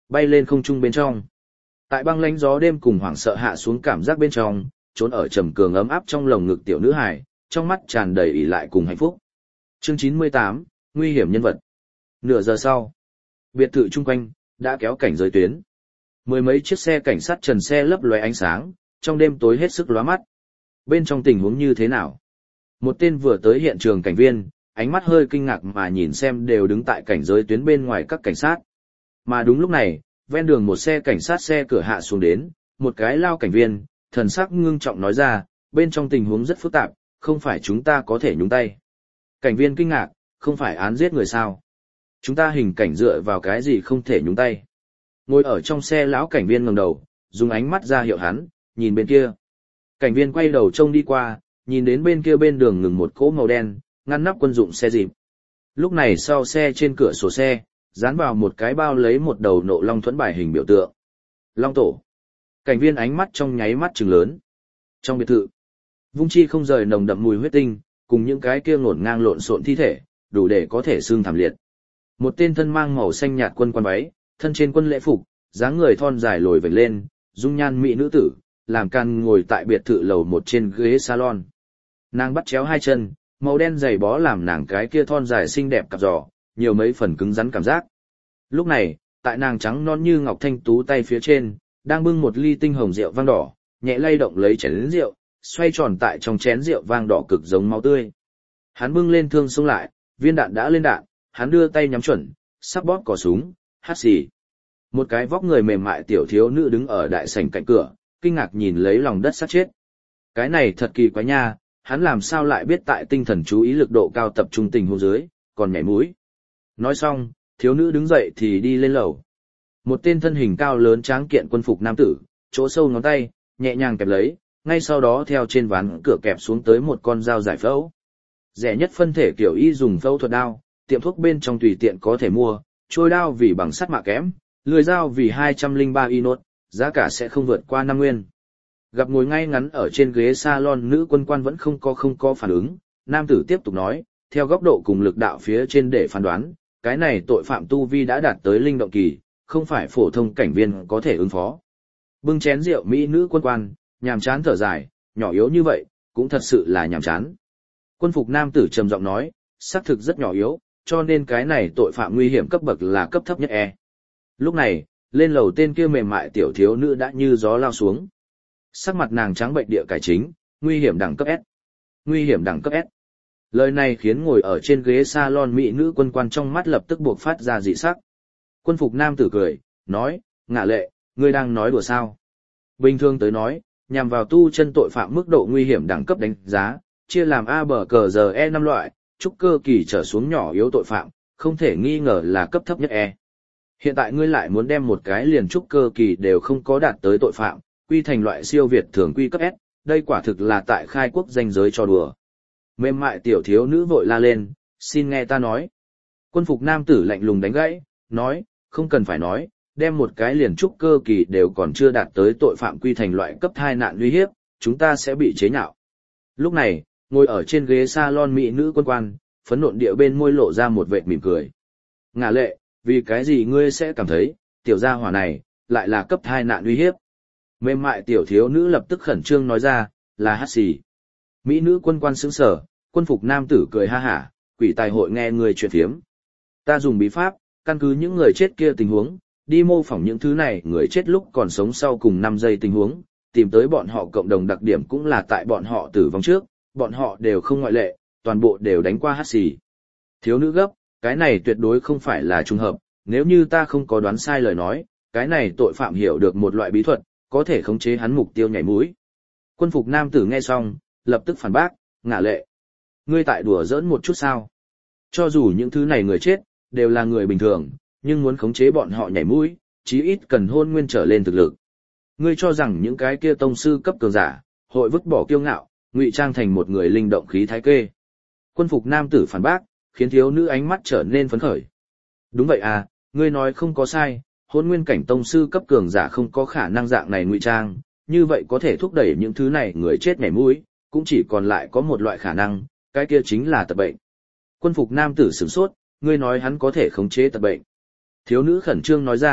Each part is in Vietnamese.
bay lên không trung bên trong. Tại băng lãnh gió đêm cùng hoảng sợ hạ xuống cảm giác bên trong, trốn ở trầm cường ấm áp trong lồng ngực tiểu nữ hài, trong mắt tràn đầy ỷ lại cùng hạnh phúc. Chương 98, nguy hiểm nhân vật. Nửa giờ sau, biệt thự chung quanh đã kéo cảnh giới tuyến. Mười mấy chiếc xe cảnh sát trần xe lấp lóe ánh sáng, trong đêm tối hết sức lóa mắt. Bên trong tình huống như thế nào? Một tên vừa tới hiện trường cảnh viên, ánh mắt hơi kinh ngạc mà nhìn xem đều đứng tại cảnh giới tuyến bên ngoài các cảnh sát. Mà đúng lúc này, ven đường một xe cảnh sát xe cửa hạ xuống đến, một cái lao cảnh viên, thần sắc ngưng trọng nói ra, bên trong tình huống rất phức tạp, không phải chúng ta có thể nhúng tay. Cảnh viên kinh ngạc, không phải án giết người sao? Chúng ta hình cảnh dựa vào cái gì không thể nhúng tay? Ngồi ở trong xe lão cảnh viên ngẩng đầu, dùng ánh mắt ra hiệu hắn, nhìn bên kia. Cảnh viên quay đầu trông đi qua, nhìn đến bên kia bên đường ngừng một cỗ màu đen, ngăn nắp quân dụng xe dịp. Lúc này sau xe trên cửa sổ xe, dán vào một cái bao lấy một đầu nộ long thuẫn bài hình biểu tượng. Long tổ. Cảnh viên ánh mắt trong nháy mắt trừng lớn. Trong biệt thự, vung chi không rời nồng đậm mùi huyết tinh, cùng những cái kia ngổn ngang lộn xộn thi thể, đủ để có thể xương thảm liệt. Một tên thân mang màu xanh nhạt quân quan váy, thân trên quân lễ phục, dáng người thon dài lồi vểnh lên, dung nhan mỹ nữ tử, làm can ngồi tại biệt thự lầu một trên ghế salon. Nàng bắt chéo hai chân, màu đen dày bó làm nàng cái kia thon dài xinh đẹp cặp giò, nhiều mấy phần cứng rắn cảm giác. Lúc này, tại nàng trắng non như ngọc thanh tú tay phía trên, đang bưng một ly tinh hồng rượu vang đỏ, nhẹ lay động lấy chén rượu, xoay tròn tại trong chén rượu vang đỏ cực giống máu tươi. Hắn bưng lên thương xông lại, viên đạn đã lên đạn, hắn đưa tay nhắm chuẩn, sắp bóp cò súng, hát xì. Một cái vóc người mềm mại tiểu thiếu nữ đứng ở đại sảnh cạnh cửa, kinh ngạc nhìn lấy lòng đất sát chết. Cái này thật kỳ quái nha, hắn làm sao lại biết tại tinh thần chú ý lực độ cao tập trung tình huống dưới, còn nhảy mũi. Nói xong, thiếu nữ đứng dậy thì đi lên lầu. Một tên thân hình cao lớn tráng kiện quân phục nam tử, chỗ sâu ngón tay, nhẹ nhàng kẹp lấy, ngay sau đó theo trên ván cửa kẹp xuống tới một con dao giải phẫu. Rẻ nhất phân thể kiểu y dùng phẫu thuật đao, tiệm thuốc bên trong tùy tiện có thể mua, trôi đao vì bằng sắt mạ kém, lưỡi dao vì 203 y nốt, giá cả sẽ không vượt qua 5 nguyên. Gặp ngồi ngay ngắn ở trên ghế salon nữ quân quan vẫn không có phản ứng, nam tử tiếp tục nói, theo góc độ cùng lực đạo phía trên để phán đoán, cái này tội phạm tu vi đã đạt tới linh động kỳ, không phải phổ thông cảnh viên có thể ứng phó. Bưng chén rượu mỹ nữ quân quan, nhàm chán thở dài, nhỏ yếu như vậy, cũng thật sự là nhàm chán. Quân phục nam tử trầm giọng nói, xác thực rất nhỏ yếu, cho nên cái này tội phạm nguy hiểm cấp bậc là cấp thấp nhất E. Lúc này, lên lầu tên kia mềm mại tiểu thiếu nữ đã như gió lao xuống. Sắc mặt nàng trắng bệnh địa cải chính, nguy hiểm đẳng cấp S. Nguy hiểm đẳng cấp S. Lời này khiến ngồi ở trên ghế salon mỹ nữ quân quan trong mắt lập tức buộc phát ra dị sắc. Quân phục nam tử cười, nói, ngạ lệ, ngươi đang nói đùa sao? Bình thường tới nói, nhằm vào tu chân tội phạm mức độ nguy hiểm đẳng cấp đánh giá, chia làm A B cờ giờ E 5 loại, trúc cơ kỳ trở xuống nhỏ yếu tội phạm, không thể nghi ngờ là cấp thấp nhất E. Hiện tại ngươi lại muốn đem một cái liền trúc cơ kỳ đều không có đạt tới tội phạm, quy thành loại siêu việt thường quy cấp S, đây quả thực là tại khai quốc danh giới cho đùa. Mềm mại tiểu thiếu nữ vội la lên, xin nghe ta nói. Quân phục nam tử lạnh lùng đánh gãy, nói, không cần phải nói, đem một cái liền trúc cơ kỳ đều còn chưa đạt tới tội phạm quy thành loại cấp 2 nạn uy hiếp, chúng ta sẽ bị chế nhạo. Lúc này, ngồi ở trên ghế salon mỹ nữ quân quan, phấn nộn địa bên môi lộ ra một vệt mỉm cười. Ngạ lệ, vì cái gì ngươi sẽ cảm thấy, tiểu gia hỏa này, lại là cấp 2 nạn uy hiếp. Mềm mại tiểu thiếu nữ lập tức khẩn trương nói ra, là hát xì. Mỹ nữ quân quan sững sờ, quân phục nam tử cười ha hả, quỷ tài hội nghe người chuyện phiếm. Ta dùng bí pháp, căn cứ những người chết kia tình huống, đi mô phỏng những thứ này người chết lúc còn sống sau cùng 5 giây tình huống, tìm tới bọn họ cộng đồng đặc điểm cũng là tại bọn họ tử vong trước, bọn họ đều không ngoại lệ, toàn bộ đều đánh qua hát xì. Thiếu nữ gấp, cái này tuyệt đối không phải là trùng hợp, nếu như ta không có đoán sai lời nói, cái này tội phạm hiểu được một loại bí thuật, có thể khống chế hắn mục tiêu nhảy mũi. Quân phục nam tử nghe xong, lập tức phản bác, ngạ lệ. Ngươi tại đùa giỡn một chút sao? Cho dù những thứ này người chết, đều là người bình thường, nhưng muốn khống chế bọn họ nhảy mũi, chí ít cần hôn nguyên trở lên thực lực. Ngươi cho rằng những cái kia tông sư cấp cường giả, hội vứt bỏ kiêu ngạo, ngụy trang thành một người linh động khí thái kê. Quân phục nam tử phản bác, khiến thiếu nữ ánh mắt trở nên phấn khởi. Đúng vậy à, ngươi nói không có sai, hôn nguyên cảnh tông sư cấp cường giả không có khả năng dạng này ngụy trang, như vậy có thể thúc đẩy những thứ này người chết nhảy mũi, cũng chỉ còn lại có một loại khả năng, cái kia chính là tật bệnh. Quân phục nam tử sửng sốt, ngươi nói hắn có thể khống chế tật bệnh. Thiếu nữ khẩn trương nói ra,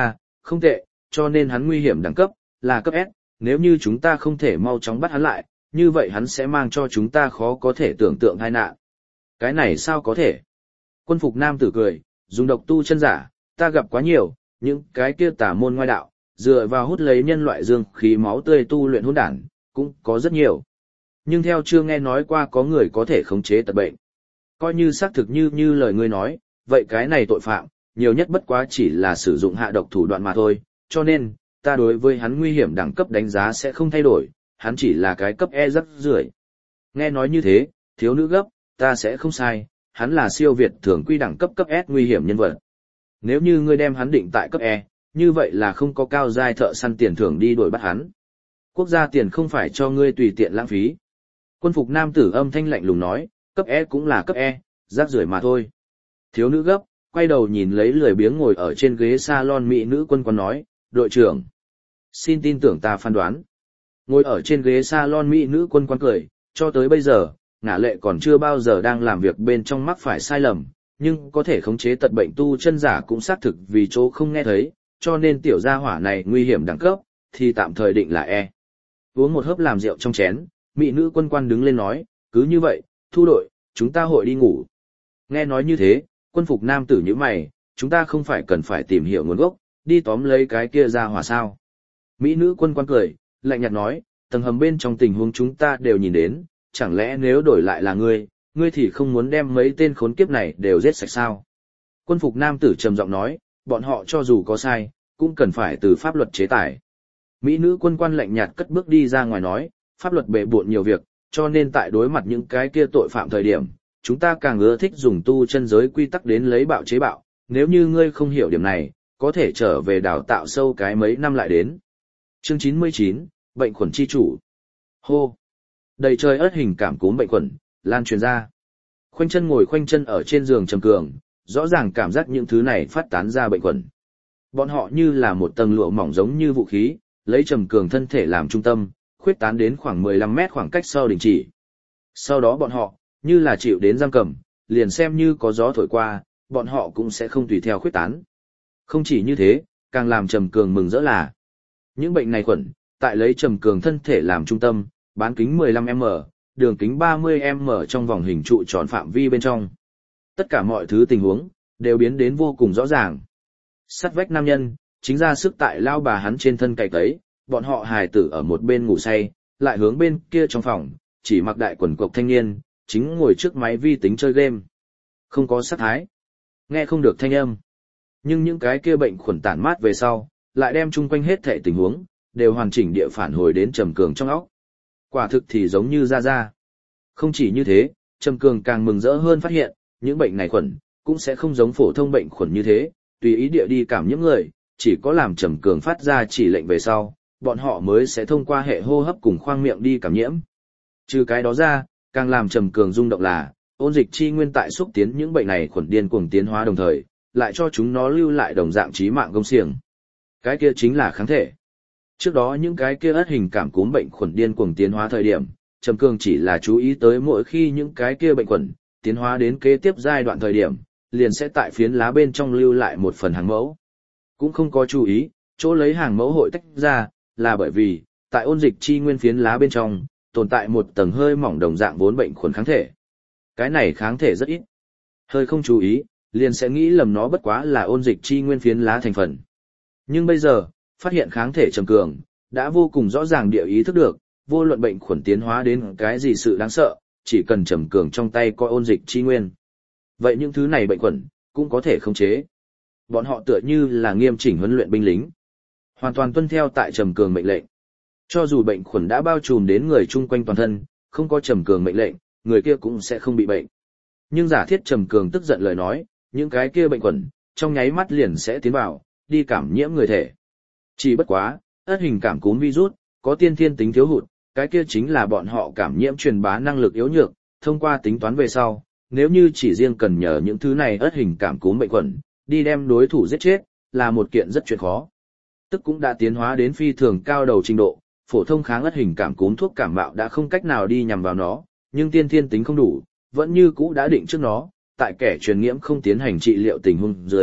không tệ, cho nên hắn nguy hiểm đẳng cấp, là cấp S, nếu như chúng ta không thể mau chóng bắt hắn lại, như vậy hắn sẽ mang cho chúng ta khó có thể tưởng tượng tai nạn. Cái này sao có thể? Quân phục nam tử cười, dùng độc tu chân giả, ta gặp quá nhiều, những cái kia tà môn ngoại đạo, dựa vào hút lấy nhân loại dương khí máu tươi tu luyện hỗn đản, cũng có rất nhiều. Nhưng theo chưa nghe nói qua có người có thể khống chế tật bệnh. Coi như xác thực như lời ngươi nói, vậy cái này tội phạm, nhiều nhất bất quá chỉ là sử dụng hạ độc thủ đoạn mà thôi, cho nên, ta đối với hắn nguy hiểm đẳng cấp đánh giá sẽ không thay đổi, hắn chỉ là cái cấp E rất rưởi. Nghe nói như thế, thiếu nữ gấp, ta sẽ không sai, hắn là siêu việt thường quy đẳng cấp cấp S nguy hiểm nhân vật. Nếu như ngươi đem hắn định tại cấp E, như vậy là không có cao giai thợ săn tiền thưởng đi đuổi bắt hắn. Quốc gia tiền không phải cho ngươi tùy tiện lãng phí. Quân phục nam tử âm thanh lạnh lùng nói, cấp E cũng là cấp E, rác rưởi mà thôi. Thiếu nữ gấp, quay đầu nhìn lấy lười biếng ngồi ở trên ghế salon mỹ nữ quân quan nói, đội trưởng, xin tin tưởng ta phán đoán. Ngồi ở trên ghế salon mỹ nữ quân quan cười, cho tới bây giờ, ngả lệ còn chưa bao giờ đang làm việc bên trong mắc phải sai lầm, nhưng có thể khống chế tật bệnh tu chân giả cũng xác thực vì chỗ không nghe thấy, cho nên tiểu gia hỏa này nguy hiểm đẳng cấp, thì tạm thời định là E. Uống một hớp làm rượu trong chén, mỹ nữ quân quan đứng lên nói, cứ như vậy, thu đội, chúng ta hội đi ngủ. Nghe nói như thế, quân phục nam tử như mày, chúng ta không phải cần phải tìm hiểu nguồn gốc, đi tóm lấy cái kia ra hỏa sao. Mỹ nữ quân quan cười, lạnh nhạt nói, tầng hầm bên trong tình huống chúng ta đều nhìn đến, chẳng lẽ nếu đổi lại là ngươi thì không muốn đem mấy tên khốn kiếp này đều giết sạch sao. Quân phục nam tử trầm giọng nói, bọn họ cho dù có sai, cũng cần phải từ pháp luật chế tài. Mỹ nữ quân quan lạnh nhạt cất bước đi ra ngoài nói, pháp luật bệ bộn nhiều việc, cho nên tại đối mặt những cái kia tội phạm thời điểm, chúng ta càng ưa thích dùng tu chân giới quy tắc đến lấy bạo chế bạo, nếu như ngươi không hiểu điểm này, có thể trở về đào tạo sâu cái mấy năm lại đến. Chương 99, bệnh khuẩn chi chủ. Hô! Đầy trời ớt hình cảm cúm bệnh khuẩn, lan truyền ra. Khoanh chân ở trên giường trầm cường, rõ ràng cảm giác những thứ này phát tán ra bệnh khuẩn. Bọn họ như là một tầng lụa mỏng giống như vũ khí, lấy trầm cường thân thể làm trung tâm, khuyết tán đến khoảng 15 mét khoảng cách sau đình chỉ. Sau đó bọn họ, như là chịu đến giam cầm, liền xem như có gió thổi qua, bọn họ cũng sẽ không tùy theo khuyết tán. Không chỉ như thế, càng làm trầm cường mừng rỡ là những bệnh này khuẩn, tại lấy trầm cường thân thể làm trung tâm, bán kính 15m, đường kính 30m trong vòng hình trụ tròn phạm vi bên trong. Tất cả mọi thứ tình huống, đều biến đến vô cùng rõ ràng. Sắt vách nam nhân, chính ra sức tại lao bà hắn trên thân cày cấy, bọn họ hài tử ở một bên ngủ say, lại hướng bên kia trong phòng, chỉ mặc đại quần cộc thanh niên, chính ngồi trước máy vi tính chơi game. Không có sát thái, nghe không được thanh âm. Nhưng những cái kia bệnh khuẩn tản mát về sau, lại đem chung quanh hết thảy tình huống, đều hoàn chỉnh địa phản hồi đến trầm cường trong óc. Quả thực thì giống như ra. Không chỉ như thế, trầm cường càng mừng rỡ hơn phát hiện, những bệnh này khuẩn, cũng sẽ không giống phổ thông bệnh khuẩn như thế, tùy ý địa đi cảm nhiễm người, chỉ có làm trầm cường phát ra chỉ lệnh về sau, bọn họ mới sẽ thông qua hệ hô hấp cùng khoang miệng đi cảm nhiễm. Trừ cái đó ra, càng làm trầm cường rung động là, ôn dịch chi nguyên tại xúc tiến những bệnh này khuẩn điên cuồng tiến hóa đồng thời, lại cho chúng nó lưu lại đồng dạng chí mạng công xiềng. Cái kia chính là kháng thể. Trước đó những cái kia ớt hình cảm cúm bệnh khuẩn điên cuồng tiến hóa thời điểm, trầm cường chỉ là chú ý tới mỗi khi những cái kia bệnh khuẩn tiến hóa đến kế tiếp giai đoạn thời điểm, liền sẽ tại phiến lá bên trong lưu lại một phần hàng mẫu. Cũng không có chú ý, chỗ lấy hàng mẫu hội tách ra, là bởi vì, tại ôn dịch chi nguyên phiến lá bên trong, tồn tại một tầng hơi mỏng đồng dạng vốn bệnh khuẩn kháng thể. Cái này kháng thể rất ít. Hơi không chú ý, liền sẽ nghĩ lầm nó bất quá là ôn dịch chi nguyên phiến lá thành phần. Nhưng bây giờ, phát hiện kháng thể trầm cường, đã vô cùng rõ ràng địa ý thức được, vô luận bệnh khuẩn tiến hóa đến cái gì sự đáng sợ, chỉ cần trầm cường trong tay coi ôn dịch chi nguyên. Vậy những thứ này bệnh khuẩn, cũng có thể khống chế. Bọn họ tựa như là nghiêm chỉnh huấn luyện binh lính. Hoàn toàn tuân theo tại trầm cường mệnh lệnh. Cho dù bệnh khuẩn đã bao trùm đến người chung quanh toàn thân, không có trầm cường mệnh lệnh, người kia cũng sẽ không bị bệnh. Nhưng giả thiết trầm cường tức giận lời nói, những cái kia bệnh khuẩn, trong nháy mắt liền sẽ tiến vào, đi cảm nhiễm người thể. Chỉ bất quá, ớt hình cảm cúm virus, có tiên thiên tính thiếu hụt, cái kia chính là bọn họ cảm nhiễm truyền bá năng lực yếu nhược, thông qua tính toán về sau, nếu như chỉ riêng cần nhờ những thứ này ớt hình cảm cúm bệnh khuẩn, đi đem đối thủ giết chết, là một kiện rất chuyện khó. Tức cũng đã tiến hóa đến phi thường cao đầu trình độ, phổ thông kháng ớt hình cảm cúm thuốc cảm mạo đã không cách nào đi nhằm vào nó, nhưng tiên thiên tính không đủ, vẫn như cũ đã định trước nó, tại kẻ truyền nhiễm không tiến hành trị liệu tình huống dưới,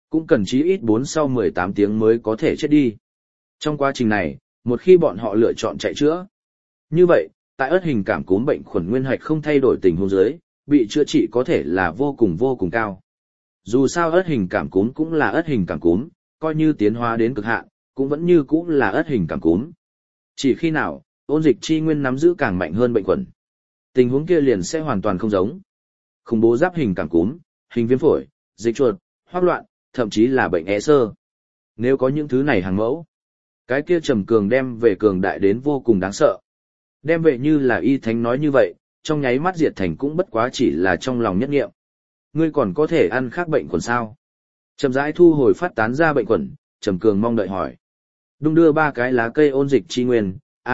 cũng cần chí ít 4 sau 18 tiếng mới có thể chết đi. Trong quá trình này, một khi bọn họ lựa chọn chạy chữa, như vậy, tại ớt hình cảm cúm bệnh khuẩn nguyên hạch không thay đổi tình huống dưới, bị chữa trị có thể là vô cùng cao. Dù sao ớt hình cảm cúm cũng là ớt hình cảm cúm, coi như tiến hóa đến cực hạn, cũng vẫn như cũ là ớt hình cảm cúm. Chỉ khi nào, ôn dịch chi nguyên nắm giữ càng mạnh hơn bệnh khuẩn, tình huống kia liền sẽ hoàn toàn không giống. Khủng bố giáp hình cảm cúm, hình viêm phổi, dịch chuột, hoác loạn, thậm chí là bệnh é xơ. Nếu có những thứ này hàng mẫu, cái kia Trầm Cường đem về cường đại đến vô cùng đáng sợ. Đem về như là y thánh nói như vậy, trong nháy mắt diệt thành cũng bất quá chỉ là trong lòng nhất nghiệm. Ngươi còn có thể ăn khác bệnh khuẩn sao? Chậm rãi thu hồi phát tán ra bệnh khuẩn, Trầm Cường mong đợi hỏi. Đung đưa 3 cái lá cây ôn dịch chi nguyên,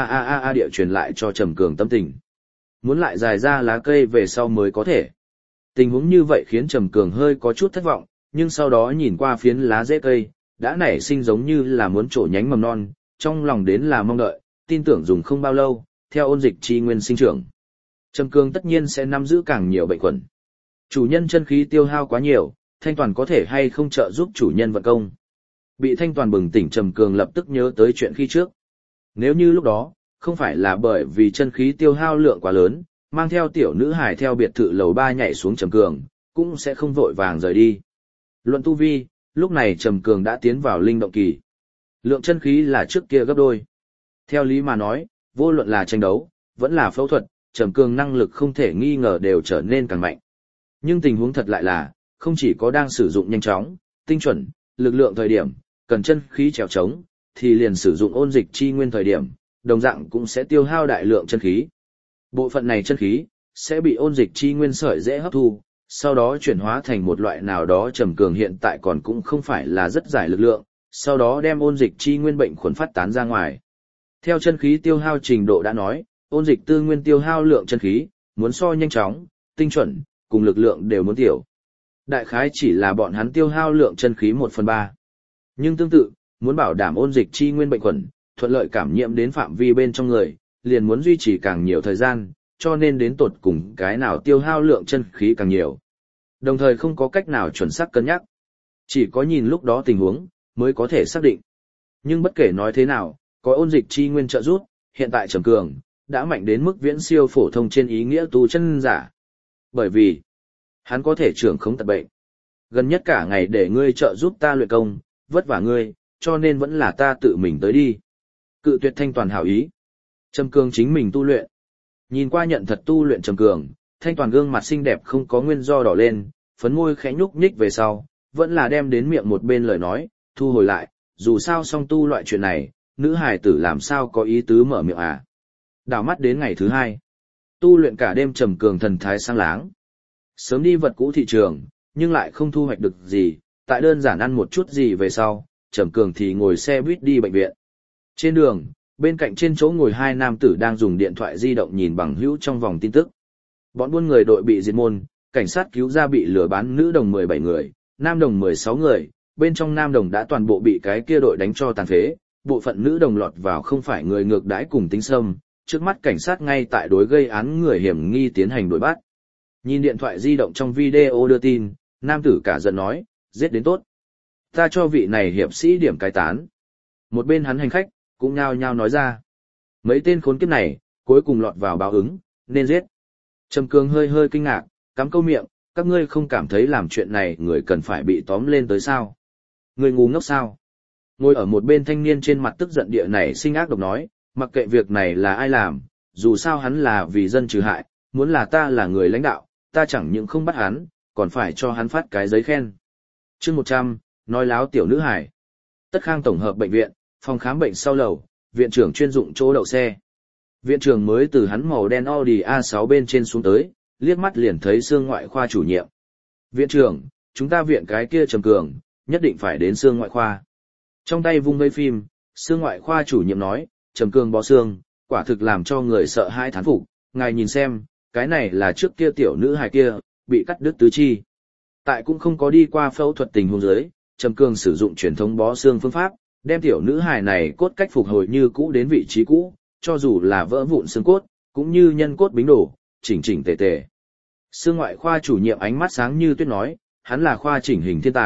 địa truyền lại cho Trầm Cường tâm tình. Muốn lại dài ra lá cây về sau mới có thể. Tình huống như vậy khiến Trầm Cường hơi có chút thất vọng, nhưng sau đó nhìn qua phiến lá rễ cây, đã nảy sinh giống như là muốn trổ nhánh mầm non, trong lòng đến là mong đợi, tin tưởng dùng không bao lâu, theo ôn dịch chi nguyên sinh trưởng. Trầm Cường tất nhiên sẽ nắm giữ càng nhiều bệnh khuẩn. Chủ nhân chân khí tiêu hao quá nhiều, Thanh Toàn có thể hay không trợ giúp chủ nhân vận công. Bị Thanh Toàn bừng tỉnh, Trầm Cường lập tức nhớ tới chuyện khi trước. Nếu như lúc đó, không phải là bởi vì chân khí tiêu hao lượng quá lớn, mang theo tiểu nữ hài theo biệt thự lầu 3 nhảy xuống Trầm Cường, cũng sẽ không vội vàng rời đi. Luận tu vi, lúc này Trầm Cường đã tiến vào linh động kỳ. Lượng chân khí là trước kia gấp đôi. Theo lý mà nói, vô luận là tranh đấu, vẫn là phẫu thuật, Trầm Cường năng lực không thể nghi ngờ đều trở nên càng mạnh. Nhưng tình huống thật lại là, không chỉ có đang sử dụng nhanh chóng, tinh chuẩn, lực lượng thời điểm, cần chân khí trèo trống, thì liền sử dụng ôn dịch chi nguyên thời điểm, đồng dạng cũng sẽ tiêu hao đại lượng chân khí. Bộ phận này chân khí, sẽ bị ôn dịch chi nguyên sợi dễ hấp thu, sau đó chuyển hóa thành một loại nào đó. Trầm Cường hiện tại còn cũng không phải là rất giải lực lượng, sau đó đem ôn dịch chi nguyên bệnh khuẩn phát tán ra ngoài. Theo chân khí tiêu hao trình độ đã nói, ôn dịch tư nguyên tiêu hao lượng chân khí, muốn so nhanh chóng, tinh chuẩn, cùng lực lượng đều muốn tiểu. Đại khái chỉ là bọn hắn tiêu hao lượng chân khí 1/3. Nhưng tương tự, muốn bảo đảm ôn dịch chi nguyên bệnh khuẩn, thuận lợi cảm nhiễm đến phạm vi bên trong người, liền muốn duy trì càng nhiều thời gian, cho nên đến tột cùng cái nào tiêu hao lượng chân khí càng nhiều. Đồng thời không có cách nào chuẩn xác cân nhắc. Chỉ có nhìn lúc đó tình huống, mới có thể xác định. Nhưng bất kể nói thế nào, có ôn dịch chi nguyên trợ giúp, hiện tại Trầm Cường đã mạnh đến mức viễn siêu phổ thông trên ý nghĩa tu chân giả. Bởi vì, hắn có thể trưởng khống tật bệnh. Gần nhất cả ngày để ngươi trợ giúp ta luyện công, vất vả ngươi, cho nên vẫn là ta tự mình tới đi. Cự tuyệt Thanh Toàn hảo ý. Trầm Cường chính mình tu luyện. Nhìn qua nhận thật tu luyện Trầm Cường, Thanh Toàn gương mặt xinh đẹp không có nguyên do đỏ lên, phấn môi khẽ nhúc nhích về sau, vẫn là đem đến miệng một bên lời nói, thu hồi lại, dù sao song tu loại chuyện này, nữ hài tử làm sao có ý tứ mở miệng à. Đảo mắt đến ngày thứ 2. Tu luyện cả đêm Trầm Cường thần thái sang láng. Sớm đi vật cũ thị trường, nhưng lại không thu hoạch được gì, tại đơn giản ăn một chút gì về sau, Trầm Cường thì ngồi xe buýt đi bệnh viện. Trên đường, bên cạnh trên chỗ ngồi 2 nam tử đang dùng điện thoại di động nhìn bằng hữu trong vòng tin tức. Bọn buôn người đội bị diệt môn, cảnh sát cứu ra bị lừa bán nữ đồng 17 người, nam đồng 16 người, bên trong nam đồng đã toàn bộ bị cái kia đội đánh cho tàn phế, bộ phận nữ đồng lọt vào không phải người ngược đãi cùng tính xâm, trước mắt cảnh sát ngay tại đối gây án người hiểm nghi tiến hành đuổi bắt. Nhìn điện thoại di động trong video đưa tin, nam tử cả giận nói, giết đến tốt. Ta cho vị này hiệp sĩ điểm cái tán. Một bên hắn hành khách, cũng nhao nhao nói ra. Mấy tên khốn kiếp này, cuối cùng lọt vào báo ứng, nên giết. Trầm Cường hơi hơi kinh ngạc, cắm câu miệng, các ngươi không cảm thấy làm chuyện này người cần phải bị tóm lên tới sao? Người ngu ngốc sao? Ngồi ở một bên thanh niên trên mặt tức giận địa này sinh ác độc nói, mặc kệ việc này là ai làm, dù sao hắn là vì dân trừ hại, muốn là ta là người lãnh đạo, ta chẳng những không bắt hắn, còn phải cho hắn phát cái giấy khen. Chương 100, nói láo tiểu nữ hải. Tất Khang tổng hợp bệnh viện, phòng khám bệnh sau lầu, viện trưởng chuyên dụng chỗ đậu xe. Viện trưởng mới từ hắn màu đen Audi A6 bên trên xuống tới, liếc mắt liền thấy xương ngoại khoa chủ nhiệm. Viện trưởng, chúng ta viện cái kia Trầm Cường, nhất định phải đến xương ngoại khoa. Trong tay vung vây phim, xương ngoại khoa chủ nhiệm nói, Trầm Cường bó xương, quả thực làm cho người sợ hãi thán phục. Ngài nhìn xem, cái này là trước kia tiểu nữ hài kia, bị cắt đứt tứ chi. Tại cũng không có đi qua phẫu thuật tình huống dưới, Trầm Cường sử dụng truyền thống bó xương phương pháp, đem tiểu nữ hài này cốt cách phục hồi như cũ đến vị trí cũ, cho dù là vỡ vụn xương cốt, cũng như nhân cốt bính đổ, chỉnh chỉnh tề tề. Xương ngoại khoa chủ nhiệm ánh mắt sáng như tuyết nói, hắn là khoa chỉnh hình thiên tài,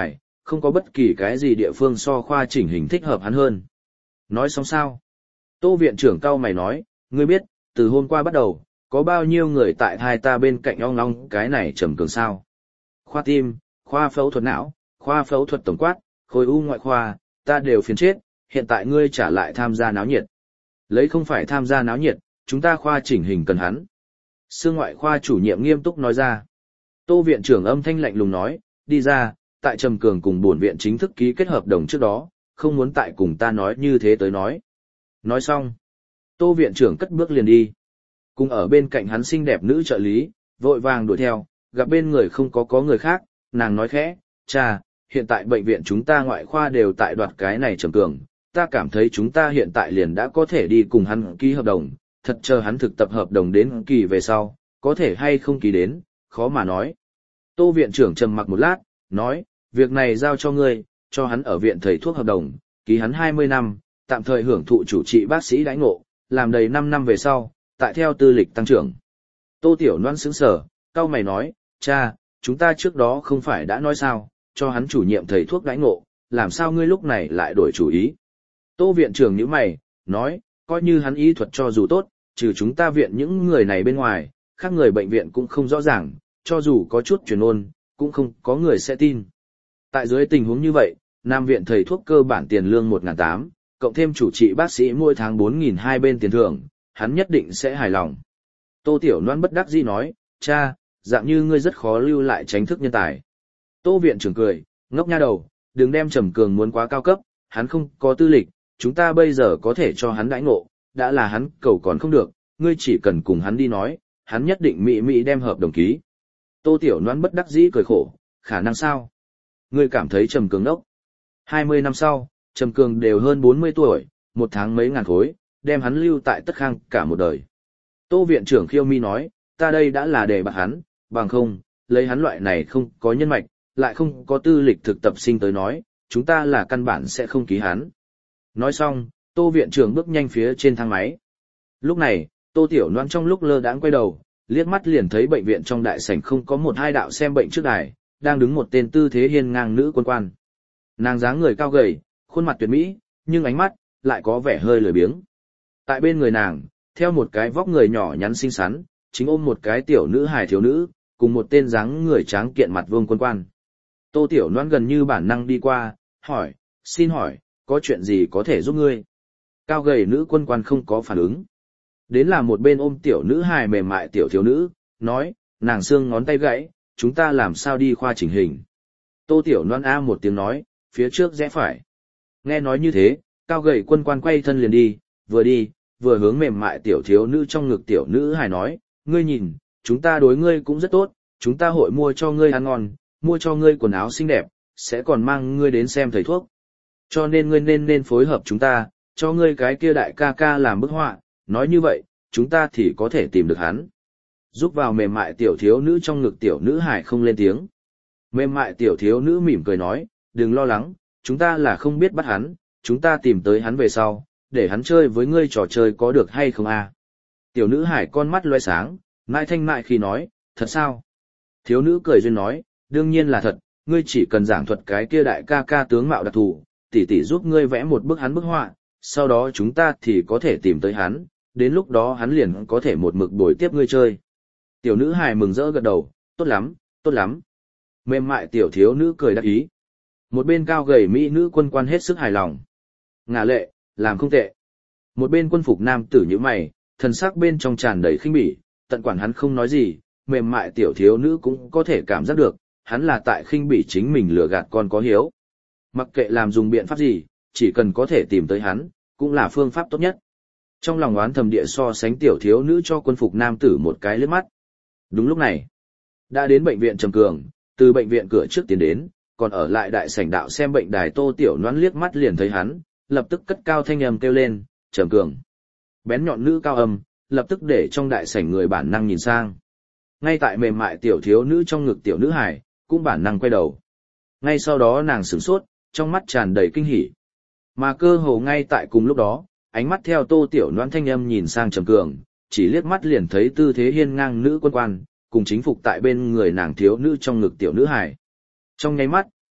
không có bất kỳ cái gì địa phương so khoa chỉnh hình thích hợp hắn hơn. Nói xong sao? Tô viện trưởng cau mày nói, ngươi biết, từ hôm qua bắt đầu, có bao nhiêu người tại thai ta bên cạnh ong ong cái này trầm cường sao? Khoa tim, khoa phẫu thuật não, khoa phẫu thuật tổng quát, khối u ngoại khoa, ta đều phiền chết, hiện tại ngươi trả lại tham gia náo nhiệt. Lấy không phải tham gia náo nhiệt, chúng ta khoa chỉnh hình cần hắn. Xương ngoại khoa chủ nhiệm nghiêm túc nói ra. Tô viện trưởng âm thanh lạnh lùng nói, đi ra, tại Trầm Cường cùng bổn viện chính thức ký kết hợp đồng trước đó, không muốn tại cùng ta nói như thế tới nói. Nói xong, Tô viện trưởng cất bước liền đi. Cùng ở bên cạnh hắn xinh đẹp nữ trợ lý, vội vàng đuổi theo, gặp bên người không có người khác, nàng nói khẽ, cha, hiện tại bệnh viện chúng ta ngoại khoa đều tại đoạt cái này Trầm Cường, ta cảm thấy chúng ta hiện tại liền đã có thể đi cùng hắn ký hợp đồng, thật chờ hắn thực tập hợp đồng đến kỳ về sau, có thể hay không ký đến, khó mà nói. Tô viện trưởng trầm mặc một lát, nói, việc này giao cho ngươi, cho hắn ở viện thầy thuốc hợp đồng, ký hắn 20 năm, tạm thời hưởng thụ chủ trị bác sĩ đãi ngộ, làm đầy 5 năm về sau, tại theo tư lịch tăng trưởng. Tô Tiểu Loan sững sờ, cau mày nói, cha, chúng ta trước đó không phải đã nói sao, cho hắn chủ nhiệm thầy thuốc đãi ngộ, làm sao ngươi lúc này lại đổi chủ ý. Tô viện trưởng nhíu mày, nói, coi như hắn y thuật cho dù tốt, trừ chúng ta viện những người này bên ngoài, khác người bệnh viện cũng không rõ ràng, cho dù có chút truyền ôn, cũng không có người sẽ tin. Tại dưới tình huống như vậy, Nam viện thầy thuốc cơ bản tiền lương 1.800, cộng thêm chủ trị bác sĩ mỗi tháng 4.200 bên tiền thưởng, hắn nhất định sẽ hài lòng. Tô Tiểu Loan bất đắc dĩ nói, cha, dạng như ngươi rất khó lưu lại tránh thức nhân tài. Tô viện trưởng cười, ngốc nha đầu, đừng đem Trầm Cường muốn quá cao cấp, hắn không có tư lịch, chúng ta bây giờ có thể cho hắn đãi ngộ, đã là hắn cầu còn không được, ngươi chỉ cần cùng hắn đi nói, hắn nhất định mỹ đem hợp đồng ký. Tô Tiểu Loan bất đắc dĩ cười khổ, khả năng sao? Ngươi cảm thấy Trầm Cường đốc. 20 năm sau, Trầm Cường đều hơn 40 tuổi, một tháng mấy ngàn khối, đem hắn lưu tại Tất Khang cả một đời. Tô viện trưởng khiêu mi nói, ta đây đã là để bạc hắn, bằng không, lấy hắn loại này không có nhân mạch, lại không có tư lịch thực tập sinh tới nói, chúng ta là căn bản sẽ không ký hắn. Nói xong, Tô viện trưởng bước nhanh phía trên thang máy. Lúc này, Tô Tiểu Loan trong lúc lơ đãng quay đầu, liếc mắt liền thấy bệnh viện trong đại sảnh không có một hai đạo xem bệnh trước đài, đang đứng một tên tư thế hiên ngang nữ quân quan. Nàng dáng người cao gầy, khuôn mặt tuyệt mỹ, nhưng ánh mắt lại có vẻ hơi lười biếng. Tại bên người nàng, theo một cái vóc người nhỏ nhắn xinh xắn, chính ôm một cái tiểu nữ hài thiếu nữ, cùng một tên dáng người tráng kiện mặt vương quân quan. Tô Tiểu Loan gần như bản năng đi qua, hỏi, xin hỏi, có chuyện gì có thể giúp ngươi? Cao gầy nữ quân quan không có phản ứng. Đến là một bên ôm tiểu nữ hài mềm mại tiểu thiếu nữ, nói, nàng xương ngón tay gãy, chúng ta làm sao đi khoa chỉnh hình. Tô Tiểu Loan a một tiếng nói, phía trước rẽ phải. Nghe nói như thế, cao gầy quân quan quay thân liền đi, vừa hướng mềm mại tiểu thiếu nữ trong ngực tiểu nữ hài nói, ngươi nhìn, chúng ta đối ngươi cũng rất tốt, chúng ta hội mua cho ngươi ăn ngon, mua cho ngươi quần áo xinh đẹp, sẽ còn mang ngươi đến xem thầy thuốc. Cho nên ngươi nên phối hợp chúng ta, cho ngươi cái kia đại ca ca làm bức họa, nói như vậy, chúng ta thì có thể tìm được hắn. Giúp vào mềm mại tiểu thiếu nữ trong ngực tiểu nữ hải không lên tiếng. Mềm mại tiểu thiếu nữ mỉm cười nói, đừng lo lắng, chúng ta là không biết bắt hắn, chúng ta tìm tới hắn về sau, để hắn chơi với ngươi trò chơi có được hay không à? Tiểu nữ hải con mắt loe sáng, mại thanh mại khi nói, thật sao? Thiếu nữ cười duyên nói, đương nhiên là thật, ngươi chỉ cần giảng thuật cái kia đại ca ca tướng mạo đặc thù, tỷ tỷ giúp ngươi vẽ một bức hắn bức họa, sau đó chúng ta thì có thể tìm tới hắn, đến lúc đó hắn liền có thể một mực bồi tiếp ngươi chơi. Tiểu nữ hài mừng rỡ gật đầu, tốt lắm, tốt lắm. Mềm mại tiểu thiếu nữ cười đắc ý. Một bên cao gầy mỹ nữ quân quan hết sức hài lòng. Ngả lệ, làm không tệ. Một bên quân phục nam tử như mày, thần sắc bên trong tràn đầy khinh bỉ, tận quản hắn không nói gì, mềm mại tiểu thiếu nữ cũng có thể cảm giác được, hắn là tại khinh bỉ chính mình lừa gạt con có hiếu. Mặc kệ làm dùng biện pháp gì, chỉ cần có thể tìm tới hắn, cũng là phương pháp tốt nhất. Trong lòng oán thầm địa so sánh tiểu thiếu nữ cho quân phục nam tử một cái liếc mắt. Đúng lúc này, đã đến bệnh viện Trầm Cường, từ bệnh viện cửa trước tiến đến, còn ở lại đại sảnh đạo xem bệnh đài Tô Tiểu Loan liếc mắt liền thấy hắn, lập tức cất cao thanh âm kêu lên, Trầm Cường. Bén nhọn nữ cao âm, lập tức để trong đại sảnh người bản năng nhìn sang. Ngay tại mềm mại tiểu thiếu nữ trong ngực tiểu nữ hải, cũng bản năng quay đầu. Ngay sau đó nàng sửng sốt, trong mắt tràn đầy kinh hỉ. Mà cơ hồ ngay tại cùng lúc đó, ánh mắt theo Tô Tiểu Loan thanh âm nhìn sang Trầm Cường, chỉ liếc mắt liền thấy tư thế hiên ngang nữ quân quan, cùng chính phục tại bên người nàng thiếu nữ trong ngực tiểu nữ hải. Trong nháy mắt,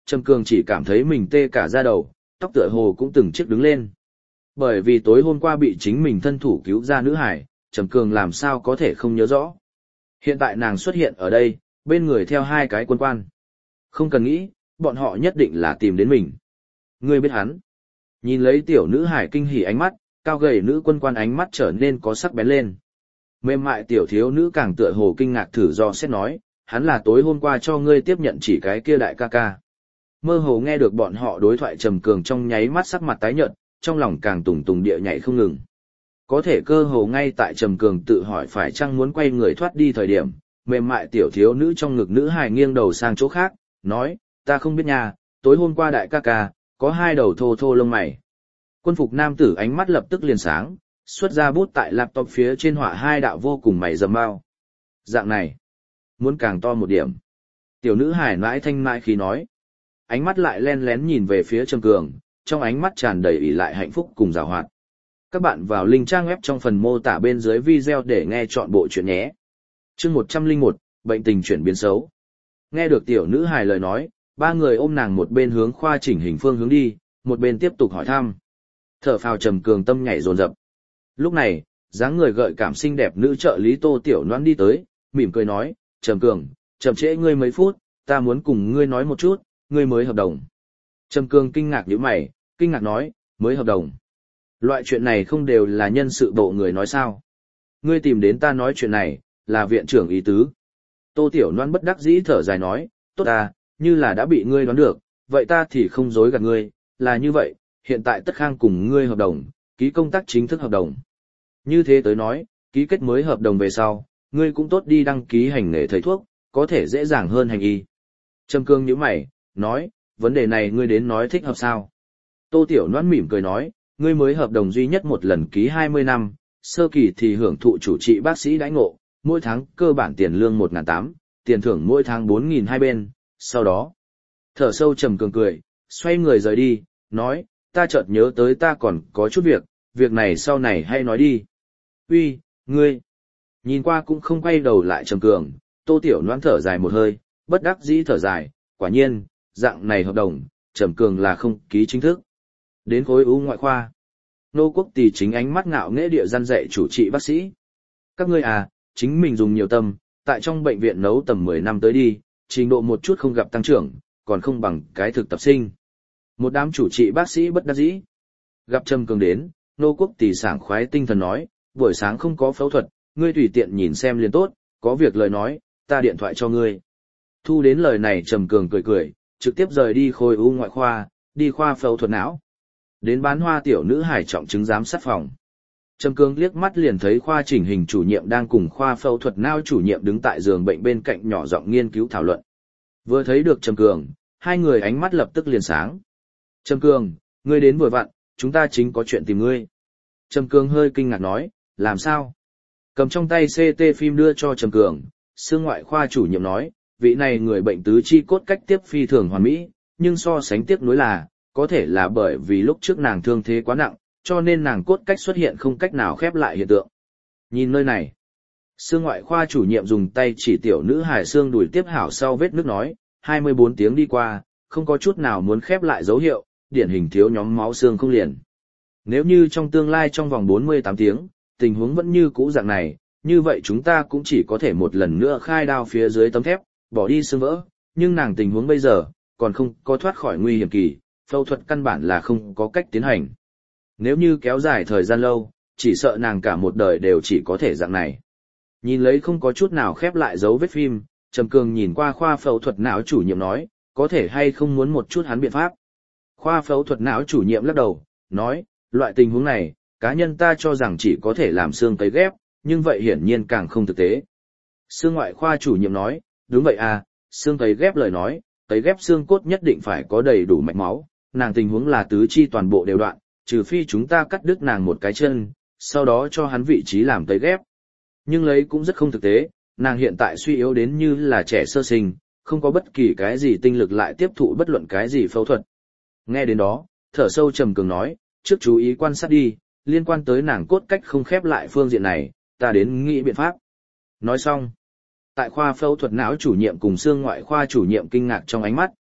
Trầm Cường chỉ cảm thấy mình tê cả da đầu, tóc tựa hồ cũng từng chiếc đứng lên. Bởi vì tối hôm qua bị chính mình thân thủ cứu ra nữ hải, Trầm Cường làm sao có thể không nhớ rõ. Hiện tại nàng xuất hiện ở đây, bên người theo hai cái quân quan. Không cần nghĩ, bọn họ nhất định là tìm đến mình. Ngươi biết hắn. Nhìn lấy tiểu nữ hải kinh hỉ ánh mắt, cao gầy nữ quân quan ánh mắt trở nên có sắc bén lên. Mềm mại tiểu thiếu nữ càng tựa hồ kinh ngạc thử do xét nói, hắn là tối hôm qua cho ngươi tiếp nhận chỉ cái kia đại ca ca. Mơ hồ nghe được bọn họ đối thoại Trầm Cường trong nháy mắt sắc mặt tái nhợt, trong lòng càng tùng tùng địa nhảy không ngừng. Có thể cơ hồ ngay tại Trầm Cường tự hỏi phải chăng muốn quay người thoát đi thời điểm, mềm mại tiểu thiếu nữ trong ngực nữ hài nghiêng đầu sang chỗ khác, nói, ta không biết nha, tối hôm qua đại ca ca, có hai đầu thô thô lông mày. Quân phục nam tử ánh mắt lập tức liền sáng, xuất ra bút tại laptop phía trên họa hai đạo vô cùng mày rậm bao. Dạng này, muốn càng to một điểm. Tiểu nữ hài mãi thanh mãi khi nói, ánh mắt lại len lén nhìn về phía Trầm Cường, trong ánh mắt tràn đầy ỷ lại hạnh phúc cùng giàu hoạt. Các bạn vào link trang web trong phần mô tả bên dưới video để nghe chọn bộ chuyện nhé. Chương 101, bệnh tình chuyển biến xấu. Nghe được tiểu nữ hài lời nói, ba người ôm nàng một bên hướng khoa chỉnh hình phương hướng đi, một bên tiếp tục hỏi thăm. Thở phào Trầm Cường tâm nhảy dồn dập. Lúc này, dáng người gợi cảm xinh đẹp nữ trợ lý Tô Tiểu Loan đi tới, mỉm cười nói, Trầm Cường, chậm trễ ngươi mấy phút, ta muốn cùng ngươi nói một chút, ngươi mới hợp đồng. Trầm Cường kinh ngạc nhíu mày, kinh ngạc nói, mới hợp đồng. Loại chuyện này không đều là nhân sự bộ người nói sao? Ngươi tìm đến ta nói chuyện này, là viện trưởng ý tứ. Tô Tiểu Loan bất đắc dĩ thở dài nói, tốt ta, như là đã bị ngươi đoán được, vậy ta thì không dối gạt ngươi, là như vậy, hiện tại Tất Khang cùng ngươi hợp đồng, ký công tác chính thức hợp đồng. Như thế tới nói, ký kết mới hợp đồng về sau, ngươi cũng tốt đi đăng ký hành nghề thầy thuốc, có thể dễ dàng hơn hành y. Trầm Cường nhíu mày, nói, vấn đề này ngươi đến nói thích hợp sao? Tô Tiểu Loan mỉm cười nói, ngươi mới hợp đồng duy nhất một lần ký 20 năm, sơ kỳ thì hưởng thụ chủ trị bác sĩ đãi ngộ, mỗi tháng cơ bản tiền lương 1.800, tiền thưởng mỗi tháng 4.000 hai bên, sau đó. Thở sâu Trầm Cường cười, xoay người rời đi, nói, ta chợt nhớ tới ta còn có chút việc này sau này hay nói đi. Uy, ngươi. Nhìn qua cũng không quay đầu lại Trầm Cường, Tô Tiểu Loan thở dài một hơi, bất đắc dĩ thở dài, quả nhiên, dạng này hợp đồng, Trầm Cường là không ký chính thức. Đến khối u ngoại khoa. Nô Quốc Tỳ chính ánh mắt ngạo nghễ địa gian dạy chủ trị bác sĩ. Các ngươi à, chính mình dùng nhiều tâm, tại trong bệnh viện nấu tầm 10 năm tới đi, trình độ một chút không gặp tăng trưởng, còn không bằng cái thực tập sinh. Một đám chủ trị bác sĩ bất đắc dĩ. Gặp Trầm Cường đến, Nô Quốc Tỳ sảng khoái tinh thần nói, buổi sáng không có phẫu thuật, ngươi tùy tiện nhìn xem liền tốt, có việc lời nói, ta điện thoại cho ngươi. Thu đến lời này Trầm Cường cười cười, trực tiếp rời đi khối u ngoại khoa, đi khoa phẫu thuật não. Đến bán hoa tiểu nữ hải trọng chứng giám sát phòng. Trầm Cường liếc mắt liền thấy khoa chỉnh hình chủ nhiệm đang cùng khoa phẫu thuật não chủ nhiệm đứng tại giường bệnh bên cạnh nhỏ giọng nghiên cứu thảo luận. Vừa thấy được Trầm Cường, hai người ánh mắt lập tức liền sáng. Trầm Cường, ngươi đến vừa vặn, chúng ta chính có chuyện tìm ngươi. Trầm Cường hơi kinh ngạc nói, làm sao? Cầm trong tay CT phim đưa cho Trầm Cường, xương ngoại khoa chủ nhiệm nói, vị này người bệnh tứ chi cốt cách tiếp phi thường hoàn mỹ, nhưng so sánh tiếp nối là, có thể là bởi vì lúc trước nàng thương thế quá nặng, cho nên nàng cốt cách xuất hiện không cách nào khép lại hiện tượng. Nhìn nơi này, xương ngoại khoa chủ nhiệm dùng tay chỉ tiểu nữ hài xương đùi tiếp hảo sau vết nước nói, 24 tiếng đi qua, không có chút nào muốn khép lại dấu hiệu, điển hình thiếu nhóm máu xương không liền. Nếu như trong tương lai trong vòng 48 tiếng, tình huống vẫn như cũ dạng này, như vậy chúng ta cũng chỉ có thể một lần nữa khai đao phía dưới tấm thép, bỏ đi xương vỡ, nhưng nàng tình huống bây giờ, còn không có thoát khỏi nguy hiểm kỳ, phẫu thuật căn bản là không có cách tiến hành. Nếu như kéo dài thời gian lâu, chỉ sợ nàng cả một đời đều chỉ có thể dạng này. Nhìn lấy không có chút nào khép lại dấu vết phim, Trầm Cường nhìn qua khoa phẫu thuật não chủ nhiệm nói, có thể hay không muốn một chút hắn biện pháp. Khoa phẫu thuật não chủ nhiệm lắc đầu, nói, loại tình huống này, cá nhân ta cho rằng chỉ có thể làm xương cấy ghép, nhưng vậy hiển nhiên càng không thực tế. Xương ngoại khoa chủ nhiệm nói, đúng vậy à, xương cấy ghép lời nói, cấy ghép xương cốt nhất định phải có đầy đủ mạch máu, nàng tình huống là tứ chi toàn bộ đều đoạn, trừ phi chúng ta cắt đứt nàng một cái chân, sau đó cho hắn vị trí làm cấy ghép. Nhưng lấy cũng rất không thực tế, nàng hiện tại suy yếu đến như là trẻ sơ sinh, không có bất kỳ cái gì tinh lực lại tiếp thụ bất luận cái gì phẫu thuật. Nghe đến đó, thở sâu Trầm Cường nói, trước chú ý quan sát đi, liên quan tới nàng cốt cách không khép lại phương diện này, ta đến nghĩ biện pháp. Nói xong, tại khoa phẫu thuật não chủ nhiệm cùng xương ngoại khoa chủ nhiệm kinh ngạc trong ánh mắt,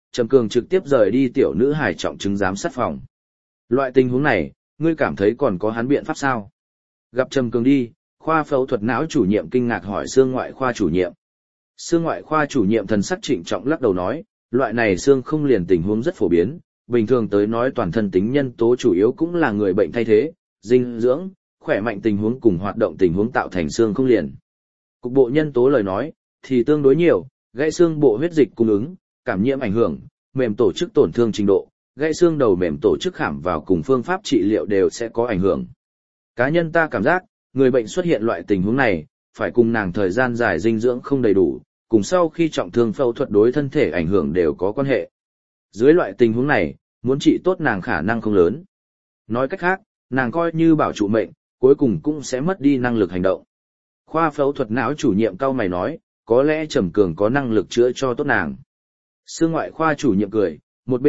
Trầm Cường trực tiếp rời đi tiểu nữ hài trọng chứng giám sát phòng. Loại tình huống này, ngươi cảm thấy còn có hắn biện pháp sao? Gặp Trầm Cường đi, khoa phẫu thuật não chủ nhiệm kinh ngạc hỏi xương ngoại khoa chủ nhiệm. Xương ngoại khoa chủ nhiệm thần sắc trịnh trọng lắc đầu nói, loại này xương không liền tình huống rất phổ biến, bình thường tới nói toàn thân tính nhân tố chủ yếu cũng là người bệnh thay thế, dinh dưỡng, khỏe mạnh tình huống cùng hoạt động tình huống tạo thành xương không liền. Cục bộ nhân tố lời nói, thì tương đối nhiều, gãy xương bộ huyết dịch cung ứng, cảm nhiễm ảnh hưởng, mềm tổ chức tổn thương trình độ, gãy xương đầu mềm tổ chức khảm vào cùng phương pháp trị liệu đều sẽ có ảnh hưởng. Cá nhân ta cảm giác, người bệnh xuất hiện loại tình huống này, phải cùng nàng thời gian dài dinh dưỡng không đầy đủ, cùng sau khi trọng thương phẫu thuật đối thân thể ảnh hưởng đều có quan hệ. Dưới loại tình huống này, muốn trị tốt nàng khả năng không lớn. Nói cách khác, nàng coi như bảo trụ mệnh, cuối cùng cũng sẽ mất đi năng lực hành động. Khoa phẫu thuật não chủ nhiệm cao mày nói, có lẽ Trầm Cường có năng lực chữa cho tốt nàng. Xương ngoại khoa chủ nhiệm cười,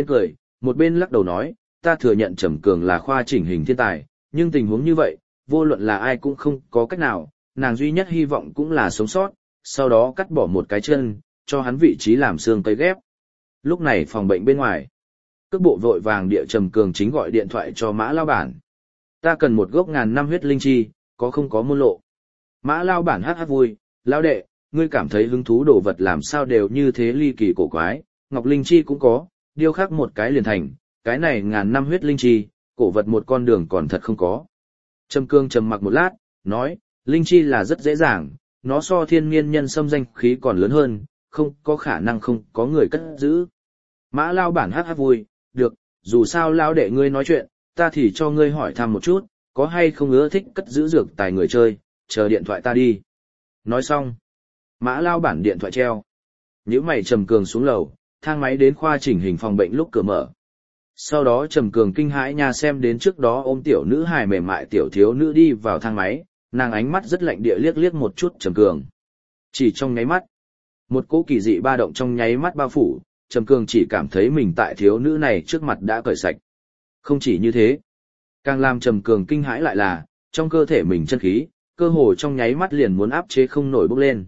một bên lắc đầu nói, ta thừa nhận Trầm Cường là khoa chỉnh hình thiên tài, nhưng tình huống như vậy, vô luận là ai cũng không có cách nào, nàng duy nhất hy vọng cũng là sống sót, sau đó cắt bỏ một cái chân, cho hắn vị trí làm xương cấy ghép. Lúc này phòng bệnh bên ngoài, cước bộ vội vàng địa Trầm Cường chính gọi điện thoại cho Mã lao bản. Ta cần một gốc 1000 năm huyết linh chi, có không có môn lộ. Mã lao bản hát vui, lao đệ, ngươi cảm thấy hứng thú đồ vật làm sao đều như thế ly kỳ cổ quái, ngọc linh chi cũng có, điêu khắc một cái liền thành, cái này 1000 năm huyết linh chi, cổ vật một con đường còn thật không có. Trầm Cường trầm mặc một lát, nói, linh chi là rất dễ dàng, nó so thiên nhiên nhân xâm danh khí còn lớn hơn, không có khả năng không có người cất giữ. Mã lao bản hát vui, được, dù sao lao đệ ngươi nói chuyện, ta thì cho ngươi hỏi thăm một chút, có hay không ưa thích cất giữ dược tài người chơi, chờ điện thoại ta đi. Nói xong, Mã lao bản điện thoại treo. Nhíu mày Trầm Cường xuống lầu, thang máy đến khoa chỉnh hình phòng bệnh lúc cửa mở. Sau đó Trầm Cường kinh hãi nha xem đến trước đó ôm tiểu nữ hài mềm mại tiểu thiếu nữ đi vào thang máy, nàng ánh mắt rất lạnh địa liếc một chút Trầm Cường. Chỉ trong nháy mắt, một cỗ kỳ dị ba động trong nháy mắt bao phủ, Trầm Cường chỉ cảm thấy mình tại thiếu nữ này trước mặt đã cởi sạch. Không chỉ như thế, càng làm Trầm Cường kinh hãi lại là, trong cơ thể mình chân khí, cơ hồ trong nháy mắt liền muốn áp chế không nổi bốc lên.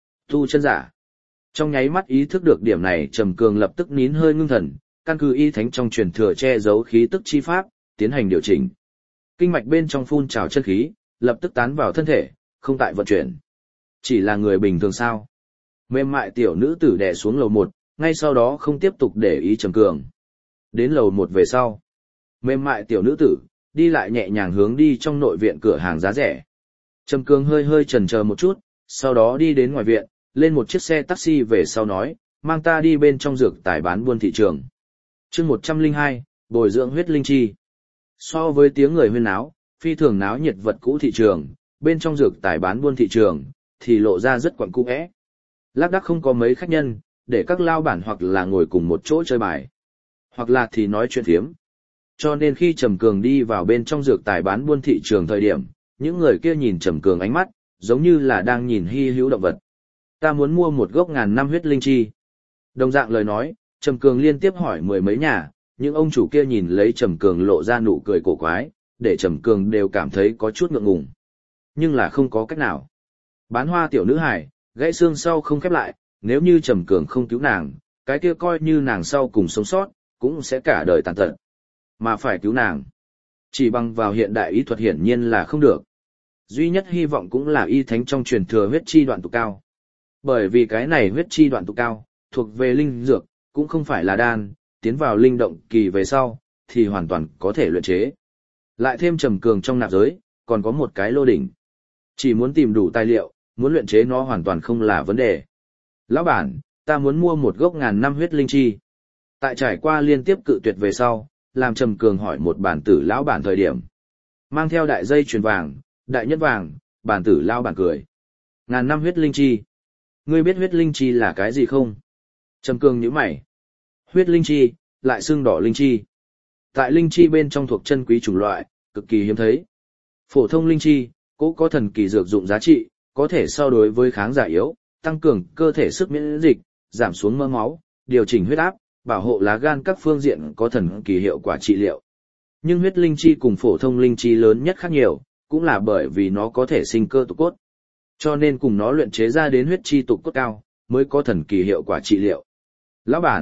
Tu chân giả. Trong nháy mắt ý thức được điểm này Trầm Cường lập tức nín hơi ngưng thần, căn cứ y thánh trong truyền thừa che giấu khí tức chi pháp, tiến hành điều chỉnh. Kinh mạch bên trong phun trào chân khí, lập tức tán vào thân thể, không tại vận chuyển. Chỉ là người bình thường sao? Mềm mại tiểu nữ tử đè xuống lầu 1, ngay sau đó không tiếp tục để ý Trầm Cường. Đến lầu 1 về sau, mềm mại tiểu nữ tử đi lại nhẹ nhàng hướng đi trong nội viện cửa hàng giá rẻ. Trầm Cường hơi chần chờ một chút, sau đó đi đến ngoài viện, lên một chiếc xe taxi về sau nói, mang ta đi bên trong dược tài bán buôn thị trường. Chương 102, bồi dưỡng huyết linh chi. So với tiếng người huyên náo, phi thường náo nhiệt vật cũ thị trường, bên trong dược tài bán buôn thị trường, thì lộ ra rất quẩn cung ẽ. Lác đác không có mấy khách nhân, để các lao bản hoặc là ngồi cùng một chỗ chơi bài, hoặc là thì nói chuyện thiếm. Cho nên khi Trầm Cường đi vào bên trong dược tài bán buôn thị trường thời điểm, những người kia nhìn Trầm Cường ánh mắt, giống như là đang nhìn hy hữu động vật. Ta muốn mua một gốc 1000 năm huyết linh chi. Đồng dạng lời nói, Trầm Cường liên tiếp hỏi mười mấy nhà, những ông chủ kia nhìn lấy Trầm Cường lộ ra nụ cười cổ quái, để Trầm Cường đều cảm thấy có chút ngượng ngùng. Nhưng là không có cách nào. Bán hoa tiểu nữ hài, gãy xương sau không khép lại, nếu như Trầm Cường không cứu nàng, cái kia coi như nàng sau cùng sống sót, cũng sẽ cả đời tàn tật. Mà phải cứu nàng, chỉ bằng vào hiện đại y thuật hiển nhiên là không được. Duy nhất hy vọng cũng là y thánh trong truyền thừa huyết chi đoạn tụ cao. Bởi vì cái này huyết chi đoạn tụ cao, thuộc về linh dược, cũng không phải là đan, tiến vào linh động kỳ về sau, thì hoàn toàn có thể luyện chế. Lại thêm Trầm Cường trong nạp giới, còn có một cái lô đỉnh. Chỉ muốn tìm đủ tài liệu, muốn luyện chế nó hoàn toàn không là vấn đề. Lão bản, ta muốn mua một gốc 1000 năm huyết linh chi. Tại trải qua liên tiếp cự tuyệt về sau, làm Trầm Cường hỏi một bản tử lão bản thời điểm. Mang theo đại dây chuyền vàng, đại nhất vàng, bản tử lão bản cười. 1000 năm huyết linh chi. Ngươi biết huyết linh chi là cái gì không? Trầm Cường nhíu mày. Huyết linh chi, lại xương đỏ linh chi. Tại linh chi bên trong thuộc chân quý chủng loại, cực kỳ hiếm thấy. Phổ thông linh chi, cũng có thần kỳ dược dụng giá trị, có thể so đối với kháng giả yếu, tăng cường cơ thể sức miễn dịch, giảm xuống mỡ máu, điều chỉnh huyết áp, bảo hộ lá gan các phương diện có thần kỳ hiệu quả trị liệu. Nhưng huyết linh chi cùng phổ thông linh chi lớn nhất khác nhiều, cũng là bởi vì nó có thể sinh cơ tục cốt. Cho nên cùng nó luyện chế ra đến huyết chi tục cốt cao, mới có thần kỳ hiệu quả trị liệu. Lão bản,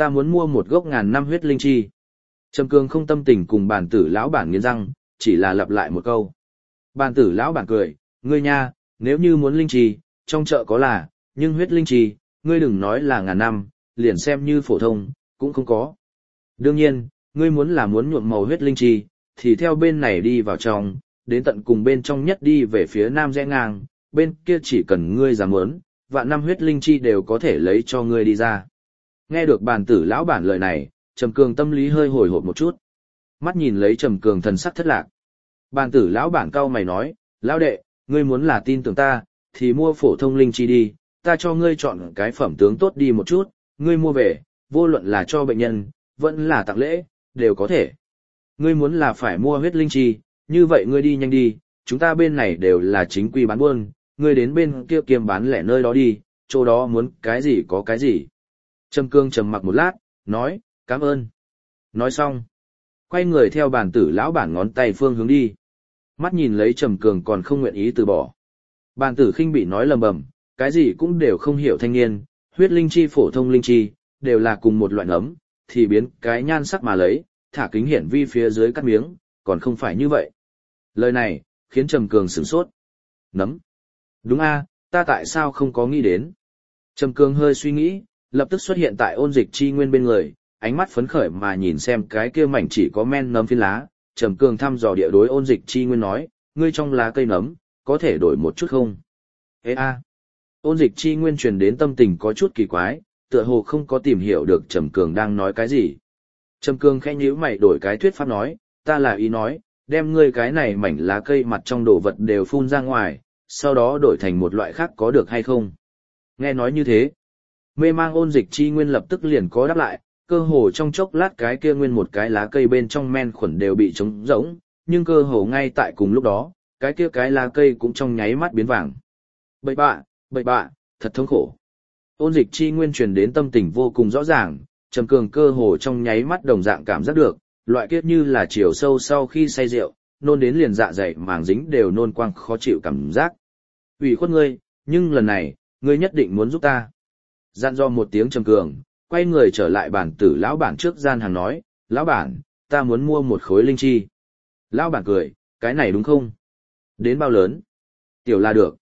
Ta muốn mua một gốc 1000 năm huyết linh chi. Trầm Cường không tâm tình cùng bản tử lão bản nghiến răng, chỉ là lặp lại một câu. Bản tử lão bản cười, ngươi nha, nếu như muốn linh chi, trong chợ có là, nhưng huyết linh chi, ngươi đừng nói là 1000 năm, liền xem như phổ thông, cũng không có. Đương nhiên, ngươi muốn nhuộm màu huyết linh chi, thì theo bên này đi vào trong, đến tận cùng bên trong nhất đi về phía nam rẽ ngang, bên kia chỉ cần ngươi dám muốn, vạn năm huyết linh chi đều có thể lấy cho ngươi đi ra. Nghe được bàn tử lão bản lời này, Trầm Cường tâm lý hơi hồi hộp một chút. Mắt nhìn lấy Trầm Cường thần sắc thất lạc. Bàn tử lão bản cau mày nói, lão đệ, ngươi muốn là tin tưởng ta, thì mua phổ thông linh chi đi, ta cho ngươi chọn cái phẩm tướng tốt đi một chút, ngươi mua về, vô luận là cho bệnh nhân, vẫn là tặng lễ, đều có thể. Ngươi muốn là phải mua huyết linh chi, như vậy ngươi đi nhanh đi, chúng ta bên này đều là chính quy bán buôn, ngươi đến bên kia kiêm bán lẻ nơi đó đi, chỗ đó muốn cái gì có cái gì. Trầm Cương trầm mặc một lát, nói, cảm ơn. Nói xong, quay người theo bàn tử lão bản ngón tay phương hướng đi. Mắt nhìn lấy Trầm Cường còn không nguyện ý từ bỏ. Bàn tử khinh bị nói lầm bầm, cái gì cũng đều không hiểu thanh niên, huyết linh chi phổ thông linh chi, đều là cùng một loại nấm, thì biến cái nhan sắc mà lấy, thả kính hiển vi phía dưới cắt miếng, còn không phải như vậy. Lời này, khiến Trầm Cường sửng sốt. Nấm. Đúng a, ta tại sao không có nghĩ đến. Trầm Cường hơi suy nghĩ, lập tức xuất hiện tại Ôn Dịch Chi Nguyên bên người, ánh mắt phấn khởi mà nhìn xem cái kia mảnh chỉ có men nấm phiến lá. Trầm Cường thăm dò địa đối Ôn Dịch Chi Nguyên nói, ngươi trong lá cây nấm, có thể đổi một chút không? Ê a. Ôn Dịch Chi Nguyên truyền đến tâm tình có chút kỳ quái, tựa hồ không có tìm hiểu được Trầm Cường đang nói cái gì. Trầm Cường khẽ nhíu mày đổi cái thuyết pháp nói, ta là ý nói, đem ngươi cái này mảnh lá cây mặt trong đồ vật đều phun ra ngoài, sau đó đổi thành một loại khác có được hay không? Nghe nói như thế, mê mang Ôn Dịch Chi Nguyên lập tức liền có đáp lại, cơ hồ trong chốc lát cái kia nguyên một cái lá cây bên trong men khuẩn đều bị trống rỗng, nhưng cơ hồ ngay tại cùng lúc đó, cái kia cái lá cây cũng trong nháy mắt biến vàng. Bậy bạ, thật thống khổ. Ôn Dịch Chi Nguyên truyền đến tâm tình vô cùng rõ ràng, Trầm Cường cơ hồ trong nháy mắt đồng dạng cảm giác được, loại kiết như là chiều sâu sau khi say rượu, nôn đến liền dạ dày màng dính đều nôn quang khó chịu cảm giác. Ủy khuất ngươi, nhưng lần này, ngươi nhất định muốn giúp ta. Dặn dò một tiếng Trầm Cường, quay người trở lại bản tử lão bản trước gian hàng nói, lão bản, ta muốn mua một khối linh chi. Lão bản cười, cái này đúng không? Đến bao lớn? Tiểu là được.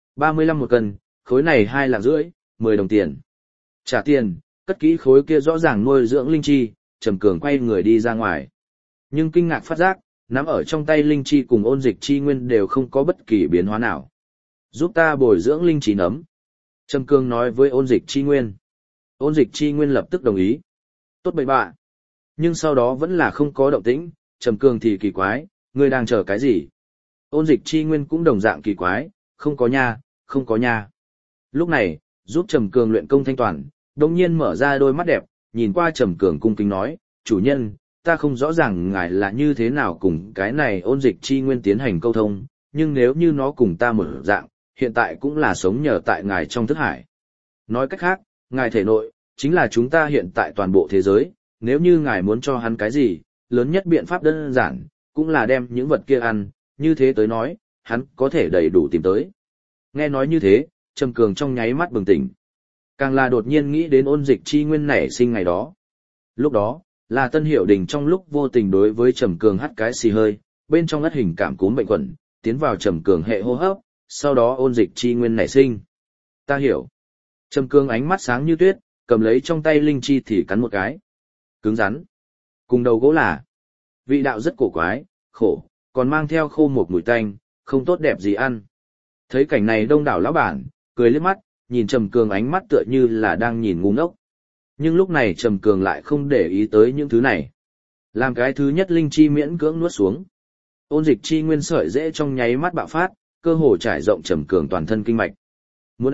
35 một cân, khối này 2 lạng rưỡi, 10 đồng tiền. Trả tiền, cất kỹ khối kia rõ ràng nuôi dưỡng linh chi, Trầm Cường quay người đi ra ngoài. Nhưng kinh ngạc phát giác, nắm ở trong tay linh chi cùng Ôn Dịch Chi Nguyên đều không có bất kỳ biến hóa nào. Giúp ta bồi dưỡng linh chi nấm. Trầm Cường nói với Ôn Dịch Chi Nguyên. Ôn Dịch Chi Nguyên lập tức đồng ý. Tốt bậy bạ. Nhưng sau đó vẫn là không có động tĩnh, Trầm Cường thì kỳ quái, ngươi đang chờ cái gì? Ôn Dịch Chi Nguyên cũng đồng dạng kỳ quái, không có nha. Lúc này, giúp Trầm Cường luyện công thanh toàn, đồng nhiên mở ra đôi mắt đẹp, nhìn qua Trầm Cường cung kính nói, chủ nhân, ta không rõ ràng ngài là như thế nào cùng cái này Ôn Dịch Chi Nguyên tiến hành câu thông, nhưng nếu như nó cùng ta một dạng, hiện tại cũng là sống nhờ tại ngài trong thức hải. Nói cách khác, ngài thể nội, chính là chúng ta hiện tại toàn bộ thế giới, nếu như ngài muốn cho hắn cái gì, lớn nhất biện pháp đơn giản, cũng là đem những vật kia ăn, như thế tới nói, hắn có thể đầy đủ tìm tới. Nghe nói như thế, Trầm Cường trong nháy mắt bừng tỉnh. Càng là đột nhiên nghĩ đến Ôn Dịch Chi Nguyên nảy sinh ngày đó. Lúc đó, là Tân Hiệu Đình trong lúc vô tình đối với Trầm Cường hắt cái xì hơi, bên trong ất hình cảm cúm bệnh khuẩn, tiến vào Trầm Cường hệ hô hấp, sau đó Ôn Dịch Chi Nguyên nảy sinh. Ta hiểu. Trầm Cường ánh mắt sáng như tuyết, cầm lấy trong tay linh chi thì cắn một cái. Cứng rắn. Cùng đầu gỗ là. Vị đạo rất cổ quái, khổ, còn mang theo khô một mùi tanh, không tốt đẹp gì ăn. Thấy cảnh này đông đảo lão bản, cười liếc mắt, nhìn Trầm Cường ánh mắt tựa như là đang nhìn ngu ngốc. Nhưng lúc này Trầm Cường lại không để ý tới những thứ này. Làm cái thứ nhất linh chi miễn cưỡng nuốt xuống. Ôn Dịch Chi Nguyên sợi dễ trong nháy mắt bạo phát, cơ hồ trải rộng Trầm Cường toàn thân kinh mạch. Muốn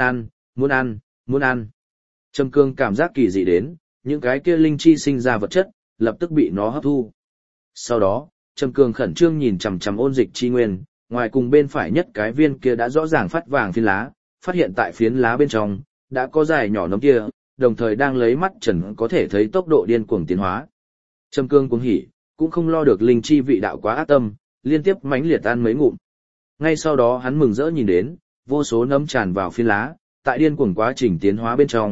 ăn. Trầm Cường cảm giác kỳ dị đến, những cái kia linh chi sinh ra vật chất, lập tức bị nó hấp thu. Sau đó, Trầm Cường khẩn trương nhìn chằm chằm Ôn Dịch Chi Nguyên, ngoài cùng bên phải nhất cái viên kia đã rõ ràng phát vàng phiến lá, phát hiện tại phiến lá bên trong, đã có dài nhỏ nấm kia, đồng thời đang lấy mắt trần có thể thấy tốc độ điên cuồng tiến hóa. Trầm Cường cuồng hỉ, cũng không lo được linh chi vị đạo quá ác tâm, liên tiếp mãnh liệt ăn mấy ngụm. Ngay sau đó hắn mừng rỡ nhìn đến, vô số nấm tràn vào phiến lá, tại điên cuồng quá trình tiến hóa bên trong,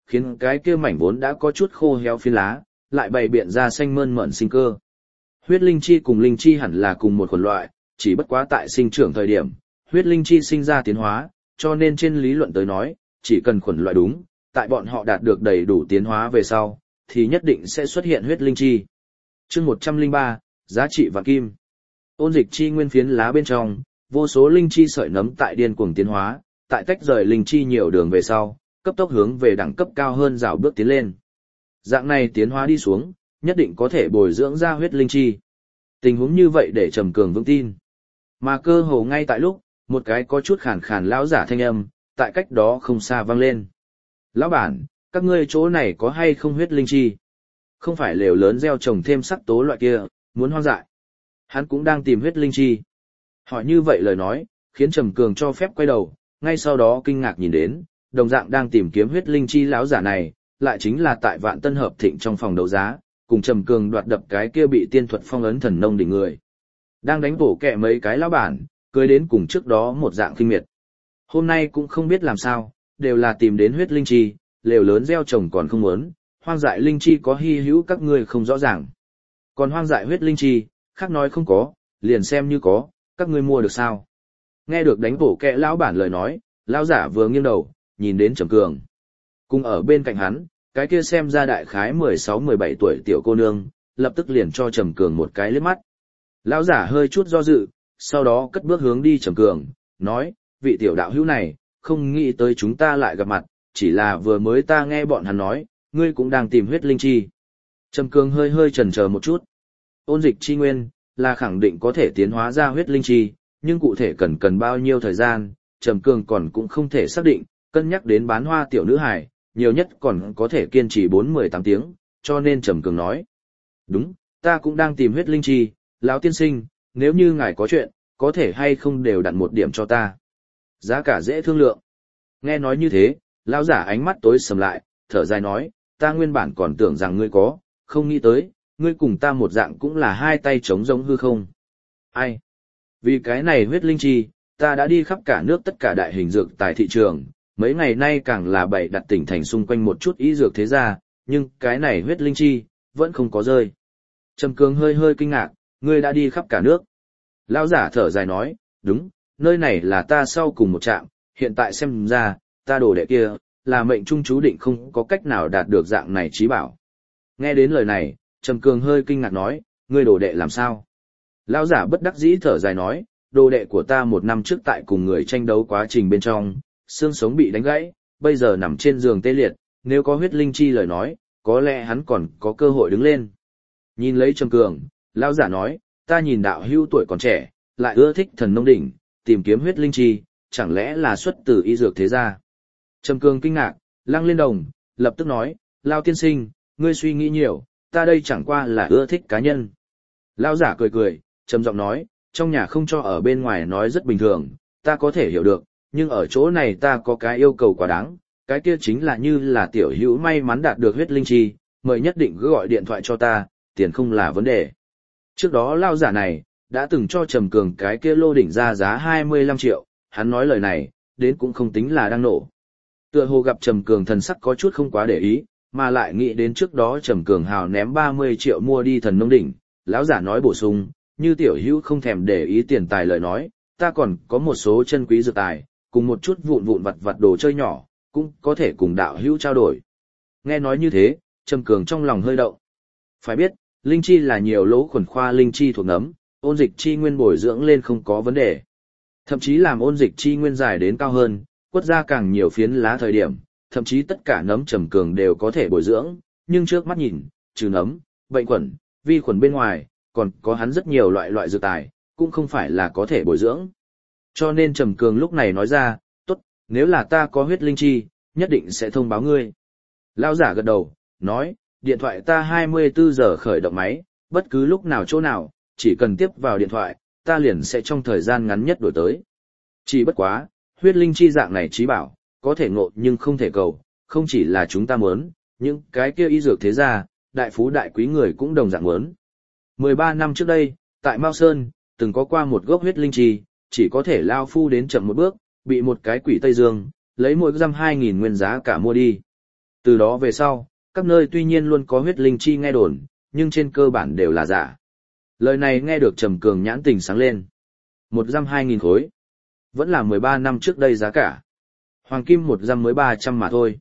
khiến cái kia mảnh vốn đã có chút khô héo phiến lá, lại bày biện ra xanh mơn mởn sinh cơ. Huyết linh chi cùng linh chi hẳn là cùng một khuẩn loại, chỉ bất quá tại sinh trưởng thời điểm, huyết linh chi sinh ra tiến hóa, cho nên trên lý luận tới nói, chỉ cần khuẩn loại đúng, tại bọn họ đạt được đầy đủ tiến hóa về sau, thì nhất định sẽ xuất hiện huyết linh chi. Chương 103, giá trị vạn kim. Ôn dịch chi nguyên phiến lá bên trong, vô số linh chi sợi nấm tại điên cuồng tiến hóa, tại tách rời linh chi nhiều đường về sau, cấp tốc hướng về đẳng cấp cao hơn rào bước tiến lên. Dạng này tiến hóa đi xuống, nhất định có thể bồi dưỡng ra huyết linh chi. Tình huống như vậy để Trầm Cường vững tin. Mà cơ hồ ngay tại lúc, một cái có chút khàn khàn lão giả thanh âm, tại cách đó không xa vang lên. Lão bản, các ngươi chỗ này có hay không huyết linh chi? Không phải lều lớn gieo trồng thêm sắc tố loại kia, muốn hoang dại. Hắn cũng đang tìm huyết linh chi. Hỏi như vậy lời nói, khiến Trầm Cường cho phép quay đầu, ngay sau đó kinh ngạc nhìn đến, đồng dạng đang tìm kiếm huyết linh chi lão giả này, lại chính là tại Vạn Tân Hợp Thịnh trong phòng đấu giá, cùng Trầm Cường đoạt đập cái kia bị tiên thuật phong ấn thần nông đỉnh người. Đang đánh bổ kẹ mấy cái lão bản, cưới đến cùng trước đó một dạng kinh miệt. Hôm nay cũng không biết làm sao, đều là tìm đến huyết linh chi, lều lớn gieo trồng còn không muốn, hoang dại linh chi có hy hữu các ngươi không rõ ràng. Còn hoang dại huyết linh chi, khác nói không có, liền xem như có, các ngươi mua được sao? Nghe được đánh bổ kẹ lão bản lời nói, lão giả vừa nghiêng đầu, nhìn đến Trầm Cường. Cùng ở bên cạnh hắn, cái kia xem ra đại khái 16-17 tuổi tiểu cô nương, lập tức liền cho Trầm Cường một cái liếc mắt. Lão giả hơi chút do dự, sau đó cất bước hướng đi Trầm Cường, nói, vị tiểu đạo hữu này, không nghĩ tới chúng ta lại gặp mặt, chỉ là vừa mới ta nghe bọn hắn nói, ngươi cũng đang tìm huyết linh chi. Trầm Cường hơi hơi chần chờ một chút. Ôn dịch chi nguyên, là khẳng định có thể tiến hóa ra huyết linh chi, nhưng cụ thể cần bao nhiêu thời gian, Trầm Cường còn cũng không thể xác định, cân nhắc đến bán hoa tiểu nữ hài, nhiều nhất còn có thể kiên trì 4-18 tiếng, cho nên Trầm Cường nói. Đúng, ta cũng đang tìm huyết linh chi, lão tiên sinh, nếu như ngài có chuyện, có thể hay không đều đặt một điểm cho ta. Giá cả dễ thương lượng. Nghe nói như thế, lão giả ánh mắt tối sầm lại, thở dài nói, ta nguyên bản còn tưởng rằng ngươi có, không nghĩ tới, ngươi cùng ta một dạng cũng là hai tay trống rỗng hư không. Ai? Vì cái này huyết linh chi, ta đã đi khắp cả nước tất cả đại hình dược tại thị trường, mấy ngày nay càng là bày đặt tỉnh thành xung quanh một chút ý dược thế gia, nhưng cái này huyết linh chi, vẫn không có rơi. Trầm Cường hơi hơi kinh ngạc, ngươi đã đi khắp cả nước. Lão giả thở dài nói, đúng, nơi này là ta sau cùng một trạm, hiện tại xem ra, ta đồ đệ kia, là mệnh trung chú định không có cách nào đạt được dạng này trí bảo. Nghe đến lời này, Trầm Cường hơi kinh ngạc nói, ngươi đồ đệ làm sao? Lão giả bất đắc dĩ thở dài nói, đồ đệ của ta 1 năm trước tại cùng người tranh đấu quá trình bên trong, xương sống bị đánh gãy, bây giờ nằm trên giường tê liệt, nếu có huyết linh chi lời nói, có lẽ hắn còn có cơ hội đứng lên. Nhìn lấy Trầm Cường, lão giả nói, ta nhìn đạo hữu tuổi còn trẻ, lại ưa thích thần nông đỉnh, tìm kiếm huyết linh chi, chẳng lẽ là xuất từ y dược thế gia? Trầm Cường kinh ngạc, lăng lên đồng, lập tức nói, Lão tiên sinh, ngươi suy nghĩ nhiều, ta đây chẳng qua là ưa thích cá nhân. Lão giả cười cười, trầm giọng nói, trong nhà không cho ở bên ngoài nói rất bình thường, ta có thể hiểu được, nhưng ở chỗ này ta có cái yêu cầu quá đáng, cái kia chính là như là tiểu hữu may mắn đạt được huyết linh chi, mời nhất định cứ gọi điện thoại cho ta, tiền không là vấn đề. Trước đó lão giả này, đã từng cho Trầm Cường cái kia lô đỉnh ra giá 25 triệu, hắn nói lời này, đến cũng không tính là đang nổ. Tựa hồ gặp Trầm Cường thần sắc có chút không quá để ý, mà lại nghĩ đến trước đó Trầm Cường hào ném 30 triệu mua đi thần nông đỉnh, lão giả nói bổ sung, như tiểu hữu không thèm để ý tiền tài lời nói, ta còn có một số chân quý dược tài, cùng một chút vụn vụn vặt đồ chơi nhỏ, cũng có thể cùng đạo hữu trao đổi. Nghe nói như thế, Trầm Cường trong lòng hơi động. Phải biết, linh chi là nhiều lỗ khuẩn khoa linh chi thuộc nấm, ôn dịch chi nguyên bồi dưỡng lên không có vấn đề. Thậm chí làm ôn dịch chi nguyên dài đến cao hơn, quất ra càng nhiều phiến lá thời điểm, thậm chí tất cả nấm Trầm Cường đều có thể bồi dưỡng, nhưng trước mắt nhìn, trừ nấm, bệnh khuẩn, vi khuẩn bên ngoài, còn có hắn rất nhiều loại dược tài, cũng không phải là có thể bồi dưỡng. Cho nên Trầm Cường lúc này nói ra, tốt, nếu là ta có huyết linh chi, nhất định sẽ thông báo ngươi. Lão giả gật đầu, nói, điện thoại ta 24 giờ khởi động máy, bất cứ lúc nào chỗ nào, chỉ cần tiếp vào điện thoại, ta liền sẽ trong thời gian ngắn nhất đổi tới. Chỉ bất quá, huyết linh chi dạng này trí bảo, có thể ngộ nhưng không thể cầu, không chỉ là chúng ta muốn, những cái kia y dược thế gia, đại phú đại quý người cũng đồng dạng muốn. 13 năm trước đây, tại Mao Sơn, từng có qua một gốc huyết linh chi, chỉ có thể lao phu đến chậm một bước, bị một cái quỷ Tây Dương, lấy mỗi giam 2.000 nguyên giá cả mua đi. Từ đó về sau, các nơi tuy nhiên luôn có huyết linh chi nghe đồn, nhưng trên cơ bản đều là giả. Lời này nghe được Trầm Cường nhãn tình sáng lên. 1 giam 2.000 khối. Vẫn là 13 năm trước đây giá cả. Hoàng kim 1 giam mới 300 mà thôi.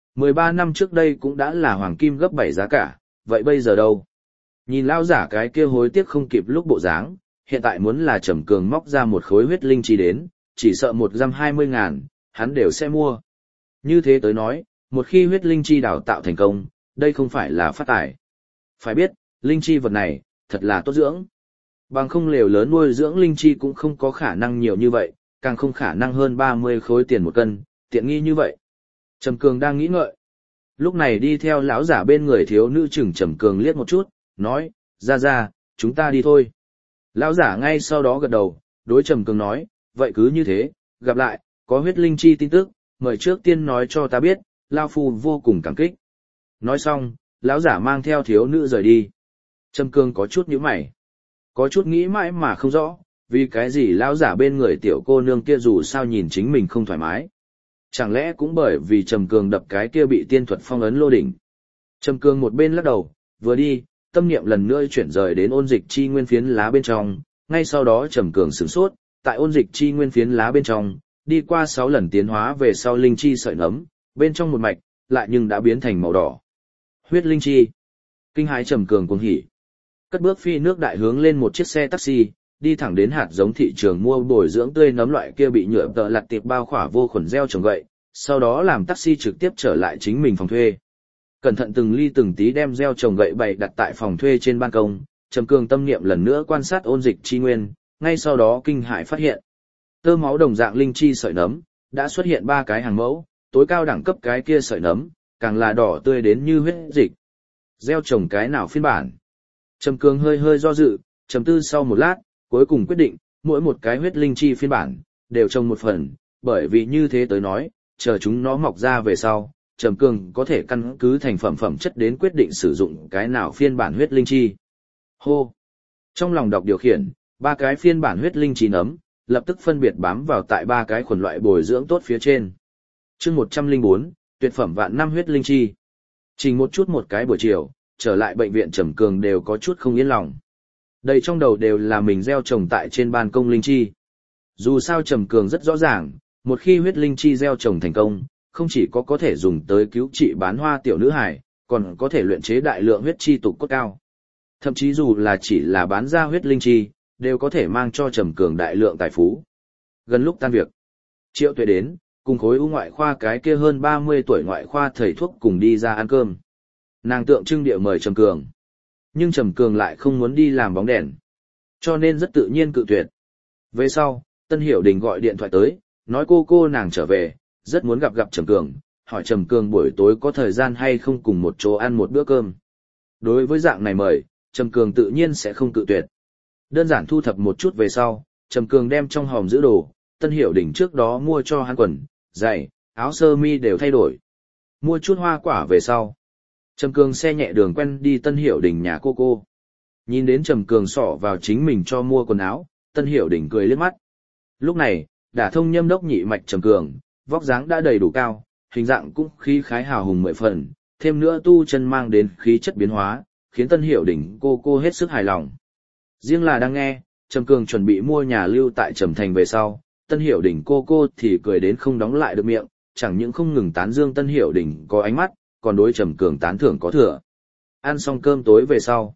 13 năm trước đây cũng đã là hoàng kim gấp 7 giá cả, vậy bây giờ đâu? Nhìn lao giả cái kia hối tiếc không kịp lúc bộ dáng, hiện tại muốn là Trầm Cường móc ra một khối huyết linh chi đến, chỉ sợ 1 giam 20.000, hắn đều sẽ mua. Như thế tới nói, một khi huyết linh chi đào tạo thành công, đây không phải là phát tài. Phải biết, linh chi vật này, thật là tốt dưỡng. Bằng không lều lớn nuôi dưỡng linh chi cũng không có khả năng nhiều như vậy, càng không khả năng hơn 30 khối tiền một cân, tiện nghi như vậy. Trầm Cường đang nghĩ ngợi. Lúc này đi theo lão giả bên người thiếu nữ chừng Trầm Cường liếc một chút, nói, ra, chúng ta đi thôi. Lão giả ngay sau đó gật đầu, đối Trầm Cường nói, vậy cứ như thế, gặp lại, có huyết linh chi tin tức, mời trước tiên nói cho ta biết, Lao Phu vô cùng cảm kích. Nói xong, lão giả mang theo thiếu nữ rời đi. Trầm Cường có chút nhíu mày. Có chút nghĩ mãi mà không rõ, vì cái gì lão giả bên người tiểu cô nương kia dù sao nhìn chính mình không thoải mái. Chẳng lẽ cũng bởi vì Trầm Cường đập cái kia bị tiên thuật phong ấn lô đỉnh. Trầm Cường một bên lắc đầu, vừa đi, tâm niệm lần nữa chuyển rời đến ôn dịch chi nguyên phiến lá bên trong, ngay sau đó Trầm Cường sửng sốt, tại ôn dịch chi nguyên phiến lá bên trong, đi qua 6 lần tiến hóa về sau linh chi sợi nấm, bên trong một mạch, lại nhưng đã biến thành màu đỏ. Huyết linh chi. Kinh hãi Trầm Cường cuồng hỉ. Cất bước phi nước đại hướng lên một chiếc xe taxi, đi thẳng đến hạt giống thị trường mua bồi dưỡng tươi nấm loại kia bị nhựa tợ lặt tiệp bao khỏa vô khuẩn gieo trồng gậy, sau đó làm taxi trực tiếp trở lại chính mình phòng thuê. Cẩn thận từng ly từng tí đem gieo trồng gậy bày đặt tại phòng thuê trên ban công, Trầm Cường tâm niệm lần nữa quan sát ôn dịch chi nguyên, ngay sau đó kinh hãi phát hiện. Tơ máu đồng dạng linh chi sợi nấm, đã xuất hiện 3 cái hàng mẫu, tối cao đẳng cấp cái kia sợi nấm, càng là đỏ tươi đến như huyết dịch. Gieo trồng cái nào phiên bản? Trầm Cường hơi do dự, trầm tư sau một lát, cuối cùng quyết định, mỗi một cái huyết linh chi phiên bản, đều trồng một phần, bởi vì như thế tới nói, chờ chúng nó mọc ra về sau, Trầm Cường có thể căn cứ thành phẩm chất đến quyết định sử dụng cái nào phiên bản huyết linh chi. Hô! Trong lòng đọc điều khiển, 3 cái phiên bản huyết linh chi nấm, lập tức phân biệt bám vào tại 3 cái khuẩn loại bồi dưỡng tốt phía trên. Chương 104, tuyệt phẩm vạn năm huyết linh chi. Chỉ một cái buổi chiều, trở lại bệnh viện Trầm Cường đều có chút không yên lòng. Đầy trong đầu đều là mình gieo trồng tại trên ban công linh chi. Dù sao Trầm Cường rất rõ ràng, một khi huyết linh chi gieo trồng thành công, không chỉ có thể dùng tới cứu trị bán hoa tiểu nữ hài, còn có thể luyện chế đại lượng huyết chi tục cốt cao. Thậm chí dù là chỉ là bán ra huyết linh chi, đều có thể mang cho Trầm Cường đại lượng tài phú. Gần lúc tan việc, Triệu Tuệ đến, cùng khối u ngoại khoa cái kia hơn 30 tuổi ngoại khoa thầy thuốc cùng đi ra ăn cơm. Nàng tượng trưng địa mời Trầm Cường. Nhưng Trầm Cường lại không muốn đi làm bóng đèn, cho nên rất tự nhiên cự tuyệt. Về sau, Tân Hiểu Đình gọi điện thoại tới, nói cô nàng trở về, rất muốn gặp Trầm Cường, hỏi Trầm Cường buổi tối có thời gian hay không cùng một chỗ ăn một bữa cơm. Đối với dạng này mời, Trầm Cường tự nhiên sẽ không cự tuyệt. Đơn giản thu thập một chút về sau, Trầm Cường đem trong hòm giữ đồ, Tân Hiểu Đình trước đó mua cho hắn quần, giày, áo sơ mi đều thay đổi. Mua chút hoa quả về sau, Trầm Cường xe nhẹ đường quen đi Tân Hiểu Đình nhà cô. Nhìn đến Trầm Cường xỏ vào chính mình cho mua quần áo, Tân Hiểu Đình cười liếc mắt. Lúc này, đả thông nhâm đốc nhị mạch Trầm Cường, vóc dáng đã đầy đủ cao, hình dạng cũng khí khái hào hùng 10 phần, thêm nữa tu chân mang đến khí chất biến hóa, khiến Tân Hiểu Đình cô hết sức hài lòng. Riêng là đang nghe, Trầm Cường chuẩn bị mua nhà lưu tại Trầm Thành về sau, Tân Hiểu Đình cô thì cười đến không đóng lại được miệng, chẳng những không ngừng tán dương Tân Hiểu Đình có ánh mắt, còn đối Trầm Cường tán thưởng có thừa. Ăn xong cơm tối về sau,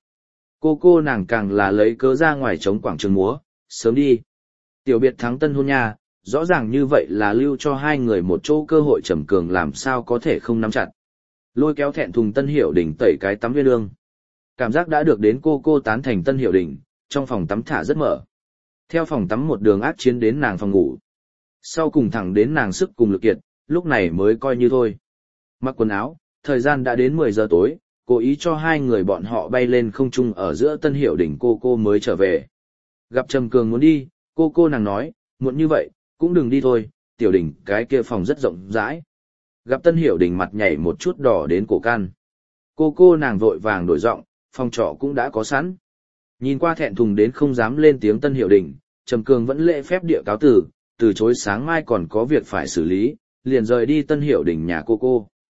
cô nàng càng là lấy cớ ra ngoài trống quảng trường múa, sớm đi. Tiểu biệt thắng tân hôn nha, rõ ràng như vậy là lưu cho hai người một chỗ cơ hội Trầm Cường làm sao có thể không nắm chặt. Lôi kéo thẹn thùng Tân Hiểu Đình tẩy cái tắm viên lương. Cảm giác đã được đến cô tán thành Tân Hiểu Đình, trong phòng tắm thả rất mở. Theo phòng tắm một đường ác chiến đến nàng phòng ngủ. Sau cùng thẳng đến nàng sức cùng lực kiệt, lúc này mới coi như thôi. Mặc quần áo, thời gian đã đến 10 giờ tối, cố ý cho hai người bọn họ bay lên không trung ở giữa Tân Hiểu Đình cô mới trở về. Gặp Trầm Cường muốn đi, cô nàng nói, muộn như vậy, cũng đừng đi thôi, Tiểu Đình cái kia phòng rất rộng rãi. Gặp Tân Hiểu Đình mặt nhảy một chút đỏ đến cổ can. Cô nàng vội vàng đổi giọng, phòng trọ cũng đã có sẵn. Nhìn qua thẹn thùng đến không dám lên tiếng Tân Hiểu Đình, Trầm Cường vẫn lễ phép địa cáo từ chối sáng mai còn có việc phải xử lý, liền rời đi Tân Hiểu Đình nhà cô.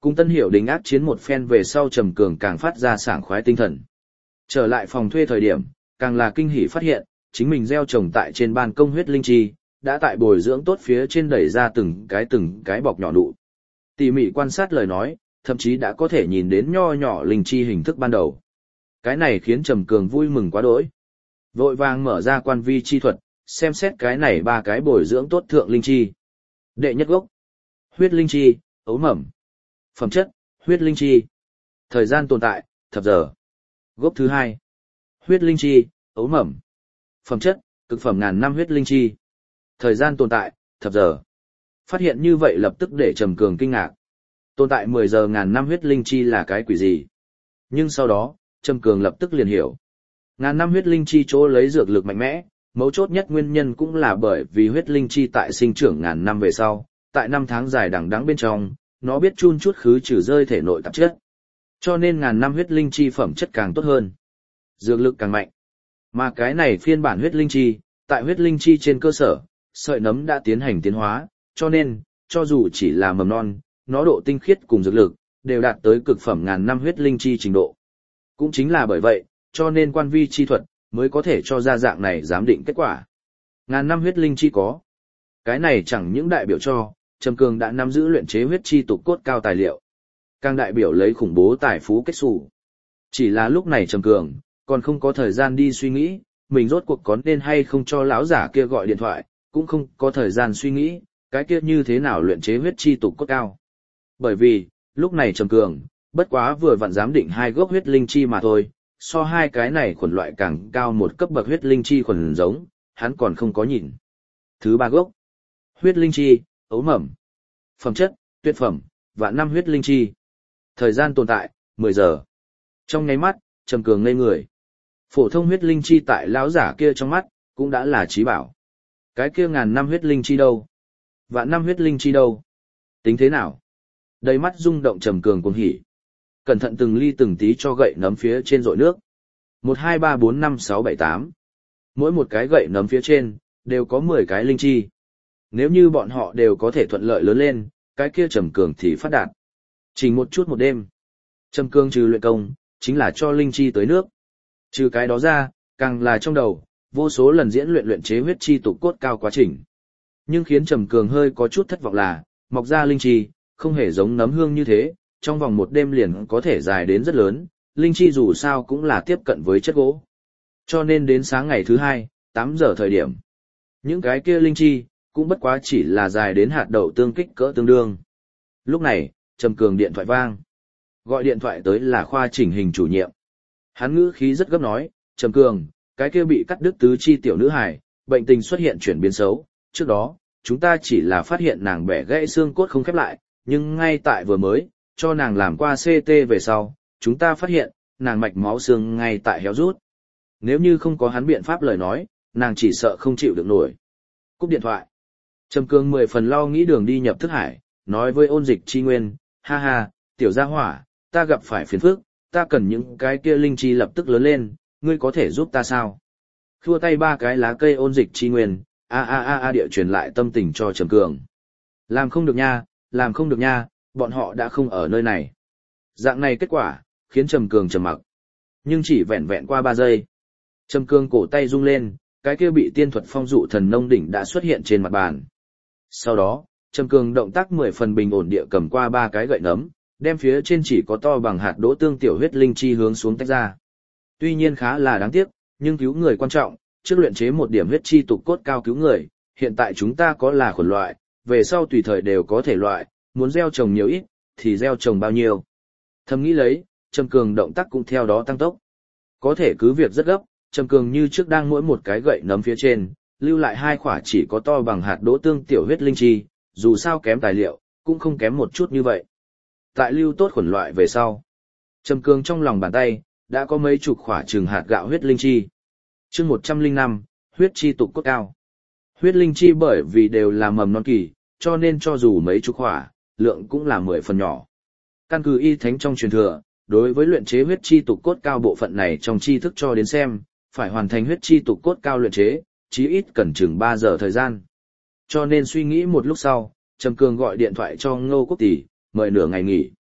Cùng Tân Hiểu Đình ác chiến một phen về sau Trầm Cường càng phát ra sảng khoái tinh thần. Trở lại phòng thuê thời điểm, càng là kinh hỉ phát hiện, chính mình gieo trồng tại trên ban công huyết linh chi, đã tại bồi dưỡng tốt phía trên đẩy ra từng cái bọc nhỏ nụ. Tỉ mỉ quan sát lời nói, thậm chí đã có thể nhìn đến nho nhỏ linh chi hình thức ban đầu. Cái này khiến Trầm Cường vui mừng quá đỗi. Vội vàng mở ra quan vi chi thuật, xem xét cái này ba cái bồi dưỡng tốt thượng linh chi. Đệ nhất gốc, huyết linh chi, ấu mầm. Phẩm chất, huyết linh chi. Thời gian tồn tại, thập giờ. Gốc thứ hai, huyết linh chi, ấu mầm. Phẩm chất, cực phẩm ngàn năm huyết linh chi. Thời gian tồn tại, thập giờ. Phát hiện như vậy lập tức để Trầm Cường kinh ngạc. Tồn tại 10 giờ ngàn năm huyết linh chi là cái quỷ gì? Nhưng sau đó, Trầm Cường lập tức liền hiểu. Ngàn năm huyết linh chi chỗ lấy dược lực mạnh mẽ, mấu chốt nhất nguyên nhân cũng là bởi vì huyết linh chi tại sinh trưởng ngàn năm về sau, tại năm tháng dài đằng đẵng bên trong, nó biết chun chút khứ trừ rơi thể nội tạp chất. Cho nên ngàn năm huyết linh chi phẩm chất càng tốt hơn, dược lực càng mạnh. Mà cái này phiên bản huyết linh chi, tại huyết linh chi trên cơ sở, sợi nấm đã tiến hành tiến hóa, cho nên, cho dù chỉ là mầm non, nó độ tinh khiết cùng dược lực, đều đạt tới cực phẩm ngàn năm huyết linh chi trình độ. Cũng chính là bởi vậy, cho nên quan vi chi thuật, mới có thể cho ra dạng này giám định kết quả. Ngàn năm huyết linh chi có. Cái này chẳng những đại biểu cho, Trầm Cường đã nắm giữ luyện chế huyết chi tục cốt cao tài liệu. Càng đại biểu lấy khủng bố tài phú kết xù. Chỉ là lúc này Trầm Cường, còn không có thời gian đi suy nghĩ, mình rốt cuộc có nên hay không cho lão giả kia gọi điện thoại, cũng không có thời gian suy nghĩ, cái kia như thế nào luyện chế huyết chi tục cốt cao. Bởi vì, lúc này Trầm Cường, bất quá vừa vặn giám định 2 gốc huyết linh chi mà thôi, so 2 cái này khuẩn loại càng cao một cấp bậc huyết linh chi khuẩn giống, hắn còn không có nhìn. Thứ 3 gốc, huyết linh chi, ấu mầm. Phẩm chất, tuyệt phẩm, vạn năm huyết linh chi. Thời gian tồn tại, 10 giờ. Trong nháy mắt, Trầm Cường ngây người. Phổ thông huyết linh chi tại lão giả kia trong mắt, cũng đã là trí bảo. Cái kia ngàn năm huyết linh chi đâu? Vạn năm huyết linh chi đâu? Tính thế nào? Đầy mắt rung động Trầm Cường cuồng hỉ. Cẩn thận từng ly từng tí cho gậy nấm phía trên rội nước. 1, 2, 3, 4, 5, 6, 7, 8. Mỗi một cái gậy nấm phía trên, đều có 10 cái linh chi. Nếu như bọn họ đều có thể thuận lợi lớn lên, cái kia Trầm Cường thì phát đạt. Chỉ một chút một đêm. Trầm Cường trừ luyện công, chính là cho linh chi tới nước. Trừ cái đó ra, càng là trong đầu, vô số lần diễn luyện chế huyết chi tục cốt cao quá trình. Nhưng khiến Trầm Cường hơi có chút thất vọng là, mọc ra linh chi, không hề giống nấm hương như thế, trong vòng một đêm liền có thể dài đến rất lớn, linh chi dù sao cũng là tiếp cận với chất gỗ. Cho nên đến sáng ngày thứ 2, 8 giờ thời điểm, những cái kia linh chi, cũng bất quá chỉ là dài đến hạt đậu tương kích cỡ tương đương. Lúc này, Trầm Cường điện thoại vang. Gọi điện thoại tới là khoa chỉnh hình chủ nhiệm. Hắn ngữ khí rất gấp nói, Trầm Cường, cái kia bị cắt đứt tứ chi tiểu nữ hài, bệnh tình xuất hiện chuyển biến xấu. Trước đó, chúng ta chỉ là phát hiện nàng bẻ gãy xương cốt không khép lại, nhưng ngay tại vừa mới, cho nàng làm qua CT về sau, chúng ta phát hiện, nàng mạch máu xương ngay tại héo rút. Nếu như không có hắn biện pháp lời nói, nàng chỉ sợ không chịu được nổi. Cúp điện thoại. Trầm Cường 10 phần lo nghĩ đường đi nhập thức hải, nói với Ôn Dịch Chi Nguyên, ha ha, tiểu gia hỏa, ta gặp phải phiền phức, ta cần những cái kia linh chi lập tức lớn lên, ngươi có thể giúp ta sao? Khua tay 3 cái lá cây Ôn Dịch Chi Nguyên, địa truyền lại tâm tình cho Trầm Cường. Làm không được nha, bọn họ đã không ở nơi này. Dạng này kết quả, khiến Trầm Cường trầm mặc. Nhưng chỉ vẹn vẹn qua 3 giây. Trầm Cường cổ tay rung lên, cái kia bị tiên thuật phong dụ thần nông đỉnh đã xuất hiện trên mặt bàn. Sau đó, Trầm Cường động tác 10 phần bình ổn địa cầm qua 3 cái gậy nấm, đem phía trên chỉ có to bằng hạt đỗ tương tiểu huyết linh chi hướng xuống tách ra. Tuy nhiên khá là đáng tiếc, nhưng cứu người quan trọng, trước luyện chế một điểm huyết chi tục cốt cao cứu người, hiện tại chúng ta có là khuẩn loại, về sau tùy thời đều có thể loại, muốn gieo trồng nhiều ít, thì gieo trồng bao nhiêu. Thầm nghĩ lấy, Trầm Cường động tác cũng theo đó tăng tốc. Có thể cứ việc rất gấp, Trầm Cường như trước đang mỗi một cái gậy nấm phía trên, lưu lại 2 quả chỉ có to bằng hạt đỗ tương tiểu huyết linh chi, dù sao kém tài liệu, cũng không kém một chút như vậy. Tại lưu tốt khuẩn loại về sau, Trầm Cường trong lòng bàn tay, đã có mấy chục quả chừng hạt gạo huyết linh chi. Chương 105, huyết chi tục cốt cao. Huyết linh chi bởi vì đều là mầm non kỳ, cho nên cho dù mấy chục quả, lượng cũng là 10 phần nhỏ. Căn cứ y thánh trong truyền thừa, đối với luyện chế huyết chi tục cốt cao bộ phận này trong tri thức cho đến xem, phải hoàn thành huyết chi tục cốt cao luyện chế, chí ít cần chừng 3 giờ thời gian. Cho nên suy nghĩ một lúc sau, Trầm Cường gọi điện thoại cho Ngô Quốc Tỷ, mời nửa ngày nghỉ.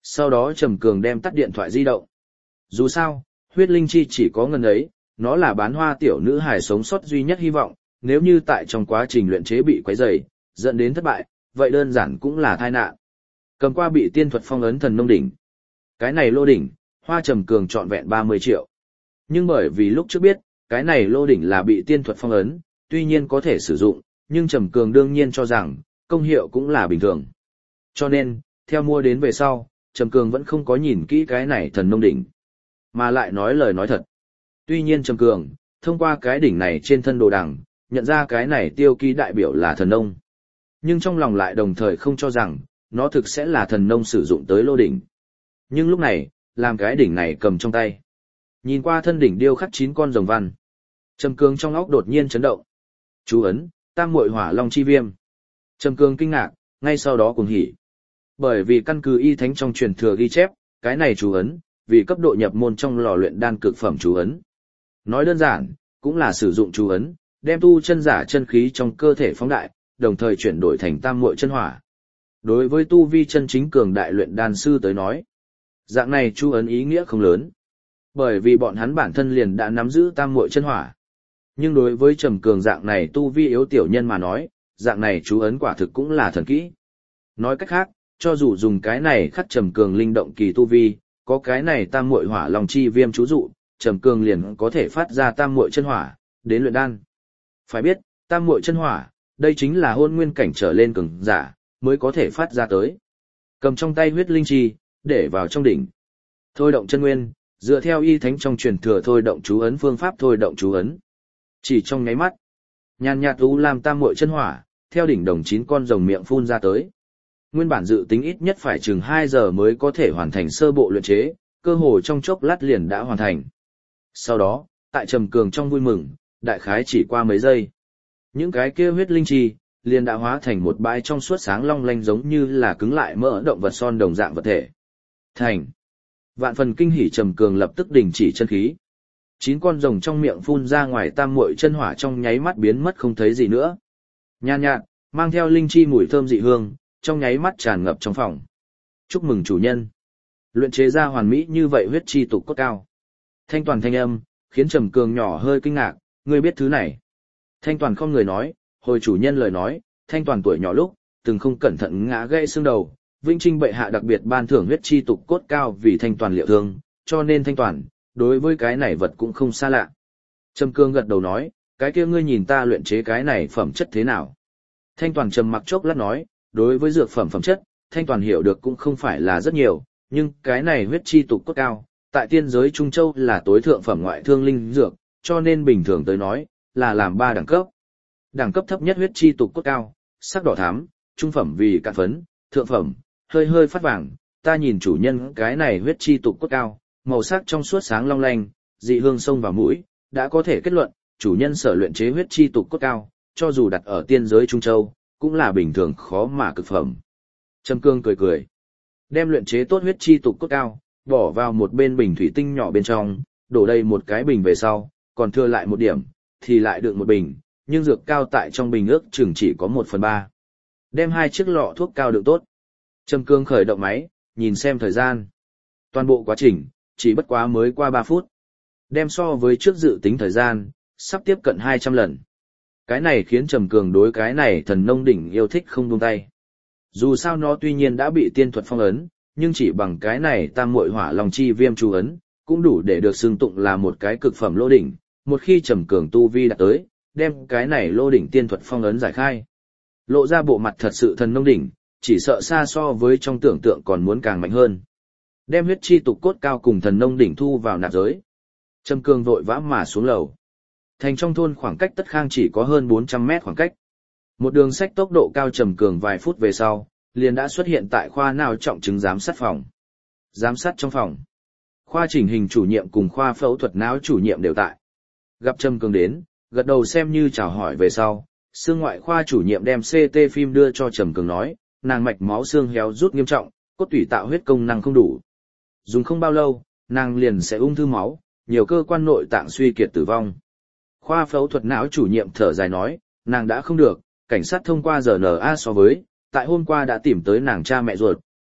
Sau đó Trầm Cường đem tắt điện thoại di động. Dù sao, huyết linh chi chỉ có ngần ấy, nó là bán hoa tiểu nữ hài sống sót duy nhất hy vọng, nếu như tại trong quá trình luyện chế bị quấy rầy, dẫn đến thất bại, vậy đơn giản cũng là tai nạn. Cầm qua bị tiên thuật phong ấn thần nông đỉnh. Cái này lô đỉnh, hoa Trầm Cường trọn vẹn 30 triệu. Nhưng bởi vì lúc trước biết, cái này lô đỉnh là bị tiên thuật phong ấn, tuy nhiên có thể sử dụng, nhưng Trầm Cường đương nhiên cho rằng, công hiệu cũng là bình thường. Cho nên, theo mua đến về sau, Trầm Cường vẫn không có nhìn kỹ cái này thần nông đỉnh, mà lại nói lời nói thật. Tuy nhiên Trầm Cường, thông qua cái đỉnh này trên thân đồ đằng, nhận ra cái này tiêu ký đại biểu là thần nông. Nhưng trong lòng lại đồng thời không cho rằng, nó thực sẽ là thần nông sử dụng tới lô đỉnh. Nhưng lúc này, làm cái đỉnh này cầm trong tay. Nhìn qua thân đỉnh điêu khắc 9 con rồng văn. Trầm Cường trong óc đột nhiên chấn động. Chú ấn, Tam Muội Hỏa Long Chi Viêm. Trầm Cường kinh ngạc, ngay sau đó cuồng hỉ. Bởi vì căn cứ y thánh trong truyền thừa ghi chép, cái này chú ấn, vì cấp độ nhập môn trong lò luyện đan cực phẩm chú ấn. Nói đơn giản, cũng là sử dụng chú ấn, đem tu chân giả chân khí trong cơ thể phóng đại, đồng thời chuyển đổi thành tam muội chân hỏa. Đối với tu vi chân chính cường đại luyện đan sư tới nói, dạng này chú ấn ý nghĩa không lớn, bởi vì bọn hắn bản thân liền đã nắm giữ tam muội chân hỏa. Nhưng đối với Trầm Cường dạng này tu vi yếu tiểu nhân mà nói, dạng này chú ấn quả thực cũng là thần kỹ. Nói cách khác, cho dù dùng cái này khắc Trầm Cường linh động kỳ tu vi, có cái này tam muội hỏa long chi viêm chú dụ, Trầm Cường liền có thể phát ra tam muội chân hỏa, đến luyện đan. Phải biết, tam muội chân hỏa, đây chính là hôn nguyên cảnh trở lên cường giả, mới có thể phát ra tới. Cầm trong tay huyết linh chi, để vào trong đỉnh. Thôi động chân nguyên, dựa theo y thánh trong truyền thừa thôi động chú ấn phương pháp thôi động chú ấn. Chỉ trong nháy mắt, nhàn nhạt u lam tam muội chân hỏa, theo đỉnh đồng 9 con rồng miệng phun ra tới. Nguyên bản dự tính ít nhất phải chừng 2 giờ mới có thể hoàn thành sơ bộ luyện chế, cơ hồ trong chốc lát liền đã hoàn thành. Sau đó, tại Trầm Cường trong vui mừng, đại khái chỉ qua mấy giây. Những cái kia huyết linh chi, liền đã hóa thành một bãi trong suốt sáng long lanh giống như là cứng lại mỡ động vật son đồng dạng vật thể. Thành. Vạn phần kinh hỉ Trầm Cường lập tức đình chỉ chân khí. 9 con rồng trong miệng phun ra ngoài tam muội chân hỏa trong nháy mắt biến mất không thấy gì nữa. Nhàn nhạt, mang theo linh chi mùi thơm dị hương, trong nháy mắt tràn ngập trong phòng. Chúc mừng chủ nhân. Luyện chế ra hoàn mỹ như vậy huyết chi tục cốt cao. Thanh Toàn thanh âm, khiến Trầm Cường nhỏ hơi kinh ngạc, ngươi biết thứ này. Thanh Toàn không người nói, hồi chủ nhân lời nói, Thanh Toàn tuổi nhỏ lúc, từng không cẩn thận ngã gãy xương đầu, Vĩnh Trinh bệ hạ đặc biệt ban thưởng huyết chi tục cốt cao vì Thanh Toàn liệu thương, cho nên Thanh Toàn, đối với cái này vật cũng không xa lạ. Trầm Cường gật đầu nói, cái kia ngươi nhìn ta luyện chế cái này phẩm chất thế nào? Thanh Toàn trầm mặc chốc lát nói, đối với dược phẩm phẩm chất, Thanh Toàn hiểu được cũng không phải là rất nhiều, nhưng cái này huyết chi tục cốt cao, tại tiên giới Trung Châu là tối thượng phẩm ngoại thương linh dược, cho nên bình thường tới nói, là làm 3 đẳng cấp. Đẳng cấp thấp nhất huyết chi tục cốt cao, sắc đỏ thắm, trung phẩm vì cạn phấn, thượng phẩm, hơi hơi phát vàng, ta nhìn chủ nhân cái này huyết chi tục cốt cao, màu sắc trong suốt sáng long lanh, dị hương sông vào mũi, đã có thể kết luận, chủ nhân sở luyện chế huyết chi tục cốt cao, cho dù đặt ở tiên giới Trung Châu, cũng là bình thường khó mà cực phẩm. Trầm Cường cười cười, đem luyện chế tốt huyết chi tục cốt cao, bỏ vào một bên bình thủy tinh nhỏ bên trong, đổ đầy một cái bình về sau, còn thừa lại một điểm, thì lại đựng một bình, nhưng dược cao tại trong bình ước chừng chỉ có 1/3. Đem 2 chiếc lọ thuốc cao đựng tốt. Trầm Cường khởi động máy, nhìn xem thời gian. Toàn bộ quá trình, chỉ bất quá mới qua 3 phút. Đem so với trước dự tính thời gian, sắp tiếp cận 200 lần. Cái này khiến Trầm Cường đối cái này thần nông đỉnh yêu thích không buông tay. Dù sao nó tuy nhiên đã bị tiên thuật phong ấn, nhưng chỉ bằng cái này tam muội hỏa long chi viêm chú ấn, cũng đủ để được xưng tụng là một cái cực phẩm lô đỉnh, một khi Trầm Cường tu vi đạt tới, đem cái này lô đỉnh tiên thuật phong ấn giải khai. Lộ ra bộ mặt thật sự thần nông đỉnh, chỉ sợ xa so với trong tưởng tượng còn muốn càng mạnh hơn. Đem huyết chi tục cốt cao cùng thần nông đỉnh thu vào nạp giới. Trầm Cường vội vã mà xuống lầu. Thành trong thôn khoảng cách Tất Khang chỉ có hơn 400 mét khoảng cách. Một đường sách tốc độ cao Trầm Cường vài phút về sau, liền đã xuất hiện tại khoa nào trọng chứng giám sát phòng. Giám sát trong phòng. Khoa chỉnh hình chủ nhiệm cùng khoa phẫu thuật não chủ nhiệm đều tại. Gặp Trầm Cường đến, gật đầu xem như chào hỏi về sau, xương ngoại khoa chủ nhiệm đem CT phim đưa cho Trầm Cường nói, nàng mạch máu xương héo rút nghiêm trọng, cốt tủy tạo huyết công năng không đủ. Dùng không bao lâu, nàng liền sẽ ung thư máu, nhiều cơ quan nội tạng suy kiệt tử vong. Khoa phẫu thuật não chủ nhiệm thở dài nói, nàng đã không được, cảnh sát thông qua RNA so với, tại hôm qua đã tìm tới nàng cha mẹ ruột,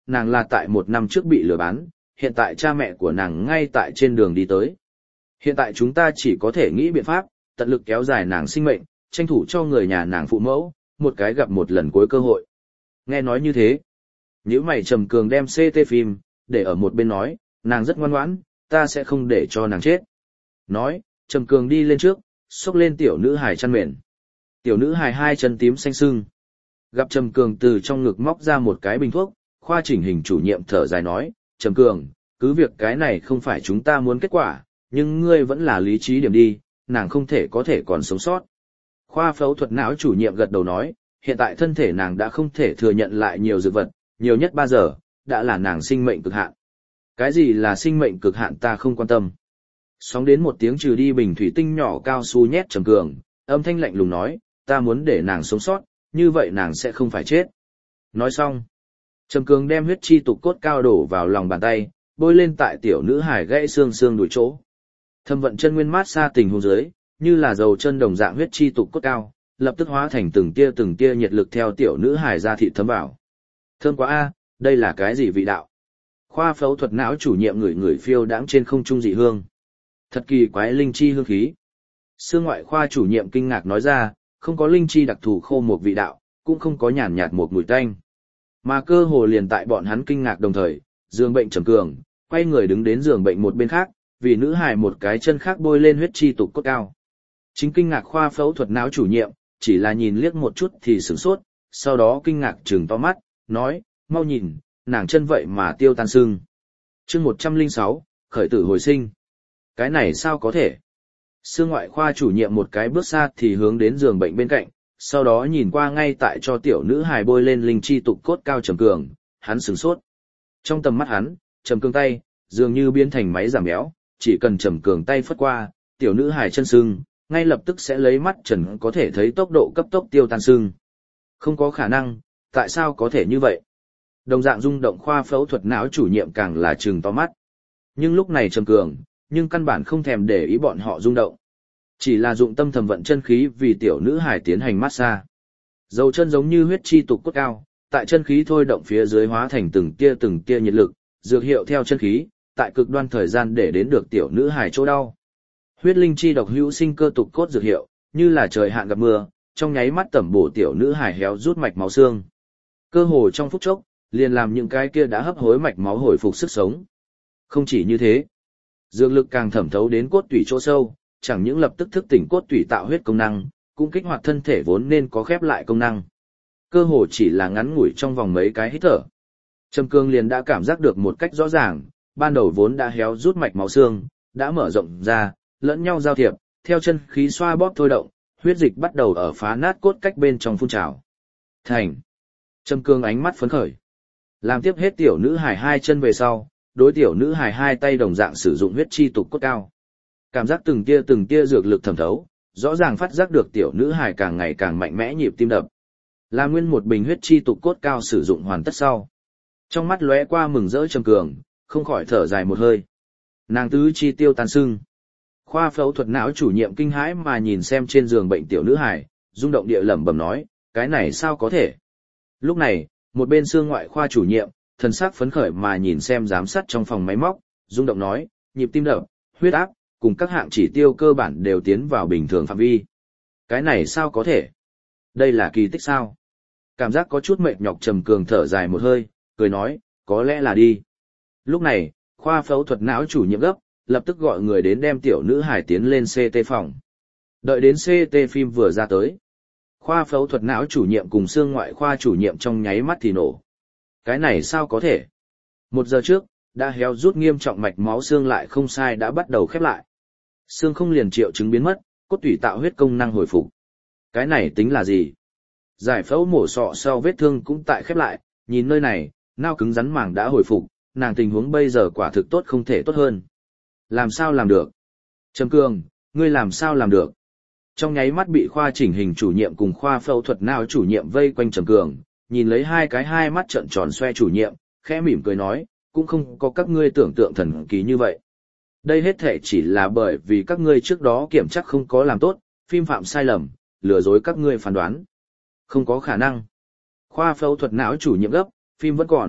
nàng là tại 1 năm trước bị lừa bán, hiện tại cha mẹ của nàng ngay tại trên đường đi tới. Hiện tại chúng ta chỉ có thể nghĩ biện pháp, tận lực kéo dài nàng sinh mệnh, tranh thủ cho người nhà nàng phụ mẫu, một cái gặp một lần cuối cơ hội. Nghe nói như thế, nếu mày Trầm Cường đem CT phim, để ở một bên nói, nàng rất ngoan ngoãn, ta sẽ không để cho nàng chết. Nói, Trầm Cường đi lên trước, xốc lên tiểu nữ hài chăn mền. Tiểu nữ hài hai chân tím xanh sưng. Gặp Trầm Cường từ trong ngực móc ra một cái bình thuốc, khoa chỉnh hình chủ nhiệm thở dài nói, Trầm Cường, cứ việc cái này không phải chúng ta muốn kết quả, nhưng ngươi vẫn là lý trí điểm đi, nàng không thể có thể còn sống sót. Khoa phẫu thuật não chủ nhiệm gật đầu nói, hiện tại thân thể nàng đã không thể thừa nhận lại nhiều dược vật, nhiều nhất 3 giờ, đã là nàng sinh mệnh cực hạn. Cái gì là sinh mệnh cực hạn ta không quan tâm. Sóng đến một tiếng trừ đi bình thủy tinh nhỏ cao su nhét Trầm Cường, âm thanh lạnh lùng nói, ta muốn để nàng sống sót, như vậy nàng sẽ không phải chết. Nói xong, Trầm Cường đem huyết chi tục cốt cao đổ vào lòng bàn tay, bôi lên tại tiểu nữ hải gãy xương đùi chỗ. Thâm vận chân nguyên mát xa tình huống dưới, như là dầu chân đồng dạng huyết chi tục cốt cao, lập tức hóa thành từng tia nhiệt lực theo tiểu nữ hải ra thịt thấm vào. Thơm quá a, đây là cái gì vị đạo? Khoa phẫu thuật não chủ nhiệm người phiêu đãng trên không trung dị hương. Thật kỳ quái linh chi hương khí. Xương ngoại khoa chủ nhiệm kinh ngạc nói ra, không có linh chi đặc thù khô một vị đạo, cũng không có nhàn nhạt một mùi tanh. Mà cơ hồ liền tại bọn hắn kinh ngạc đồng thời, giường bệnh Trầm Cường, quay người đứng đến giường bệnh một bên khác, vì nữ hài một cái chân khác bôi lên huyết chi tục cốt cao. Chính kinh ngạc khoa phẫu thuật não chủ nhiệm, chỉ là nhìn liếc một chút thì sửng sốt, sau đó kinh ngạc trừng to mắt, nói, mau nhìn, nàng chân vậy mà tiêu tan sưng. Chương 106, khởi tử hồi sinh. Cái này sao có thể? Xương ngoại khoa chủ nhiệm một cái bước xa thì hướng đến giường bệnh bên cạnh, sau đó nhìn qua ngay tại cho tiểu nữ hài bôi lên linh chi tục cốt cao Trầm Cường, hắn sửng sốt. Trong tầm mắt hắn, Trầm Cường tay, dường như biến thành máy giảm béo, chỉ cần Trầm Cường tay phất qua, tiểu nữ hài chân sưng, ngay lập tức sẽ lấy mắt trần có thể thấy tốc độ cấp tốc tiêu tan sưng. Không có khả năng, tại sao có thể như vậy? Đồng dạng rung động khoa phẫu thuật não chủ nhiệm càng là trừng to mắt. Nhưng lúc này Trầm Cường, nhưng căn bản không thèm để ý bọn họ rung động. Chỉ là dụng tâm thầm vận chân khí vì tiểu nữ hài tiến hành massage. Dầu chân giống như huyết chi tục cốt cao, tại chân khí thôi động phía dưới hóa thành từng tia nhiệt lực, dược hiệu theo chân khí, tại cực đoan thời gian để đến được tiểu nữ hài chỗ đau. Huyết linh chi độc hữu sinh cơ tục cốt dược hiệu, như là trời hạn gặp mưa, trong nháy mắt tẩm bổ tiểu nữ hài héo rút mạch máu xương. Cơ hồ trong phút chốc, liền làm những cái kia đã hấp hối mạch máu hồi phục sức sống. Không chỉ như thế, dược lực càng thẩm thấu đến cốt tủy chỗ sâu, chẳng những lập tức thức tỉnh cốt tủy tạo huyết công năng, cũng kích hoạt thân thể vốn nên có khép lại công năng. Cơ hồ chỉ là ngắn ngủi trong vòng mấy cái hít thở. Trầm Cường liền đã cảm giác được một cách rõ ràng, ban đầu vốn đã héo rút mạch máu xương, đã mở rộng ra, lẫn nhau giao thiệp, theo chân khí xoa bóp thôi động, huyết dịch bắt đầu ở phá nát cốt cách bên trong phun trào. Thành. Trầm Cường ánh mắt phấn khởi. Làm tiếp hết tiểu nữ hài hai chân về sau, đối tiểu nữ hài hai tay đồng dạng sử dụng huyết chi tục cốt cao. Cảm giác từng tia dược lực thẩm thấu, rõ ràng phát giác được tiểu nữ hài càng ngày càng mạnh mẽ nhịp tim đập. Là nguyên một bình huyết chi tục cốt cao sử dụng hoàn tất sau. Trong mắt lóe qua mừng rỡ Trầm Cường, không khỏi thở dài một hơi. Nàng tứ chi tiêu tan sưng. Khoa phẫu thuật não chủ nhiệm kinh hãi mà nhìn xem trên giường bệnh tiểu nữ hài, rung động địa lẩm bẩm nói, cái này sao có thể? Lúc này, một bên xương ngoại khoa chủ nhiệm, thần sắc phấn khởi mà nhìn xem giám sát trong phòng máy móc, rung động nói, nhịp tim đập, huyết áp, cùng các hạng chỉ tiêu cơ bản đều tiến vào bình thường phạm vi. Cái này sao có thể? Đây là kỳ tích sao? Cảm giác có chút mệt nhọc Trầm Cường thở dài một hơi, cười nói, có lẽ là đi. Lúc này, khoa phẫu thuật não chủ nhiệm gấp, lập tức gọi người đến đem tiểu nữ hải tiến lên CT phòng. Đợi đến CT phim vừa ra tới. Khoa phẫu thuật não chủ nhiệm cùng xương ngoại khoa chủ nhiệm trong nháy mắt thì nổ. Cái này sao có thể? 1 giờ trước, đã héo rút nghiêm trọng mạch máu xương lại không sai đã bắt đầu khép lại. Xương không liền triệu chứng biến mất, cốt tủy tạo huyết công năng hồi phục. Cái này tính là gì? Giải phẫu mổ sọ sau vết thương cũng tại khép lại, nhìn nơi này, nao cứng rắn màng đã hồi phục, nàng tình huống bây giờ quả thực tốt không thể tốt hơn. Làm sao làm được? Trầm Cường, ngươi làm sao làm được? Trong nháy mắt bị khoa chỉnh hình chủ nhiệm cùng khoa phẫu thuật não chủ nhiệm vây quanh Trầm Cường, nhìn lấy hai mắt trợn tròn xoe chủ nhiệm, khẽ mỉm cười nói, cũng không có các ngươi tưởng tượng thần kỳ như vậy. Đây hết thể chỉ là bởi vì các ngươi trước đó kiểm chắc không có làm tốt, phim phạm sai lầm, lừa dối các ngươi phán đoán. Không có khả năng. Khoa phẫu thuật não chủ nhiệm gấp, phim vẫn còn,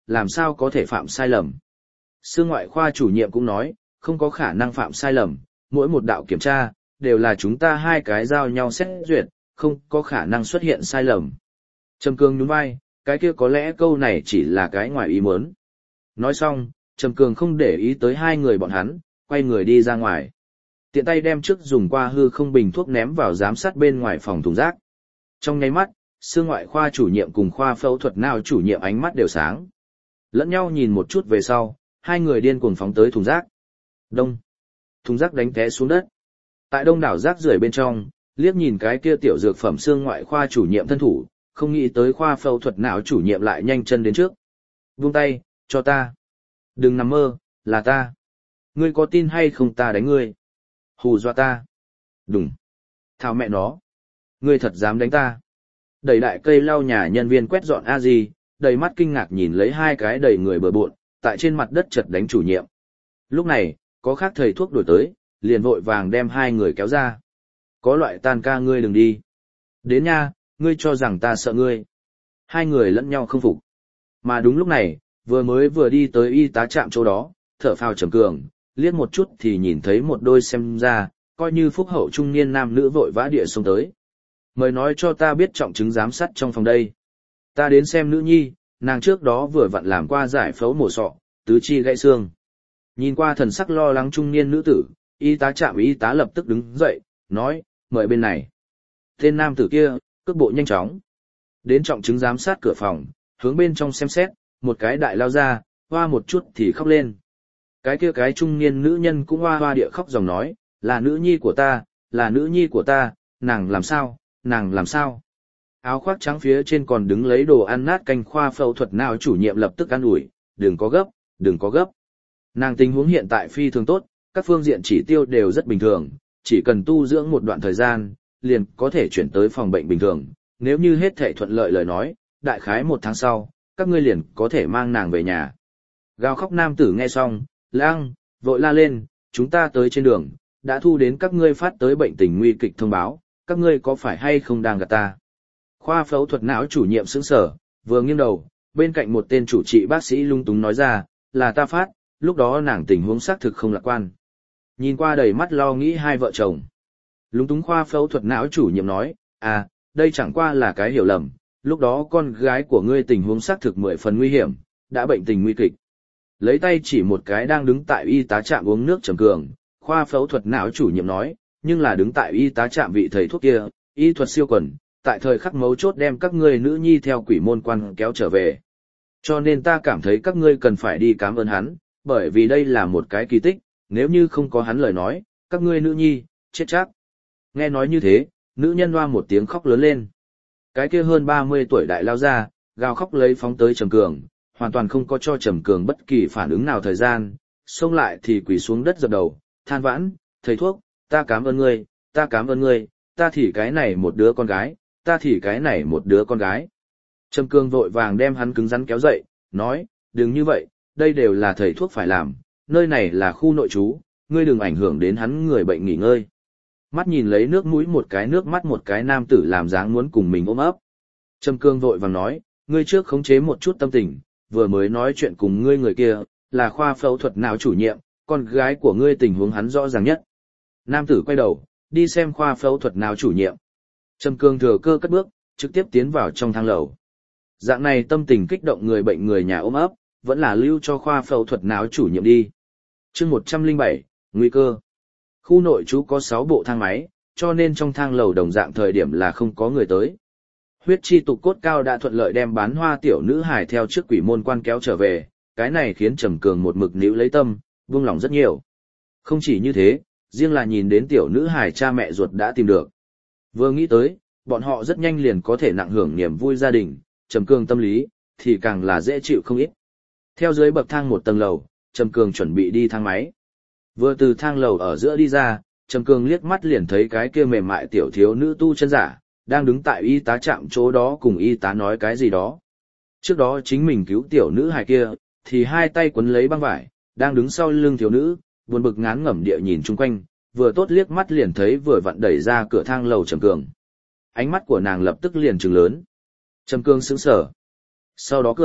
làm sao có thể phạm sai lầm. Xương ngoại khoa chủ nhiệm cũng nói, không có khả năng phạm sai lầm, mỗi một đạo kiểm tra, đều là chúng ta hai cái giao nhau xét duyệt, không có khả năng xuất hiện sai lầm. Trầm Cường nhún vai, cái kia có lẽ câu này chỉ là cái ngoài ý muốn. Nói xong, Trầm Cường không để ý tới hai người bọn hắn, quay người đi ra ngoài. Tiện tay đem trước dùng qua hư không bình thuốc ném vào giám sát bên ngoài phòng thùng rác. Trong nháy mắt, xương ngoại khoa chủ nhiệm cùng khoa phẫu thuật não chủ nhiệm ánh mắt đều sáng. Lẫn nhau nhìn một chút về sau, hai người điên cuồng phóng tới thùng rác. Đông. Thùng rác đánh té xuống đất. Tại đông đảo rác rưởi bên trong, liếc nhìn cái kia tiểu dược phẩm xương ngoại khoa chủ nhiệm thân thủ, không nghĩ tới khoa phẫu thuật não chủ nhiệm lại nhanh chân đến trước. Vung tay, cho ta. Đừng nằm mơ, là ta. Ngươi có tin hay không ta đánh ngươi? Hù dọa ta. Đùng. Thảo mẹ nó. Ngươi thật dám đánh ta. Đẩy đại cây lau nhà nhân viên quét dọn a gì, đầy mắt kinh ngạc nhìn lấy hai cái đầy người bừa bộn, tại trên mặt đất chật đánh chủ nhiệm. Lúc này, có khác thầy thuốc đổi tới, liền vội vàng đem hai người kéo ra. Có loại tan ca ngươi đừng đi. Đến nha, ngươi cho rằng ta sợ ngươi. Hai người lẫn nhau không phục. Mà đúng lúc này, vừa đi tới y tá trạm chỗ đó, thở phào Trầm Cường, liếc một chút thì nhìn thấy một đôi xem ra, coi như phúc hậu trung niên nam nữ vội vã địa xông tới. Mời nói cho ta biết trọng chứng giám sát trong phòng đây. Ta đến xem nữ nhi, nàng trước đó vừa vặn làm qua giải phẫu mổ sọ, tứ chi gãy xương. Nhìn qua thần sắc lo lắng trung niên nữ tử, y tá trạm y tá lập tức đứng dậy, nói, mời bên này. Tên nam tử kia, cước bộ nhanh chóng. Đến trọng chứng giám sát cửa phòng, hướng bên trong xem xét, một cái đại lao ra, hoa một chút thì khóc lên. Cái kia cái trung niên nữ nhân cũng hoa hoa địa khóc dòng nói, là nữ nhi của ta, là nữ nhi của ta, nàng làm sao, nàng làm sao. Áo khoác trắng phía trên còn đứng lấy đồ ăn nát canh khoa phẫu thuật nào chủ nhiệm lập tức an ủi, đừng có gấp, đừng có gấp. Nàng tình huống hiện tại phi thường tốt, các phương diện chỉ tiêu đều rất bình thường, chỉ cần tu dưỡng một đoạn thời gian, liền có thể chuyển tới phòng bệnh bình thường. Nếu như hết thể thuận lợi lời nói, đại khái 1 tháng sau, các ngươi liền có thể mang nàng về nhà. Gào khóc nam tử nghe xong, lang, vội la lên, chúng ta tới trên đường, đã thu đến các ngươi phát tới bệnh tình nguy kịch thông báo, các ngươi có phải hay không đang gạt ta? Khoa phẫu thuật não chủ nhiệm sững sờ, vừa nghiêng đầu, bên cạnh một tên chủ trị bác sĩ lung túng nói ra, là ta phát, lúc đó nàng tình huống xác thực không lạc quan. Nhìn qua đầy mắt lo nghĩ hai vợ chồng. Lung túng khoa phẫu thuật não chủ nhiệm nói, à, đây chẳng qua là cái hiểu lầm, lúc đó con gái của ngươi tình huống xác thực 10 phần nguy hiểm, đã bệnh tình nguy kịch. Lấy tay chỉ một cái đang đứng tại y tá trạm uống nước Trầm Cường, khoa phẫu thuật não chủ nhiệm nói, nhưng là đứng tại y tá trạm vị thầy thuốc kia, y thuật siêu quần, tại thời khắc mấu chốt đem các ngươi nữ nhi theo quỷ môn quan kéo trở về. Cho nên ta cảm thấy các ngươi cần phải đi cảm ơn hắn, bởi vì đây là một cái kỳ tích, nếu như không có hắn lời nói, các ngươi nữ nhi, chết chắc. Nghe nói như thế, nữ nhân hoa một tiếng khóc lớn lên. Cái kia hơn 30 tuổi đại lao ra, gào khóc lấy phóng tới Trầm Cường, hoàn toàn không có cho Trầm Cường bất kỳ phản ứng nào thời gian, xông lại thì quỳ xuống đất dập đầu, than vãn, thầy thuốc, ta cảm ơn ngươi, ta cảm ơn ngươi, ta thì cái này một đứa con gái, ta thì cái này một đứa con gái. Trầm Cường vội vàng đem hắn cứng rắn kéo dậy, nói, đừng như vậy, đây đều là thầy thuốc phải làm, nơi này là khu nội trú, ngươi đừng ảnh hưởng đến hắn người bệnh nghỉ ngơi. Mắt nhìn lấy nước mũi một cái nước mắt một cái nam tử làm dáng muốn cùng mình ôm ấp. Trầm Cường vội vàng nói, ngươi trước khống chế một chút tâm tình, vừa mới nói chuyện cùng ngươi người kia, là khoa phẫu thuật não chủ nhiệm, con gái của ngươi tình huống hắn rõ ràng nhất. Nam tử quay đầu, đi xem khoa phẫu thuật não chủ nhiệm. Trầm Cường thừa cơ cất bước, trực tiếp tiến vào trong thang lầu. Dạng này tâm tình kích động người bệnh người nhà ôm ấp, vẫn là lưu cho khoa phẫu thuật não chủ nhiệm đi. Chương 107, nguy cơ. Khu nội trú có 6 bộ thang máy, cho nên trong thang lầu đồng dạng thời điểm là không có người tới. Huyết chi tục cốt cao đã thuận lợi đem bán hoa tiểu nữ hài theo trước quỷ môn quan kéo trở về, cái này khiến Trầm Cường một mực níu lấy tâm, buông lòng rất nhiều. Không chỉ như thế, riêng là nhìn đến tiểu nữ hài cha mẹ ruột đã tìm được. Vừa nghĩ tới, bọn họ rất nhanh liền có thể nặng hưởng niềm vui gia đình, Trầm Cường tâm lý, thì càng là dễ chịu không ít. Theo dưới bậc thang một tầng lầu, Trầm Cường chuẩn bị đi thang máy. Vừa từ thang lầu ở giữa đi ra, Trầm Cường liếc mắt liền thấy cái kia mềm mại tiểu thiếu nữ tu chân giả, đang đứng tại y tá trạm chỗ đó cùng y tá nói cái gì đó. Trước đó chính mình cứu tiểu nữ hài kia, thì hai tay quấn lấy băng vải, đang đứng sau lưng thiếu nữ, buồn bực ngán ngẩm địa nhìn chung quanh, vừa tốt liếc mắt liền thấy vừa vặn đẩy ra cửa thang lầu Trầm Cường. Ánh mắt của nàng lập tức liền trừng lớn. Trầm Cường sững sờ. Sau đó cười,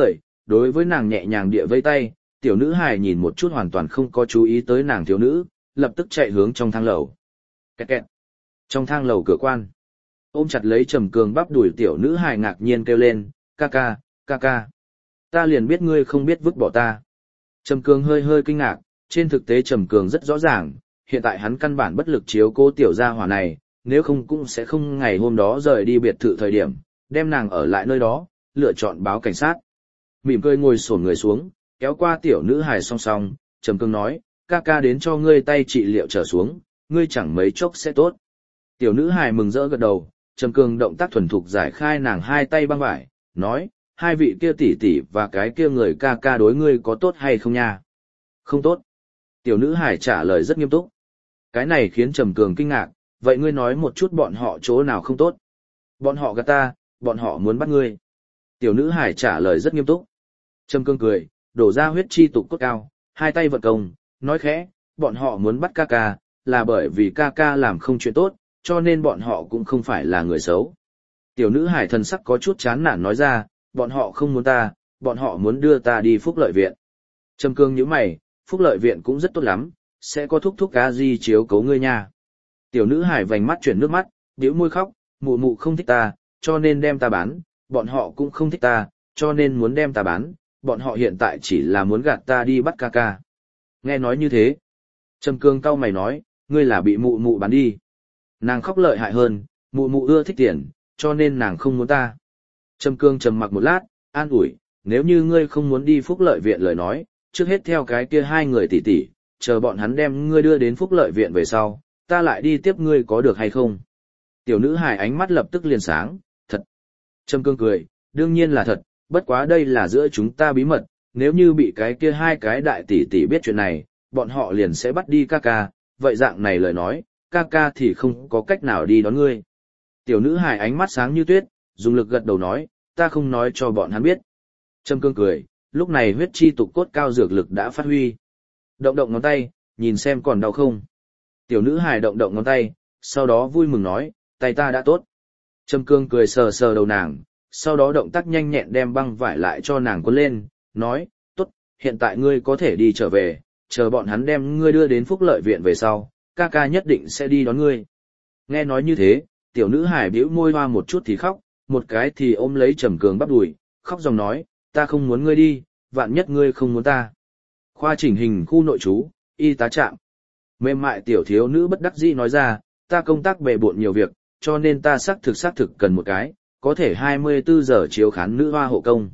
đối với nàng nhẹ nhàng địa vây tay, tiểu nữ hài nhìn một chút hoàn toàn không có chú ý tới nàng thiếu nữ, lập tức chạy hướng trong thang lầu. Kẹt kẹt. Trong thang lầu cửa quan, ôm chặt lấy Trầm Cường bắp đùi tiểu nữ hài ngạc nhiên kêu lên, ca ca, ca ca. Ta liền biết ngươi không biết vứt bỏ ta. Trầm Cường hơi hơi kinh ngạc, trên thực tế Trầm Cường rất rõ ràng, hiện tại hắn căn bản bất lực chiếu cố tiểu gia hỏa này, nếu không cũng sẽ không ngày hôm đó rời đi biệt thự thời điểm, đem nàng ở lại nơi đó, lựa chọn báo cảnh sát. Mỉm cười ngồi xổm người xuống, kéo qua tiểu nữ hài song song, Trầm Cường nói, ca ca đến cho ngươi tay trị liệu trở xuống, ngươi chẳng mấy chốc sẽ tốt. Tiểu nữ hài mừng rỡ gật đầu, Trầm Cường động tác thuần thục giải khai nàng hai tay băng vải, nói, hai vị kia tỷ tỷ và cái kia người ca ca đối ngươi có tốt hay không nha? Không tốt. Tiểu nữ hài trả lời rất nghiêm túc. Cái này khiến Trầm Cường kinh ngạc, vậy ngươi nói một chút bọn họ chỗ nào không tốt? Bọn họ gạt ta, bọn họ muốn bắt ngươi. Tiểu nữ hài trả lời rất nghiêm túc. Trầm Cường cười, đổ ra huyết chi tục cốt cao, hai tay vận công, nói khẽ, bọn họ muốn bắt ca ca, là bởi vì ca ca làm không chuyện tốt, cho nên bọn họ cũng không phải là người xấu. Tiểu nữ hải thần sắc có chút chán nản nói ra, bọn họ không muốn ta, bọn họ muốn đưa ta đi phúc lợi viện. Trầm Cương nhíu mày, phúc lợi viện cũng rất tốt lắm, sẽ có thúc cá di chiếu cấu ngươi nha. Tiểu nữ hải vành mắt chuyển nước mắt, bĩu môi khóc, mụ mụ không thích ta, cho nên đem ta bán, bọn họ cũng không thích ta, cho nên muốn đem ta bán, bọn họ hiện tại chỉ là muốn gạt ta đi bắt ca ca. Nghe nói như thế, Trầm Cương cau mày nói, ngươi là bị mụ mụ bán đi. Nàng khóc lợi hại hơn, mụ mụ ưa thích tiền, cho nên nàng không muốn ta. Trầm Cương trầm mặc một lát, an ủi, nếu như ngươi không muốn đi phúc lợi viện lời nói, trước hết theo cái kia hai người tỷ tỷ, chờ bọn hắn đem ngươi đưa đến phúc lợi viện về sau, ta lại đi tiếp ngươi có được hay không? Tiểu nữ hài ánh mắt lập tức liền sáng, thật. Trầm Cương cười, đương nhiên là thật, bất quá đây là giữa chúng ta bí mật, nếu như bị cái kia hai cái đại tỷ tỷ biết chuyện này, bọn họ liền sẽ bắt đi ca ca, vậy dạng này lời nói, ca ca thì không có cách nào đi đón ngươi. Tiểu nữ hài ánh mắt sáng như tuyết, dùng lực gật đầu nói, ta không nói cho bọn hắn biết. Trầm Cương cười, lúc này huyết chi tục cốt cao dược lực đã phát huy. Động động ngón tay, nhìn xem còn đau không. Tiểu nữ hài động động ngón tay, sau đó vui mừng nói, tay ta đã tốt. Trầm Cương cười sờ sờ đầu nàng, sau đó động tác nhanh nhẹn đem băng vải lại cho nàng quấn lên, nói, tốt, hiện tại ngươi có thể đi trở về, chờ bọn hắn đem ngươi đưa đến phúc lợi viện về sau, ca ca nhất định sẽ đi đón ngươi. Nghe nói như thế, tiểu nữ hải bĩu môi hoa một chút thì khóc, một cái thì ôm lấy Trầm Cường bắp đùi, khóc dòng nói, ta không muốn ngươi đi, vạn nhất ngươi không muốn ta. Khoa chỉnh hình khu nội trú, y tá trạm. Mềm mại tiểu thiếu nữ bất đắc dĩ nói ra, ta công tác bề bộn nhiều việc, cho nên ta xác thực cần một cái, có thể 24 giờ chiếu khán nữ hoa hộ công.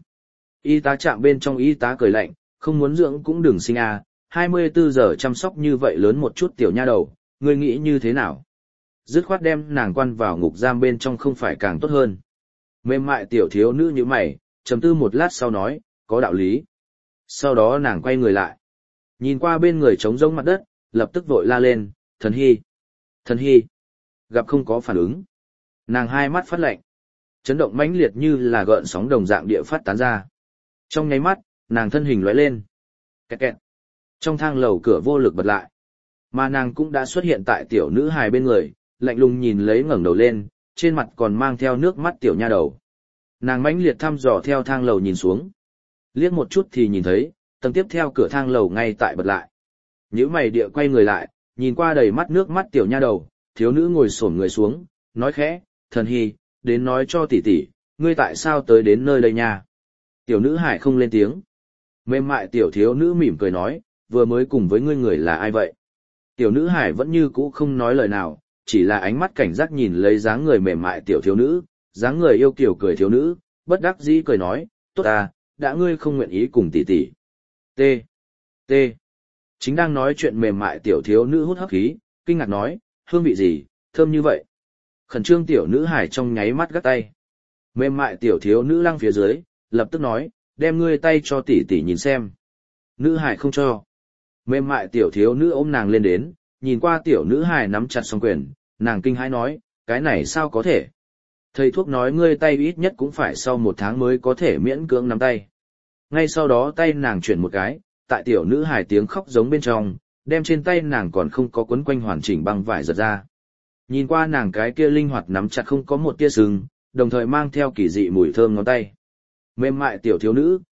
Y tá trạm bên trong y tá cười lạnh, không muốn dưỡng cũng đừng sinh à, 24 giờ chăm sóc như vậy lớn một chút tiểu nha đầu, ngươi nghĩ như thế nào? Dứt khoát đem nàng quan vào ngục giam bên trong không phải càng tốt hơn. Mềm mại tiểu thiếu nữ như mày, trầm tư một lát sau nói, có đạo lý. Sau đó nàng quay người lại. Nhìn qua bên người trống rỗng mặt đất, lập tức vội la lên, thần hy. Thần hy. Gặp không có phản ứng. Nàng hai mắt phát lạnh. Chấn động mãnh liệt như là gợn sóng đồng dạng địa phát tán ra. Trong nháy mắt, nàng thân hình lóe lên. Kẹt kẹt. Trong thang lầu cửa vô lực bật lại. Mà nàng cũng đã xuất hiện tại tiểu nữ hài bên người, lạnh lùng nhìn lấy ngẩng đầu lên, trên mặt còn mang theo nước mắt tiểu nha đầu. Nàng mãnh liệt thăm dò theo thang lầu nhìn xuống. Liếc một chút thì nhìn thấy, tầng tiếp theo cửa thang lầu ngay tại bật lại. Nhíu mày địa quay người lại, nhìn qua đầy mắt nước mắt tiểu nha đầu, thiếu nữ ngồi xổm người xuống, nói khẽ, thần hy, đến nói cho tỷ tỷ, ngươi tại sao tới đến nơi đây nha? Tiểu nữ hải không lên tiếng. Mềm mại tiểu thiếu nữ mỉm cười nói, vừa mới cùng với ngươi người là ai vậy? Tiểu nữ hải vẫn như cũ không nói lời nào, chỉ là ánh mắt cảnh giác nhìn lấy dáng người mềm mại tiểu thiếu nữ, dáng người yêu kiều cười thiếu nữ, bất đắc dĩ cười nói, tốt à, đã ngươi không nguyện ý cùng tỷ tỷ. T. T. Chính đang nói chuyện mềm mại tiểu thiếu nữ hút hấp khí, kinh ngạc nói, hương vị gì, thơm như vậy. Khẩn trương tiểu nữ hải trong nháy mắt gắt tay. Mềm mại tiểu thiếu nữ lăng phía dưới, lập tức nói, đem ngươi tay cho tỷ tỷ nhìn xem. Nữ hải không cho. Mềm mại tiểu thiếu nữ ôm nàng lên đến, nhìn qua tiểu nữ hải nắm chặt song quyền, nàng kinh hãi nói, cái này sao có thể? Thầy thuốc nói ngươi tay ít nhất cũng phải sau 1 tháng mới có thể miễn cưỡng nắm tay. Ngay sau đó tay nàng chuyển một cái, tại tiểu nữ hải tiếng khóc giống bên trong, đem trên tay nàng còn không có quấn quanh hoàn chỉnh băng vải giật ra. Nhìn qua nàng cái kia linh hoạt nắm chặt không có một tia sừng, đồng thời mang theo kỳ dị mùi thơm ngón tay. Mềm mại tiểu thiếu nữ,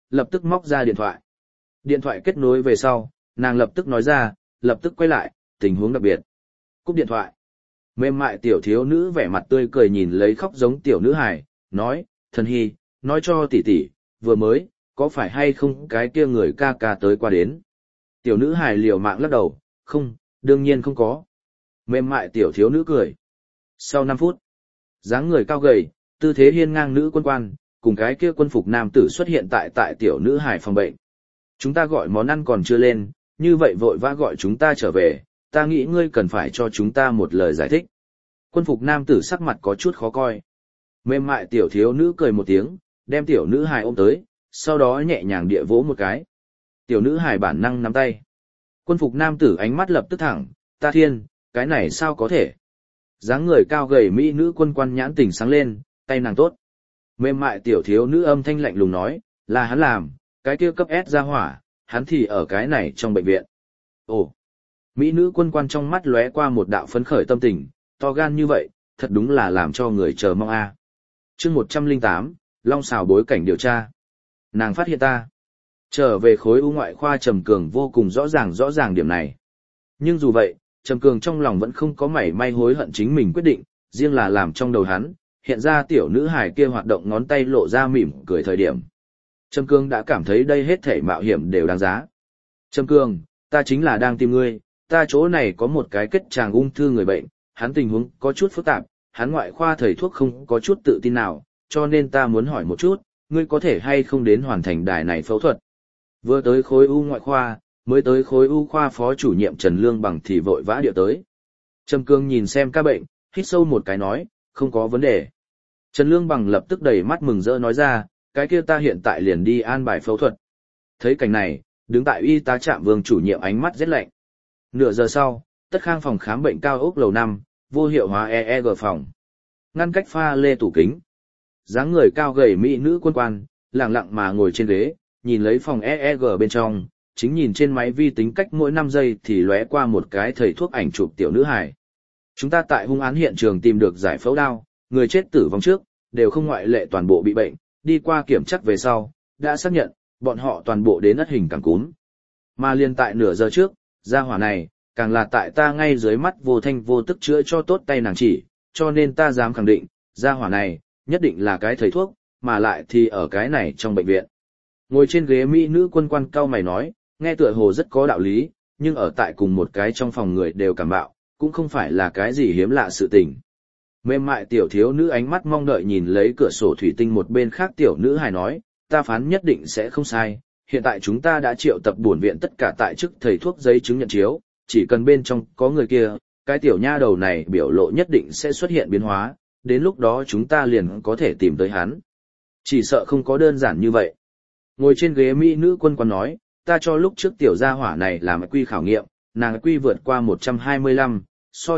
lập tức móc ra điện thoại. Điện thoại kết nối về sau, nàng lập tức nói ra, lập tức quay lại, tình huống đặc biệt. Cúp điện thoại. Mềm mại tiểu thiếu nữ vẻ mặt tươi cười nhìn lấy khóc giống tiểu nữ hài, nói, thần hy, nói cho tỷ tỷ, vừa mới, có phải hay không cái kia người ca ca tới qua đến. Tiểu nữ hài liều mạng lắc đầu, không, đương nhiên không có. Mềm mại tiểu thiếu nữ cười. Sau 5 phút, dáng người cao gầy, tư thế hiên ngang nữ quân quan, cùng cái kia quân phục nam tử xuất hiện tại tiểu nữ hài phòng bệnh. Chúng ta gọi món ăn còn chưa lên, như vậy vội vã gọi chúng ta trở về, ta nghĩ ngươi cần phải cho chúng ta một lời giải thích. Quân phục nam tử sắc mặt có chút khó coi. Mềm mại tiểu thiếu nữ cười một tiếng, đem tiểu nữ hài ôm tới, sau đó nhẹ nhàng địa vỗ một cái. Tiểu nữ hài bản năng nắm tay. Quân phục nam tử ánh mắt lập tức thẳng, ta thiên, cái này sao có thể. Dáng người cao gầy mỹ nữ quân quan nhãn tình sáng lên, tay nàng tốt. Mềm mại tiểu thiếu nữ âm thanh lạnh lùng nói, là hắn làm, cái kia cấp S ra hỏa, hắn thì ở cái này trong bệnh viện. Ồ, mỹ nữ quân quan trong mắt lóe qua một đạo phấn khởi tâm tình, to gan như vậy, thật đúng là làm cho người chờ mong a. Chương 108, Long xào bối cảnh điều tra. Nàng phát hiện ta. Trở về khối u ngoại khoa Trầm Cường vô cùng rõ ràng điểm này. Nhưng dù vậy, Trầm Cường trong lòng vẫn không có mảy may hối hận chính mình quyết định, riêng là làm trong đầu hắn, hiện ra tiểu nữ hài kia hoạt động ngón tay lộ ra mỉm cười thời điểm. Trầm Cường đã cảm thấy đây hết thảy mạo hiểm đều đáng giá. Trầm Cường, ta chính là đang tìm ngươi, ta chỗ này có một cái kết tràng ung thư người bệnh, hắn tình huống có chút phức tạp, hắn ngoại khoa thầy thuốc không có chút tự tin nào, cho nên ta muốn hỏi một chút, ngươi có thể hay không đến hoàn thành đài này phẫu thuật. Vừa tới khối u ngoại khoa, mới tới khối u khoa phó chủ nhiệm Trần Lương Bằng thì vội vã điệu tới. Trầm Cương nhìn xem ca bệnh, hít sâu một cái nói, không có vấn đề. Trần Lương Bằng lập tức đầy mắt mừng rỡ nói ra, cái kia ta hiện tại liền đi an bài phẫu thuật. Thấy cảnh này, đứng tại y tá trạm Vương chủ nhiệm ánh mắt rét lạnh. Nửa giờ sau, Tất Khang phòng khám bệnh cao ốc lầu 5, vô hiệu hóa EEG phòng. Ngăn cách pha lê tủ kính. Dáng người cao gầy mỹ nữ quân quan, lặng lặng mà ngồi trên ghế, nhìn lấy phòng EEG bên trong, chính nhìn trên máy vi tính cách mỗi 5 giây thì lóe qua một cái thầy thuốc ảnh chụp tiểu nữ hài. Chúng ta tại hung án hiện trường tìm được giải phẫu đao, người chết tử vong trước, đều không ngoại lệ toàn bộ bị bệnh, đi qua kiểm chắc về sau, đã xác nhận, bọn họ toàn bộ đến ất hình cảm cúm. Mà liên tại nửa giờ trước, gia hỏa này, càng là tại ta ngay dưới mắt vô thanh vô tức chữa cho tốt tay nàng chỉ, cho nên ta dám khẳng định, gia hỏa này, nhất định là cái thầy thuốc, mà lại thì ở cái này trong bệnh viện. Ngồi trên ghế mỹ nữ quân quan cao mày nói, nghe tựa hồ rất có đạo lý, nhưng ở tại cùng một cái trong phòng người đều cảm bạo, cũng không phải là cái gì hiếm lạ sự tình. Mềm mại tiểu thiếu nữ ánh mắt mong đợi nhìn lấy cửa sổ thủy tinh một bên khác tiểu nữ hài nói, ta phán nhất định sẽ không sai, hiện tại chúng ta đã triệu tập bổn viện tất cả tại chức thầy thuốc giấy chứng nhận chiếu, chỉ cần bên trong có người kia, cái tiểu nha đầu này biểu lộ nhất định sẽ xuất hiện biến hóa, đến lúc đó chúng ta liền có thể tìm tới hắn. Chỉ sợ không có đơn giản như vậy. Ngồi trên ghế mỹ nữ quân quan nói, ta cho lúc trước tiểu gia hỏa này làm quy khảo nghiệm, nàng quy vượt qua 125, so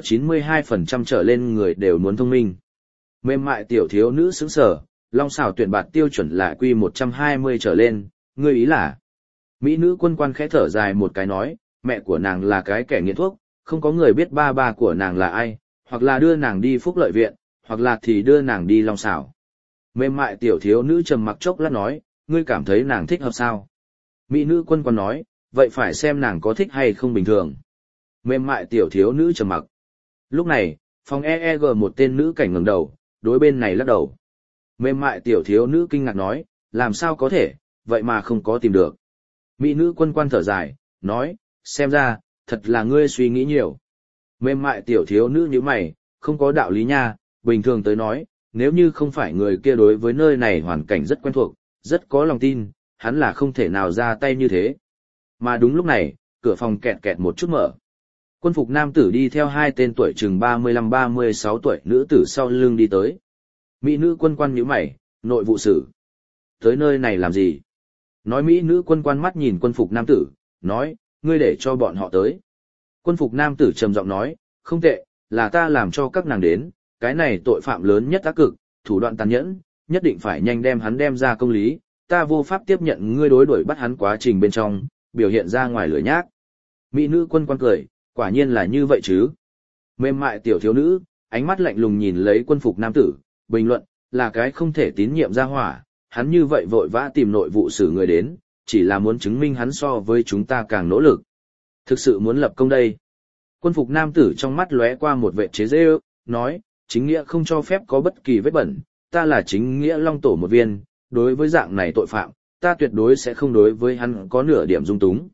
92% trở lên người đều muốn thông minh. Mềm mại tiểu thiếu nữ sững sở, long xảo tuyển bạt tiêu chuẩn là quy 120 trở lên, ngươi ý là. Mỹ nữ quân quan khẽ thở dài một cái nói, mẹ của nàng là cái kẻ nghiện thuốc, không có người biết ba của nàng là ai, hoặc là đưa nàng đi phúc lợi viện, hoặc là thì đưa nàng đi long xảo. Mềm mại tiểu thiếu nữ trầm mặc chốc lát nói, ngươi cảm thấy nàng thích hợp sao? Mỹ nữ quân quan nói, vậy phải xem nàng có thích hay không bình thường. Mềm mại tiểu thiếu nữ trầm mặc. Lúc này, phòng EEG một tên nữ cảnh ngẩng đầu, đối bên này lắc đầu. Mềm mại tiểu thiếu nữ kinh ngạc nói, làm sao có thể, vậy mà không có tìm được. Mỹ nữ quân quan thở dài, nói, xem ra, thật là ngươi suy nghĩ nhiều. Mềm mại tiểu thiếu nữ như mày, không có đạo lý nha, bình thường tới nói, nếu như không phải người kia đối với nơi này hoàn cảnh rất quen thuộc, rất có lòng tin, hắn là không thể nào ra tay như thế. Mà đúng lúc này, cửa phòng kẹt kẹt một chút mở. Quân phục nam tử đi theo hai tên tuổi chừng 35-36 tuổi nữ tử sau lưng đi tới. Mỹ nữ quân quan nhíu mày, nội vụ sử. Tới nơi này làm gì? Nói Mỹ nữ quân quan mắt nhìn quân phục nam tử, nói, ngươi để cho bọn họ tới. Quân phục nam tử trầm giọng nói, không tệ, là ta làm cho các nàng đến, cái này tội phạm lớn nhất ác cực, thủ đoạn tàn nhẫn, nhất định phải nhanh đem hắn đem ra công lý, ta vô pháp tiếp nhận ngươi đối đuổi bắt hắn quá trình bên trong, biểu hiện ra ngoài lửa nhác. Mỹ nữ quân quan cười, quả nhiên là như vậy chứ. Mềm mại tiểu thiếu nữ, ánh mắt lạnh lùng nhìn lấy quân phục nam tử, bình luận, là cái không thể tín nhiệm ra hỏa, hắn như vậy vội vã tìm nội vụ sử người đến, chỉ là muốn chứng minh hắn so với chúng ta càng nỗ lực. Thực sự muốn lập công đây. Quân phục nam tử trong mắt lóe qua một vệ chế giễu, nói, chính nghĩa không cho phép có bất kỳ vết bẩn, ta là chính nghĩa long tổ một viên, đối với dạng này tội phạm, ta tuyệt đối sẽ không đối với hắn có nửa điểm dung túng.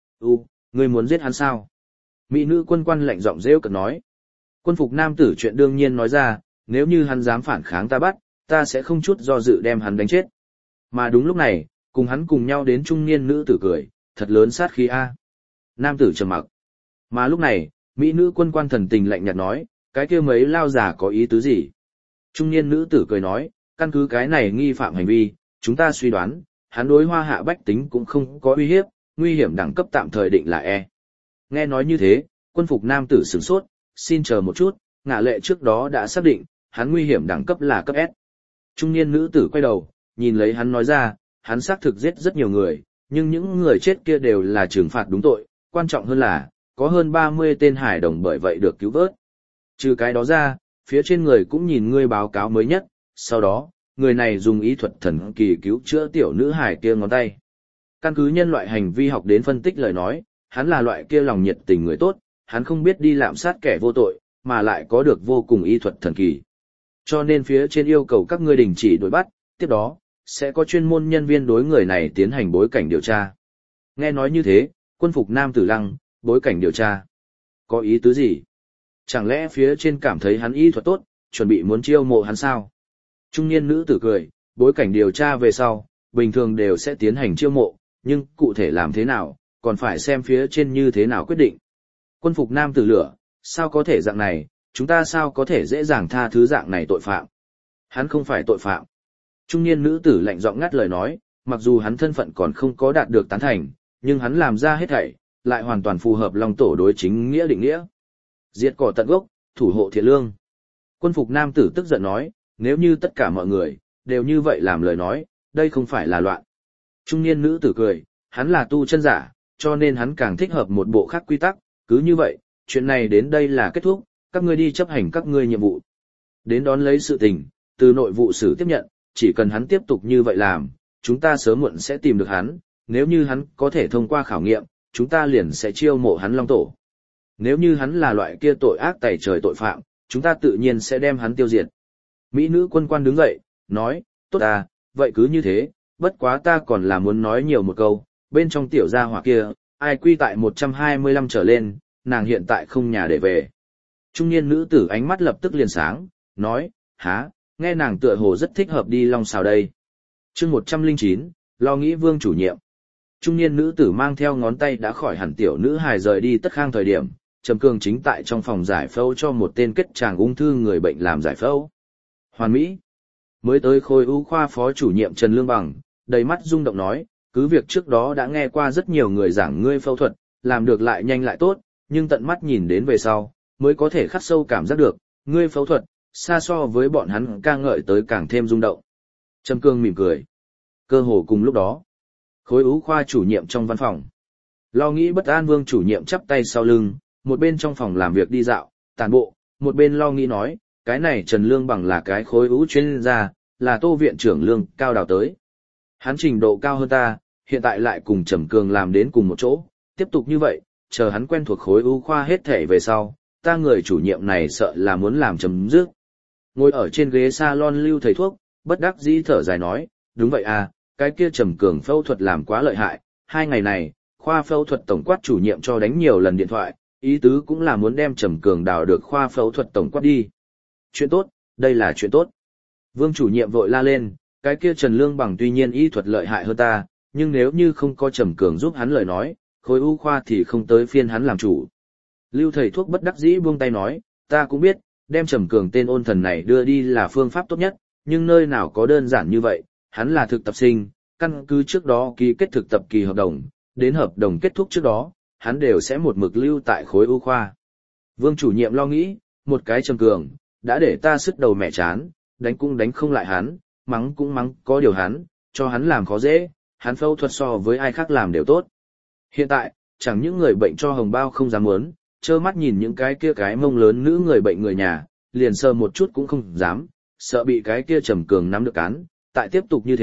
Ngươi muốn giết hắn sao? Mỹ nữ quân quan lạnh giọng rêu cợt nói. Quân phục nam tử chuyện đương nhiên nói ra, nếu như hắn dám phản kháng ta bắt, ta sẽ không chút do dự đem hắn đánh chết. Mà đúng lúc này, cùng hắn cùng nhau đến trung niên nữ tử cười, thật lớn sát khí a. Nam tử trầm mặc. Mà lúc này, mỹ nữ quân quan thần tình lạnh nhạt nói, cái kia mấy lao giả có ý tứ gì? Trung niên nữ tử cười nói, căn cứ cái này nghi phạm hành vi, chúng ta suy đoán, hắn đối Hoa Hạ bách tính cũng không có uy hiếp, nguy hiểm đẳng cấp tạm thời định là E. Nghe nói như thế, quân phục nam tử sửng sốt, xin chờ một chút, ngạ lệ trước đó đã xác định, hắn nguy hiểm đẳng cấp là cấp S. Trung niên nữ tử quay đầu, nhìn lấy hắn nói ra, hắn xác thực giết rất nhiều người, nhưng những người chết kia đều là trừng phạt đúng tội, quan trọng hơn là, có hơn 30 tên hải đồng bởi vậy được cứu vớt. Trừ cái đó ra, phía trên người cũng nhìn ngươi báo cáo mới nhất, sau đó, người này dùng ý thuật thần kỳ cứu chữa tiểu nữ hải kia ngón tay. Căn cứ nhân loại hành vi học đến phân tích lời nói, hắn là loại kia lòng nhiệt tình người tốt, hắn không biết đi lạm sát kẻ vô tội, mà lại có được vô cùng ý thuật thần kỳ. Cho nên phía trên yêu cầu các ngươi đình chỉ đuổi bắt, tiếp đó, sẽ có chuyên môn nhân viên đối người này tiến hành bối cảnh điều tra. Nghe nói như thế, quân phục nam tử lăng, bối cảnh điều tra. Có ý tứ gì? Chẳng lẽ phía trên cảm thấy hắn y thuật tốt, chuẩn bị muốn chiêu mộ hắn sao? Trung niên nữ tử cười, bối cảnh điều tra về sau, bình thường đều sẽ tiến hành chiêu mộ, nhưng cụ thể làm thế nào, còn phải xem phía trên như thế nào quyết định. Quân phục nam tử lửa, sao có thể dạng này, chúng ta sao có thể dễ dàng tha thứ dạng này tội phạm? Hắn không phải tội phạm. Trung niên nữ tử lạnh giọng ngắt lời nói, mặc dù hắn thân phận còn không có đạt được tán thành, nhưng hắn làm ra hết thảy, lại hoàn toàn phù hợp Long tổ đối chính nghĩa định nghĩa. Diệt cỏ tận gốc, thủ hộ thiện lương. Quân phục nam tử tức giận nói, nếu như tất cả mọi người đều như vậy làm lời nói, đây không phải là loạn. Trung niên nữ tử cười, hắn là tu chân giả, cho nên hắn càng thích hợp một bộ khác quy tắc, cứ như vậy, chuyện này đến đây là kết thúc, các ngươi đi chấp hành các ngươi nhiệm vụ. Đến đón lấy sự tình, từ nội vụ sử tiếp nhận, chỉ cần hắn tiếp tục như vậy làm, chúng ta sớm muộn sẽ tìm được hắn, nếu như hắn có thể thông qua khảo nghiệm, chúng ta liền sẽ chiêu mộ hắn Long tổ. Nếu như hắn là loại kia tội ác tày trời tội phạm, chúng ta tự nhiên sẽ đem hắn tiêu diệt. Mỹ nữ quân quan đứng dậy, nói, tốt à, vậy cứ như thế, bất quá ta còn là muốn nói nhiều một câu, bên trong tiểu gia hỏa kia, ai quy tại 125 trở lên, nàng hiện tại không nhà để về. Trung niên nữ tử ánh mắt lập tức liền sáng, nói, há, nghe nàng tựa hồ rất thích hợp đi Long Xào đây. Chương 109, lo nghĩ vương chủ nhiệm. Trung niên nữ tử mang theo ngón tay đã khỏi hẳn tiểu nữ hài rời đi tất khang thời điểm, Trầm Cường chính tại trong phòng giải phẫu cho một tên kết tràng ung thư người bệnh làm giải phẫu. Hoàn mỹ. Mới tới khối ưu khoa phó chủ nhiệm Trần Lương Bằng, đầy mắt rung động nói, cứ việc trước đó đã nghe qua rất nhiều người giảng ngươi phẫu thuật, làm được lại nhanh lại tốt, nhưng tận mắt nhìn đến về sau, mới có thể khắc sâu cảm giác được, ngươi phẫu thuật, xa so với bọn hắn ca ngợi tới càng thêm rung động. Trầm Cương mỉm cười. Cơ hồ cùng lúc đó, khối ưu khoa chủ nhiệm trong văn phòng. Lo nghĩ bất an vương chủ nhiệm chắp tay sau lưng, một bên trong phòng làm việc đi dạo, tàn bộ, một bên lo nghĩ nói, cái này Trần Lương Bằng là cái khối ưu chuyên gia, là Tô viện trưởng lương cao đào tới. Hắn trình độ cao hơn ta, hiện tại lại cùng Trầm Cường làm đến cùng một chỗ, tiếp tục như vậy, chờ hắn quen thuộc khối ưu khoa hết thể về sau, ta người chủ nhiệm này sợ là muốn làm chấm dứt. Ngồi ở trên ghế salon lưu thầy thuốc, bất đắc dĩ thở dài nói, đúng vậy à, cái kia Trầm Cường phẫu thuật làm quá lợi hại, 2 ngày này, khoa phẫu thuật tổng quát chủ nhiệm cho đánh nhiều lần điện thoại, ý tứ cũng là muốn đem Trầm Cường đào được khoa phẫu thuật tổng quát đi. Chuyện tốt, đây là chuyện tốt. Vương chủ nhiệm vội la lên, cái kia Trần Lương Bằng tuy nhiên y thuật lợi hại hơn ta, nhưng nếu như không có Trầm Cường giúp hắn lời nói, khối ưu khoa thì không tới phiên hắn làm chủ. Lưu thầy thuốc bất đắc dĩ buông tay nói, ta cũng biết, đem Trầm Cường tên ôn thần này đưa đi là phương pháp tốt nhất, nhưng nơi nào có đơn giản như vậy, hắn là thực tập sinh, căn cứ trước đó ký kết thực tập kỳ hợp đồng, đến hợp đồng kết thúc trước đó, hắn đều sẽ một mực lưu tại khối ưu khoa. Vương chủ nhiệm lo nghĩ, một cái Trầm Cường, đã để ta sứt đầu mẹ chán, đánh cũng đánh không lại hắn, mắng cũng mắng có điều hắn, cho hắn làm khó dễ, hắn phẫu thuật so với ai khác làm đều tốt. Hiện tại, chẳng những người bệnh cho hồng bao không dám muốn, trơ mắt nhìn những cái kia cái mông lớn nữ người bệnh người nhà, liền sờ một chút cũng không dám, sợ bị cái kia Trầm Cường nắm được cán, tại tiếp tục như thế,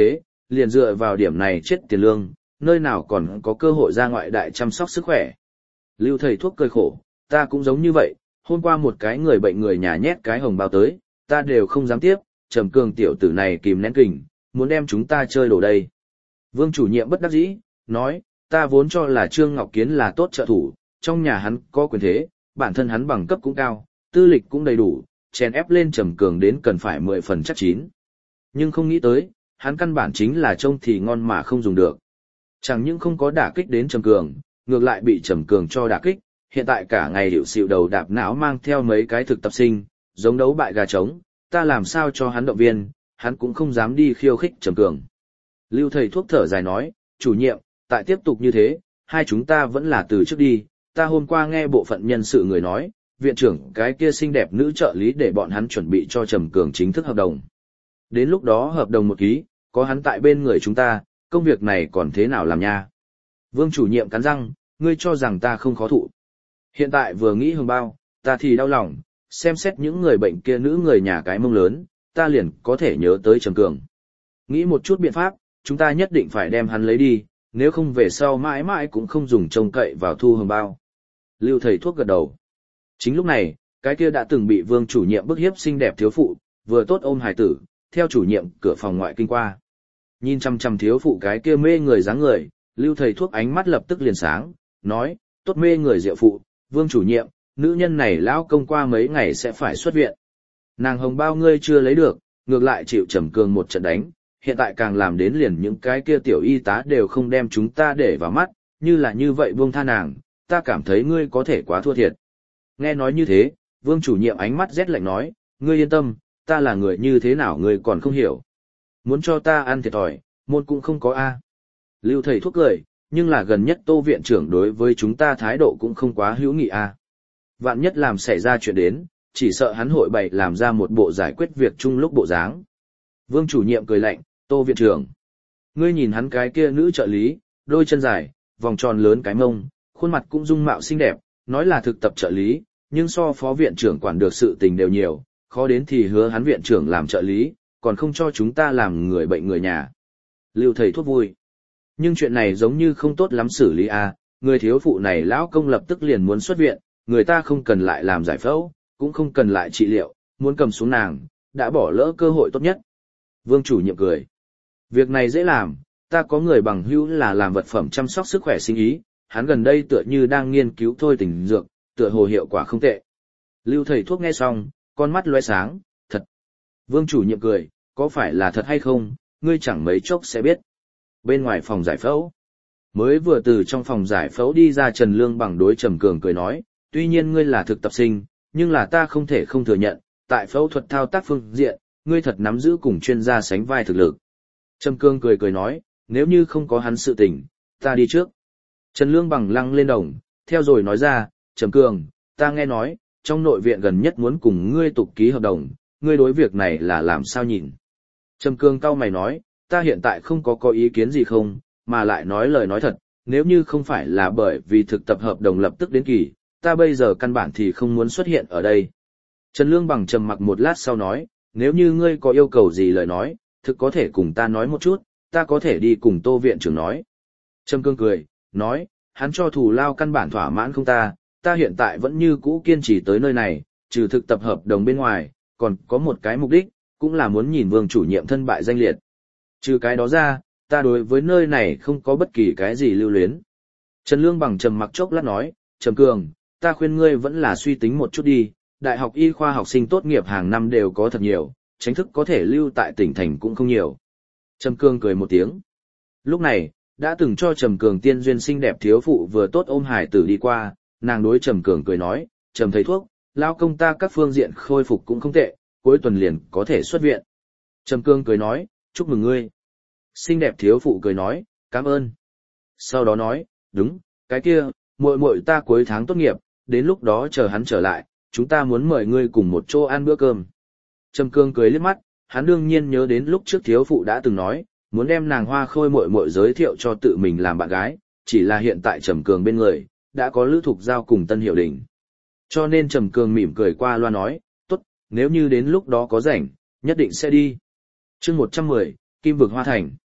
liền dựa vào điểm này chết tiền lương, nơi nào còn có cơ hội ra ngoại đại chăm sóc sức khỏe. Lưu thầy thuốc cười khổ, ta cũng giống như vậy, hôm qua một cái người bệnh người nhà nhét cái hồng bao tới, ta đều không dám tiếp, Trầm Cường tiểu tử này kìm nén kình, muốn đem chúng ta chơi đổ đây. Vương chủ nhiệm bất đắc dĩ, nói, ta vốn cho là Trương Ngọc Kiến là tốt trợ thủ, trong nhà hắn có quyền thế, bản thân hắn bằng cấp cũng cao, tư lịch cũng đầy đủ, chèn ép lên Trầm Cường đến cần phải 10 phần chắc chín. Nhưng không nghĩ tới, hắn căn bản chính là trông thì ngon mà không dùng được. Chẳng những không có đả kích đến Trầm Cường, ngược lại bị Trầm Cường cho đả kích, hiện tại cả ngày hiệu xịu đầu đạp não mang theo mấy cái thực tập sinh, giống đấu bại gà trống, ta làm sao cho hắn động viên, hắn cũng không dám đi khiêu khích Trầm Cường. Lưu thầy thuốc thở dài nói, chủ nhiệm, tại tiếp tục như thế, hai chúng ta vẫn là từ trước đi, ta hôm qua nghe bộ phận nhân sự người nói, viện trưởng cái kia xinh đẹp nữ trợ lý để bọn hắn chuẩn bị cho Trầm Cường chính thức hợp đồng. Đến lúc đó hợp đồng một ký, có hắn tại bên người chúng ta, công việc này còn thế nào làm nha? Vương chủ nhiệm cắn răng, ngươi cho rằng ta không khó thụ. Hiện tại vừa nghĩ hương bao, ta thì đau lòng, xem xét những người bệnh kia nữ người nhà cái mông lớn, ta liền có thể nhớ tới Trầm Cường. Nghĩ một chút biện pháp, chúng ta nhất định phải đem hắn lấy đi, nếu không về sau mãi mãi cũng không dùng trông cậy vào thu hương bao. Lưu thầy thuốc gật đầu. Chính lúc này, cái kia đã từng bị Vương chủ nhiệm bức hiếp xinh đẹp thiếu phụ, vừa tốt ôm hài tử, theo chủ nhiệm cửa phòng ngoại kinh qua. Nhìn chăm chăm thiếu phụ cái kia mê người dáng người, Lưu thầy thuốc ánh mắt lập tức liền sáng, nói, tốt mê người diệu phụ, Vương chủ nhiệm, nữ nhân này lão công qua mấy ngày sẽ phải xuất viện. Nàng hồng bao ngươi chưa lấy được, ngược lại chịu Trầm Cường một trận đánh, hiện tại càng làm đến liền những cái kia tiểu y tá đều không đem chúng ta để vào mắt, như là như vậy buông tha nàng, ta cảm thấy ngươi có thể quá thua thiệt. Nghe nói như thế, Vương chủ nhiệm ánh mắt rét lạnh nói, ngươi yên tâm, ta là người như thế nào ngươi còn không hiểu. Muốn cho ta ăn thiệt thòi, môn cũng không có a. Lưu thầy thuốc cười, nhưng là gần nhất Tô viện trưởng đối với chúng ta thái độ cũng không quá hữu nghị a. Vạn nhất làm xảy ra chuyện đến, chỉ sợ hắn hội bày làm ra một bộ giải quyết việc chung lúc bộ dáng. Vương chủ nhiệm cười lạnh, Tô viện trưởng. Ngươi nhìn hắn cái kia nữ trợ lý, đôi chân dài, vòng tròn lớn cái mông, khuôn mặt cũng dung mạo xinh đẹp, nói là thực tập trợ lý, nhưng so phó viện trưởng quản được sự tình đều nhiều, khó đến thì hứa hắn viện trưởng làm trợ lý, còn không cho chúng ta làm người bệnh người nhà. Lưu thầy thuốc vui. Nhưng chuyện này giống như không tốt lắm xử lý a, người thiếu phụ này lão công lập tức liền muốn xuất viện, người ta không cần lại làm giải phẫu, cũng không cần lại trị liệu, muốn cầm xuống nàng, đã bỏ lỡ cơ hội tốt nhất. Vương chủ nhiệm cười. Việc này dễ làm, ta có người bằng hữu là làm vật phẩm chăm sóc sức khỏe sinh ý, hắn gần đây tựa như đang nghiên cứu thôi tình dược, tựa hồ hiệu quả không tệ. Lưu thầy thuốc nghe xong, con mắt lóe sáng, thật. Vương chủ nhiệm cười, có phải là thật hay không, ngươi chẳng mấy chốc sẽ biết. Bên ngoài phòng giải phẫu, mới vừa từ trong phòng giải phẫu đi ra Trần Lương Bằng đối Trầm Cường cười nói, tuy nhiên ngươi là thực tập sinh, nhưng là ta không thể không thừa nhận, tại phẫu thuật thao tác phương diện, ngươi thật nắm giữ cùng chuyên gia sánh vai thực lực. Trầm Cường cười cười nói, nếu như không có hắn sự tình, ta đi trước. Trần Lương Bằng lăng lên đồng, theo rồi nói ra, Trầm Cường, ta nghe nói, trong nội viện gần nhất muốn cùng ngươi tục ký hợp đồng, ngươi đối việc này là làm sao nhìn? Trầm Cường cau mày nói, ta hiện tại không có ý kiến gì không, mà lại nói lời nói thật, nếu như không phải là bởi vì thực tập hợp đồng lập tức đến kỳ, ta bây giờ căn bản thì không muốn xuất hiện ở đây. Trần Lương Bằng trầm mặc một lát sau nói, nếu như ngươi có yêu cầu gì lời nói, thực có thể cùng ta nói một chút, ta có thể đi cùng Tô viện trưởng nói. Trầm Cường cười, nói, hắn cho thù lao căn bản thỏa mãn không ta hiện tại vẫn như cũ kiên trì tới nơi này, trừ thực tập hợp đồng bên ngoài, còn có một cái mục đích, cũng là muốn nhìn Vương chủ nhiệm thân bại danh liệt. Trừ cái đó ra, ta đối với nơi này không có bất kỳ cái gì lưu luyến. Trần Lương Bằng trầm mặc chốc lát nói, Trầm Cường, ta khuyên ngươi vẫn là suy tính một chút đi, đại học y khoa học sinh tốt nghiệp hàng năm đều có thật nhiều, chính thức có thể lưu tại tỉnh thành cũng không nhiều. Trầm Cường cười một tiếng. Lúc này, đã từng cho Trầm Cường tiên duyên xinh đẹp thiếu phụ vừa tốt ôm hải tử đi qua, nàng đối Trầm Cường cười nói, Trầm thầy thuốc, lao công ta các phương diện khôi phục cũng không tệ, cuối tuần liền có thể xuất viện. Trầm Cường cười nói, chúc mừng ngươi. Xinh đẹp thiếu phụ cười nói, cảm ơn. Sau đó nói, đúng, cái kia, muội muội ta cuối tháng tốt nghiệp, đến lúc đó chờ hắn trở lại, chúng ta muốn mời ngươi cùng một chỗ ăn bữa cơm. Trầm Cường cười liếc mắt, hắn đương nhiên nhớ đến lúc trước thiếu phụ đã từng nói, muốn đem nàng Hoa Khôi muội muội giới thiệu cho tự mình làm bạn gái, chỉ là hiện tại Trầm Cường bên người, đã có Lữ Thục Giao cùng Tân Hiệu Đình. Cho nên Trầm Cường mỉm cười qua loa nói, tốt, nếu như đến lúc đó có rảnh, nhất định sẽ đi. Chương 110, Kim vực Hoa Thành.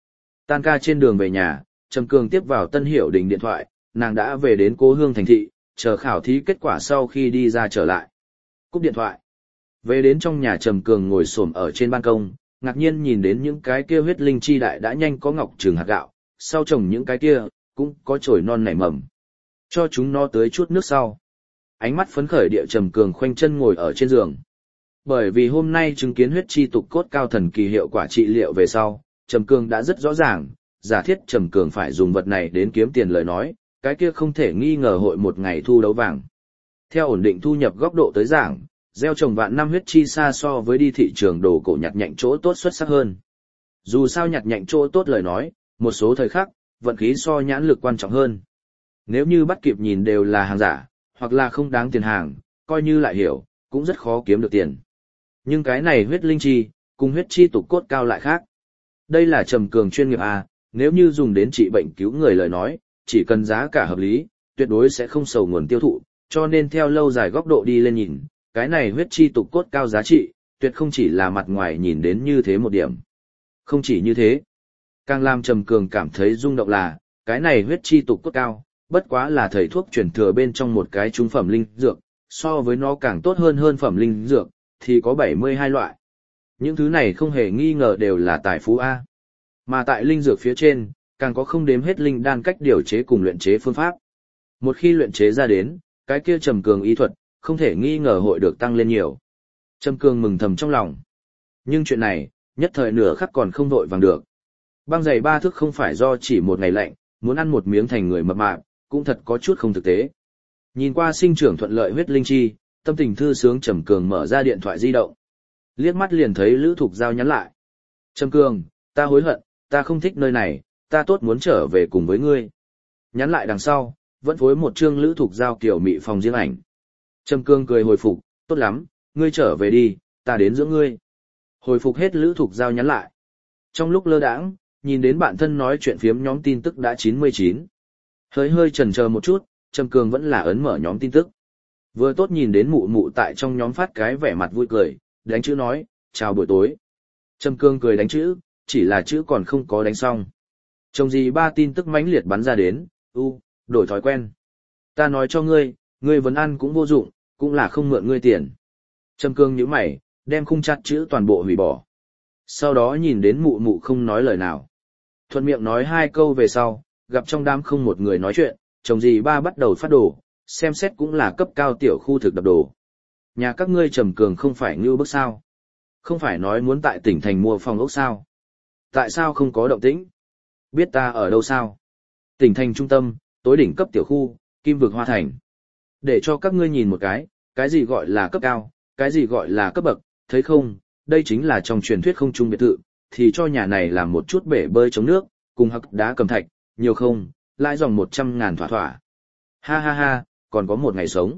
Tan ca trên đường về nhà, Trầm Cường tiếp vào Tân Hiểu Đình điện thoại, nàng đã về đến cố hương thành thị, chờ khảo thí kết quả sau khi đi ra trở lại. Cúp điện thoại. Về đến trong nhà, Trầm Cường ngồi xổm ở trên ban công, ngạc nhiên nhìn đến những cái kia huyết linh chi đại đã nhanh có ngọc trường hạt gạo, sau trồng những cái kia, cũng có chồi non nảy mầm. Cho chúng nó tới chút nước sau. Ánh mắt phấn khởi địa Trầm Cường khoanh chân ngồi ở trên giường. Bởi vì hôm nay chứng kiến huyết chi tục cốt cao thần kỳ hiệu quả trị liệu về sau, Trầm Cường đã rất rõ ràng, giả thiết Trầm Cường phải dùng vật này đến kiếm tiền lời nói, cái kia không thể nghi ngờ hội một ngày thu đấu vàng. Theo ổn định thu nhập góc độ tới giảng, gieo trồng vạn năm huyết chi xa so với đi thị trường đồ cổ nhặt nhạnh chỗ tốt xuất sắc hơn. Dù sao nhặt nhạnh chỗ tốt lời nói, một số thời khắc, vận khí so nhãn lực quan trọng hơn. Nếu như bắt kịp nhìn đều là hàng giả, hoặc là không đáng tiền hàng, coi như lại hiểu, cũng rất khó kiếm được tiền. Nhưng cái này huyết linh chi, cùng huyết chi tục cốt cao lại khác. Đây là Trầm Cường chuyên nghiệp A, nếu như dùng đến trị bệnh cứu người lời nói, chỉ cần giá cả hợp lý, tuyệt đối sẽ không sầu nguồn tiêu thụ, cho nên theo lâu dài góc độ đi lên nhìn, cái này huyết chi tục cốt cao giá trị, tuyệt không chỉ là mặt ngoài nhìn đến như thế một điểm. Không chỉ như thế, càng làm Trầm Cường cảm thấy rung động là, cái này huyết chi tục cốt cao, bất quá là thầy thuốc truyền thừa bên trong một cái trung phẩm linh dược, so với nó càng tốt hơn phẩm linh dược, thì có 72 loại. Những thứ này không hề nghi ngờ đều là tài phú A. Mà tại linh dược phía trên, càng có không đếm hết linh đan cách điều chế cùng luyện chế phương pháp. Một khi luyện chế ra đến, cái kia Trầm Cường y thuật, không thể nghi ngờ hội được tăng lên nhiều. Trầm Cường mừng thầm trong lòng. Nhưng chuyện này, nhất thời nửa khắc còn không vội vàng được. Băng dày 3 thước không phải do chỉ một ngày lạnh, muốn ăn một miếng thành người mập mạp, cũng thật có chút không thực tế. Nhìn qua sinh trưởng thuận lợi huyết linh chi, tâm tình thư sướng Trầm Cường mở ra điện thoại di động. Liếc mắt liền thấy Lữ Thục Giao nhắn lại. Trầm Cường, ta hối hận, ta không thích nơi này, ta tốt muốn trở về cùng với ngươi. Nhắn lại đằng sau, vẫn phối một chương Lữ Thục Giao kiểu mị phòng riêng ảnh. Trầm Cường cười hồi phục, tốt lắm, ngươi trở về đi, ta đến giữa ngươi. Hồi phục hết Lữ Thục Giao nhắn lại. Trong lúc lơ đãng, nhìn đến bạn thân nói chuyện phiếm nhóm tin tức đã 99. Hơi chần chờ một chút, Trầm Cường vẫn là ấn mở nhóm tin tức. Vừa tốt nhìn đến mụ mụ tại trong nhóm phát cái vẻ mặt vui cười, đánh chữ nói, chào buổi tối. Trầm Cường cười đánh chữ, chỉ là chữ còn không có đánh xong. Chồng gì 3 tin tức mãnh liệt bắn ra đến, đổi thói quen. Ta nói cho ngươi, ngươi vẫn ăn cũng vô dụng, cũng là không mượn ngươi tiền. Trầm Cường nhíu mày, đem khung chặt chữ toàn bộ hủy bỏ. Sau đó nhìn đến mụ mụ không nói lời nào. Thuận miệng nói 2 câu về sau, gặp trong đám không một người nói chuyện, chồng gì 3 bắt đầu phát đồ, xem xét cũng là cấp cao tiểu khu thực đập đồ. Nhà các ngươi Trầm Cường không phải ngưu bức sao? Không phải nói muốn tại tỉnh thành mua phòng ốc sao? Tại sao không có động tĩnh? Biết ta ở đâu sao? Tỉnh thành trung tâm, tối đỉnh cấp tiểu khu, Kim Vực Hoa Thành. Để cho các ngươi nhìn một cái gì gọi là cấp cao, cái gì gọi là cấp bậc, thấy không? Đây chính là trong truyền thuyết không trung biệt thự, thì cho nhà này làm một chút bể bơi chống nước, cùng hắc đá cầm thạch, nhiều không, lãi dòng 100.000 thỏa thỏa. Ha ha ha, còn có một ngày sống.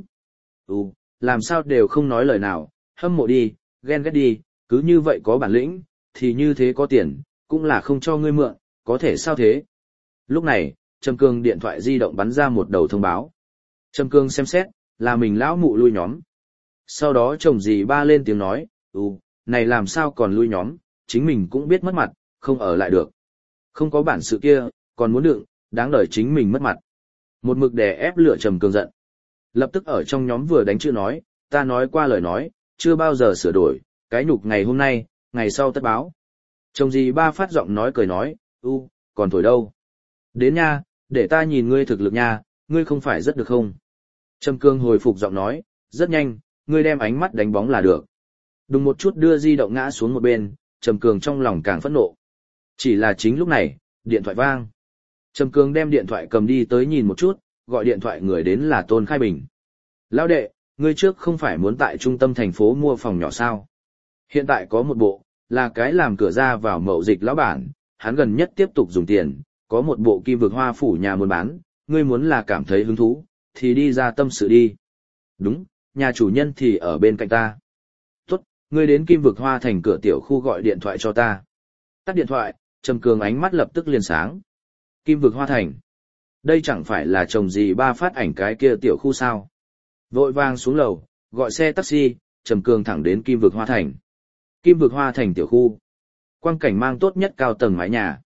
Làm sao đều không nói lời nào, hâm mộ đi, ghen ghét đi, cứ như vậy có bản lĩnh, thì như thế có tiền, cũng là không cho ngươi mượn, có thể sao thế? Lúc này, Trầm Cường điện thoại di động bắn ra một đầu thông báo. Trầm Cường xem xét, là mình lão mụ lui nhóm. Sau đó chồng dì 3 lên tiếng nói, này làm sao còn lui nhóm, chính mình cũng biết mất mặt, không ở lại được. Không có bản sự kia, còn muốn đựng, đáng đời chính mình mất mặt. Một mực đè ép lửa Trầm Cường giận. Lập tức ở trong nhóm vừa đánh chữ nói, ta nói qua lời nói, chưa bao giờ sửa đổi, cái nhục ngày hôm nay, ngày sau tất báo. Chồng dì 3 phát giọng nói cười nói, còn thổi đâu. Đến nha, để ta nhìn ngươi thực lực nha, ngươi không phải rất được không? Trầm Cường hồi phục giọng nói, rất nhanh, ngươi đem ánh mắt đánh bóng là được. Đùng một chút đưa di động ngã xuống một bên, Trầm Cường trong lòng càng phẫn nộ. Chỉ là chính lúc này, điện thoại vang. Trầm Cường đem điện thoại cầm đi tới nhìn một chút, gọi điện thoại người đến là Tôn Khai Bình. Lão đệ, ngươi trước không phải muốn tại trung tâm thành phố mua phòng nhỏ sao? Hiện tại có một bộ, là cái làm cửa ra vào mậu dịch lão bản, hắn gần nhất tiếp tục dùng tiền, có một bộ Kim Vực Hoa phủ nhà muốn bán, ngươi muốn là cảm thấy hứng thú, thì đi ra tâm sự đi. Đúng, nhà chủ nhân thì ở bên cạnh ta. Tốt, ngươi đến Kim Vực Hoa thành cửa tiểu khu gọi điện thoại cho ta. Tắt điện thoại, Trầm Cường ánh mắt lập tức liền sáng. Kim Vực Hoa thành. Đây chẳng phải là chồng gì 3 phát ảnh cái kia tiểu khu sao. Vội vàng xuống lầu, gọi xe taxi, Trầm Cường thẳng đến Kim Vực Hoa thành. Kim Vực Hoa thành tiểu khu. Quang cảnh mang tốt nhất cao tầng mái nhà.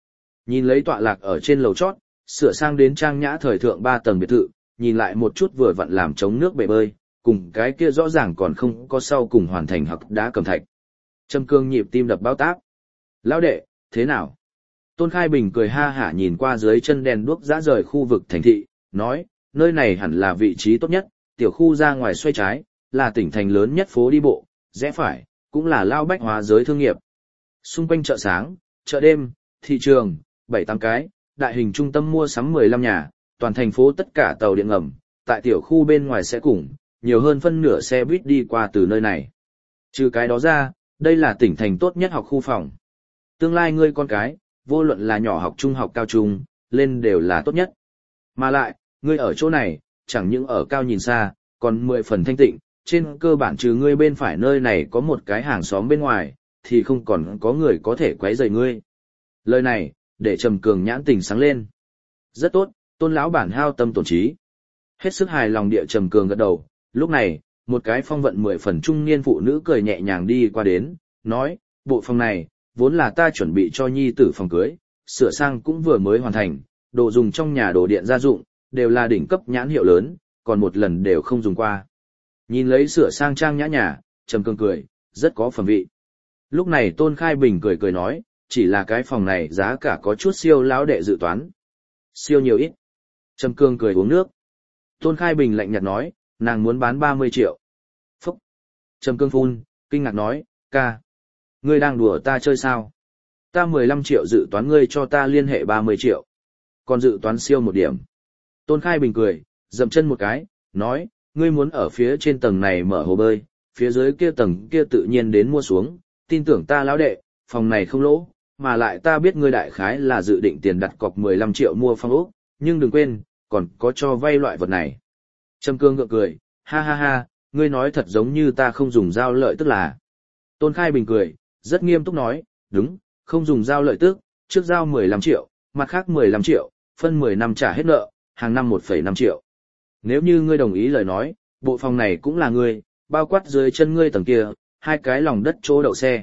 Nhìn lấy tọa lạc ở trên lầu chót, sửa sang đến trang nhã thời thượng 3 tầng biệt thự, nhìn lại một chút vừa vặn làm chống nước bể bơi, cùng cái kia rõ ràng còn không có sau cùng hoàn thành hặc đá cẩm thạch. Trầm Cương nhịp tim đập bao táp. Lão đệ, thế nào? Tôn Khai Bình cười ha hả nhìn qua dưới chân đèn đuốc dã rời khu vực thành thị, nói, nơi này hẳn là vị trí tốt nhất, tiểu khu ra ngoài xoay trái, là tỉnh thành lớn nhất phố đi bộ, rẽ phải, cũng là lao bách hóa giới thương nghiệp. Xung quanh chợ sáng, chợ đêm, thị trường, 7-8 cái, đại hình trung tâm mua sắm 15 nhà, toàn thành phố tất cả tàu điện ngầm, tại tiểu khu bên ngoài sẽ cùng, nhiều hơn phân nửa xe buýt đi qua từ nơi này. Trừ cái đó ra, đây là tỉnh thành tốt nhất học khu phòng. Tương lai ngươi con cái, vô luận là nhỏ học trung học cao trung, lên đều là tốt nhất. Mà lại, ngươi ở chỗ này, chẳng những ở cao nhìn xa, còn 10 phần thanh tịnh, trên cơ bản trừ ngươi bên phải nơi này có một cái hàng xóm bên ngoài, thì không còn có người có thể quấy rầy ngươi. Lời này, để Trầm Cường nhãn tình sáng lên. Rất tốt, Tôn lão bản hao tâm tổn trí. Hết sức hài lòng địa Trầm Cường gật đầu, lúc này, một cái phong vận 10 phần trung niên phụ nữ cười nhẹ nhàng đi qua đến, nói, bộ phòng này, vốn là ta chuẩn bị cho nhi tử phòng cưới, sửa sang cũng vừa mới hoàn thành, đồ dùng trong nhà đồ điện gia dụng, đều là đỉnh cấp nhãn hiệu lớn, còn một lần đều không dùng qua. Nhìn lấy sửa sang trang nhã nhà, Trầm Cường cười, rất có phẩm vị. Lúc này Tôn Khai Bình cười cười nói, chỉ là cái phòng này giá cả có chút siêu lão đệ dự toán. Siêu nhiều ít. Trầm Cường cười uống nước. Tôn Khai Bình lạnh nhạt nói, nàng muốn bán 30 triệu. Phúc. Trầm Cường phun, kinh ngạc nói, ca. Ngươi đang đùa ta chơi sao? Ta 15 triệu dự toán ngươi cho ta liên hệ 30 triệu. Còn dự toán siêu một điểm. Tôn Khai Bình cười, dậm chân một cái, nói, ngươi muốn ở phía trên tầng này mở hồ bơi, phía dưới kia tầng kia tự nhiên đến mua xuống, tin tưởng ta lão đệ, phòng này không lỗ, mà lại ta biết ngươi đại khái là dự định tiền đặt cọc 15 triệu mua phòng ốc, nhưng đừng quên, còn có cho vay loại vật này. Trầm Cương gượng cười, ha ha ha, ngươi nói thật giống như ta không dùng giao lợi tức là. Tôn Khai Bình cười, rất nghiêm túc nói, đúng, không dùng giao lợi tức, trước giao 15 triệu, mặt khác 15 triệu, phân 10 năm trả hết nợ, hàng năm 1,5 triệu. Nếu như ngươi đồng ý lời nói, bộ phòng này cũng là ngươi, bao quát dưới chân ngươi tầng kia, 2 cái lòng đất chỗ đậu xe,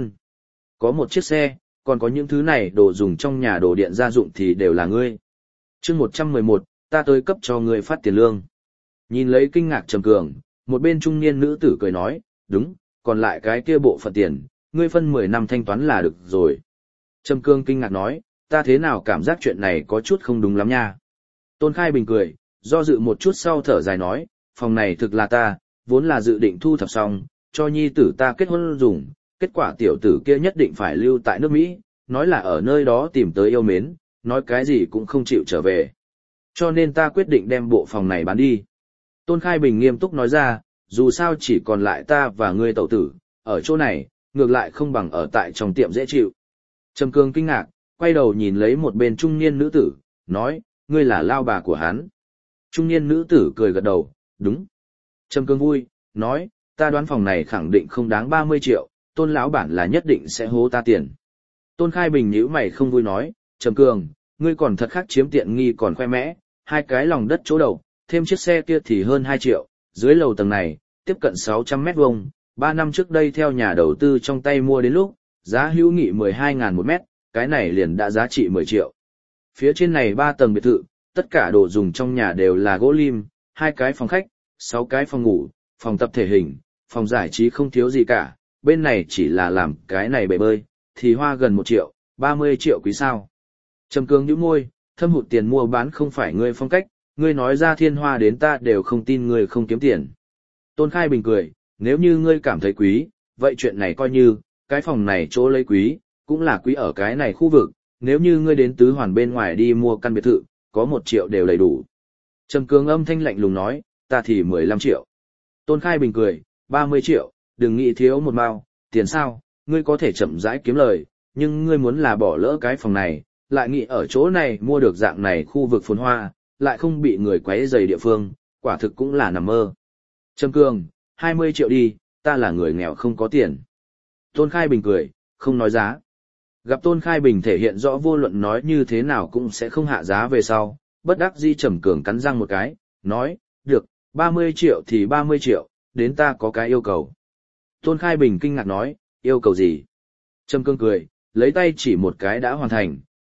có một chiếc xe, còn có những thứ này đồ dùng trong nhà đồ điện gia dụng thì đều là ngươi. Chương 111, ta tới cấp cho ngươi phát tiền lương. Nhìn lấy kinh ngạc Trầm Cường, một bên trung niên nữ tử cười nói, đúng, còn lại cái kia bộ phận tiền, ngươi phân 10 năm thanh toán là được rồi. Trầm Cường kinh ngạc nói, ta thế nào cảm giác chuyện này có chút không đúng lắm nha. Tôn Khai Bình cười, do dự một chút sau thở dài nói, phòng này thực là ta, vốn là dự định thu thập xong, cho nhi tử ta kết hôn dùng, kết quả tiểu tử kia nhất định phải lưu tại nước Mỹ, nói là ở nơi đó tìm tới yêu mến, nói cái gì cũng không chịu trở về. Cho nên ta quyết định đem bộ phòng này bán đi. Tôn Khai Bình nghiêm túc nói ra, dù sao chỉ còn lại ta và ngươi tẩu tử, ở chỗ này, ngược lại không bằng ở tại trong tiệm dễ chịu. Trầm Cương kinh ngạc, quay đầu nhìn lấy một bên trung niên nữ tử, nói, ngươi là lao bà của hắn. Trung niên nữ tử cười gật đầu, đúng. Trầm Cương vui, nói, ta đoán phòng này khẳng định không đáng 30 triệu, Tôn lão bản là nhất định sẽ hố ta tiền. Tôn Khai Bình nhíu mày không vui nói, Trầm Cương, ngươi còn thật khác chiếm tiện nghi còn khoe mẽ, 2 cái lòng đất chỗ đầu, thêm chiếc xe kia thì hơn 2 triệu, dưới lầu tầng này, tiếp cận 600 mét vuông, 3 năm trước đây theo nhà đầu tư trong tay mua đến lúc, giá hữu nghị 12.000 một mét, cái này liền đã giá trị 10 triệu. Phía trên này 3 tầng biệt thự, tất cả đồ dùng trong nhà đều là gỗ lim, 2 cái phòng khách, 6 cái phòng ngủ, phòng tập thể hình, phòng giải trí không thiếu gì cả, bên này chỉ là làm cái này bể bơi, thì hoa gần 1 triệu, 30 triệu quý sao. Trầm Cương nhíu môi, thâm hụt tiền mua bán không phải ngươi phong cách, ngươi nói ra thiên hoa đến ta đều không tin ngươi không kiếm tiền. Tôn Khai Bình cười, nếu như ngươi cảm thấy quý, vậy chuyện này coi như, cái phòng này chỗ lấy quý, cũng là quý ở cái này khu vực, nếu như ngươi đến tứ hoàn bên ngoài đi mua căn biệt thự, có 1 triệu đều đầy đủ. Trầm Cương âm thanh lạnh lùng nói, ta thì 15 triệu. Tôn Khai Bình cười, 30 triệu, đừng nghĩ thiếu một mao, tiền sao, ngươi có thể chậm rãi kiếm lời, nhưng ngươi muốn là bỏ lỡ cái phòng này, lại nghĩ ở chỗ này mua được dạng này khu vực phồn hoa, lại không bị người quấy rầy địa phương, quả thực cũng là nằm mơ. Trầm Cương, 20 triệu đi, ta là người nghèo không có tiền. Tôn Khai Bình cười, không nói giá. Gặp Tôn Khai Bình thể hiện rõ vô luận nói như thế nào cũng sẽ không hạ giá về sau, bất đắc dĩ Trầm Cường cắn răng một cái, nói, được, 30 triệu thì 30 triệu, đến ta có cái yêu cầu. Tôn Khai Bình kinh ngạc nói, yêu cầu gì? Trầm Cường cười, lấy tay chỉ một cái đã hoàn thành,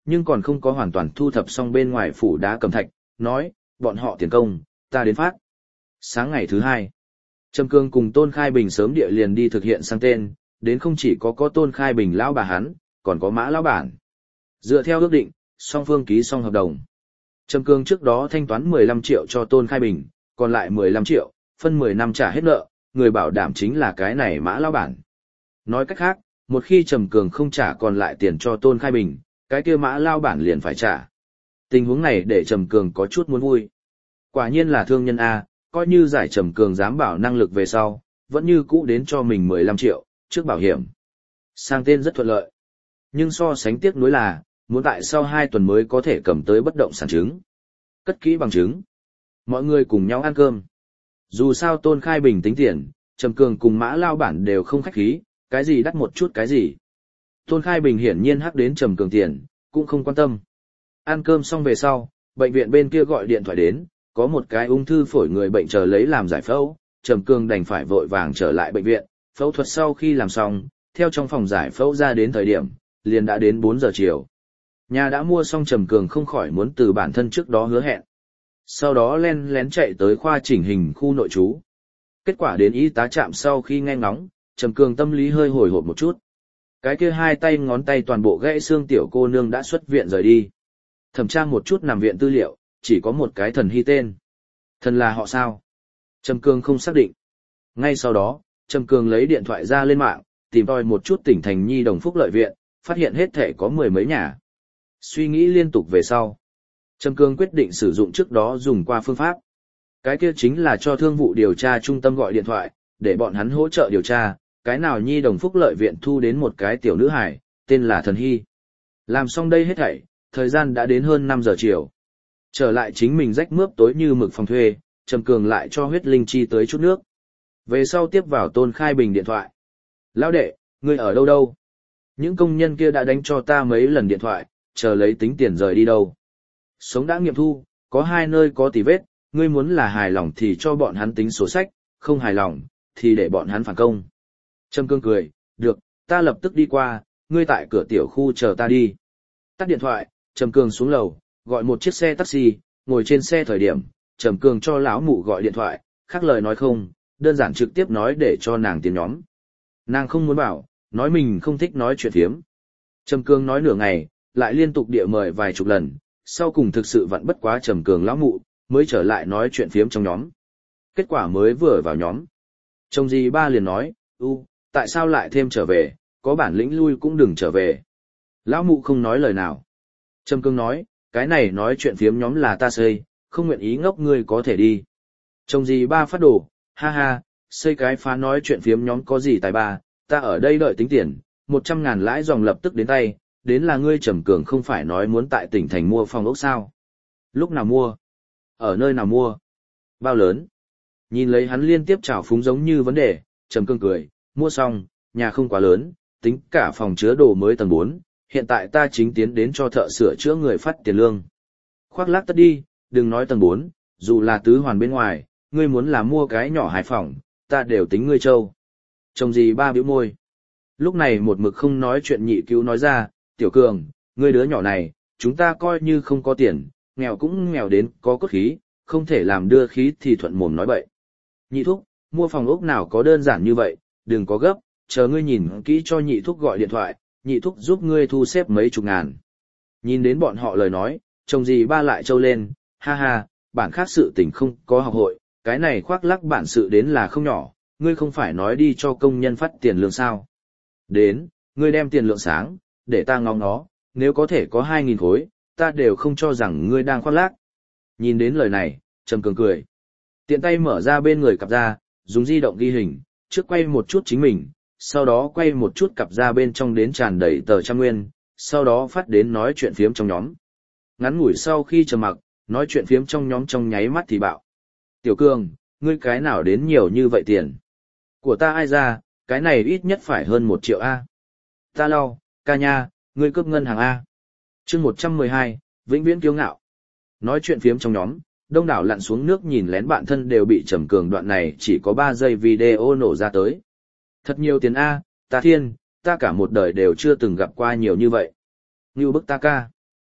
nhưng còn không có hoàn toàn thu thập xong bên ngoài phủ đá cẩm thạch, nói, bọn họ tiền công, ta đến phát. Sáng ngày thứ 2, Trầm Cương cùng Tôn Khai Bình sớm địa liền đi thực hiện sang tên, đến không chỉ có Tôn Khai Bình lão bà hắn, còn có Mã lão bản. Dựa theo ước định, song phương ký xong hợp đồng. Trầm Cương trước đó thanh toán 15 triệu cho Tôn Khai Bình, còn lại 15 triệu, phân 10 năm trả hết nợ, người bảo đảm chính là cái này Mã lão bản. Nói cách khác, một khi Trầm Cường không trả còn lại tiền cho Tôn Khai Bình, cái kia Mã lão bản liền phải trả. Tình huống này để Trầm Cường có chút muốn vui. Quả nhiên là thương nhân A, coi như giải Trầm Cường dám bảo năng lực về sau, vẫn như cũ đến cho mình 15 triệu, trước bảo hiểm. Sang tên rất thuận lợi. Nhưng so sánh tiếc nuối là, muốn tại sau 2 tuần mới có thể cầm tới bất động sản chứng. Cất kỹ bằng chứng. Mọi người cùng nhau ăn cơm. Dù sao Tôn Khai Bình tính tiền, Trầm Cường cùng Mã lão bản đều không khách khí, cái gì đắt một chút cái gì. Tôn Khai Bình hiển nhiên hắc đến Trầm Cường tiền, cũng không quan tâm. Ăn cơm xong về sau, bệnh viện bên kia gọi điện thoại đến, có một cái ung thư phổi người bệnh chờ lấy làm giải phẫu, Trầm Cường đành phải vội vàng trở lại bệnh viện, phẫu thuật sau khi làm xong, theo trong phòng giải phẫu ra đến thời điểm, liền đã đến 4 giờ chiều. Nhà đã mua xong Trầm Cường không khỏi muốn từ bản thân trước đó hứa hẹn. Sau đó len lén chạy tới khoa chỉnh hình khu nội trú. Kết quả đến y tá trạm sau khi nghe ngóng, Trầm Cường tâm lý hơi hồi hộp một chút. Cái kia 2 tay ngón tay toàn bộ gãy xương tiểu cô nương đã xuất viện rời đi. Thẩm tra một chút nằm viện tư liệu, chỉ có một cái Thần Hy tên. Thần là họ sao? Trầm Cường không xác định. Ngay sau đó, Trầm Cường lấy điện thoại ra lên mạng, tìm tòi một chút tỉnh thành nhi đồng phúc lợi viện, phát hiện hết thể có 10 mấy nhà. Suy nghĩ liên tục về sau, Trầm Cường quyết định sử dụng trước đó dùng qua phương pháp. Cái kia chính là cho thương vụ điều tra trung tâm gọi điện thoại, để bọn hắn hỗ trợ điều tra, cái nào nhi đồng phúc lợi viện thu đến một cái tiểu nữ hài, tên là Thần Hy. Làm xong đây hết thảy, thời gian đã đến hơn 5 giờ chiều. Trở lại chính mình rách mướp tối như mực phòng thuê, Trầm Cường lại cho huyết linh chi tới chút nước. Về sau tiếp vào Tôn Khai Bình điện thoại. Lão đệ, ngươi ở đâu đâu? Những công nhân kia đã đánh cho ta mấy lần điện thoại, chờ lấy tính tiền rời đi đâu. Sống đã nghiệm thu, có 2 nơi có tì vết, ngươi muốn là hài lòng thì cho bọn hắn tính sổ sách, không hài lòng, thì để bọn hắn phản công. Trầm Cương cười, được, ta lập tức đi qua, ngươi tại cửa tiểu khu chờ ta đi. Tắt điện thoại, Trầm Cường xuống lầu, gọi một chiếc xe taxi, ngồi trên xe thời điểm, Trầm Cường cho lão mụ gọi điện thoại, khác lời nói không, đơn giản trực tiếp nói để cho nàng tiến nhóm. Nàng không muốn bảo, nói mình không thích nói chuyện phiếm. Trầm Cường nói nửa ngày, lại liên tục địa mời vài chục lần, sau cùng thực sự vẫn bất quá Trầm Cường lão mụ, mới trở lại nói chuyện phiếm trong nhóm. Kết quả mới vừa vào nhóm. Chồng dì ba liền nói, tại sao lại thêm trở về, có bản lĩnh lui cũng đừng trở về. Lão mụ không nói lời nào. Trầm Cường nói, cái này nói chuyện phiếm nhóm là ta xây, không nguyện ý ngốc ngươi có thể đi. Chồng dì ba phát đổ, ha ha, xây cái phá nói chuyện phiếm nhóm có gì tài ba, ta ở đây đợi tính tiền, 100.000 lãi dòng lập tức đến tay, đến là ngươi Trầm Cường không phải nói muốn tại tỉnh thành mua phòng ốc sao. Lúc nào mua? Ở nơi nào mua? Bao lớn? Nhìn lấy hắn liên tiếp trào phúng giống như vấn đề, Trầm Cường cười, mua xong, nhà không quá lớn, tính cả phòng chứa đồ mới tầng 4, hiện tại ta chính tiến đến cho thợ sửa chữa người phát tiền lương. Khoác lác tất đi, đừng nói tầng 4, dù là tứ hoàn bên ngoài, ngươi muốn là mua cái nhỏ hài phòng, ta đều tính ngươi trâu. Chồng gì ba bĩu môi. Lúc này một mực không nói chuyện nhị cứu nói ra, Tiểu Cường, ngươi đứa nhỏ này, chúng ta coi như không có tiền, nghèo cũng nghèo đến có cốt khí, không thể làm đưa khí thì thuận mồm nói bậy. Nhị thúc, mua phòng ốc nào có đơn giản như vậy, đừng có gấp, chờ ngươi nhìn kỹ cho nhị thúc gọi điện thoại, nhị thúc giúp ngươi thu xếp mấy chục ngàn. Nhìn đến bọn họ lời nói, chồng gì ba lại trâu lên, ha ha, bản khác sự tình không có học hội, cái này khoác lác bản sự đến là không nhỏ, ngươi không phải nói đi cho công nhân phát tiền lương sao. Đến, ngươi đem tiền lượng sáng, để ta ngóng nó, nếu có thể có 2.000 khối, ta đều không cho rằng ngươi đang khoác lác. Nhìn đến lời này, Trầm Cường cười. Tiện tay mở ra bên người cặp ra, dùng di động ghi hình, trước quay một chút chính mình, sau đó quay một chút cặp ra bên trong đến tràn đầy tờ trăm nguyên, sau đó phát đến nói chuyện phiếm trong nhóm. Ngắn ngủi sau khi trầm mặc, nói chuyện phiếm trong nhóm trong nháy mắt thì bạo. Tiểu Cường, ngươi cái nào đến nhiều như vậy tiền? Của ta ai ra, cái này ít nhất phải hơn 1 triệu A. Ta lau, ca nha, ngươi cướp ngân hàng A. chương 112, vĩnh viễn kiêu ngạo. Nói chuyện phiếm trong nhóm, đông đảo lặn xuống nước nhìn lén bạn thân đều bị Trầm Cường đoạn này chỉ có 3 giây video nổ ra tới. Thật nhiều tiền A, ta thiên, ta cả một đời đều chưa từng gặp qua nhiều như vậy. Ngưu bức ta ca.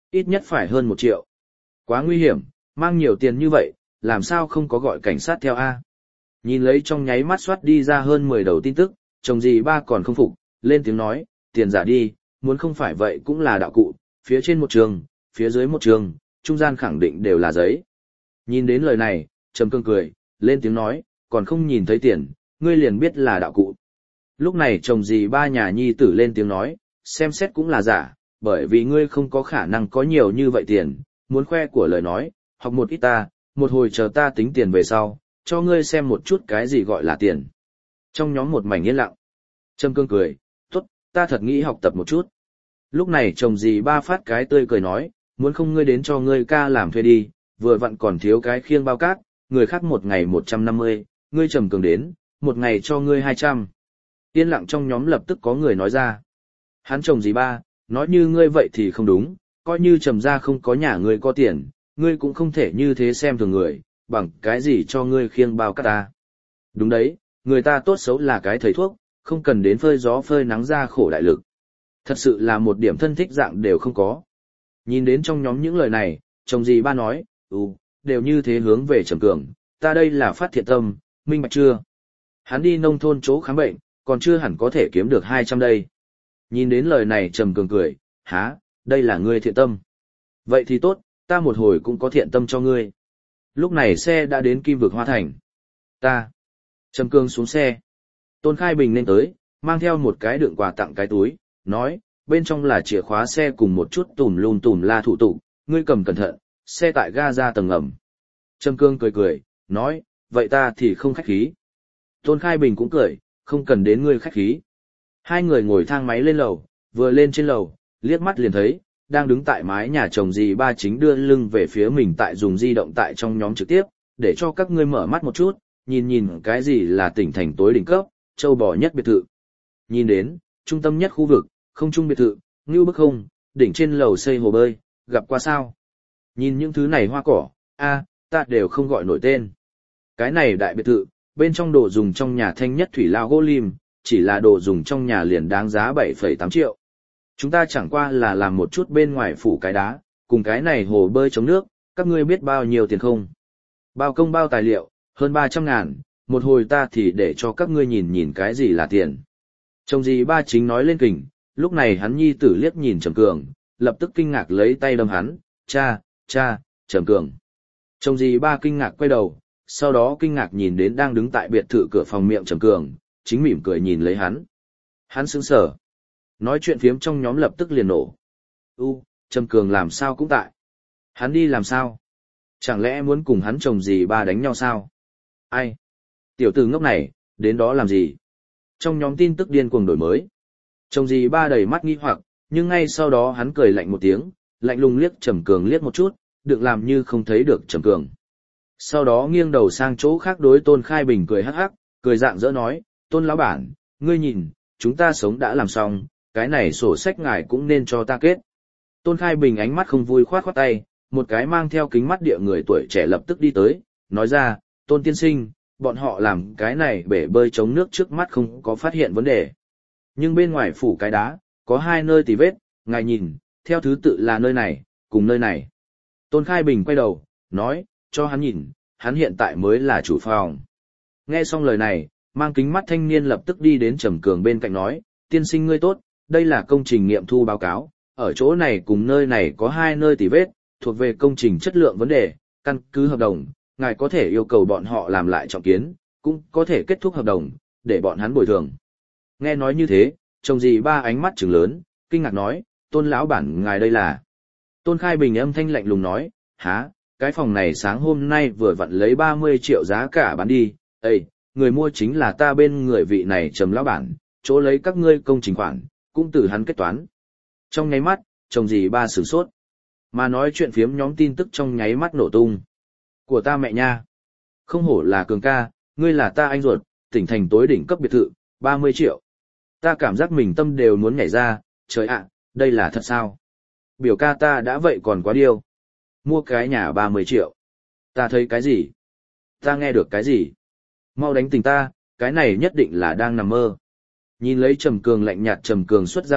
Ít nhất phải hơn 1 triệu. Quá nguy hiểm, mang nhiều tiền như vậy, làm sao không có gọi cảnh sát theo a? Nhìn lấy trong nháy mắt soát đi ra hơn 10 đầu tin tức, chồng dì ba còn không phục, lên tiếng nói, tiền giả đi, muốn không phải vậy cũng là đạo cụ, phía trên một trường, phía dưới một trường, trung gian khẳng định đều là giấy. Nhìn đến lời này, Trầm Cương cười, lên tiếng nói, còn không nhìn thấy tiền, ngươi liền biết là đạo cụ. Lúc này chồng dì ba nhà nhi tử lên tiếng nói, xem xét cũng là giả, bởi vì ngươi không có khả năng có nhiều như vậy tiền, muốn khoe của lời nói, học một ít ta, một hồi chờ ta tính tiền về sau, cho ngươi xem một chút cái gì gọi là tiền. Trong nhóm một mảnh yên lặng, Trầm Cương cười, tốt, ta thật nghĩ học tập một chút. Lúc này chồng dì ba phát cái tươi cười nói, muốn không ngươi đến cho ngươi ca làm thuê đi, vừa vặn còn thiếu cái khiêng bao cát, người khác một ngày 150, ngươi Trầm Cường đến, một ngày cho ngươi 200. Yên lặng trong nhóm lập tức có người nói ra. Hắn chồng dì ba, nói như ngươi vậy thì không đúng, coi như Trầm gia không có nhà ngươi có tiền, ngươi cũng không thể như thế xem thường người, bằng cái gì cho ngươi khiêng bao cát ta. Đúng đấy, người ta tốt xấu là cái thầy thuốc, không cần đến phơi gió phơi nắng ra khổ đại lực. Thật sự là một điểm thân thích dạng đều không có. Nhìn đến trong nhóm những lời này, chồng dì ba nói, đều như thế hướng về Trầm Cường, ta đây là phát thiện tâm, minh bạch chưa? Hắn đi nông thôn chỗ khám bệnh, còn chưa hẳn có thể kiếm được 200 đây. Nhìn đến lời này Trầm Cường cười, há, đây là ngươi thiện tâm. Vậy thì tốt, ta một hồi cũng có thiện tâm cho ngươi. Lúc này xe đã đến Kim Vực Hoa Thành. Trầm Cường xuống xe. Tôn Khai Bình nên tới, mang theo một cái đựng quà tặng cái túi, nói, bên trong là chìa khóa xe cùng một chút tùm la thủ tục, ngươi cầm cẩn thận, xe tại ga ra tầng ngầm. Trầm Cương cười, nói, vậy ta thì không khách khí. Tôn Khai Bình cũng cười, không cần đến ngươi khách khí. Hai người ngồi thang máy lên lầu, vừa lên trên lầu, liếc mắt liền thấy, đang đứng tại mái nhà chồng dì ba chính đưa lưng về phía mình tại dùng di động tại trong nhóm trực tiếp, để cho các ngươi mở mắt một chút, nhìn cái gì là tỉnh thành tối đỉnh cấp, châu bò nhất biệt thự. Nhìn đến, trung tâm nhất khu vực, không trung biệt thự, ngưu bức không, đỉnh trên lầu xây hồ bơi, gặp qua sao? Nhìn những thứ này hoa cỏ, ta đều không gọi nổi tên. Cái này đại biệt thự, bên trong đồ dùng trong nhà thanh nhất thủy lao gỗ lim, chỉ là đồ dùng trong nhà liền đáng giá 7,8 triệu. Chúng ta chẳng qua là làm một chút bên ngoài phủ cái đá, cùng cái này hồ bơi chống nước, các ngươi biết bao nhiêu tiền không? Bao công bao tài liệu, hơn 300.000, một hồi ta thì để cho các ngươi nhìn cái gì là tiền. Chồng dì ba chính nói lên kình, lúc này hắn nhi tử liếc nhìn Trầm Cường, lập tức kinh ngạc lấy tay đâm hắn, cha, Trầm Cường. Chồng dì ba kinh ngạc quay đầu, sau đó kinh ngạc nhìn đến đang đứng tại biệt thự cửa phòng miệng Trầm Cường, chính mỉm cười nhìn lấy hắn. Hắn sững sờ. Nói chuyện phiếm trong nhóm lập tức liền nổ. Trầm Cường làm sao cũng tại. Hắn đi làm sao? Chẳng lẽ muốn cùng hắn chồng dì ba đánh nhau sao? Ai? Tiểu tử ngốc này, đến đó làm gì? Trong nhóm tin tức điên cuồng đổi mới. Chồng dì ba đầy mắt nghi hoặc, nhưng ngay sau đó hắn cười lạnh một tiếng, lạnh lùng liếc Trầm Cường liếc một chút, được làm như không thấy được Trầm Cường. Sau đó nghiêng đầu sang chỗ khác đối Tôn Khai Bình cười hắc hắc, cười rạng rỡ nói, Tôn lão bản, ngươi nhìn, chúng ta sống đã làm xong, cái này sổ sách ngài cũng nên cho ta kết. Tôn Khai Bình ánh mắt không vui khoát tay, một cái mang theo kính mắt địa người tuổi trẻ lập tức đi tới, nói ra, Tôn tiên sinh, bọn họ làm cái này bể bơi chống nước trước mắt không có phát hiện vấn đề. Nhưng bên ngoài phủ cái đá, có 2 nơi tì vết, ngài nhìn, theo thứ tự là nơi này, cùng nơi này. Tôn Khai Bình quay đầu, nói, cho hắn nhìn, hắn hiện tại mới là chủ phòng. Nghe xong lời này, mang kính mắt thanh niên lập tức đi đến Trầm Cường bên cạnh nói, tiên sinh ngươi tốt, đây là công trình nghiệm thu báo cáo, ở chỗ này cùng nơi này có 2 nơi tì vết, thuộc về công trình chất lượng vấn đề, căn cứ hợp đồng, ngài có thể yêu cầu bọn họ làm lại trọng kiến, cũng có thể kết thúc hợp đồng, để bọn hắn bồi thường. Nghe nói như thế, chồng dì ba ánh mắt trừng lớn, kinh ngạc nói, Tôn lão bản ngài đây là. Tôn Khai Bình âm thanh lạnh lùng nói, há, cái phòng này sáng hôm nay vừa vặn lấy 30 triệu giá cả bán đi, người mua chính là ta bên người vị này Trầm lão bản, chỗ lấy các ngươi công trình khoản, cũng từ hắn kết toán. Trong nháy mắt, chồng dì ba sửng sốt, mà nói chuyện phiếm nhóm tin tức trong nháy mắt nổ tung. Của ta mẹ nha, không hổ là Cường ca, ngươi là ta anh ruột, tỉnh thành tối đỉnh cấp biệt thự, 30 triệu. Ta cảm giác mình tâm đều muốn nhảy ra, trời ạ, đây là thật sao? Biểu ca ta đã vậy còn quá điêu. Mua cái nhà 30 triệu. Ta thấy cái gì? Ta nghe được cái gì? Mau đánh tỉnh ta, cái này nhất định là đang nằm mơ. Nhìn lấy Trầm Cường lạnh nhạt Trầm Cường xuất ra bút,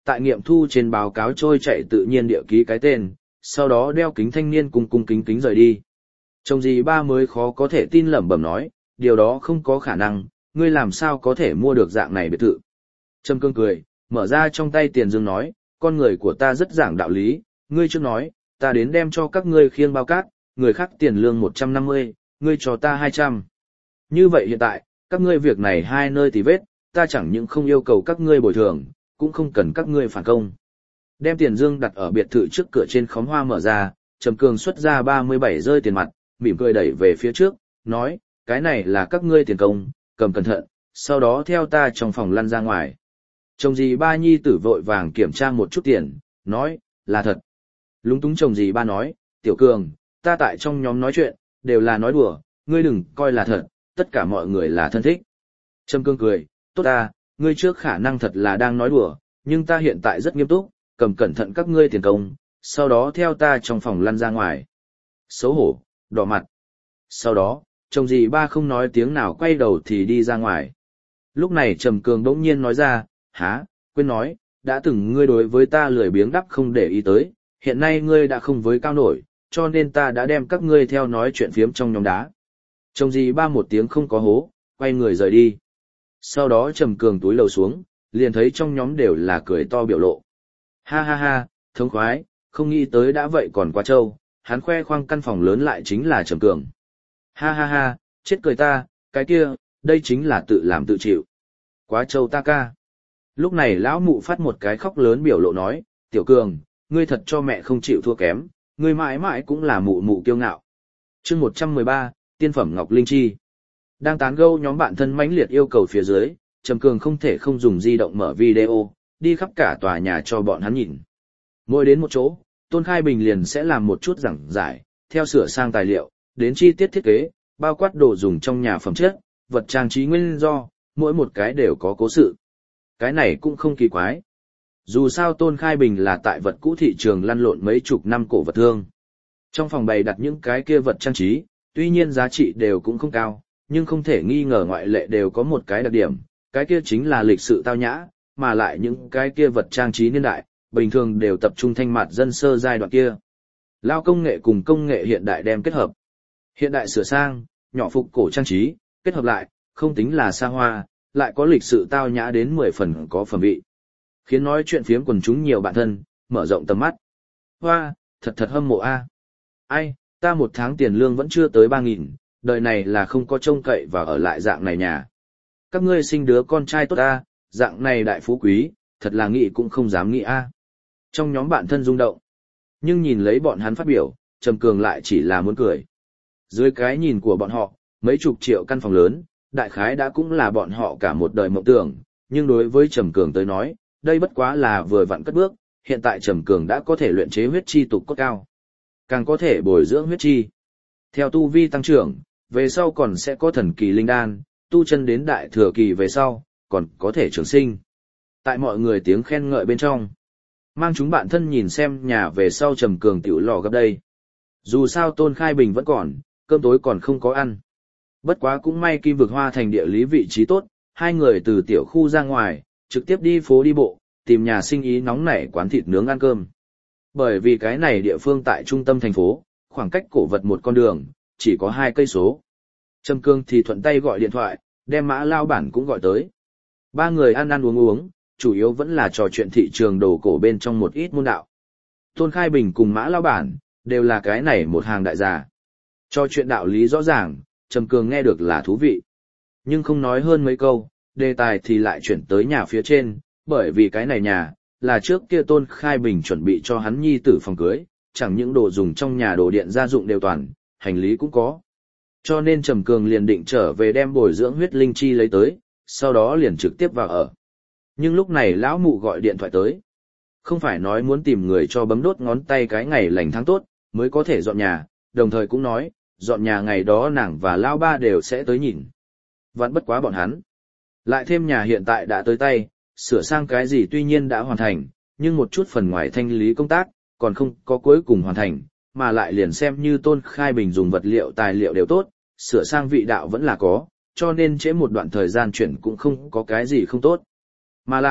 tại nghiệm thu trên báo cáo trôi chạy tự nhiên địa ký cái tên, sau đó đeo kính thanh niên cung kính rời đi. Chồng dì ba mới khó có thể tin lẩm bẩm nói, điều đó không có khả năng, ngươi làm sao có thể mua được dạng này biệt thự. Trầm Cương cười, mở ra trong tay tiền dương nói, con người của ta rất giảng đạo lý, ngươi chưa nói, ta đến đem cho các ngươi khiêng bao cát, người khác tiền lương 150, ngươi cho ta 200. Như vậy hiện tại, các ngươi việc này hai nơi tì vết, ta chẳng những không yêu cầu các ngươi bồi thường, cũng không cần các ngươi phản công. Đem tiền dương đặt ở biệt thự trước cửa trên khóm hoa mở ra, Trầm Cường xuất ra 37 rơi tiền mặt, mỉm cười đẩy về phía trước, nói, cái này là các ngươi tiền công, cầm cẩn thận, sau đó theo ta trong phòng lăn ra ngoài. Chồng dì ba nhi tử vội vàng kiểm tra một chút tiền, nói, là thật. Lúng túng chồng dì ba nói, Tiểu Cường, ta tại trong nhóm nói chuyện, đều là nói đùa, ngươi đừng coi là thật, tất cả mọi người là thân thích. Trầm Cương cười, tốt ta, ngươi trước khả năng thật là đang nói đùa, nhưng ta hiện tại rất nghiêm túc, cầm cẩn thận các ngươi tiền công, sau đó theo ta trong phòng lăn ra ngoài. Xấu hổ, đỏ mặt. Sau đó, chồng dì ba không nói tiếng nào quay đầu thì đi ra ngoài. Lúc này Trầm Cường đỗng nhiên nói ra, há, quên nói, đã từng ngươi đối với ta lười biếng đắp không để ý tới, hiện nay ngươi đã không với cao nổi, cho nên ta đã đem các ngươi theo nói chuyện phiếm trong nhóm đá. Chồng dì ba một tiếng không có hố, quay người rời đi. Sau đó Trầm Cường túi lầu xuống, liền thấy trong nhóm đều là cười to biểu lộ. Ha ha ha, thống khoái, không nghĩ tới đã vậy còn quá trâu, hắn khoe khoang căn phòng lớn lại chính là Trầm Cường. Ha ha ha, chết cười ta, cái kia, đây chính là tự làm tự chịu. Quá trâu ta ca. Lúc này lão mụ phát một cái khóc lớn biểu lộ nói, Tiểu Cường, ngươi thật cho mẹ không chịu thua kém, ngươi mãi mãi cũng là mụ mụ kiêu ngạo. Chương 113, Tiên phẩm Ngọc Linh Chi. Đang tán gẫu nhóm bạn thân mãnh liệt yêu cầu phía dưới, Trầm Cường không thể không dùng di động mở video, đi khắp cả tòa nhà cho bọn hắn nhìn. Mỗi đến một chỗ, Tôn Khai Bình liền sẽ làm một chút giảng giải, theo sửa sang tài liệu, đến chi tiết thiết kế, bao quát đồ dùng trong nhà phẩm chất, vật trang trí nguyên do, mỗi một cái đều có cố sự. Cái này cũng không kỳ quái. Dù sao Tôn Khai Bình là tại vật cũ thị trường lăn lộn mấy chục năm cổ vật thương. Trong phòng bày đặt những cái kia vật trang trí, tuy nhiên giá trị đều cũng không cao, nhưng không thể nghi ngờ ngoại lệ đều có một cái đặc điểm, cái kia chính là lịch sự tao nhã, mà lại những cái kia vật trang trí niên đại, bình thường đều tập trung thanh mạt dân sơ giai đoạn kia. Lao công nghệ cùng công nghệ hiện đại đem kết hợp. Hiện đại sửa sang, nhỏ phục cổ trang trí, kết hợp lại, không tính là xa hoa, lại có lịch sự tao nhã đến 10 phần có phẩm vị. Khiến nói chuyện phiếm quần chúng nhiều bạn thân, mở rộng tầm mắt. Hoa, thật hâm mộ a. Ai, ta một tháng tiền lương vẫn chưa tới 3.000, đời này là không có trông cậy và ở lại dạng này nhà. Các ngươi sinh đứa con trai tốt a, dạng này đại phú quý, thật là nghĩ cũng không dám nghĩ a. Trong nhóm bạn thân rung động. Nhưng nhìn lấy bọn hắn phát biểu, Trầm Cường lại chỉ là muốn cười. Dưới cái nhìn của bọn họ, mấy chục triệu căn phòng lớn, đại khái đã cũng là bọn họ cả một đời mộng tưởng, nhưng đối với Trầm Cường tới nói, đây bất quá là vừa vặn cất bước, hiện tại Trầm Cường đã có thể luyện chế huyết chi tục cốt cao, càng có thể bồi dưỡng huyết chi. Theo tu vi tăng trưởng, về sau còn sẽ có thần kỳ linh đan, tu chân đến đại thừa kỳ về sau, còn có thể trường sinh. Tại mọi người tiếng khen ngợi bên trong, mang chúng bạn thân nhìn xem nhà về sau Trầm Cường tiểu lò gấp đây. Dù sao Tôn Khai Bình vẫn còn, cơm tối còn không có ăn. Bất quá cũng may Kim Vực Hoa thành địa lý vị trí tốt, hai người từ tiểu khu ra ngoài, trực tiếp đi phố đi bộ, tìm nhà sinh ý nóng nảy quán thịt nướng ăn cơm. Bởi vì cái này địa phương tại trung tâm thành phố, khoảng cách cổ vật một con đường, chỉ có 2 cây số. Trầm Cường thì thuận tay gọi điện thoại, đem Mã lao bản cũng gọi tới. 3 người ăn uống, chủ yếu vẫn là trò chuyện thị trường đồ cổ bên trong một ít môn đạo. Tôn Khai Bình cùng Mã lao bản, đều là cái này một hàng đại gia. Trò chuyện đạo lý rõ ràng, Trầm Cường nghe được là thú vị. Nhưng không nói hơn mấy câu, đề tài thì lại chuyển tới nhà phía trên, bởi vì cái này nhà, là trước kia Tôn Khai Bình chuẩn bị cho hắn nhi tử phòng cưới, chẳng những đồ dùng trong nhà đồ điện gia dụng đều toàn, hành lý cũng có. Cho nên Trầm Cường liền định trở về đem bồi dưỡng huyết linh chi lấy tới, sau đó liền trực tiếp vào ở. Nhưng lúc này lão mụ gọi điện thoại tới. Không phải nói muốn tìm người cho bấm đốt ngón tay cái ngày lành tháng tốt, mới có thể dọn nhà, đồng thời cũng nói, dọn nhà ngày đó nàng và lão ba đều sẽ tới nhìn. Vẫn bất quá bọn hắn. Lại thêm nhà hiện tại đã tới tay, sửa sang cái gì tuy nhiên đã hoàn thành, nhưng một chút phần ngoài thanh lý công tác, còn không có cuối cùng hoàn thành, mà lại liền xem như Tôn Khai Bình dùng vật liệu tài liệu đều tốt, sửa sang vị đạo vẫn là có, cho nên trễ một đoạn thời gian chuyển cũng không có cái gì không tốt. Mà lại,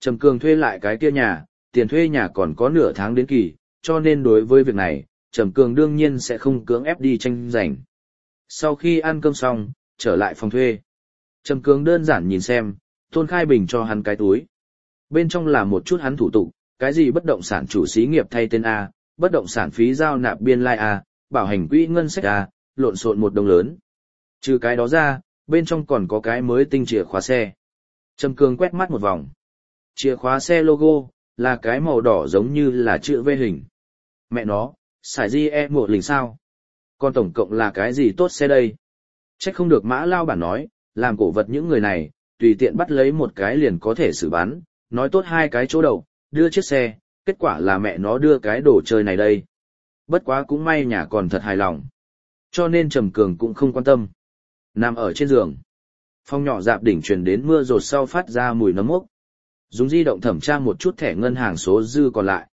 Trầm Cường thuê lại cái kia nhà, tiền thuê nhà còn có nửa tháng đến kỳ, cho nên đối với việc này, Trầm Cường đương nhiên sẽ không cưỡng ép đi tranh giành. Sau khi ăn cơm xong, trở lại phòng thuê. Trầm Cường đơn giản nhìn xem, Tôn Khai Bình cho hắn cái túi. Bên trong là một chút hắn thủ tục, cái gì bất động sản chủ xí nghiệp thay tên A, bất động sản phí giao nạp biên lai A, bảo hành quỹ ngân sách A, lộn xộn một đồng lớn. Trừ cái đó ra, bên trong còn có cái mới tinh chìa khóa xe. Trầm Cường quét mắt một vòng. Chìa khóa xe logo, là cái màu đỏ giống như là chữ V hình. Mẹ nó, xài GE1 lình sao? Còn tổng cộng là cái gì tốt xe đây? Chắc không được Mã Lao bản nói, làm cổ vật những người này, tùy tiện bắt lấy một cái liền có thể xử bán, nói tốt hai cái chỗ đầu, đưa chiếc xe, kết quả là mẹ nó đưa cái đồ chơi này đây. Bất quá cũng may nhà còn thật hài lòng. Cho nên Trầm Cường cũng không quan tâm. Nằm ở trên giường. Phòng nhỏ dạp đỉnh truyền đến mưa rột sau phát ra mùi nấm mốc. Dùng di động thẩm tra một chút thẻ ngân hàng số dư còn lại.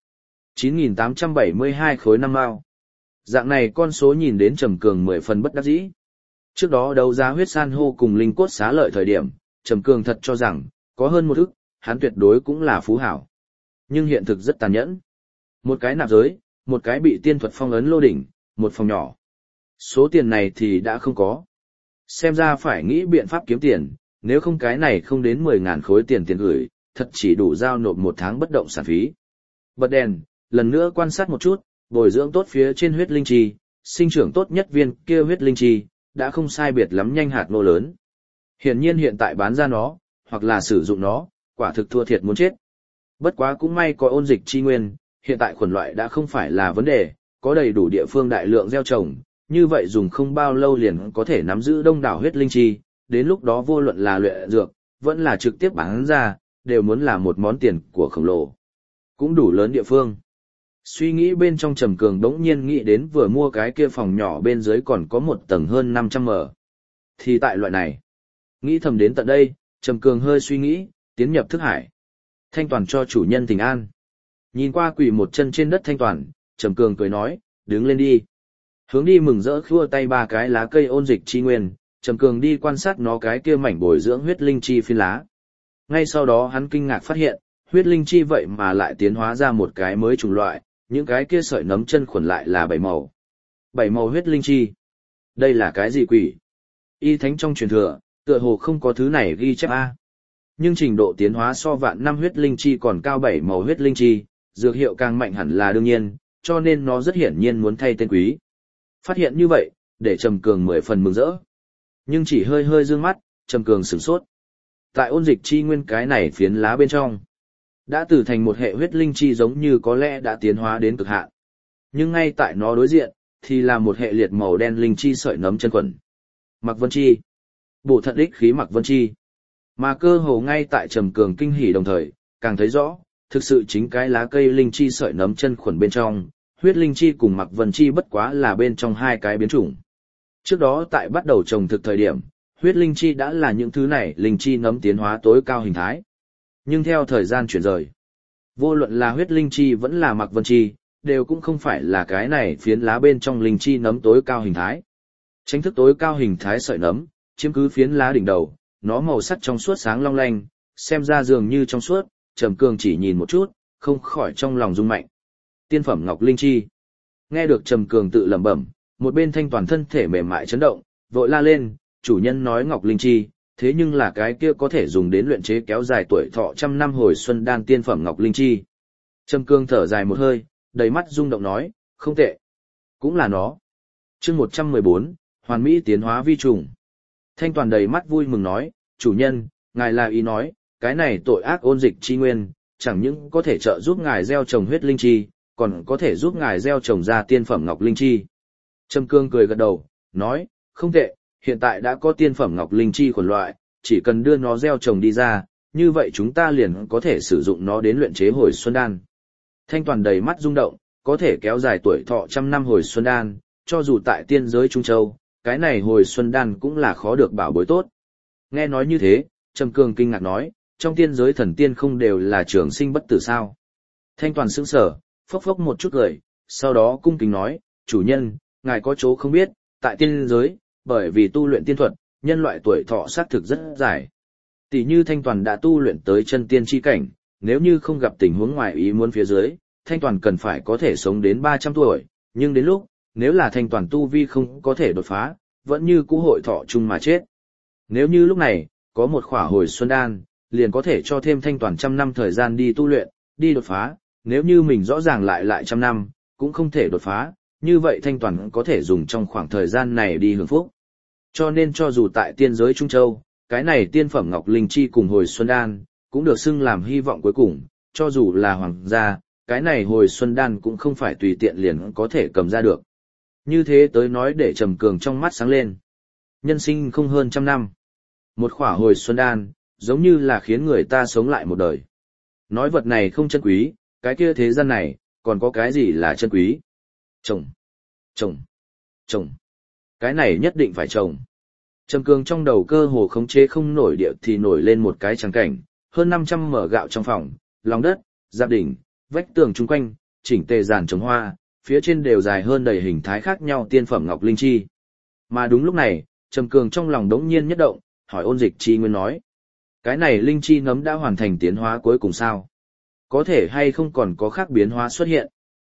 9.872 khối 5 mao. Dạng này con số nhìn đến Trầm Cường 10 phần bất đắc dĩ. Trước đó đấu giá huyết san hô cùng linh cốt xá lợi thời điểm, Trầm Cường thật cho rằng, có hơn một ức, hắn tuyệt đối cũng là phú hảo. Nhưng hiện thực rất tàn nhẫn. Một cái nạp giới, một cái bị tiên thuật phong ấn lô đỉnh, một phòng nhỏ. Số tiền này thì đã không có. Xem ra phải nghĩ biện pháp kiếm tiền, nếu không cái này không đến 10.000 khối tiền gửi, thật chỉ đủ giao nộp một tháng bất động sản phí. Bật đèn, lần nữa quan sát một chút, bồi dưỡng tốt phía trên huyết linh chi, sinh trưởng tốt nhất viên kia huyết linh chi, đã không sai biệt lắm nhanh hạt nô lớn. Hiển nhiên hiện tại bán ra nó, hoặc là sử dụng nó, quả thực thua thiệt muốn chết. Bất quá cũng may có ôn dịch chi nguyên, hiện tại khuẩn loại đã không phải là vấn đề, có đầy đủ địa phương đại lượng gieo trồng, như vậy dùng không bao lâu liền có thể nắm giữ đông đảo huyết linh chi, đến lúc đó vô luận là luyện dược, vẫn là trực tiếp bán ra, đều muốn là một món tiền của khổng lồ. Cũng đủ lớn địa phương. Suy nghĩ bên trong Trầm Cường đống nhiên nghĩ đến vừa mua cái kia phòng nhỏ bên dưới còn có một tầng hơn 500m. Thì tại loại này, nghĩ thầm đến tận đây, Trầm Cường hơi suy nghĩ, tiến nhập thức hải. Thanh Toàn cho chủ nhân thỉnh an. Nhìn qua quỳ một chân trên đất Thanh Toàn, Trầm Cường cười nói, đứng lên đi. Hướng đi mừng rỡ khua tay ba cái lá cây ôn dịch chi nguyên, Trầm Cường đi quan sát nó cái kia mảnh bồi dưỡng huyết linh chi phiến lá. Ngay sau đó hắn kinh ngạc phát hiện, huyết linh chi vậy mà lại tiến hóa ra một cái mới chủng loại, những cái kia sợi nấm chân khuẩn lại là 7 màu. 7 màu huyết linh chi. Đây là cái gì quỷ? Y thánh trong truyền thừa, tựa hồ không có thứ này ghi chép A. Nhưng trình độ tiến hóa so vạn năm huyết linh chi còn cao 7 màu huyết linh chi, dược hiệu càng mạnh hẳn là đương nhiên, cho nên nó rất hiển nhiên muốn thay tên quý. Phát hiện như vậy, để Trầm Cường 10 phần mừng rỡ. Nhưng chỉ hơi hơi dương mắt, Trầm Cường sửng sốt. Tại ôn dịch chi nguyên cái này phiến lá bên trong, đã từ thành một hệ huyết linh chi giống như có lẽ đã tiến hóa đến cực hạn. Nhưng ngay tại nó đối diện, thì là một hệ liệt màu đen linh chi sợi nấm chân quần. Mặc Vân Chi. Bổ thận ích khí Mặc Vân Chi. Mà cơ hồ ngay tại Trầm Cường kinh hỉ đồng thời, càng thấy rõ, thực sự chính cái lá cây linh chi sợi nấm chân khuẩn bên trong, huyết linh chi cùng Mặc Vân Chi bất quá là bên trong hai cái biến chủng. Trước đó tại bắt đầu trồng thực thời điểm, huyết linh chi đã là những thứ này linh chi nấm tiến hóa tối cao hình thái. Nhưng theo thời gian chuyển rời, vô luận là huyết linh chi vẫn là Mặc Vân Chi, đều cũng không phải là cái này phiến lá bên trong linh chi nấm tối cao hình thái. Tranh thức tối cao hình thái sợi nấm, chiếm cứ phiến lá đỉnh đầu, nó màu sắc trong suốt sáng long lanh, xem ra dường như trong suốt, Trầm Cường chỉ nhìn một chút, không khỏi trong lòng rung mạnh. Tiên phẩm Ngọc Linh Chi. Nghe được Trầm Cường tự lẩm bẩm, một bên Thanh Toàn thân thể mềm mại chấn động, vội la lên, chủ nhân nói Ngọc Linh Chi, thế nhưng là cái kia có thể dùng đến luyện chế kéo dài tuổi thọ 100 năm hồi xuân đan tiên phẩm Ngọc Linh Chi. Trầm Cường thở dài một hơi, đầy mắt rung động nói, không tệ. Cũng là nó. Chương 114, Hoàn Mỹ tiến hóa vi trùng. Thanh Toàn đầy mắt vui mừng nói, chủ nhân, ngài là ý nói, cái này tội ác ôn dịch chi nguyên, chẳng những có thể trợ giúp ngài gieo trồng huyết linh chi, còn có thể giúp ngài gieo trồng ra tiên phẩm Ngọc Linh Chi. Trầm Cường cười gật đầu, nói, không tệ, hiện tại đã có tiên phẩm Ngọc Linh Chi khuẩn loại, chỉ cần đưa nó gieo trồng đi ra, như vậy chúng ta liền có thể sử dụng nó đến luyện chế hồi xuân đan. Thanh Toàn đầy mắt rung động, có thể kéo dài tuổi thọ 100 năm hồi xuân đan, cho dù tại tiên giới Trung Châu, cái này hồi xuân đan cũng là khó được bảo bối tốt. Nghe nói như thế, Trầm Cường kinh ngạc nói, trong tiên giới thần tiên không đều là trường sinh bất tử sao? Thanh Toàn sững sờ, phốc phốc một chút cười, sau đó cung kính nói, chủ nhân, ngài có chỗ không biết, tại tiên giới, bởi vì tu luyện tiên thuật, nhân loại tuổi thọ xác thực rất dài. Tỷ như Thanh Toàn đã tu luyện tới chân tiên chi cảnh, nếu như không gặp tình huống ngoài ý muốn phía dưới, Thanh Toàn cần phải có thể sống đến 300 tuổi, nhưng đến lúc, nếu là Thanh Toàn tu vi không có thể đột phá, vẫn như cũ hội thọ chung mà chết. Nếu như lúc này, có một khỏa hồi xuân đan, liền có thể cho thêm Thanh Toàn 100 năm thời gian đi tu luyện, đi đột phá, nếu như mình rõ ràng lại 100 năm, cũng không thể đột phá, như vậy Thanh Toàn có thể dùng trong khoảng thời gian này đi hưởng phúc. Cho nên cho dù tại tiên giới Trung Châu, cái này tiên phẩm Ngọc Linh Chi cùng hồi xuân đan, cũng được xưng làm hy vọng cuối cùng, cho dù là hoàng gia, cái này hồi xuân đan cũng không phải tùy tiện liền có thể cầm ra được. Như thế tới nói để Trầm Cường trong mắt sáng lên. Nhân sinh không hơn 100 năm. Một khỏa hồi xuân đan, giống như là khiến người ta sống lại một đời. Nói vật này không chân quý, cái kia thế gian này, còn có cái gì là chân quý? Trồng, trồng, trồng. Cái này nhất định phải trồng. Trầm Cường trong đầu cơ hồ khống chế không nổi điệu thì nổi lên một cái trắng cảnh, hơn 500 mở gạo trong phòng, lòng đất, giáp đỉnh, vách tường chung quanh, chỉnh tề dàn trồng hoa, phía trên đều dài hơn đầy hình thái khác nhau tiên phẩm Ngọc Linh Chi. Mà đúng lúc này, Trầm Cường trong lòng đống nhiên nhất động, hỏi Ôn Dịch Chi Nguyên nói. Cái này Linh Chi nấm đã hoàn thành tiến hóa cuối cùng sao? Có thể hay không còn có khác biến hóa xuất hiện?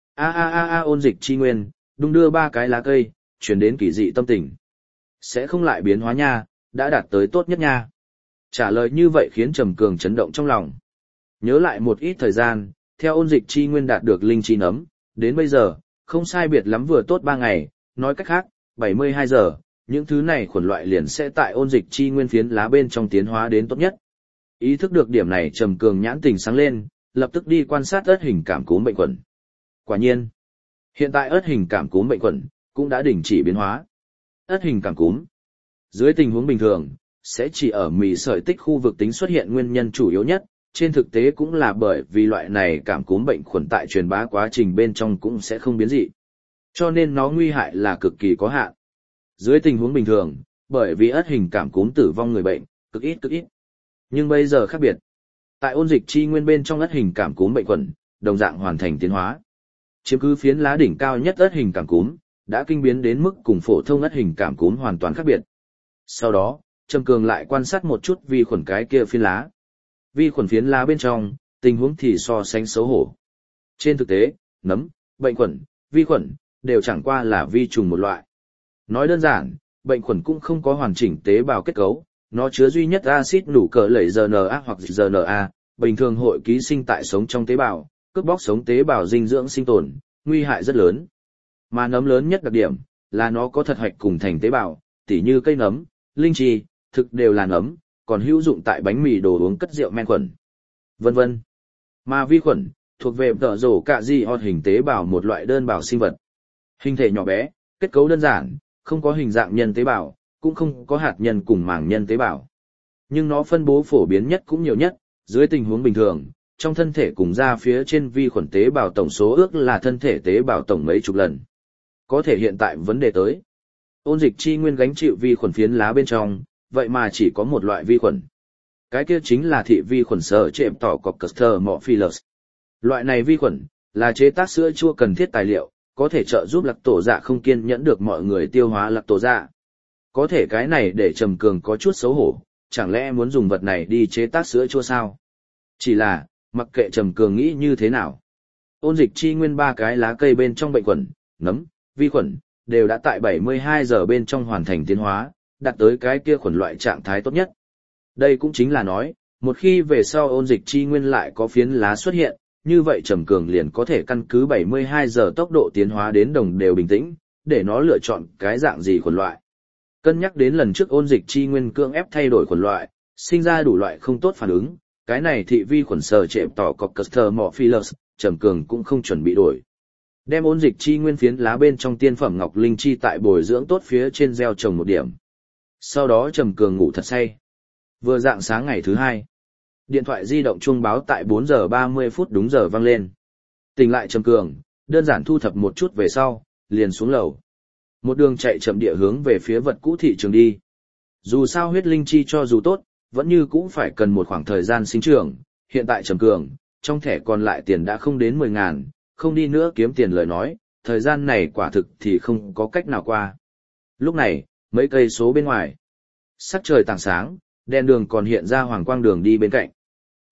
Ôn Dịch Chi Nguyên, đung đưa 3 cái lá cây, chuyển đến kỳ dị tâm tình. Sẽ không lại biến hóa nha, đã đạt tới tốt nhất nha. Trả lời như vậy khiến Trầm Cường chấn động trong lòng. Nhớ lại một ít thời gian, theo Ôn Dịch Chi Nguyên đạt được Linh Chi nấm, đến bây giờ, không sai biệt lắm vừa tốt 3 ngày, nói cách khác, 72 giờ, những thứ này khuẩn loại liền sẽ tại Ôn Dịch Chi Nguyên phiến lá bên trong tiến hóa đến tốt nhất. Ý thức được điểm này Trầm Cường nhãn tình sáng lên, lập tức đi quan sát ớt hình cảm cúm bệnh khuẩn. Quả nhiên, hiện tại ớt hình cảm cúm bệnh khuẩn cũng đã đình chỉ biến hóa. Ớt hình cảm cúm, dưới tình huống bình thường, sẽ chỉ ở mì sợi tích khu vực tính xuất hiện nguyên nhân chủ yếu nhất, trên thực tế cũng là bởi vì loại này cảm cúm bệnh khuẩn tại truyền bá quá trình bên trong cũng sẽ không biến dị. Cho nên nó nguy hại là cực kỳ có hạn. Dưới tình huống bình thường, bởi vì ớt hình cảm cúm tử vong người bệnh, cực ít. Nhưng bây giờ khác biệt. Tại Ôn Dịch Chi Nguyên bên trong ớt hình cảm cúm bệnh khuẩn, đồng dạng hoàn thành tiến hóa. Chiếm cứ phiến lá đỉnh cao nhất ớt hình cảm cúm, đã kinh biến đến mức cùng phổ thông ớt hình cảm cúm hoàn toàn khác biệt. Sau đó, Trầm Cường lại quan sát một chút vi khuẩn cái kia phiến lá. Vi khuẩn phiến lá bên trong, tình huống thì so sánh xấu hổ. Trên thực tế, nấm, bệnh khuẩn, vi khuẩn, đều chẳng qua là vi trùng một loại. Nói đơn giản, bệnh khuẩn cũng không có hoàn chỉnh tế bào kết cấu, nó chứa duy nhất axit nủ cỡ lẩy RNA hoặc RNA, bình thường hội ký sinh tại sống trong tế bào, cướp bóc sống tế bào dinh dưỡng sinh tồn, nguy hại rất lớn. Mà nấm lớn nhất đặc điểm là nó có thật hạch cùng thành tế bào, tỉ như cây nấm, linh chi, thực đều là nấm, còn hữu dụng tại bánh mì đồ uống cất rượu men khuẩn, vân vân. Mà vi khuẩn thuộc về tợ rổ cạ di hot hình tế bào, một loại đơn bào sinh vật. Hình thể nhỏ bé, kết cấu đơn giản, không có hình dạng nhân tế bào, cũng không có hạt nhân cùng màng nhân tế bào. Nhưng nó phân bố phổ biến nhất cũng nhiều nhất, dưới tình huống bình thường, trong thân thể cùng da phía trên vi khuẩn tế bào tổng số ước là thân thể tế bào tổng mấy chục lần. Có thể hiện tại vấn đề tới. Ôn Dịch Chi Nguyên gánh chịu vi khuẩn phiến lá bên trong, vậy mà chỉ có một loại vi khuẩn. Cái kia chính là thị vi khuẩn sở trệm tỏ Coccus thermophilus. Loại này vi khuẩn là chế tác sữa chua cần thiết tài liệu, có thể trợ giúp lacto dạ không kiên nhẫn được mọi người tiêu hóa lacto dạ. Có thể cái này để Trầm Cường có chút xấu hổ, chẳng lẽ muốn dùng vật này đi chế tác sữa chua sao? Chỉ là, mặc kệ Trầm Cường nghĩ như thế nào. Ôn Dịch Chi Nguyên 3 cái lá cây bên trong bệnh khuẩn, nấm, vi khuẩn, đều đã tại 72 giờ bên trong hoàn thành tiến hóa, đạt tới cái kia khuẩn loại trạng thái tốt nhất. Đây cũng chính là nói, một khi về sau Ôn Dịch Chi Nguyên lại có phiến lá xuất hiện, như vậy Trầm Cường liền có thể căn cứ 72 giờ tốc độ tiến hóa đến đồng đều bình tĩnh, để nó lựa chọn cái dạng gì khuẩn loại. Cân nhắc đến lần trước Ôn Dịch Chi Nguyên cưỡng ép thay đổi khuẩn loại, sinh ra đủ loại không tốt phản ứng, cái này thị vi khuẩn sở trệm tỏ Coccus thermophilus, Trầm Cường cũng không chuẩn bị đổi. Đem Ôn Dịch Chi Nguyên phiến lá bên trong tiên phẩm Ngọc Linh Chi tại bồi dưỡng tốt phía trên gieo trồng một điểm. Sau đó Trầm Cường ngủ thật say. Vừa rạng sáng ngày thứ 2, điện thoại di động chuông báo tại 4 giờ 30 phút đúng giờ vang lên. Tỉnh lại Trầm Cường, đơn giản thu thập một chút về sau, liền xuống lầu. Một đường chạy chậm địa hướng về phía vật cũ thị trường đi. Dù sao huyết linh chi cho dù tốt, vẫn như cũng phải cần một khoảng thời gian sinh trưởng. Hiện tại Trầm Cường, trong thẻ còn lại tiền đã không đến 10.000, không đi nữa kiếm tiền lời nói, thời gian này quả thực thì không có cách nào qua. Lúc này, mấy cây số bên ngoài, sắc trời tảng sáng, đèn đường còn hiện ra hoàng quang đường đi bên cạnh.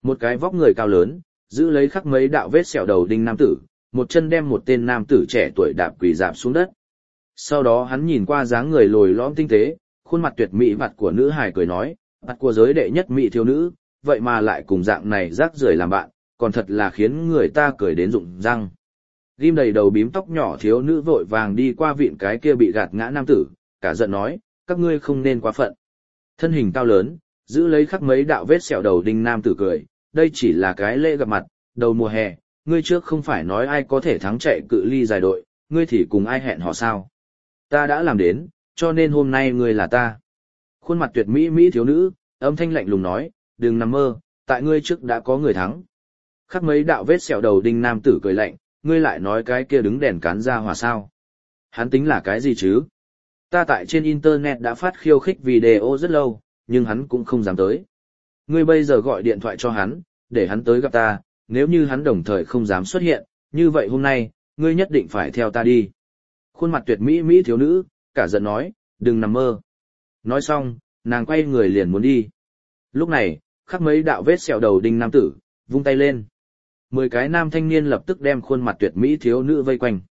Một cái vóc người cao lớn, giữ lấy khắc mấy đạo vết sẹo đầu đinh nam tử, một chân đem một tên nam tử trẻ tuổi đạp quỳ dạp xuống đất. Sau đó hắn nhìn qua dáng người lồi lõm tinh tế, khuôn mặt tuyệt mỹ mặt của nữ hài cười nói, mặt của giới đệ nhất mỹ thiếu nữ, vậy mà lại cùng dạng này rác rưởi làm bạn, còn thật là khiến người ta cười đến rụng răng. Ghim đầy đầu bím tóc nhỏ thiếu nữ vội vàng đi qua vịn cái kia bị gạt ngã nam tử, cả giận nói, các ngươi không nên quá phận. Thân hình cao lớn, giữ lấy khắc mấy đạo vết sẹo đầu đinh nam tử cười, đây chỉ là cái lễ gặp mặt, đầu mùa hè, ngươi trước không phải nói ai có thể thắng chạy cự ly dài đội, ngươi thì cùng ai hẹn hò sao. Ta đã làm đến, cho nên hôm nay ngươi là ta. Khuôn mặt tuyệt mỹ mỹ thiếu nữ, âm thanh lạnh lùng nói, đừng nằm mơ, tại ngươi trước đã có người thắng. Khắc mấy đạo vết sẹo đầu đinh nam tử cười lạnh, ngươi lại nói cái kia đứng đèn cán ra hòa sao. Hắn tính là cái gì chứ? Ta tại trên internet đã phát khiêu khích video rất lâu, nhưng hắn cũng không dám tới. Ngươi bây giờ gọi điện thoại cho hắn, để hắn tới gặp ta, nếu như hắn đồng thời không dám xuất hiện, như vậy hôm nay, ngươi nhất định phải theo ta đi. Khuôn mặt tuyệt mỹ mỹ thiếu nữ, cả giận nói, đừng nằm mơ. Nói xong, nàng quay người liền muốn đi. Lúc này, khắc mấy đạo vết sẹo đầu đinh nam tử, vung tay lên. 10 cái nam thanh niên lập tức đem khuôn mặt tuyệt mỹ thiếu nữ vây quanh.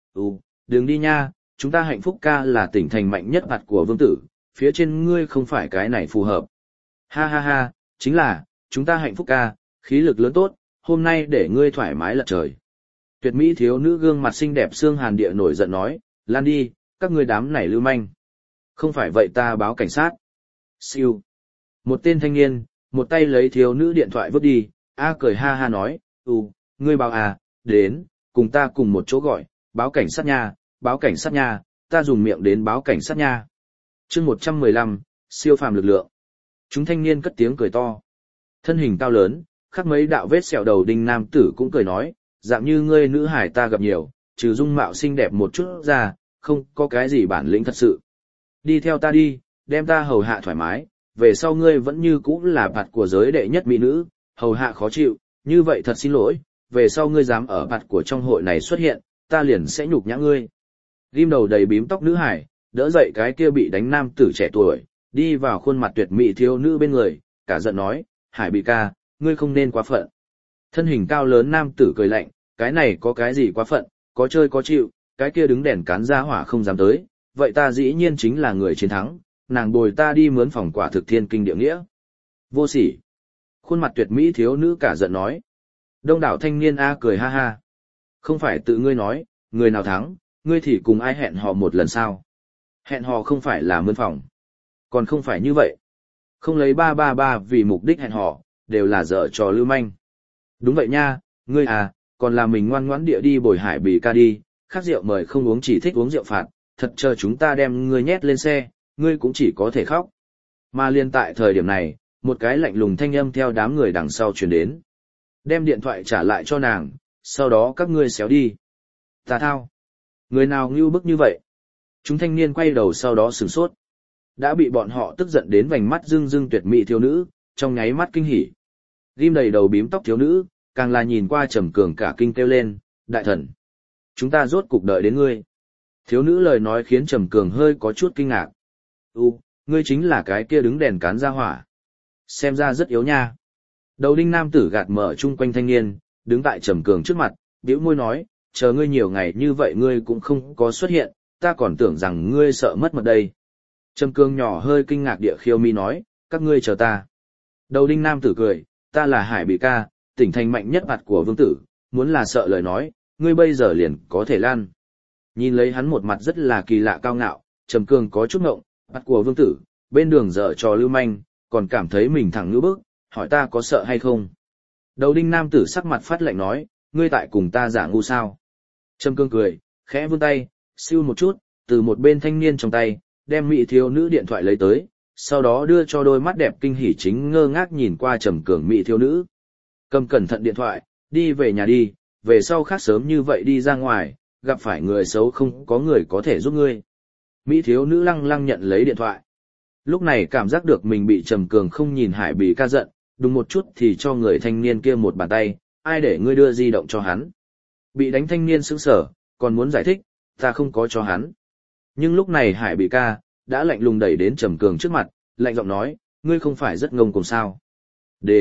Đừng đi nha, chúng ta hạnh phúc ca là tỉnh thành mạnh nhất mặt của vương tử, phía trên ngươi không phải cái này phù hợp. Ha ha ha, chính là, chúng ta hạnh phúc ca, khí lực lớn tốt, hôm nay để ngươi thoải mái lật trời. Tuyệt mỹ thiếu nữ gương mặt xinh đẹp xương hàn địa nổi giận nói, lan đi, các ngươi đám này lưu manh. Không phải vậy ta báo cảnh sát. Siêu. Một tên thanh niên, một tay lấy thiếu nữ điện thoại vứt đi, cười ha ha nói, ngươi báo đến, cùng ta cùng một chỗ gọi, báo cảnh sát nha, ta dùng miệng đến báo cảnh sát nha. Chương 115, siêu phàm lực lượng. Chúng thanh niên cất tiếng cười to. Thân hình cao lớn, khắc mấy đạo vết sẹo đầu đinh nam tử cũng cười nói, dạng như ngươi nữ hải ta gặp nhiều, trừ dung mạo xinh đẹp một chút ra, không có cái gì bản lĩnh thật sự. Đi theo ta đi, đem ta hầu hạ thoải mái, về sau ngươi vẫn như cũ là bạt của giới đệ nhất mỹ nữ, hầu hạ khó chịu, như vậy thật xin lỗi, về sau ngươi dám ở bạt của trong hội này xuất hiện, ta liền sẽ nhục nhã ngươi. Ghim đầu đầy bím tóc nữ hải, đỡ dậy cái kia bị đánh nam tử trẻ tuổi, đi vào khuôn mặt tuyệt mỹ thiếu nữ bên người, cả giận nói, Hải bị ca, ngươi không nên quá phận. Thân hình cao lớn nam tử cười lạnh, cái này có cái gì quá phận, có chơi có chịu, cái kia đứng đèn cán ra hỏa không dám tới, vậy ta dĩ nhiên chính là người chiến thắng, nàng bồi ta đi mướn phòng quả thực thiên kinh địa nghĩa. Vô sỉ. Khuôn mặt tuyệt mỹ thiếu nữ cả giận nói. Đông đảo thanh niên cười ha ha. Không phải tự ngươi nói, người nào thắng, ngươi thì cùng ai hẹn hò một lần sao? Hẹn hò không phải là mướn phòng. Còn không phải như vậy. Không lấy 333 vì mục đích hẹn hò, đều là dở trò lưu manh. Đúng vậy nha, ngươi còn là mình ngoan ngoãn địa đi bồi Hải Bì ca đi, khác rượu mời không uống chỉ thích uống rượu phạt, thật chờ chúng ta đem ngươi nhét lên xe, ngươi cũng chỉ có thể khóc. Mà liên tại thời điểm này, một cái lạnh lùng thanh âm theo đám người đằng sau truyền đến. Đem điện thoại trả lại cho nàng, sau đó các ngươi xéo đi. Ta thao. Người nào ngưu bức như vậy? Chúng thanh niên quay đầu sau đó sửng sốt. Đã bị bọn họ tức giận đến vành mắt rưng rưng tuyệt mỹ thiếu nữ, trong nháy mắt kinh hỉ. Ghim đầy đầu bím tóc thiếu nữ, càng là nhìn qua Trầm Cường cả kinh kêu lên, đại thần. Chúng ta rốt cục đợi đến ngươi. Thiếu nữ lời nói khiến Trầm Cường hơi có chút kinh ngạc. Ngươi chính là cái kia đứng đèn cán ra hỏa. Xem ra rất yếu nha. Đầu đinh nam tử gạt mở chung quanh thanh niên, đứng tại Trầm Cường trước mặt, bĩu môi nói, chờ ngươi nhiều ngày như vậy ngươi cũng không có xuất hiện, ta còn tưởng rằng ngươi sợ mất mật đây. Trầm Cường nhỏ hơi kinh ngạc địa khiêu mi nói, các ngươi chờ ta. Đầu đinh nam tử cười, ta là Hải Bị ca, tỉnh thành mạnh nhất mặt của vương tử, muốn là sợ lời nói, ngươi bây giờ liền có thể lan. Nhìn lấy hắn một mặt rất là kỳ lạ cao ngạo, Trầm Cường có chút ngộng, mặt của vương tử, bên đường dở trò lưu manh, còn cảm thấy mình thẳng ngữ bức, hỏi ta có sợ hay không. Đầu đinh nam tử sắc mặt phát lạnh nói, ngươi tại cùng ta giả ngu sao. Trầm Cường cười, khẽ vươn tay, siêu một chút, từ một bên thanh niên trong tay, đem mỹ thiếu nữ điện thoại lấy tới, sau đó đưa cho đôi mắt đẹp kinh hỉ chính ngơ ngác nhìn qua Trầm Cường mỹ thiếu nữ. Cầm cẩn thận điện thoại, đi về nhà đi, về sau khác sớm như vậy đi ra ngoài, gặp phải người xấu không có người có thể giúp ngươi. Mỹ thiếu nữ lăng lăng nhận lấy điện thoại. Lúc này cảm giác được mình bị Trầm Cường không nhìn Hải Bì ca giận, đúng một chút thì cho người thanh niên kia một bàn tay, ai để ngươi đưa di động cho hắn. Bị đánh thanh niên sững sờ, còn muốn giải thích, ta không có cho hắn. Nhưng lúc này Hải Bì ca đã lạnh lùng đẩy đến Trầm Cường trước mặt, lạnh giọng nói, ngươi không phải rất ngông cuồng sao? Đến,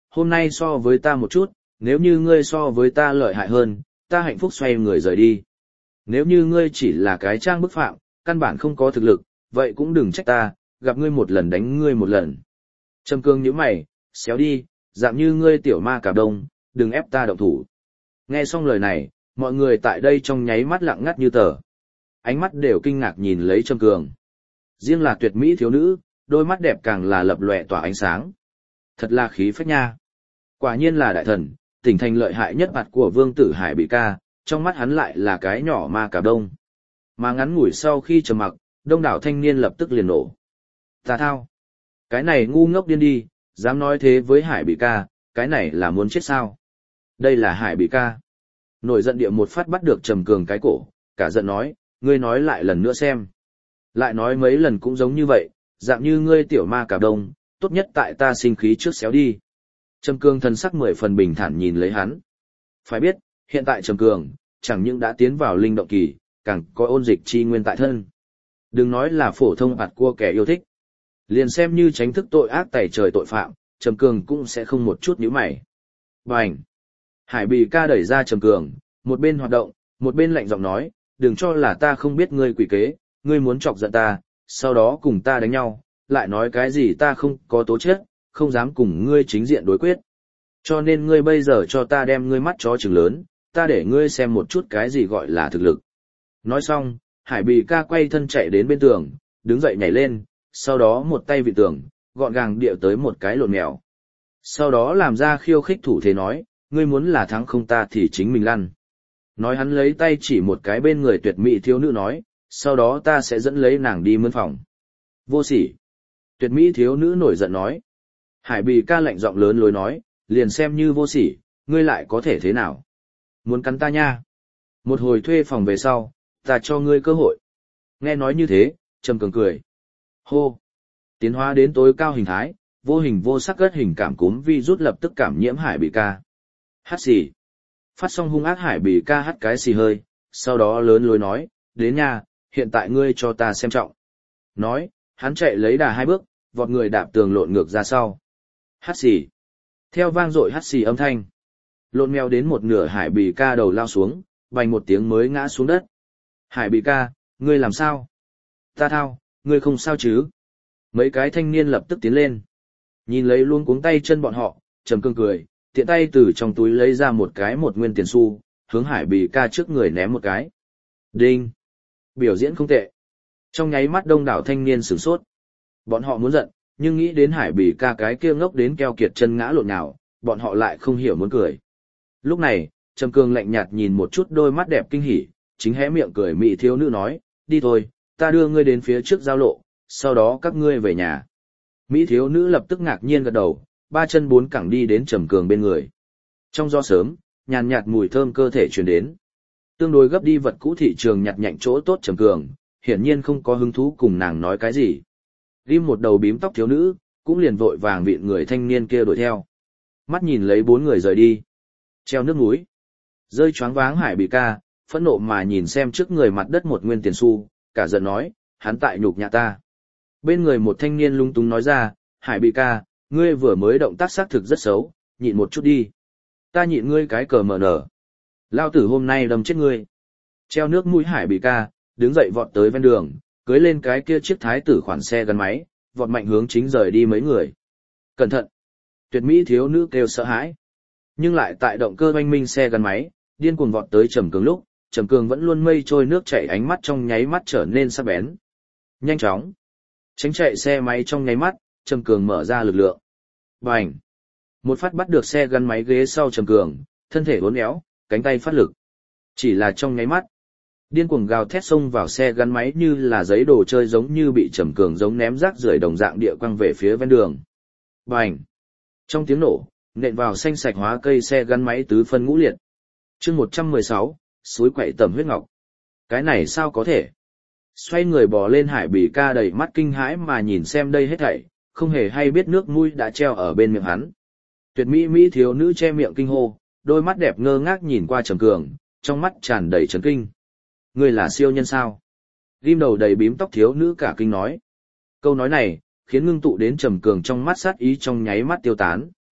hôm nay so với ta một chút, nếu như ngươi so với ta lợi hại hơn, ta hạnh phúc xoay người rời đi. Nếu như ngươi chỉ là cái trang bức phạm, căn bản không có thực lực, vậy cũng đừng trách ta, gặp ngươi một lần đánh ngươi một lần. Trầm Cương nhíu mày, xéo đi, dạng như ngươi tiểu ma cà đông, đừng ép ta động thủ. Nghe xong lời này, mọi người tại đây trong nháy mắt lặng ngắt như tờ. Ánh mắt đều kinh ngạc nhìn lấy Trầm Cường. Riêng là tuyệt mỹ thiếu nữ, đôi mắt đẹp càng là lập lòe tỏa ánh sáng. Thật là khí phách nha. Quả nhiên là đại thần, tỉnh thành lợi hại nhất mặt của vương tử Hải Bị Ca, trong mắt hắn lại là cái nhỏ ma cà đông. Mà ngắn ngủi sau khi trầm mặc, đông đảo thanh niên lập tức liền nổ. Ta thao. Cái này ngu ngốc điên đi, dám nói thế với Hải Bị Ca, cái này là muốn chết sao? Đây là Hải Bị Ca. Nổi giận địa một phát bắt được Trầm Cường cái cổ, cả giận nói, ngươi nói lại lần nữa xem. Lại nói mấy lần cũng giống như vậy, dạng như ngươi tiểu ma cà đông, tốt nhất tại ta sinh khí trước xéo đi. Trầm Cường thần sắc 10 phần bình thản nhìn lấy hắn. Phải biết, hiện tại Trầm Cường, chẳng những đã tiến vào linh động kỳ, càng có ôn dịch chi nguyên tại thân. Đừng nói là phổ thông bạt cua kẻ yêu thích. Liền xem như tránh thức tội ác tày trời tội phạm, Trầm Cường cũng sẽ không một chút nhíu mày. Bành! Hải Bị Ca đẩy ra Trầm Cường, một bên hoạt động, một bên lạnh giọng nói, đừng cho là ta không biết ngươi quỷ kế, ngươi muốn chọc giận ta, sau đó cùng ta đánh nhau, lại nói cái gì ta không có tố chất, không dám cùng ngươi chính diện đối quyết. Cho nên ngươi bây giờ cho ta đem ngươi mắt chó trừng lớn, ta để ngươi xem một chút cái gì gọi là thực lực. Nói xong, Hải Bị Ca quay thân chạy đến bên tường, đứng dậy nhảy lên, sau đó một tay vị tường, gọn gàng điệu tới một cái lộn mèo. Sau đó làm ra khiêu khích thủ thế nói, ngươi muốn là thắng không ta thì chính mình lăn. Nói hắn lấy tay chỉ một cái bên người tuyệt mỹ thiếu nữ nói, sau đó ta sẽ dẫn lấy nàng đi mướn phòng. Vô sỉ. Tuyệt mỹ thiếu nữ nổi giận nói. Hải Bị Ca lạnh giọng lớn lối nói, liền xem như vô sỉ, ngươi lại có thể thế nào? Muốn cắn ta nha? Một hồi thuê phòng về sau, ta cho ngươi cơ hội. Nghe nói như thế, Trầm Cường cười. Hô! Tiến hóa đến tối cao hình thái, vô hình vô sắc gất hình cảm cúm virus lập tức cảm nhiễm Hải Bị Ca. Hát xì. Phát xong hung ác Hải Bị Ca hắt cái xì hơi, sau đó lớn lối nói, đến nha, hiện tại ngươi cho ta xem trọng. Nói, hắn chạy lấy đà 2 bước, vọt người đạp tường lộn ngược ra sau. Hát xì. Theo vang dội hát xì âm thanh. Lộn mèo đến một nửa Hải Bị Ca đầu lao xuống, bành một tiếng mới ngã xuống đất. Hải Bị Ca, ngươi làm sao? Ta thao, ngươi không sao chứ? Mấy cái thanh niên lập tức tiến lên. Nhìn lấy luôn cuống tay chân bọn họ, Trầm Cường cười, tiện tay từ trong túi lấy ra một nguyên tiền xu, hướng Hải Bị Ca trước người ném một cái. Đinh! Biểu diễn không tệ. Trong nháy mắt đông đảo thanh niên sửng sốt. Bọn họ muốn giận, nhưng nghĩ đến Hải Bị Ca cái kia ngốc đến keo kiệt chân ngã lộn nào, bọn họ lại không hiểu muốn cười. Lúc này, Trầm Cường lạnh nhạt nhìn một chút đôi mắt đẹp kinh hỉ, chính hé miệng cười mị thiếu nữ nói, đi thôi, ta đưa ngươi đến phía trước giao lộ, sau đó các ngươi về nhà. Mỹ thiếu nữ lập tức ngạc nhiên gật đầu, 3 chân 4 cẳng đi đến Trầm Cường bên người. Trong gió sớm, nhàn nhạt mùi thơm cơ thể truyền đến. Tương đối gấp đi vật cũ thị trường nhặt nhạnh chỗ tốt Trầm Cường, hiển nhiên không có hứng thú cùng nàng nói cái gì. Ghim một đầu bím tóc thiếu nữ, cũng liền vội vàng vịn người thanh niên kia đuổi theo. Mắt nhìn lấy 4 người rời đi. Treo nước mũi. Rơi choáng váng Hải Bị Ca, phẫn nộ mà nhìn xem trước người mặt đất một nguyên tiền xu, cả giận nói, hắn tại nhục nhã ta. Bên người một thanh niên lung túng nói ra, Hải Bị Ca, ngươi vừa mới động tác xác thực rất xấu, nhịn một chút đi. Ta nhịn ngươi cái cờ mở nở. Lao tử hôm nay đâm chết ngươi. Treo nước mũi Hải Bị Ca, đứng dậy vọt tới ven đường, cưới lên cái kia chiếc thái tử khoản xe gắn máy, vọt mạnh hướng chính rời đi mấy người. Cẩn thận! Tuyệt mỹ thiếu nữ kêu sợ hãi. Nhưng lại tại động cơ oanh minh xe gắn máy, điên cuồng vọt tới Trầm Cường lúc, Trầm Cường vẫn luôn mây trôi nước chảy ánh mắt trong nháy mắt trở nên sắc bén. Nhanh chóng! Tránh chạy xe máy trong nháy mắt, Trầm Cường mở ra lực lượng. Bành! Một phát bắt được xe gắn máy ghế sau Trầm Cường, thân thể uốn éo, cánh tay phát lực. Chỉ là trong nháy mắt, điên cuồng gào thét xông vào xe gắn máy như là giấy đồ chơi giống như bị Trầm Cường giống ném rác rưởi đồng dạng địa quăng về phía ven đường. Bành! Trong tiếng nổ, nện vào xanh sạch hóa cây xe gắn máy tứ phân ngũ liệt. Chương 116, suối quậy tầm huyết ngọc. Cái này sao có thể? Xoay người bò lên Hải Bị Ca đầy mắt kinh hãi mà nhìn xem đây hết thảy, không hề hay biết nước mũi đã treo ở bên miệng hắn. Tuyệt mỹ thiếu nữ che miệng kinh hô, đôi mắt đẹp ngơ ngác nhìn qua Trầm Cường, trong mắt tràn đầy chấn kinh. Ngươi là siêu nhân sao? Ghim đầu đầy bím tóc thiếu nữ cả kinh nói. Câu nói này, khiến ngưng tụ đến Trầm Cường trong mắt sát ý trong nháy mắt tiêu tán.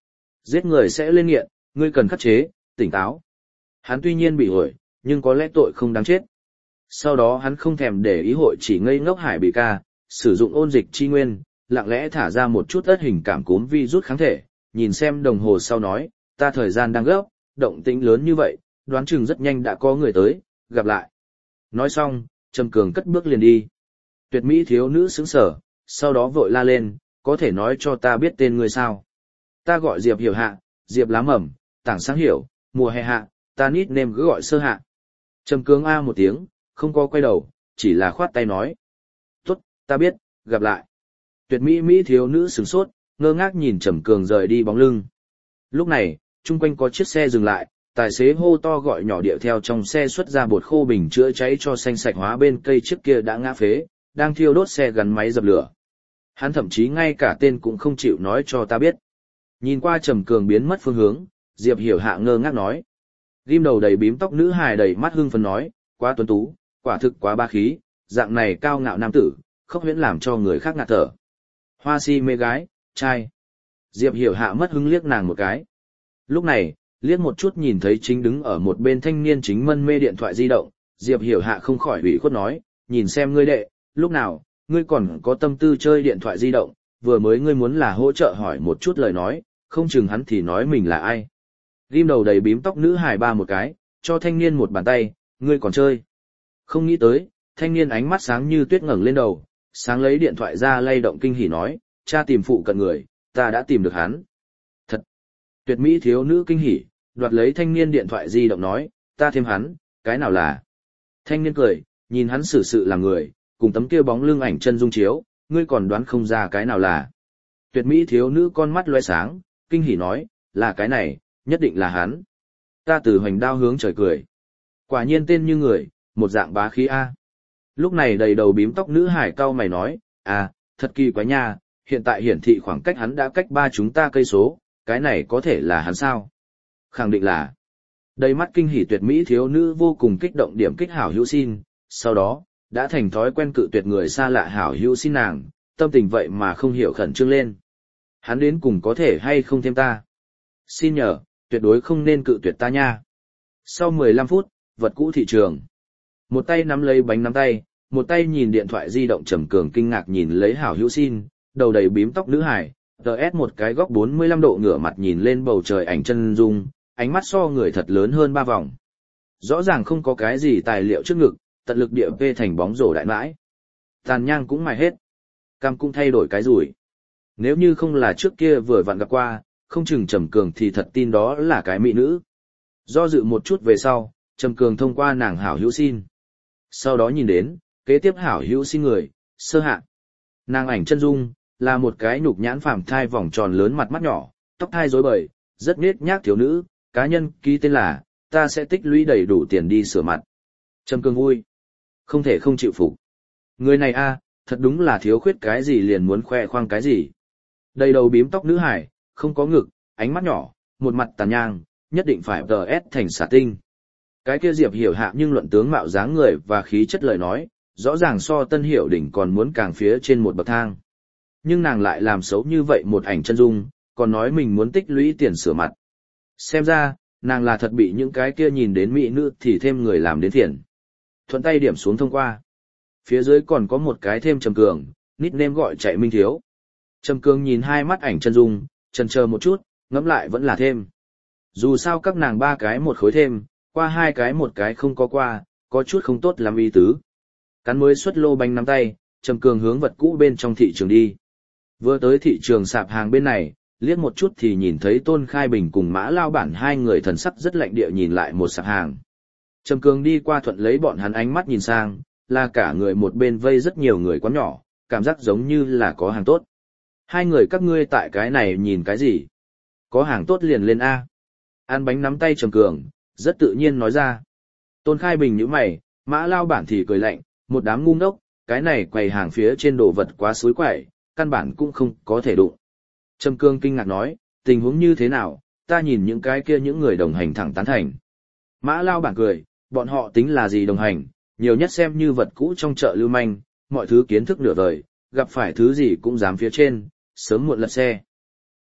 Giết người sẽ lên nghiện, ngươi cần khắc chế, tỉnh táo. Hắn tuy nhiên bị hội, nhưng có lẽ tội không đáng chết. Sau đó hắn không thèm để ý hội chỉ ngây ngốc Hải bị ca, sử dụng ôn dịch chi nguyên, lặng lẽ thả ra một chút ớt hình cảm cúm virus kháng thể, nhìn xem đồng hồ sau nói, ta thời gian đang gấp, động tĩnh lớn như vậy, đoán chừng rất nhanh đã có người tới, gặp lại. Nói xong, Trầm Cường cất bước liền đi. Tuyệt mỹ thiếu nữ sững sờ, sau đó vội la lên, có thể nói cho ta biết tên người sao? Ta gọi Diệp Hiểu Hạ, Diệp lá mầm, tảng sáng hiểu, mùa hè hạ, ta nít nêm cứ gọi Sơ Hạ. Trầm Cường a một tiếng, không có quay đầu, chỉ là khoát tay nói. Tốt, ta biết, gặp lại. Tuyệt mỹ mỹ thiếu nữ sửng sốt, ngơ ngác nhìn Trầm Cường rời đi bóng lưng. Lúc này, chung quanh có chiếc xe dừng lại, tài xế hô to gọi nhỏ điệu theo trong xe xuất ra bột khô bình chữa cháy cho xanh sạch hóa bên cây trước kia đã ngã phế, đang thiêu đốt xe gắn máy dập lửa. Hắn thậm chí ngay cả tên cũng không chịu nói cho ta biết. Nhìn qua Trầm Cường biến mất phương hướng, Diệp Hiểu Hạ ngơ ngác nói. Ghim đầu đầy bím tóc nữ hài đầy mắt hưng phấn nói, quá tuấn tú, quả thực quá ba khí, dạng này cao ngạo nam tử, khốc huyễn làm cho người khác ngạt thở. Hoa si mê gái, trai. Diệp Hiểu Hạ mất hứng liếc nàng một cái. Lúc này, liếc một chút nhìn thấy chính đứng ở một bên thanh niên chính mân mê điện thoại di động, Diệp Hiểu Hạ không khỏi ủy khuất nói, nhìn xem ngươi đệ, lúc nào, ngươi còn có tâm tư chơi điện thoại di động, vừa mới ngươi muốn là hỗ trợ hỏi một chút lời nói, không chừng hắn thì nói mình là ai. Ghim đầu đầy bím tóc nữ hài ba một cái, cho thanh niên một bàn tay, ngươi còn chơi. Không nghĩ tới, thanh niên ánh mắt sáng như tuyết ngẩng lên đầu, sáng lấy điện thoại ra lay động kinh hỉ nói, cha tìm phụ cận người, ta đã tìm được hắn. Thật! Tuyệt mỹ thiếu nữ kinh hỉ, đoạt lấy thanh niên điện thoại di động nói, ta thêm hắn, cái nào là? Thanh niên cười, nhìn hắn xử sự là người, cùng tấm kia bóng lưng ảnh chân dung chiếu, ngươi còn đoán không ra cái nào là. Tuyệt mỹ thiếu nữ con mắt loe sáng, kinh hỉ nói, là cái này, nhất định là hắn. Ta từ hoành đao hướng trời cười. Quả nhiên tên như người, một dạng bá khí A. Lúc này đầy đầu bím tóc nữ hải cao mày nói, à, thật kỳ quá nha, hiện tại hiển thị khoảng cách hắn đã cách ba chúng ta cây số, cái này có thể là hắn sao? Khẳng định là. Đầy mắt kinh hỉ tuyệt mỹ thiếu nữ vô cùng kích động điểm kích hảo hữu xin, sau đó, đã thành thói quen cự tuyệt người xa lạ hảo hữu xin nàng, tâm tình vậy mà không hiểu khẩn trương lên. Hắn đến cùng có thể hay không thêm ta? Xin nhờ, tuyệt đối không nên cự tuyệt ta nha. Sau 15 phút, vật cũ thị trường. Một tay nắm lấy bánh nắm tay, một tay nhìn điện thoại di động Trầm Cường kinh ngạc nhìn lấy hảo hữu xin, đầu đầy bím tóc nữ hải, DS một cái góc 45 độ ngửa mặt nhìn lên bầu trời ảnh chân dung, ánh mắt so người thật lớn hơn 3 vòng. Rõ ràng không có cái gì tài liệu trước ngực, tận lực địa vê thành bóng rổ đại mãi. Tàn nhang cũng mài hết. Cam cũng thay đổi cái rủi. Nếu như không là trước kia vừa vặn gặp qua, không chừng Trầm Cường thì thật tin đó là cái mỹ nữ. Do dự một chút về sau, Trầm Cường thông qua nàng hảo hữu xin. Sau đó nhìn đến, kế tiếp hảo hữu xin người, Sơ Hạ. Nàng ảnh chân dung, là một cái nhục nhãn phàm thai vòng tròn lớn mặt mắt nhỏ, tóc thai rối bời, rất nết nhác thiếu nữ, cá nhân ký tên là, ta sẽ tích lũy đầy đủ tiền đi sửa mặt. Trầm Cường vui. Không thể không chịu phục. Người này a, thật đúng là thiếu khuyết cái gì liền muốn khoe khoang cái gì. Đầy đầu bím tóc nữ hải, không có ngực, ánh mắt nhỏ, một mặt tàn nhang, nhất định phải DS thành xả tinh. Cái kia Diệp Hiểu Hạ nhưng luận tướng mạo dáng người và khí chất lời nói, rõ ràng so Tân Hiểu Đỉnh còn muốn càng phía trên một bậc thang. Nhưng nàng lại làm xấu như vậy một ảnh chân dung, còn nói mình muốn tích lũy tiền sửa mặt. Xem ra, nàng là thật bị những cái kia nhìn đến mỹ nữ thì thêm người làm đến phiền. Thuận tay điểm xuống thông qua. Phía dưới còn có một cái thêm Trầm Cường, nickname gọi chạy Minh Thiếu. Trầm Cường nhìn hai mắt ảnh chân dung, chần chờ một chút, ngẫm lại vẫn là thêm. Dù sao các nàng ba cái một khối thêm, qua hai cái một cái không có qua, có chút không tốt làm ý tứ. Cắn mới xuất lô bánh nắm tay, Trầm Cường hướng vật cũ bên trong thị trường đi. Vừa tới thị trường sạp hàng bên này, liếc một chút thì nhìn thấy Tôn Khai Bình cùng Mã Lao Bản hai người thần sắc rất lạnh địa nhìn lại một sạp hàng. Trầm Cường đi qua thuận lấy bọn hắn ánh mắt nhìn sang, là cả người một bên vây rất nhiều người quán nhỏ, cảm giác giống như là có hàng tốt. Hai người các ngươi tại cái này nhìn cái gì? Có hàng tốt liền lên A. Ăn bánh nắm tay Trầm Cường, rất tự nhiên nói ra. Tôn Khai Bình nhíu mày, Mã Lao Bản thì cười lạnh, một đám ngu ngốc, cái này quầy hàng phía trên đồ vật quá suối quậy, căn bản cũng không có thể đụng. Trầm Cường kinh ngạc nói, tình huống như thế nào, ta nhìn những cái kia những người đồng hành thẳng tán thành. Mã Lao Bản cười, bọn họ tính là gì đồng hành, nhiều nhất xem như vật cũ trong chợ lưu manh, mọi thứ kiến thức nửa vời, gặp phải thứ gì cũng dám phía trên, sớm muộn lật xe.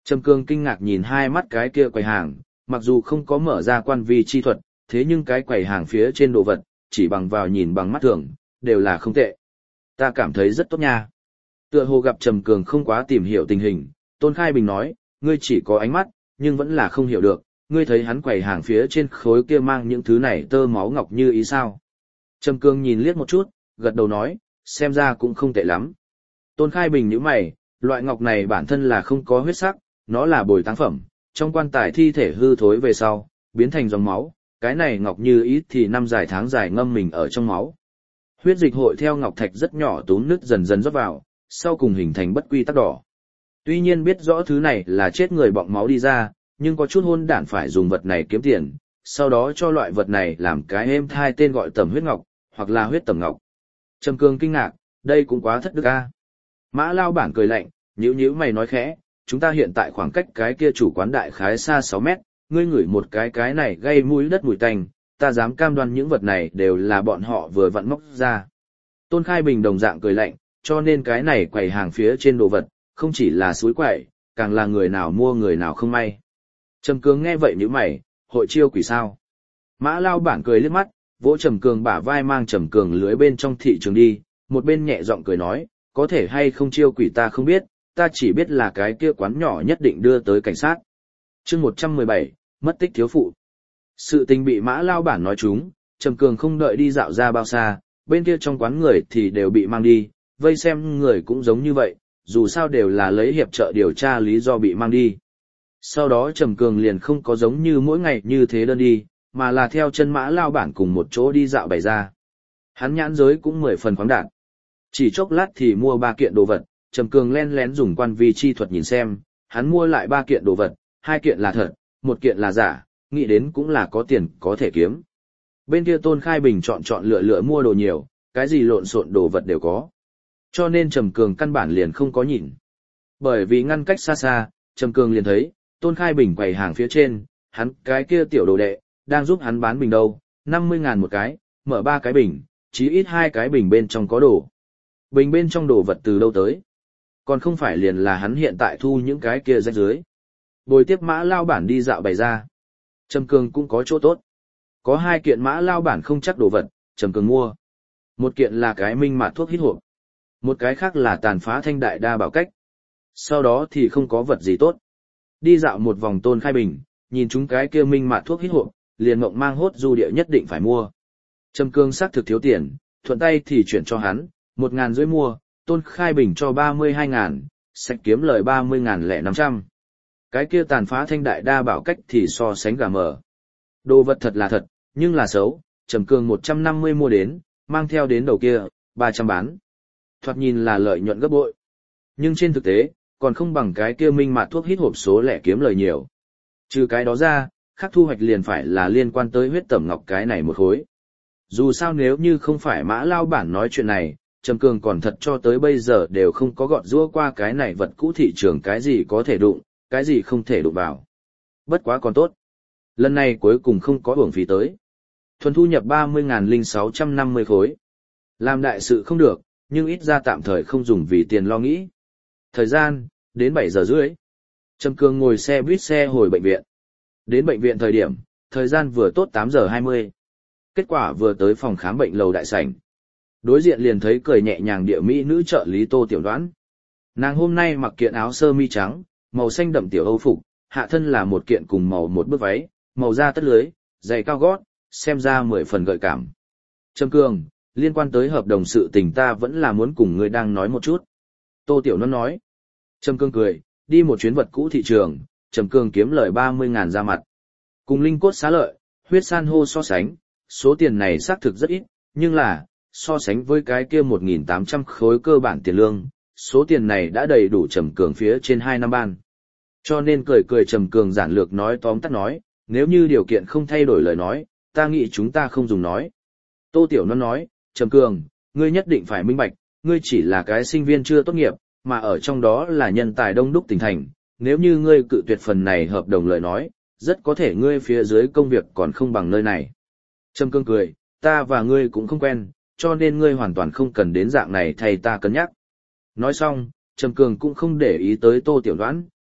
Trầm Cường kinh ngạc nhìn hai mắt cái kia quầy hàng, mặc dù không có mở ra quan vi chi thuật, thế nhưng cái quầy hàng phía trên đồ vật, chỉ bằng vào nhìn bằng mắt thường, đều là không tệ. Ta cảm thấy rất tốt nha. Tựa hồ gặp Trầm Cường không quá tìm hiểu tình hình, Tôn Khai Bình nói, ngươi chỉ có ánh mắt, nhưng vẫn là không hiểu được, ngươi thấy hắn quầy hàng phía trên khối kia mang những thứ này tơ máu ngọc như ý sao. Trầm Cường nhìn liếc một chút, gật đầu nói, xem ra cũng không tệ lắm. Tôn Khai Bình nhíu mày, loại ngọc này bản thân là không có huyết sắc, nó là bồi táng phẩm, trong quan tài thi thể hư thối về sau, biến thành dòng máu, cái này ngọc như ý thì năm dài tháng dài ngâm mình ở trong máu. Huyết dịch hội theo ngọc thạch rất nhỏ túm nứt dần dần rót vào, sau cùng hình thành bất quy tắc đỏ. Tuy nhiên biết rõ thứ này là chết người bọng máu đi ra, nhưng có chút hôn đản phải dùng vật này kiếm tiền, sau đó cho loại vật này làm cái êm thai tên gọi tẩm huyết ngọc, hoặc là huyết tẩm ngọc. Trầm Cường kinh ngạc, đây cũng quá thất đức a. Mã Lao Bản cười lạnh, nhíu mày nói khẽ, chúng ta hiện tại khoảng cách cái kia chủ quán đại khái xa 6 mét, ngươi ngửi một cái này gây mũi đất mùi tanh, ta dám cam đoan những vật này đều là bọn họ vừa vặn móc ra. Tôn Khai Bình đồng dạng cười lạnh, cho nên cái này quầy hàng phía trên đồ vật, không chỉ là suối quậy, càng là người nào mua người nào không may. Trầm Cường nghe vậy nhíu mày, hội chiêu quỷ sao? Mã Lao Bản cười liếc mắt, vỗ Trầm Cường bả vai mang Trầm Cường lưới bên trong thị trường đi, một bên nhẹ giọng cười nói, có thể hay không chiêu quỷ ta không biết, ta chỉ biết là cái kia quán nhỏ nhất định đưa tới cảnh sát. Chương 117, mất tích thiếu phụ. Sự tình bị Mã Lao Bản nói trúng, Trầm Cường không đợi đi dạo ra bao xa, bên kia trong quán người thì đều bị mang đi, vây xem người cũng giống như vậy, dù sao đều là lấy hiệp trợ điều tra lý do bị mang đi. Sau đó Trầm Cường liền không có giống như mỗi ngày như thế đơn đi, mà là theo chân Mã Lao Bản cùng một chỗ đi dạo bày ra. Hắn nhãn giới cũng 10 phần khoáng đạt. Chỉ chốc lát thì mua 3 kiện đồ vật, Trầm Cường len lén dùng quan vi chi thuật nhìn xem, hắn mua lại 3 kiện đồ vật, 2 kiện là thật, 1 kiện là giả, nghĩ đến cũng là có tiền có thể kiếm. Bên kia Tôn Khai Bình chọn lựa mua đồ nhiều, cái gì lộn xộn đồ vật đều có. Cho nên Trầm Cường căn bản liền không có nhìn. Bởi vì ngăn cách xa xa, Trầm Cường liền thấy, Tôn Khai Bình quầy hàng phía trên, hắn cái kia tiểu đồ đệ, đang giúp hắn bán bình đâu, 50.000 một cái, mở 3 cái bình, chí ít 2 cái bình bên trong có đồ. Bình bên trong đồ vật từ đâu tới? Còn không phải liền là hắn hiện tại thu những cái kia rách dưới. Bồi tiếp Mã Lao Bản đi dạo bày ra. Trầm Cường cũng có chỗ tốt. Có 2 kiện Mã Lao Bản không chắc đồ vật, Trầm Cường mua. 1 kiện là cái minh mạt thuốc hít hộp. Một cái khác là tàn phá thanh đại đa bảo cách. Sau đó thì không có vật gì tốt. Đi dạo một vòng Tôn Khai Bình, nhìn chúng cái kia minh mạt thuốc hít hộp, liền mộng mang hốt du địa nhất định phải mua. Trầm Cường xác thực thiếu tiền, thuận tay thì chuyển cho hắn, 1.500 mua, Tôn Khai Bình cho 32.000, sạch kiếm lời 30.500. Cái kia tàn phá thanh đại đa bảo cách thì so sánh gà mờ. Đồ vật thật là thật, nhưng là xấu, Trầm Cường 150 mua đến, mang theo đến đầu kia, 300 bán. Thoạt nhìn là lợi nhuận gấp bội. Nhưng trên thực tế, còn không bằng cái kia minh mạt thuốc hít hộp số lẻ kiếm lời nhiều. Trừ cái đó ra, khác thu hoạch liền phải là liên quan tới huyết tẩm ngọc cái này một khối. Dù sao nếu như không phải Mã Lao Bản nói chuyện này, Trầm Cường còn thật cho tới bây giờ đều không có gọt giũa qua cái này vật cũ thị trường cái gì có thể đụng, cái gì không thể đụng vào. Bất quá còn tốt. Lần này cuối cùng không có uổng phí tới. Thuần thu nhập 30.650 khối. Làm đại sự không được, nhưng ít ra tạm thời không dùng vì tiền lo nghĩ. Thời gian, đến 7 giờ rưỡi. Trầm Cường ngồi xe buýt xe hồi bệnh viện. Đến bệnh viện thời điểm, thời gian vừa tốt 8 giờ 20. Kết quả vừa tới phòng khám bệnh lầu đại sảnh. Đối diện liền thấy cười nhẹ nhàng địa mỹ nữ trợ lý Tô Tiểu Đoán. Nàng hôm nay mặc kiện áo sơ mi trắng, màu xanh đậm tiểu Âu phục, hạ thân là một kiện cùng màu một bước váy, màu da tất lưới, giày cao gót, xem ra 10 phần gợi cảm. Trầm Cường, liên quan tới hợp đồng sự tình ta vẫn là muốn cùng ngươi đang nói một chút. Tô Tiểu Đoán nói. Trầm Cường cười, đi một chuyến vật cũ thị trường, Trầm Cường kiếm lời 30.000 ra mặt. Cùng linh cốt xá lợi, huyết san hô so sánh, số tiền này xác thực rất ít, nhưng là, so sánh với cái kia 1.800 khối cơ bản tiền lương, số tiền này đã đầy đủ Trầm Cường phía trên 2 năm ban. Cho nên cười Trầm Cường giản lược nói tóm tắt nói, nếu như điều kiện không thay đổi lời nói, ta nghĩ chúng ta không dùng nói. Tô Tiểu Loan nói, Trầm Cường, ngươi nhất định phải minh bạch, ngươi chỉ là cái sinh viên chưa tốt nghiệp, mà ở trong đó là nhân tài đông đúc tỉnh thành, nếu như ngươi cự tuyệt phần này hợp đồng lời nói, rất có thể ngươi phía dưới công việc còn không bằng nơi này. Trầm Cường cười, ta và ngươi cũng không quen, cho nên ngươi hoàn toàn không cần đến dạng này thay ta cân nhắc. Nói xong, Trầm Cường cũng không để ý tới Tô Tiểu Đoán,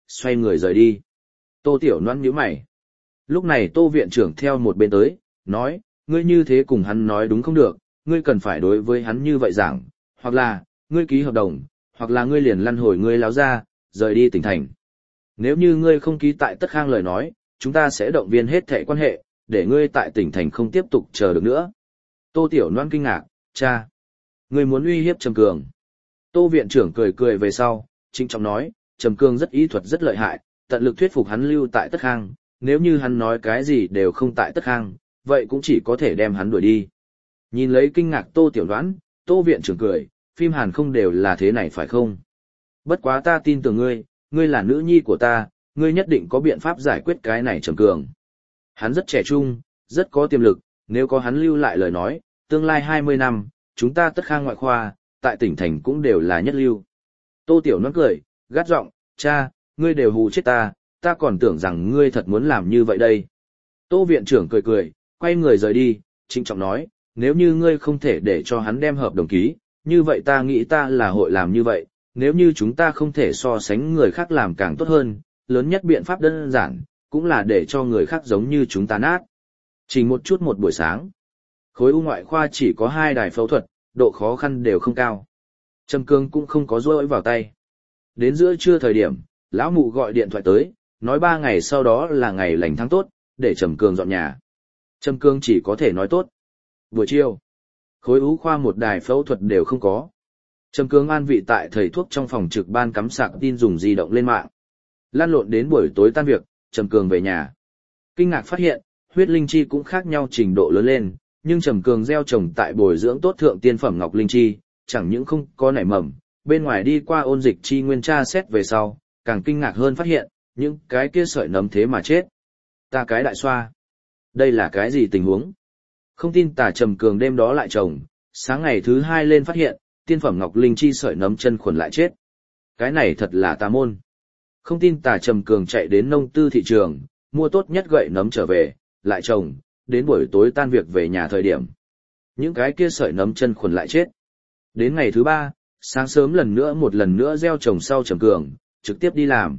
xoay người rời đi. Tô Tiểu Loan nhíu mày. Lúc này Tô viện trưởng theo một bên tới, nói, ngươi như thế cùng hắn nói đúng không được, ngươi cần phải đối với hắn như vậy giảng, hoặc là, ngươi ký hợp đồng, hoặc là ngươi liền lăn hồi ngươi láo ra, rời đi tỉnh thành. Nếu như ngươi không ký tại Tất Khang lời nói, chúng ta sẽ động viên hết thảy quan hệ, để ngươi tại tỉnh thành không tiếp tục chờ được nữa. Tô Tiểu Loan kinh ngạc, cha, ngươi muốn uy hiếp Trầm Cường. Tô viện trưởng cười cười về sau, trịnh trọng nói, Trầm Cường rất ý thuật rất lợi hại, tận lực thuyết phục hắn lưu tại Tất Khang, nếu như hắn nói cái gì đều không tại Tất Khang, vậy cũng chỉ có thể đem hắn đuổi đi. Nhìn lấy kinh ngạc Tô Tiểu Loan, Tô viện trưởng cười, phim Hàn không đều là thế này phải không? Bất quá ta tin tưởng ngươi, ngươi là nữ nhi của ta, ngươi nhất định có biện pháp giải quyết cái này Trầm Cường. Hắn rất trẻ trung, rất có tiềm lực, nếu có hắn lưu lại lời nói, tương lai 20 năm, chúng ta Tất Khang ngoại khoa, tại tỉnh thành cũng đều là nhất lưu. Tô Tiểu Loan cười, gắt giọng, cha, ngươi đều hù chết ta, ta còn tưởng rằng ngươi thật muốn làm như vậy đây. Tô viện trưởng cười cười, quay người rời đi, trịnh trọng nói, nếu như ngươi không thể để cho hắn đem hợp đồng ký, như vậy ta nghĩ ta là hội làm như vậy, nếu như chúng ta không thể so sánh người khác làm càng tốt hơn, lớn nhất biện pháp đơn giản, cũng là để cho người khác giống như chúng ta nát. Chỉ một chút một buổi sáng, khối u ngoại khoa chỉ có 2 đài phẫu thuật, độ khó khăn đều không cao. Trầm Cường cũng không có rỗi vào tay. Đến giữa trưa thời điểm, lão mụ gọi điện thoại tới, nói 3 ngày sau đó là ngày lành tháng tốt, để Trầm Cường dọn nhà. Trầm Cường chỉ có thể nói tốt. Buổi chiều, khối u khoa 1 đài phẫu thuật đều không có. Trầm Cường an vị tại thầy thuốc trong phòng trực ban cắm sạc tin dùng di động lên mạng. Lan lộn đến buổi tối tan việc, Trầm Cường về nhà. Kinh ngạc phát hiện, huyết linh chi cũng khác nhau trình độ lớn lên, nhưng Trầm Cường gieo trồng tại bồi dưỡng tốt thượng tiên phẩm ngọc linh chi, chẳng những không có nảy mầm, bên ngoài đi qua ôn dịch chi nguyên tra xét về sau, càng kinh ngạc hơn phát hiện, những cái kia sợi nấm thế mà chết. Ta cái đại xoa. Đây là cái gì tình huống? Không tin tà Trầm Cường đêm đó lại trồng, sáng ngày thứ 2 lên phát hiện, tiên phẩm ngọc linh chi sợi nấm chân khuẩn lại chết. Cái này thật là tà môn. Không tin tà Trầm Cường chạy đến nông tư thị trường, mua tốt nhất gậy nấm trở về, lại trồng, đến buổi tối tan việc về nhà thời điểm. Những cái kia sợi nấm chân khuẩn lại chết. Đến ngày thứ 3, sáng sớm một lần nữa gieo trồng sau Trầm Cường, trực tiếp đi làm.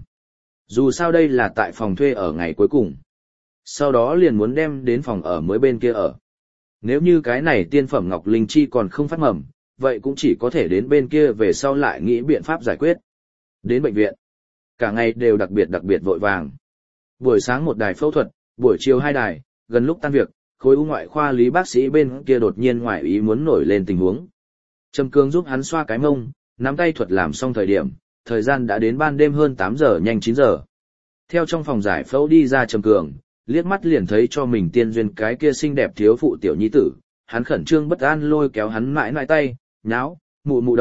Dù sao đây là tại phòng thuê ở ngày cuối cùng. Sau đó liền muốn đem đến phòng ở mới bên kia ở. Nếu như cái này tiên phẩm ngọc linh chi còn không phát mầm, vậy cũng chỉ có thể đến bên kia về sau lại nghĩ biện pháp giải quyết. Đến bệnh viện, cả ngày đều đặc biệt vội vàng. Buổi sáng 1 đài phẫu thuật, buổi chiều 2 đài, gần lúc tan việc, khối u ngoại khoa lý bác sĩ bên kia đột nhiên ngoại ý muốn nổi lên tình huống. Trầm Cường giúp hắn xoa cái mông, nắm tay thuật làm xong thời gian đã đến ban đêm hơn 8 giờ nhanh 9 giờ. Theo trong phòng giải phẫu đi ra Trầm Cường, liếc mắt liền thấy cho mình tiên duyên cái kia xinh đẹp thiếu phụ tiểu nhi tử, hắn khẩn trương bất an lôi kéo hắn mãi mãi tay, nháo, mụ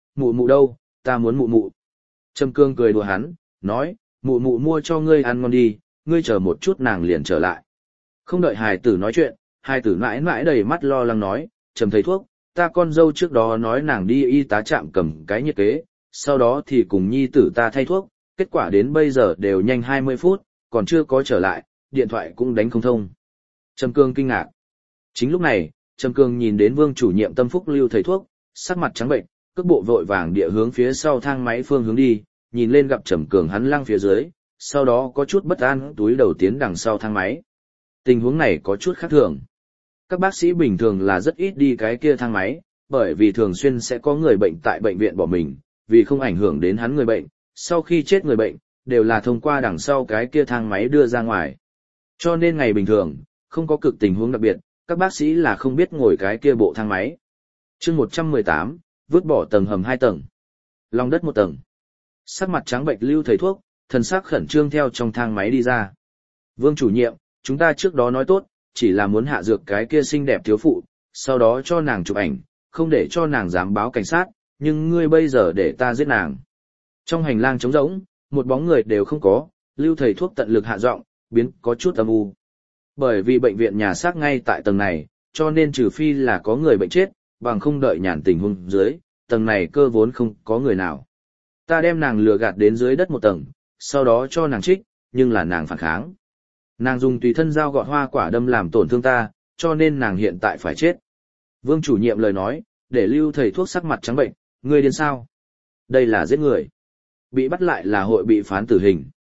đâu, ta muốn mụ. Trầm Cường cười đùa hắn, nói, mụ mua cho ngươi ăn ngon đi, ngươi chờ một chút nàng liền trở lại. Không đợi hài tử nói chuyện, hài tử mãi mãi đầy mắt lo lắng nói, Trầm thầy thuốc, ta con dâu trước đó nói nàng đi y tá trạm cầm cái nhiệt kế, sau đó thì cùng nhi tử ta thay thuốc, kết quả đến bây giờ đều nhanh 20 phút, còn chưa có trở lại, điện thoại cũng đánh không thông. Trầm Cường kinh ngạc. Chính lúc này, Trầm Cường nhìn đến Vương chủ nhiệm Tâm Phúc lưu thầy thuốc, sắc mặt trắng bệnh, cước bộ vội vàng địa hướng phía sau thang máy phương hướng đi, nhìn lên gặp Trầm Cường hắn lăng phía dưới, sau đó có chút bất an túi đầu tiến đằng sau thang máy. Tình huống này có chút khác thường. Các bác sĩ bình thường là rất ít đi cái kia thang máy, bởi vì thường xuyên sẽ có người bệnh tại bệnh viện bỏ mình, vì không ảnh hưởng đến hắn người bệnh, sau khi chết người bệnh, đều là thông qua đằng sau cái kia thang máy đưa ra ngoài. Cho nên ngày bình thường, không có cực tình huống đặc biệt, các bác sĩ là không biết ngồi cái kia bộ thang máy. Chương 118, vứt bỏ tầng hầm 2 tầng, lòng đất 1 tầng. Sắc mặt trắng bệch lưu thầy thuốc, thần sắc khẩn trương theo trong thang máy đi ra. Vương chủ nhiệm, chúng ta trước đó nói tốt, chỉ là muốn hạ dược cái kia xinh đẹp thiếu phụ, sau đó cho nàng chụp ảnh, không để cho nàng dám báo cảnh sát, nhưng ngươi bây giờ để ta giết nàng. Trong hành lang trống rỗng, một bóng người đều không có, lưu thầy thuốc tận lực hạ giọng, biến có chút âm u. Bởi vì bệnh viện nhà xác ngay tại tầng này, cho nên trừ phi là có người bệnh chết, bằng không đợi nhàn tình huống dưới, tầng này cơ vốn không có người nào. Ta đem nàng lừa gạt đến dưới đất 1 tầng, sau đó cho nàng trích, nhưng là nàng phản kháng. Nàng dùng tùy thân dao gọt hoa quả đâm làm tổn thương ta, cho nên nàng hiện tại phải chết. Vương chủ nhiệm lời nói, để lưu thầy thuốc sắc mặt trắng bệnh, ngươi điên sao? Đây là giết người. Bị bắt lại là hội bị phán tử hình,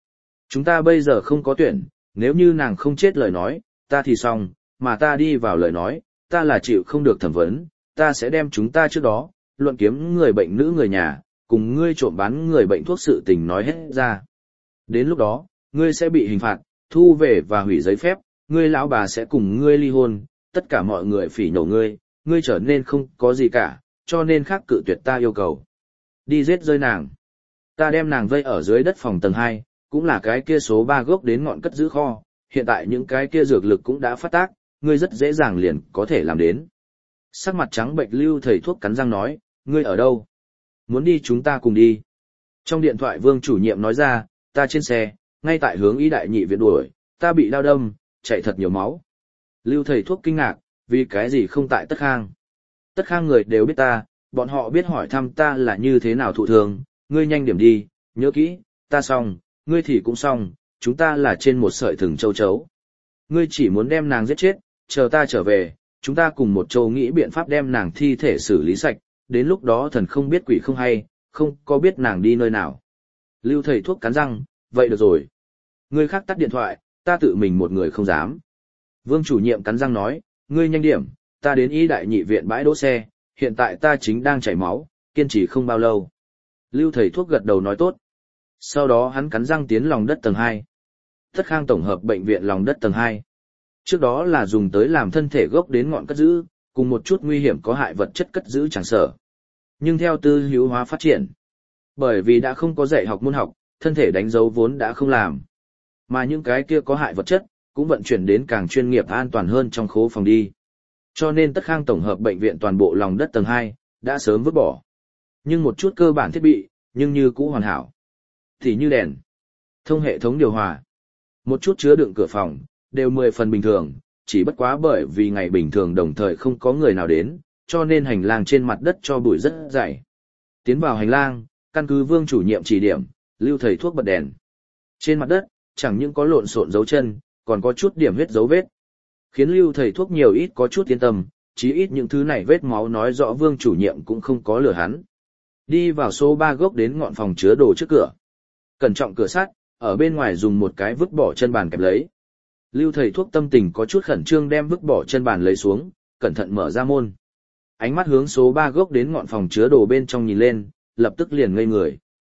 Chúng ta bây giờ không có tuyển, nếu như nàng không chết lời nói, ta thì xong, mà ta đi vào lời nói, ta là chịu không được thẩm vấn, ta sẽ đem chúng ta trước đó, luận kiếm người bệnh nữ người nhà, cùng ngươi trộm bán người bệnh thuốc sự tình nói hết ra. Đến lúc đó, ngươi sẽ bị hình phạt, thu về và hủy giấy phép, ngươi lão bà sẽ cùng ngươi ly hôn, tất cả mọi người phỉ nhổ ngươi, ngươi trở nên không có gì cả, cho nên khác cự tuyệt ta yêu cầu. Đi giết rơi nàng. Ta đem nàng vây ở dưới đất phòng tầng 2, cũng là cái kia số 3 gốc đến ngọn cất giữ kho, hiện tại những cái kia dược lực cũng đã phát tác, ngươi rất dễ dàng liền có thể làm đến. Sắc mặt trắng bệnh Lưu thầy thuốc cắn răng nói, ngươi ở đâu? Muốn đi chúng ta cùng đi. Trong điện thoại Vương chủ nhiệm nói ra, ta trên xe, ngay tại hướng y đại nhị viện đuổi, ta bị đau đâm, chạy thật nhiều máu. Lưu thầy thuốc kinh ngạc, vì cái gì không tại Tất Khang? Tất Khang người đều biết ta, bọn họ biết hỏi thăm ta là như thế nào thụ thường, ngươi nhanh điểm đi, nhớ kỹ, ta xong, ngươi thì cũng xong, chúng ta là trên một sợi thừng châu chấu. Ngươi chỉ muốn đem nàng giết chết, chờ ta trở về, chúng ta cùng một châu nghĩ biện pháp đem nàng thi thể xử lý sạch, đến lúc đó thần không biết quỷ không hay, không có biết nàng đi nơi nào. Lưu thầy thuốc cắn răng, vậy được rồi. Ngươi khác tắt điện thoại, ta tự mình một người không dám. Vương chủ nhiệm cắn răng nói, ngươi nhanh điểm, ta đến y đại nhị viện bãi đỗ xe, hiện tại ta chính đang chảy máu, kiên trì không bao lâu. Lưu thầy thuốc gật đầu nói tốt. Sau đó hắn cắn răng tiến lòng đất tầng 2. Tất Khang tổng hợp bệnh viện lòng đất tầng 2. Trước đó là dùng tới làm thân thể gốc đến ngọn cất giữ, cùng một chút nguy hiểm có hại vật chất cất giữ chẳng sở. Nhưng theo tư hữu hóa phát triển, bởi vì đã không có dạy học môn học, thân thể đánh dấu vốn đã không làm. Mà những cái kia có hại vật chất, cũng vận chuyển đến càng chuyên nghiệp an toàn hơn trong khố phòng đi. Cho nên Tất Khang tổng hợp bệnh viện toàn bộ lòng đất tầng 2, đã sớm vứt bỏ. Nhưng một chút cơ bản thiết bị, nhưng như cũ hoàn hảo. Thì như đèn, thông hệ thống điều hòa, một chút chứa đựng cửa phòng, đều 10 phần bình thường, chỉ bất quá bởi vì ngày bình thường đồng thời không có người nào đến, cho nên hành lang trên mặt đất cho bụi rất dày. Tiến vào hành lang, căn cứ Vương chủ nhiệm chỉ điểm, Lưu thầy thuốc bật đèn. Trên mặt đất, chẳng những có lộn xộn dấu chân, còn có chút điểm huyết dấu vết. Khiến Lưu thầy thuốc nhiều ít có chút yên tâm, chí ít những thứ này vết máu nói rõ Vương chủ nhiệm cũng không có lừa hắn. Đi vào số 3 gốc đến ngọn phòng chứa đồ trước cửa. Cẩn trọng cửa sắt, ở bên ngoài dùng một cái vứt bỏ chân bàn kẹp lấy. Lưu thầy thuốc tâm tình có chút khẩn trương đem vứt bỏ chân bàn lấy xuống, cẩn thận mở ra môn. Ánh mắt hướng số 3 gốc đến ngọn phòng chứa đồ bên trong nhìn lên, lập tức liền ngây người.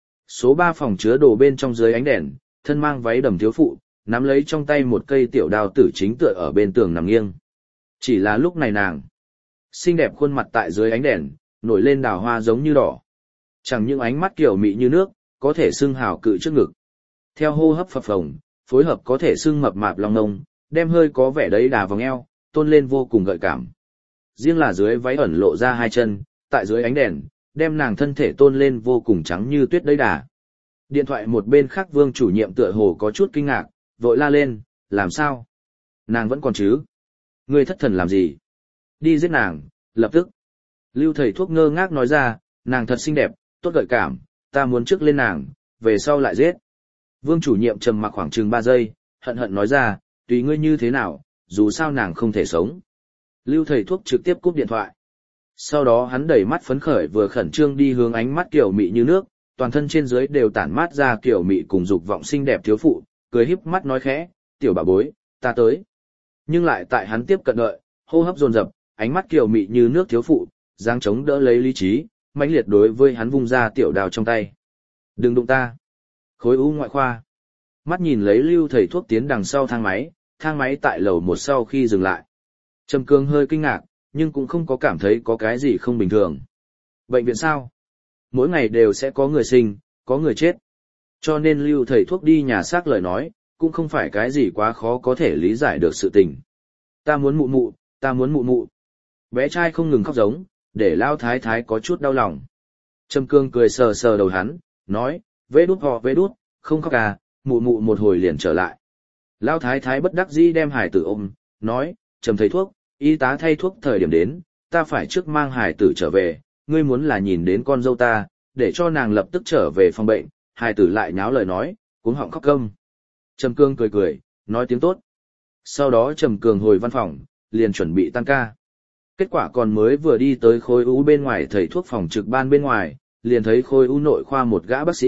Số 3 phòng chứa đồ bên trong dưới ánh đèn, thân mang váy đầm thiếu phụ, nắm lấy trong tay một cây tiểu đao tử chính tựa ở bên tường nằm nghiêng. Chỉ là lúc này nàng, xinh đẹp khuôn mặt tại dưới ánh đèn, nổi lên đào hoa giống như đỏ. Chẳng những ánh mắt kiểu mị như nước, có thể xưng hào cự trước ngực. Theo hô hấp phập phồng, phối hợp có thể xưng mập mạp lòng ngông, đem hơi có vẻ đấy đà vòng eo, tôn lên vô cùng gợi cảm. Riêng là dưới váy ẩn lộ ra hai chân, tại dưới ánh đèn, đem nàng thân thể tôn lên vô cùng trắng như tuyết đấy đà. Điện thoại một bên khác Vương chủ nhiệm tựa hồ có chút kinh ngạc, vội la lên, làm sao? Nàng vẫn còn chứ? Ngươi thất thần làm gì? Đi giết nàng, lập tức. Lưu thầy thuốc ngơ ngác nói ra, nàng thật xinh đẹp, tốt gợi cảm, ta muốn trước lên nàng, về sau lại giết. Vương chủ nhiệm trầm mặc khoảng chừng 3 giây, hận hận nói ra, tùy ngươi như thế nào, dù sao nàng không thể sống. Lưu thầy thuốc trực tiếp cúp điện thoại. Sau đó hắn đẩy mắt phấn khởi vừa khẩn trương đi hướng ánh mắt kiểu mị như nước, toàn thân trên dưới đều tản mát ra kiểu mị cùng dục vọng xinh đẹp thiếu phụ, cười híp mắt nói khẽ, tiểu bà bối, ta tới. Nhưng lại tại hắn tiếp cận đợi, hô hấp dồn dập, ánh mắt kiểu mị như nước thiếu phụ, giang chống đỡ lấy lý trí, mãnh liệt đối với hắn vung ra tiểu đao trong tay. Đừng đụng ta. Khối u ngoại khoa. Mắt nhìn lấy Lưu thầy thuốc tiến đằng sau thang máy tại lầu 1 sau khi dừng lại. Trầm Cương hơi kinh ngạc, nhưng cũng không có cảm thấy có cái gì không bình thường. Bệnh viện sao? Mỗi ngày đều sẽ có người sinh, có người chết. Cho nên Lưu thầy thuốc đi nhà xác lời nói, cũng không phải cái gì quá khó có thể lý giải được sự tình. Ta muốn mụ mụ, ta muốn mụ mụ. Bé trai không ngừng khóc giống, để Lao Thái Thái có chút đau lòng. Trầm Cương cười sờ sờ đầu hắn, nói, vê đút, không khóc à, mụ mụ một hồi liền trở lại. Lao Thái Thái bất đắc dĩ đem hải tử ôm, nói, Trầm thầy thuốc, y tá thay thuốc thời điểm đến, ta phải trước mang hải tử trở về, ngươi muốn là nhìn đến con dâu ta, để cho nàng lập tức trở về phòng bệnh, hải tử lại nháo lời nói, cuống họng khóc câm. Trầm Cương cười, nói tiếng tốt. Sau đó Trầm Cường hồi văn phòng, liền chuẩn bị tan ca. Kết quả còn mới vừa đi tới khối u bên ngoài thầy thuốc phòng trực ban bên ngoài, liền thấy khối u nội khoa một gã bác sĩ,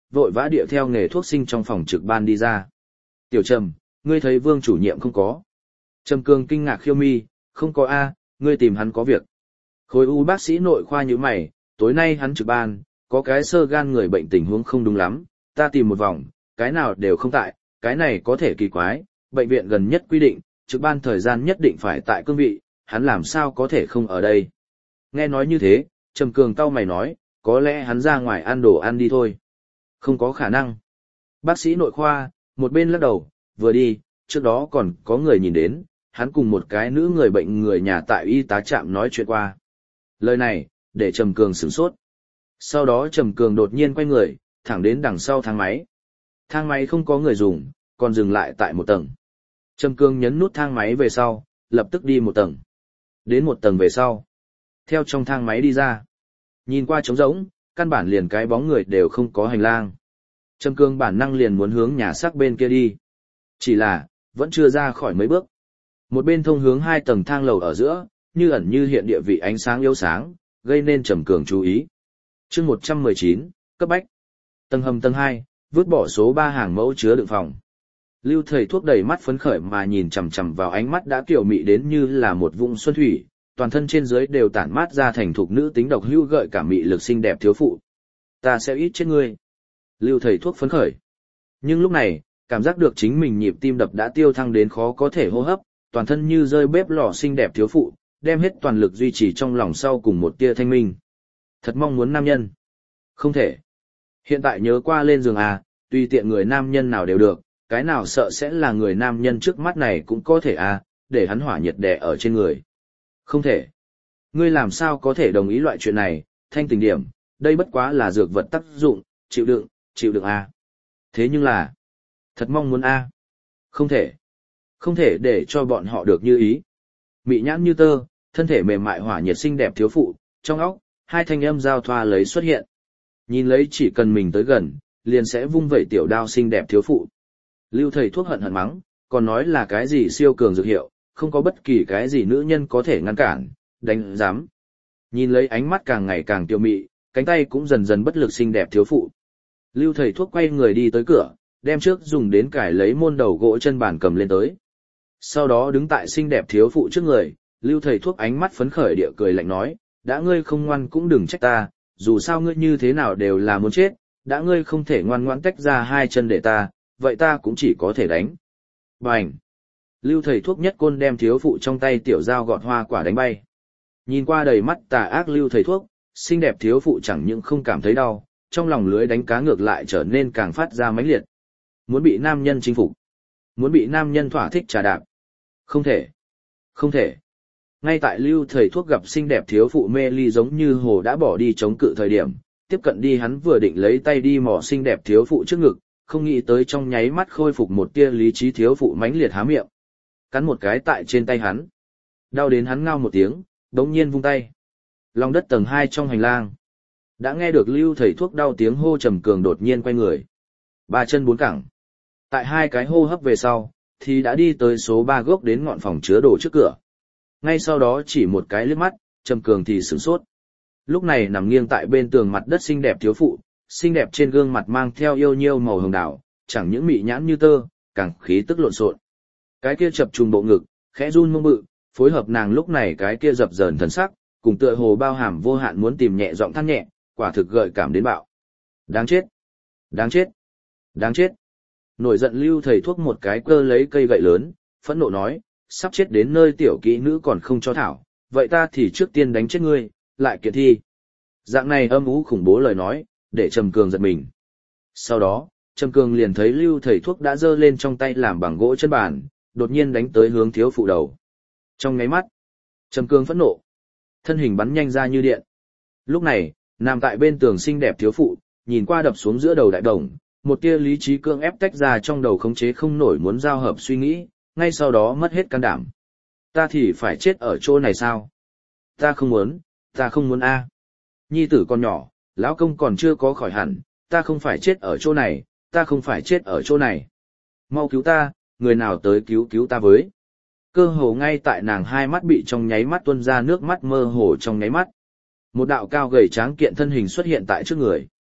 vội vã điệu theo nghề thuốc sinh trong phòng trực ban đi ra. Tiểu Trầm, ngươi thấy Vương chủ nhiệm không có? Trầm Cường kinh ngạc khiêu mi, không có a, ngươi tìm hắn có việc. Khối u bác sĩ nội khoa như mày, tối nay hắn trực ban, có cái xơ gan người bệnh tình huống không đúng lắm, ta tìm một vòng, cái nào đều không tại, cái này có thể kỳ quái, bệnh viện gần nhất quy định, trực ban thời gian nhất định phải tại cương vị, hắn làm sao có thể không ở đây. Nghe nói như thế, Trầm Cường cau mày nói, có lẽ hắn ra ngoài ăn đồ ăn đi thôi. Không có khả năng. Bác sĩ nội khoa, một bên lắc đầu, vừa đi, trước đó còn có người nhìn đến, hắn cùng một cái nữ người bệnh người nhà tại y tá trạm nói chuyện qua. Lời này, để Trầm Cường sửng sốt. Sau đó Trầm Cường đột nhiên quay người, thẳng đến đằng sau thang máy. Thang máy không có người dùng, còn dừng lại tại một tầng. Trầm Cường nhấn nút thang máy về sau, lập tức đi một tầng. Đến một tầng về sau, theo trong thang máy đi ra. Nhìn qua trống rỗng, căn bản liền cái bóng người đều không có hành lang. Trầm Cường bản năng liền muốn hướng nhà xác bên kia đi. Chỉ là, vẫn chưa ra khỏi mấy bước. Một bên thông hướng 2 tầng thang lầu ở giữa, như ẩn như hiện địa vị ánh sáng yếu sáng, gây nên Trầm Cường chú ý. Chương 119, cấp bách. Tầng hầm tầng 2, vứt bỏ số 3 hàng mẫu chứa đựng phòng. Lưu thầy thuốc đầy mắt phấn khởi mà nhìn chằm chằm vào ánh mắt đã kiểu mị đến như là một vũng xuân thủy, toàn thân trên dưới đều tản mát ra thành thục nữ tính độc hữu gợi cảm mị lực xinh đẹp thiếu phụ. Ta sẽ ít chết ngươi. Lưu thầy thuốc phấn khởi. Nhưng lúc này, cảm giác được chính mình nhịp tim đập đã tiêu thăng đến khó có thể hô hấp, toàn thân như rơi bếp lò xinh đẹp thiếu phụ, đem hết toàn lực duy trì trong lòng sau cùng một tia thanh minh. Thật mong muốn nam nhân. Không thể. Hiện tại nhớ qua lên giường à, tùy tiện người nam nhân nào đều được, cái nào sợ sẽ là người nam nhân trước mắt này cũng có thể à, để hắn hỏa nhiệt đè ở trên người. Không thể. Ngươi làm sao có thể đồng ý loại chuyện này, thanh tình điểm, đây bất quá là dược vật tác dụng, chịu đựng à. Thế nhưng là, thật mong muốn à. Không thể. Không thể để cho bọn họ được như ý. Mị nhãn như tơ, thân thể mềm mại hỏa nhiệt xinh đẹp thiếu phụ, trong óc, hai thanh âm giao thoa lấy xuất hiện. Nhìn lấy chỉ cần mình tới gần, liền sẽ vung vẩy tiểu đao xinh đẹp thiếu phụ. Lưu thầy thuốc hận hận mắng, còn nói là cái gì siêu cường dược hiệu, không có bất kỳ cái gì nữ nhân có thể ngăn cản, đánh giám. Nhìn lấy ánh mắt càng ngày càng tiêu mị, cánh tay cũng dần dần bất lực xinh đẹp thiếu phụ. Lưu thầy thuốc quay người đi tới cửa, đem trước dùng đến cải lấy môn đầu gỗ chân bàn cầm lên tới. Sau đó đứng tại xinh đẹp thiếu phụ trước người, Lưu thầy thuốc ánh mắt phấn khởi địa cười lạnh nói, đã ngươi không ngoan cũng đừng trách ta, dù sao ngươi như thế nào đều là muốn chết, đã ngươi không thể ngoan ngoãn tách ra hai chân để ta, vậy ta cũng chỉ có thể đánh. Bành! Lưu thầy thuốc nhất côn đem thiếu phụ trong tay tiểu dao gọt hoa quả đánh bay. Nhìn qua đầy mắt tà ác Lưu thầy thuốc, xinh đẹp thiếu phụ chẳng những không cảm thấy đau, trong lòng lưới đánh cá ngược lại trở nên càng phát ra mãnh liệt. Muốn bị nam nhân chinh phục, muốn bị nam nhân thỏa thích trà đạp. Không thể, không thể. Ngay tại Lưu thầy thuốc gặp xinh đẹp thiếu phụ mê ly giống như hồ đã bỏ đi chống cự thời điểm, tiếp cận đi hắn vừa định lấy tay đi mò xinh đẹp thiếu phụ trước ngực, không nghĩ tới trong nháy mắt khôi phục một tia lý trí thiếu phụ mãnh liệt há miệng. Cắn một cái tại trên tay hắn. Đau đến hắn ngao một tiếng, đống nhiên vung tay. Lòng đất tầng 2 trong hành lang. Đã nghe được Lưu thầy thuốc đau tiếng hô Trầm Cường đột nhiên quay người. 3 chân 4 cẳng. Tại 2 cái hô hấp về sau, thì đã đi tới số 3 gốc đến ngọn phòng chứa đồ trước cửa. Ngay sau đó chỉ một cái liếc mắt, Trầm Cường thì sửng sốt. Lúc này nằm nghiêng tại bên tường mặt đất xinh đẹp thiếu phụ, xinh đẹp trên gương mặt mang theo yêu nhiêu màu hồng đào, chẳng những mị nhãn như tơ, càng khí tức lộn xộn. Cái kia chập trùng bộ ngực, khẽ run mông bự, phối hợp nàng lúc này cái kia dập dờn thần sắc, cùng tựa hồ bao hàm vô hạn muốn tìm nhẹ giọng than nhẹ, quả thực gợi cảm đến bạo. Đáng chết, đáng chết, đáng chết. Nổi giận Lưu thầy thuốc một cái cơ lấy cây gậy lớn, phẫn nộ nói, sắp chết đến nơi tiểu kỹ nữ còn không cho thảo, vậy ta thì trước tiên đánh chết ngươi, lại kiện thi. Dạng này âm u khủng bố lời nói, để Trầm Cường giật mình. Sau đó, Trầm Cường liền thấy Lưu thầy thuốc đã giơ lên trong tay làm bằng gỗ chân bàn, đột nhiên đánh tới hướng thiếu phụ đầu. Trong nháy mắt, Trầm Cường phẫn nộ, thân hình bắn nhanh ra như điện. Lúc này, nằm tại bên tường xinh đẹp thiếu phụ, nhìn qua đập xuống giữa đầu đại đồng, một tia lý trí cương ép tách ra trong đầu khống chế không nổi muốn giao hợp suy nghĩ, ngay sau đó mất hết can đảm. Ta thì phải chết ở chỗ này sao? Ta không muốn a. Nhi tử còn nhỏ, lão công còn chưa có khỏi hẳn, ta không phải chết ở chỗ này, ta không phải chết ở chỗ này. Mau cứu ta, người nào tới cứu ta với. Cơ hồ ngay tại nàng hai mắt bị trong nháy mắt tuôn ra nước mắt mơ hồ trong nháy mắt. Một đạo cao gầy tráng kiện thân hình xuất hiện tại trước người.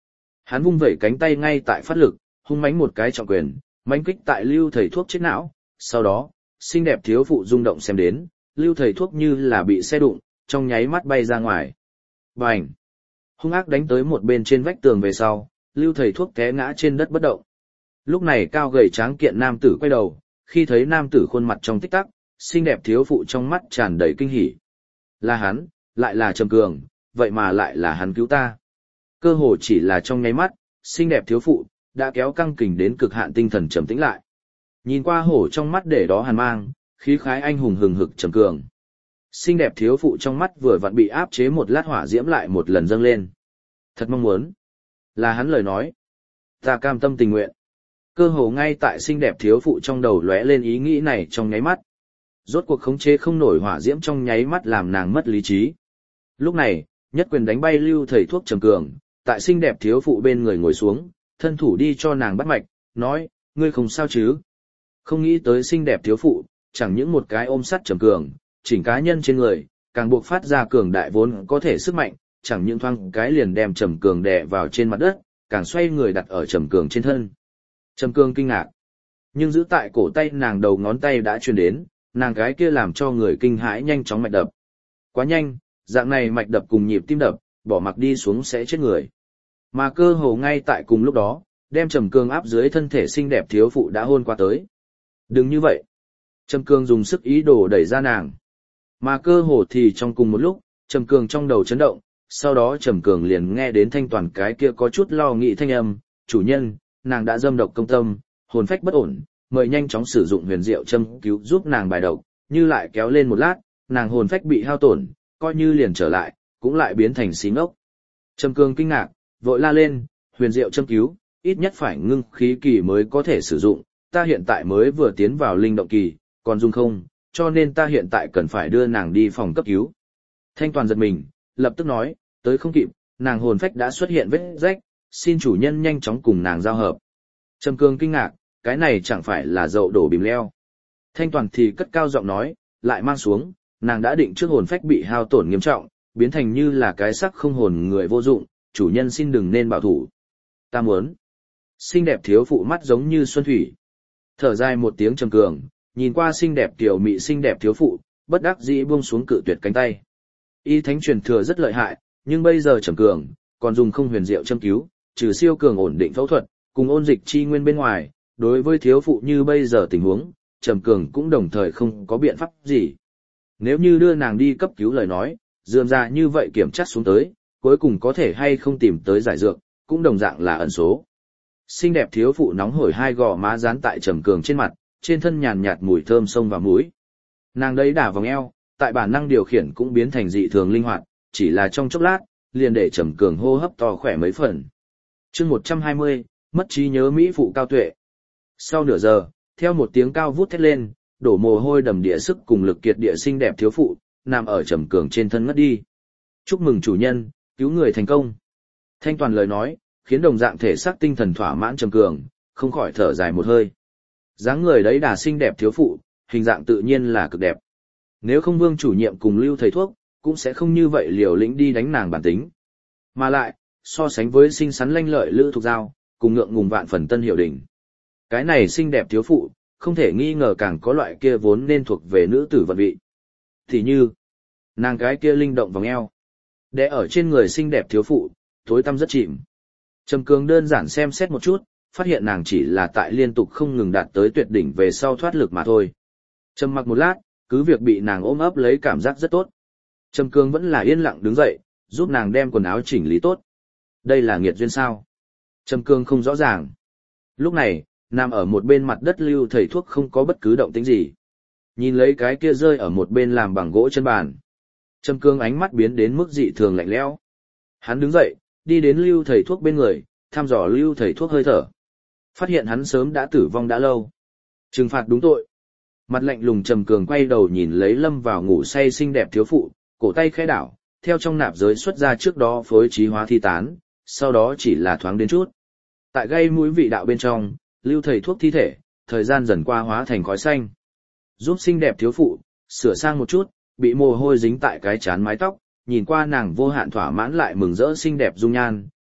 Hắn vung vẩy cánh tay ngay tại phát lực, hung mãnh một cái trọng quyền, mãnh kích tại Lưu thầy thuốc chết não, sau đó, xinh đẹp thiếu phụ rung động xem đến, Lưu thầy thuốc như là bị xe đụng, trong nháy mắt bay ra ngoài. Bành! Hung ác đánh tới một bên trên vách tường về sau, Lưu thầy thuốc té ngã trên đất bất động. Lúc này cao gầy tráng kiện nam tử quay đầu, khi thấy nam tử khuôn mặt trong tích tắc, xinh đẹp thiếu phụ trong mắt tràn đầy kinh hỉ. Là hắn, lại là Trầm Cường, vậy mà lại là hắn cứu ta. Cơ hồ chỉ là trong nháy mắt, xinh đẹp thiếu phụ đã kéo căng kình đến cực hạn tinh thần trầm tĩnh lại. Nhìn qua hổ trong mắt để đó hàn mang, khí khái anh hùng hừng hực Trầm Cường. Xinh đẹp thiếu phụ trong mắt vừa vặn bị áp chế một lát hỏa diễm lại một lần dâng lên. Thật mong muốn. Là hắn lời nói. Ta cam tâm tình nguyện. Cơ hồ ngay tại xinh đẹp thiếu phụ trong đầu lóe lên ý nghĩ này trong nháy mắt. Rốt cuộc khống chế không nổi hỏa diễm trong nháy mắt làm nàng mất lý trí. Lúc này, nhất quyền đánh bay Lưu thầy thuốc Trầm Cường, tại xinh đẹp thiếu phụ bên người ngồi xuống, thân thủ đi cho nàng bắt mạch, nói, ngươi không sao chứ? Không nghĩ tới xinh đẹp thiếu phụ, chẳng những một cái ôm sắt Trầm Cường, chỉnh cá nhân trên người, càng buộc phát ra cường đại vốn có thể sức mạnh, chẳng những thoáng cái liền đem Trầm Cường đè vào trên mặt đất, càng xoay người đặt ở Trầm Cường trên thân. Trầm Cường kinh ngạc, nhưng giữ tại cổ tay nàng đầu ngón tay đã truyền đến, nàng cái kia làm cho người kinh hãi nhanh chóng mạch đập. Quá nhanh, dạng này mạch đập cùng nhịp tim đập, bỏ mặc đi xuống sẽ chết người. Mà cơ hồ ngay tại cùng lúc đó, đem Trầm Cường áp dưới thân thể xinh đẹp thiếu phụ đã hôn qua tới. Đừng như vậy. Trầm Cường dùng sức ý đồ đẩy ra nàng. Mà cơ hồ thì trong cùng một lúc, Trầm Cường trong đầu chấn động, sau đó Trầm Cường liền nghe đến Thanh Toàn cái kia có chút lo nghĩ thanh âm, chủ nhân, nàng đã dâm độc công tâm, hồn phách bất ổn, mời nhanh chóng sử dụng huyền diệu châm cứu giúp nàng bài độc, như lại kéo lên một lát, nàng hồn phách bị hao tổn, coi như liền trở lại, cũng lại biến thành xí ngốc. Trầm Cường kinh ngạc, vội la lên, huyền diệu châm cứu, ít nhất phải ngưng khí kỳ mới có thể sử dụng, ta hiện tại mới vừa tiến vào linh động kỳ, còn dùng không, cho nên ta hiện tại cần phải đưa nàng đi phòng cấp cứu. Thanh Toàn giật mình, lập tức nói, tới không kịp, nàng hồn phách đã xuất hiện vết rách, xin chủ nhân nhanh chóng cùng nàng giao hợp. Trầm Cường kinh ngạc, cái này chẳng phải là dậu đổ bìm leo. Thanh Toàn thì cất cao giọng nói, lại mang xuống, nàng đã định trước hồn phách bị hao tổn nghiêm trọng, biến thành như là cái xác không hồn người vô dụng, chủ nhân xin đừng nên bảo thủ. Ta muốn. Xinh đẹp thiếu phụ mắt giống như xuân thủy. Thở dài một tiếng Trầm Cường, nhìn qua xinh đẹp tiểu mị xinh đẹp thiếu phụ, bất đắc dĩ buông xuống cự tuyệt cánh tay. Y thánh truyền thừa rất lợi hại, nhưng bây giờ Trầm Cường còn dùng không huyền diệu châm cứu, trừ siêu cường ổn định phẫu thuật, cùng ôn dịch chi nguyên bên ngoài, đối với thiếu phụ như bây giờ tình huống, Trầm Cường cũng đồng thời không có biện pháp gì. Nếu như đưa nàng đi cấp cứu lời nói, dườm ra như vậy kiểm tra xuống tới, cuối cùng có thể hay không tìm tới giải dược, cũng đồng dạng là ẩn số. Xinh đẹp thiếu phụ nóng hổi hai gò má dán tại Trầm Cường trên mặt, trên thân nhàn nhạt mùi thơm xông vào mũi. Nàng đấy đả vòng eo, tại bản năng điều khiển cũng biến thành dị thường linh hoạt, chỉ là trong chốc lát, liền để Trầm Cường hô hấp to khỏe mấy phần. Chương 120, mất trí nhớ mỹ phụ cao tuệ. Sau nửa giờ, theo một tiếng cao vút thét lên, đổ mồ hôi đầm địa sức cùng lực kiệt địa xinh đẹp thiếu phụ, nằm ở Trầm Cường trên thân ngất đi. Chúc mừng chủ nhân, cứu người thành công. Thanh Toàn lời nói, khiến đồng dạng thể xác tinh thần thỏa mãn Trầm Cường, không khỏi thở dài một hơi. Dáng người đấy đà xinh đẹp thiếu phụ, hình dạng tự nhiên là cực đẹp. Nếu không Vương chủ nhiệm cùng Lưu thầy thuốc, cũng sẽ không như vậy liều lĩnh đi đánh nàng bản tính. Mà lại, so sánh với xinh xắn lanh lợi Lữ Thục Giao, cùng ngượng ngùng vạn phần Tân Hiểu Đình. Cái này xinh đẹp thiếu phụ, không thể nghi ngờ càng có loại kia vốn nên thuộc về nữ tử vận vị. Thì như, nàng cái kia linh động vòng eo, để ở trên người xinh đẹp thiếu phụ, tối tăm rất chìm. Trầm Cường đơn giản xem xét một chút, phát hiện nàng chỉ là tại liên tục không ngừng đạt tới tuyệt đỉnh về sau thoát lực mà thôi. Trầm mặc một lát, cứ việc bị nàng ôm ấp lấy cảm giác rất tốt. Trầm Cường vẫn là yên lặng đứng dậy, giúp nàng đem quần áo chỉnh lý tốt. Đây là nghiệt duyên sao? Trầm Cường không rõ ràng. Lúc này, nằm ở một bên mặt đất Lưu thầy thuốc không có bất cứ động tĩnh gì. Nhìn lấy cái kia rơi ở một bên làm bằng gỗ chân bàn. Trầm Cường ánh mắt biến đến mức dị thường lạnh lẽo. Hắn đứng dậy, đi đến Lưu thầy thuốc bên người, thăm dò Lưu thầy thuốc hơi thở. Phát hiện hắn sớm đã tử vong đã lâu. Trừng phạt đúng tội. Mặt lạnh lùng Trầm Cường quay đầu nhìn lấy lâm vào ngủ say xinh đẹp thiếu phụ, cổ tay khẽ đảo, theo trong nạp giới xuất ra trước đó phối trí hóa thi tán, sau đó chỉ là thoáng đến chút. Tại gây mũi vị đạo bên trong, Lưu thầy thuốc thi thể, thời gian dần qua hóa thành khói xanh. Giúp xinh đẹp thiếu phụ, sửa sang một chút, bị mồ hôi dính tại cái chán mái tóc, nhìn qua nàng vô hạn thỏa mãn lại mừng rỡ xinh đẹp dung nhan,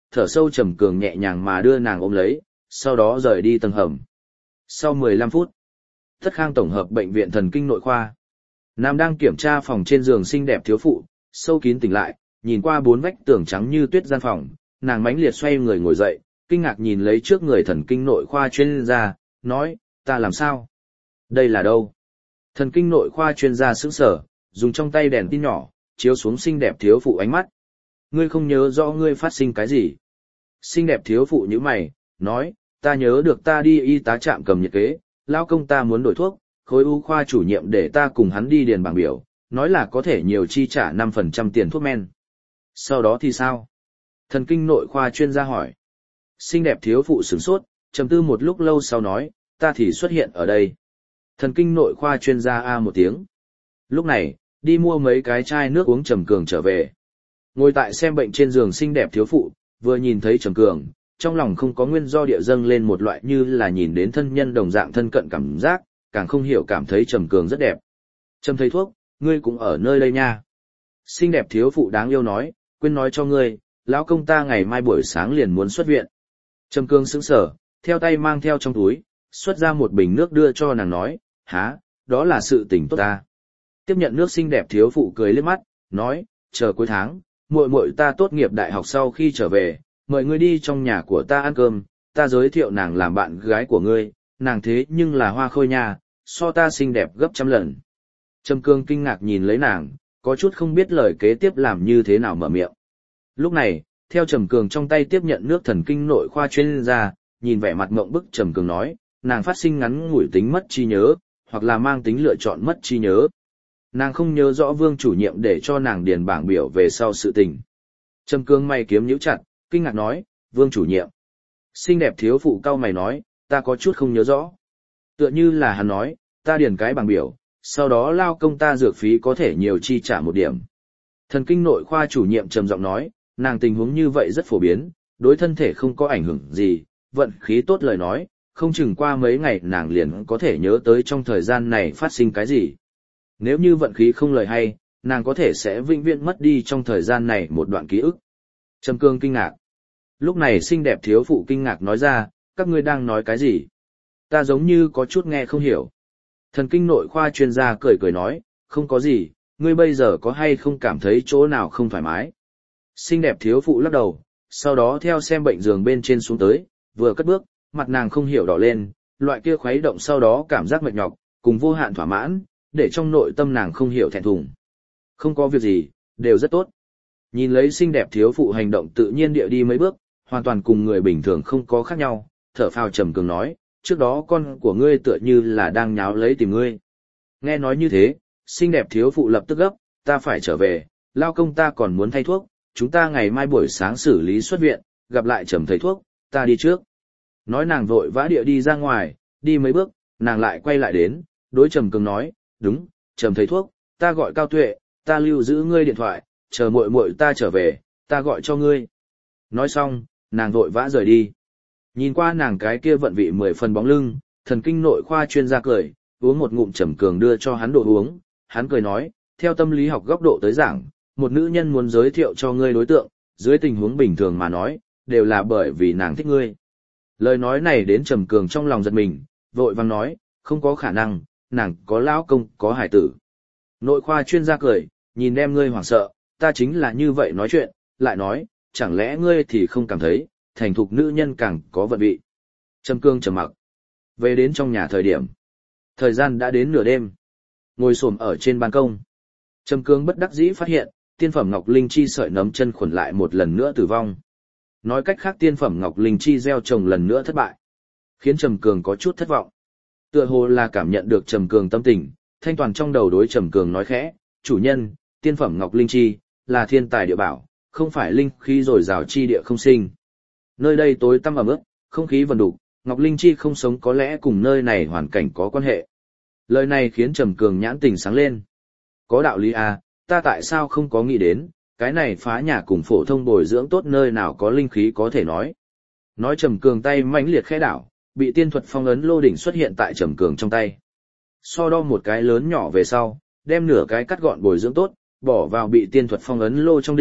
thở sâu Trầm Cường nhẹ nhàng mà đưa nàng ôm lấy, sau đó rời đi tầng hầm. Sau 15 phút, Tất Khang tổng hợp bệnh viện thần kinh nội khoa. Nam đang kiểm tra phòng trên giường xinh đẹp thiếu phụ, sâu kín tỉnh lại, nhìn qua bốn vách tường trắng như tuyết gian phòng, nàng mãnh liệt xoay người ngồi dậy, kinh ngạc nhìn lấy trước người thần kinh nội khoa chuyên gia, nói, ta làm sao? Đây là đâu? Thần kinh nội khoa chuyên gia sững sờ, dùng trong tay đèn tin nhỏ, chiếu xuống xinh đẹp thiếu phụ ánh mắt. Ngươi không nhớ rõ ngươi phát sinh cái gì? Xinh đẹp thiếu phụ như mày, nói, ta nhớ được ta đi y tá trạm cầm nhiệt kế, lao công ta muốn đổi thuốc, khối u khoa chủ nhiệm để ta cùng hắn đi điền bảng biểu, nói là có thể nhiều chi trả 5% tiền thuốc men. Sau đó thì sao? Thần kinh nội khoa chuyên gia hỏi. Xinh đẹp thiếu phụ sửng sốt, trầm tư một lúc lâu sau nói, ta thì xuất hiện ở đây. Thần kinh nội khoa chuyên gia a một tiếng. Lúc này, đi mua mấy cái chai nước uống Trầm Cường trở về. Ngồi tại xem bệnh trên giường xinh đẹp thiếu phụ, vừa nhìn thấy Trầm Cường, trong lòng không có nguyên do địa dâng lên một loại như là nhìn đến thân nhân đồng dạng thân cận cảm giác, càng không hiểu cảm thấy Trầm Cường rất đẹp. Trầm thầy thuốc, ngươi cũng ở nơi đây nha. Xinh đẹp thiếu phụ đáng yêu nói, quên nói cho ngươi, lão công ta ngày mai buổi sáng liền muốn xuất viện. Trầm Cường sững sờ, theo tay mang theo trong túi, xuất ra một bình nước đưa cho nàng nói, há, đó là sự tình tốt ta. Tiếp nhận nước xinh đẹp thiếu phụ cười liếc mắt, nói, chờ cuối tháng, muội muội ta tốt nghiệp đại học sau khi trở về, mời ngươi đi trong nhà của ta ăn cơm, ta giới thiệu nàng làm bạn gái của ngươi, nàng thế nhưng là hoa khôi nha, so ta xinh đẹp gấp trăm lần. Trầm Cường kinh ngạc nhìn lấy nàng, có chút không biết lời kế tiếp làm như thế nào mở miệng. Lúc này, theo Trầm Cường trong tay tiếp nhận nước thần kinh nội khoa chuyên gia, nhìn vẻ mặt ngộng bức Trầm Cường nói, nàng phát sinh ngắn ngủi tính mất trí nhớ, hoặc là mang tính lựa chọn mất trí nhớ. Nàng không nhớ rõ Vương chủ nhiệm để cho nàng điền bảng biểu về sau sự tình. Trầm Cường mày kiếm nhíu chặt, kinh ngạc nói, Vương chủ nhiệm. Xinh đẹp thiếu phụ cau mày nói, ta có chút không nhớ rõ. Tựa như là hắn nói, ta điền cái bảng biểu, sau đó lao công ta dược phí có thể nhiều chi trả một điểm. Thần kinh nội khoa chủ nhiệm trầm giọng nói, nàng tình huống như vậy rất phổ biến, đối thân thể không có ảnh hưởng gì, vận khí tốt lời nói, không chừng qua mấy ngày nàng liền có thể nhớ tới trong thời gian này phát sinh cái gì. Nếu như vận khí không lời hay, nàng có thể sẽ vĩnh viễn mất đi trong thời gian này một đoạn ký ức. Trầm Cường kinh ngạc. Lúc này xinh đẹp thiếu phụ kinh ngạc nói ra, các ngươi đang nói cái gì? Ta giống như có chút nghe không hiểu. Thần kinh nội khoa chuyên gia cười cười nói, không có gì, ngươi bây giờ có hay không cảm thấy chỗ nào không thoải mái? Xinh đẹp thiếu phụ lắc đầu, sau đó theo xem bệnh giường bên trên xuống tới, vừa cất bước, mặt nàng không hiểu đỏ lên, loại kia khuấy động sau đó cảm giác mệt nhọc, cùng vô hạn thỏa mãn, để trong nội tâm nàng không hiểu thẹn thùng. Không có việc gì, đều rất tốt. Nhìn lấy xinh đẹp thiếu phụ hành động tự nhiên địa đi mấy bước, hoàn toàn cùng người bình thường không có khác nhau, thở phào Trầm Cường nói, trước đó con của ngươi tựa như là đang nháo lấy tìm ngươi. Nghe nói như thế, xinh đẹp thiếu phụ lập tức gấp, ta phải trở về, lao công ta còn muốn thay thuốc, chúng ta ngày mai buổi sáng xử lý xuất viện, gặp lại Trầm thầy thuốc, ta đi trước. Nói nàng vội vã địa đi ra ngoài, đi mấy bước, nàng lại quay lại đến, đối Trầm Cường nói, đúng, Trầm thầy thuốc, ta gọi Cao Tuệ, ta lưu giữ ngươi điện thoại, chờ muội muội ta trở về, ta gọi cho ngươi. Nói xong, nàng vội vã rời đi. Nhìn qua nàng cái kia vận vị 10 phần bóng lưng, thần kinh nội khoa chuyên gia cười, uống một ngụm Trầm Cường đưa cho hắn đồ uống, hắn cười nói, theo tâm lý học góc độ tới giảng, một nữ nhân muốn giới thiệu cho ngươi đối tượng, dưới tình huống bình thường mà nói, đều là bởi vì nàng thích ngươi. Lời nói này đến Trầm Cường trong lòng giật mình, vội vàng nói, không có khả năng, nàng có lão công, có hài tử. Nội khoa chuyên gia cười, nhìn đem ngươi hoảng sợ, ta chính là như vậy nói chuyện, lại nói, chẳng lẽ ngươi thì không cảm thấy, thành thục nữ nhân càng có vận vị. Trầm Cường trầm mặc. Về đến trong nhà thời điểm. Thời gian đã đến nửa đêm. Ngồi xổm ở trên ban công. Trầm Cường bất đắc dĩ phát hiện, tiên phẩm Ngọc Linh Chi sợi nấm chân khuẩn lại một lần nữa tử vong. Nói cách khác tiên phẩm Ngọc Linh Chi gieo trồng lần nữa thất bại. Khiến Trầm Cường có chút thất vọng. Tựa hồ là cảm nhận được Trầm Cường tâm tình, Thanh Toàn trong đầu đối Trầm Cường nói khẽ, chủ nhân, tiên phẩm Ngọc Linh Chi, là thiên tài địa bảo, không phải linh khí dồi dào chi địa không sinh. Nơi đây tối tăm ẩm ướt, không khí vần đục, Ngọc Linh Chi không sống có lẽ cùng nơi này hoàn cảnh có quan hệ. Lời này khiến Trầm Cường nhãn tình sáng lên. Có đạo lý à, ta tại sao không có nghĩ đến, cái này phá nhà cùng phổ thông bồi dưỡng tốt nơi nào có linh khí có thể nói. Nói Trầm Cường tay mãnh liệt khẽ đảo, bị tiên thuật phong ấn lô đỉnh xuất hiện tại Trầm Cường trong tay. So đo một cái lớn nhỏ về sau, đem nửa cái cắt gọn bồi dưỡng tốt, bỏ vào bị tiên thuật phong ấn lô trong đỉnh,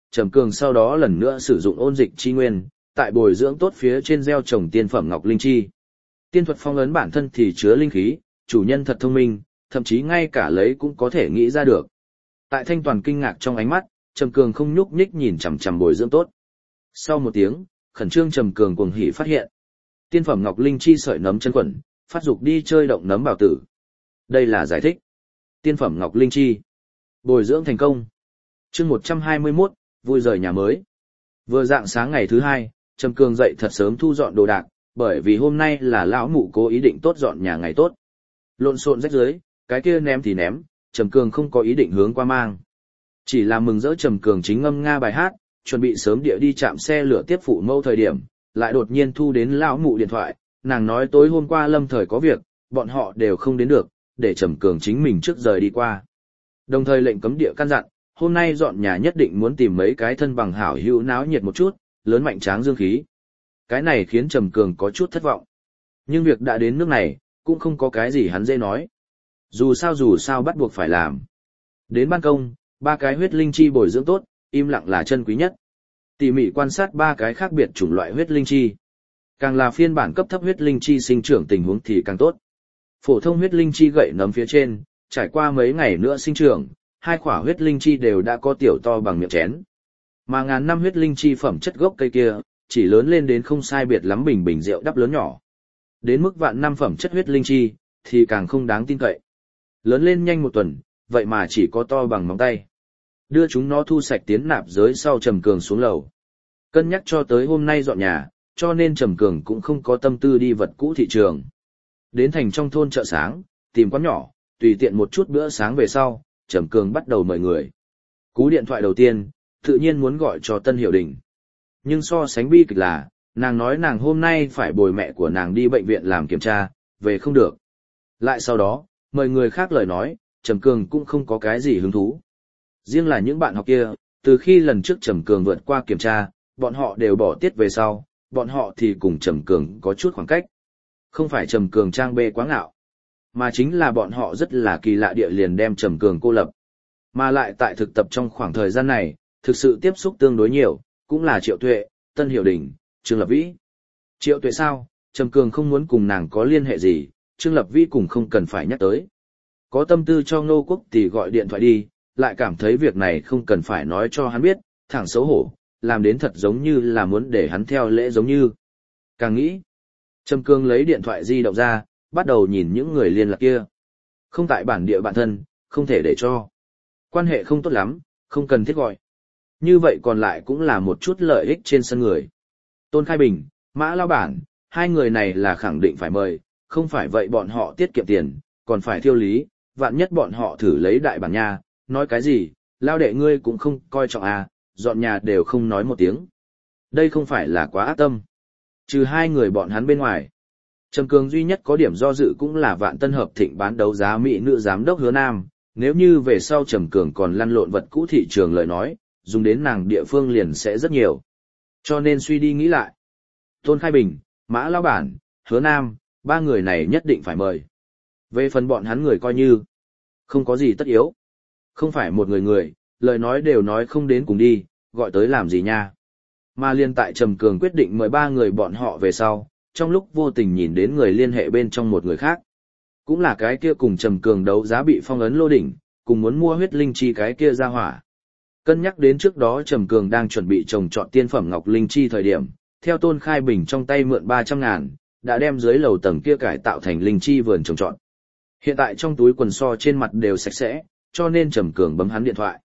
Trầm Cường sau đó lần nữa sử dụng ôn dịch chi nguyên, tại bồi dưỡng tốt phía trên gieo trồng tiên phẩm ngọc linh chi. Tiên thuật phong ấn bản thân thì chứa linh khí, chủ nhân thật thông minh, thậm chí ngay cả lấy cũng có thể nghĩ ra được. Tại Thanh Toàn kinh ngạc trong ánh mắt, Trầm Cường không nhúc nhích nhìn chằm chằm bồi dưỡng tốt. Sau một tiếng, khẩn trương Trầm Cường cuồng hỉ phát hiện. Tiên phẩm ngọc linh chi sợi nấm chân quẩn, phát dục đi chơi động nấm bào tử. Đây là giải thích. Tiên phẩm ngọc linh chi. Bồi dưỡng thành công. Chương 121, vui rời nhà mới. Vừa dạng sáng ngày thứ hai, Trầm Cường dậy thật sớm thu dọn đồ đạc, bởi vì hôm nay là lão mụ cố ý định tốt dọn nhà ngày tốt. Lộn xộn rách rưới, cái kia ném thì ném, Trầm Cường không có ý định hướng qua mang. Chỉ là mừng rỡ Trầm Cường chính ngâm nga bài hát, chuẩn bị sớm địa đi chạm xe lửa tiếp phụ mâu thời điểm, lại đột nhiên thu đến lão mụ điện thoại, nàng nói tối hôm qua Lâm Thời có việc, bọn họ đều không đến được, để Trầm Cường chính mình trước rời đi qua. Đồng thời lệnh cấm địa căn dặn, hôm nay dọn nhà nhất định muốn tìm mấy cái thân bằng hảo hữu náo nhiệt một chút, lớn mạnh tráng dương khí. Cái này khiến Trầm Cường có chút thất vọng. Nhưng việc đã đến nước này, cũng không có cái gì hắn dễ nói. Dù sao bắt buộc phải làm. Đến ban công, 3 cái huyết linh chi bồi dưỡng tốt, im lặng là chân quý nhất. Tỉ mỉ quan sát 3 cái khác biệt chủng loại huyết linh chi. Càng là phiên bản cấp thấp huyết linh chi sinh trưởng tình huống thì càng tốt. Phổ thông huyết linh chi gậy nấm phía trên, trải qua mấy ngày nữa sinh trưởng, 2 quả huyết linh chi đều đã có tiểu to bằng miệng chén. Mà ngàn năm huyết linh chi phẩm chất gốc cây kia, chỉ lớn lên đến không sai biệt lắm bình bình rượu đắp lớn nhỏ. Đến mức vạn năm phẩm chất huyết linh chi, thì càng không đáng tin cậy. Lớn lên nhanh 1 tuần, vậy mà chỉ có to bằng móng tay. Đưa chúng nó thu sạch tiến nạp giới sau Trầm Cường xuống lầu. Cân nhắc cho tới hôm nay dọn nhà, cho nên Trầm Cường cũng không có tâm tư đi vật cũ thị trường. Đến thành trong thôn chợ sáng, tìm quán nhỏ, tùy tiện một chút bữa sáng về sau, Trầm Cường bắt đầu mời người. Cú điện thoại đầu tiên, tự nhiên muốn gọi cho Tân Hiểu Đình. Nhưng so sánh bi kịch là, nàng nói nàng hôm nay phải bồi mẹ của nàng đi bệnh viện làm kiểm tra, về không được. Lại sau đó, mời người khác lời nói, Trầm Cường cũng không có cái gì hứng thú. Riêng là những bạn học kia, từ khi lần trước Trầm Cường vượt qua kiểm tra, bọn họ đều bỏ tiết về sau, bọn họ thì cùng Trầm Cường có chút khoảng cách. Không phải Trầm Cường trang bê quá ngạo, mà chính là bọn họ rất là kỳ lạ địa liền đem Trầm Cường cô lập. Mà lại tại thực tập trong khoảng thời gian này, thực sự tiếp xúc tương đối nhiều, cũng là Triệu Tuệ, Tân Hiểu Đình, Trương Lập Vĩ. Triệu Tuệ sao, Trầm Cường không muốn cùng nàng có liên hệ gì, Trương Lập Vĩ cũng không cần phải nhắc tới. Có tâm tư cho Ngô Quốc thì gọi điện thoại đi, lại cảm thấy việc này không cần phải nói cho hắn biết, thẳng xấu hổ, làm đến thật giống như là muốn để hắn theo lễ giống như. Càng nghĩ, Trầm Cường lấy điện thoại di động ra, bắt đầu nhìn những người liên lạc kia. Không tại bản địa bạn thân, không thể để cho. Quan hệ không tốt lắm, không cần thiết gọi. Như vậy còn lại cũng là một chút lợi ích trên sân người. Tôn Khai Bình, Mã Lao Bản, 2 người này là khẳng định phải mời, không phải vậy bọn họ tiết kiệm tiền, còn phải thiêu lý, vạn nhất bọn họ thử lấy đại bản nha, nói cái gì, Lao đệ ngươi cũng không coi trọng à, dọn nhà đều không nói một tiếng. Đây không phải là quá ác tâm. Trừ 2 người bọn hắn bên ngoài. Trầm Cường duy nhất có điểm do dự cũng là Vạn Tân Hợp Thịnh bán đấu giá mỹ nữ giám đốc Hứa Nam, nếu như về sau Trầm Cường còn lăn lộn vật cũ thị trường lời nói, dùng đến nàng địa phương liền sẽ rất nhiều. Cho nên suy đi nghĩ lại. Tôn Khai Bình, Mã Lão Bản, Hứa Nam, 3 người này nhất định phải mời. Về phần bọn hắn người coi như không có gì tất yếu. Không phải một người, lời nói đều nói không đến cùng đi, gọi tới làm gì nha. Mà liên tại Trầm Cường quyết định mời 3 người bọn họ về sau, trong lúc vô tình nhìn đến người liên hệ bên trong một người khác. Cũng là cái kia cùng Trầm Cường đấu giá bị phong ấn Lô Đỉnh, cùng muốn mua huyết linh chi cái kia ra hỏa. Cân nhắc đến trước đó Trầm Cường đang chuẩn bị trồng trọt tiên phẩm ngọc linh chi thời điểm, theo Tôn Khai Bình trong tay mượn 300.000, đã đem dưới lầu tầng kia cải tạo thành linh chi vườn trồng trọt. Hiện tại trong túi quần so trên mặt đều sạch sẽ, cho nên Trầm Cường bấm hắn điện thoại.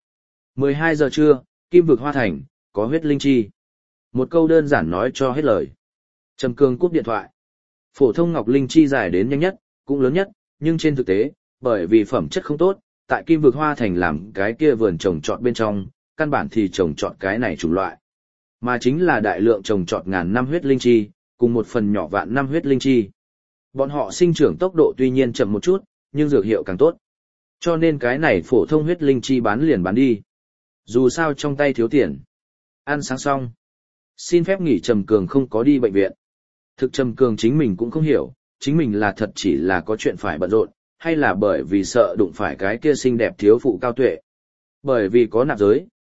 12 giờ trưa, Kim Vực Hoa Thành, có huyết linh chi. Một câu đơn giản nói cho hết lời. Trầm Cường cúp điện thoại. Phổ thông ngọc linh chi dài đến nhanh nhất, cũng lớn nhất, nhưng trên thực tế, bởi vì phẩm chất không tốt, tại Kim Vực Hoa Thành làm cái kia vườn trồng trọt bên trong, căn bản thì trồng trọt cái này chủng loại. Mà chính là đại lượng trồng trọt ngàn năm huyết linh chi, cùng một phần nhỏ vạn năm huyết linh chi. Bọn họ sinh trưởng tốc độ tuy nhiên chậm một chút, nhưng dược hiệu càng tốt. Cho nên cái này phổ thông huyết linh chi bán liền bán đi. Dù sao trong tay thiếu tiền. Ăn sáng xong. Xin phép nghỉ Trầm Cường không có đi bệnh viện. Thực Trầm Cường chính mình cũng không hiểu, chính mình là thật chỉ là có chuyện phải bận rộn, hay là bởi vì sợ đụng phải cái kia xinh đẹp thiếu phụ Cao Tuệ. Bởi vì có nạp giới,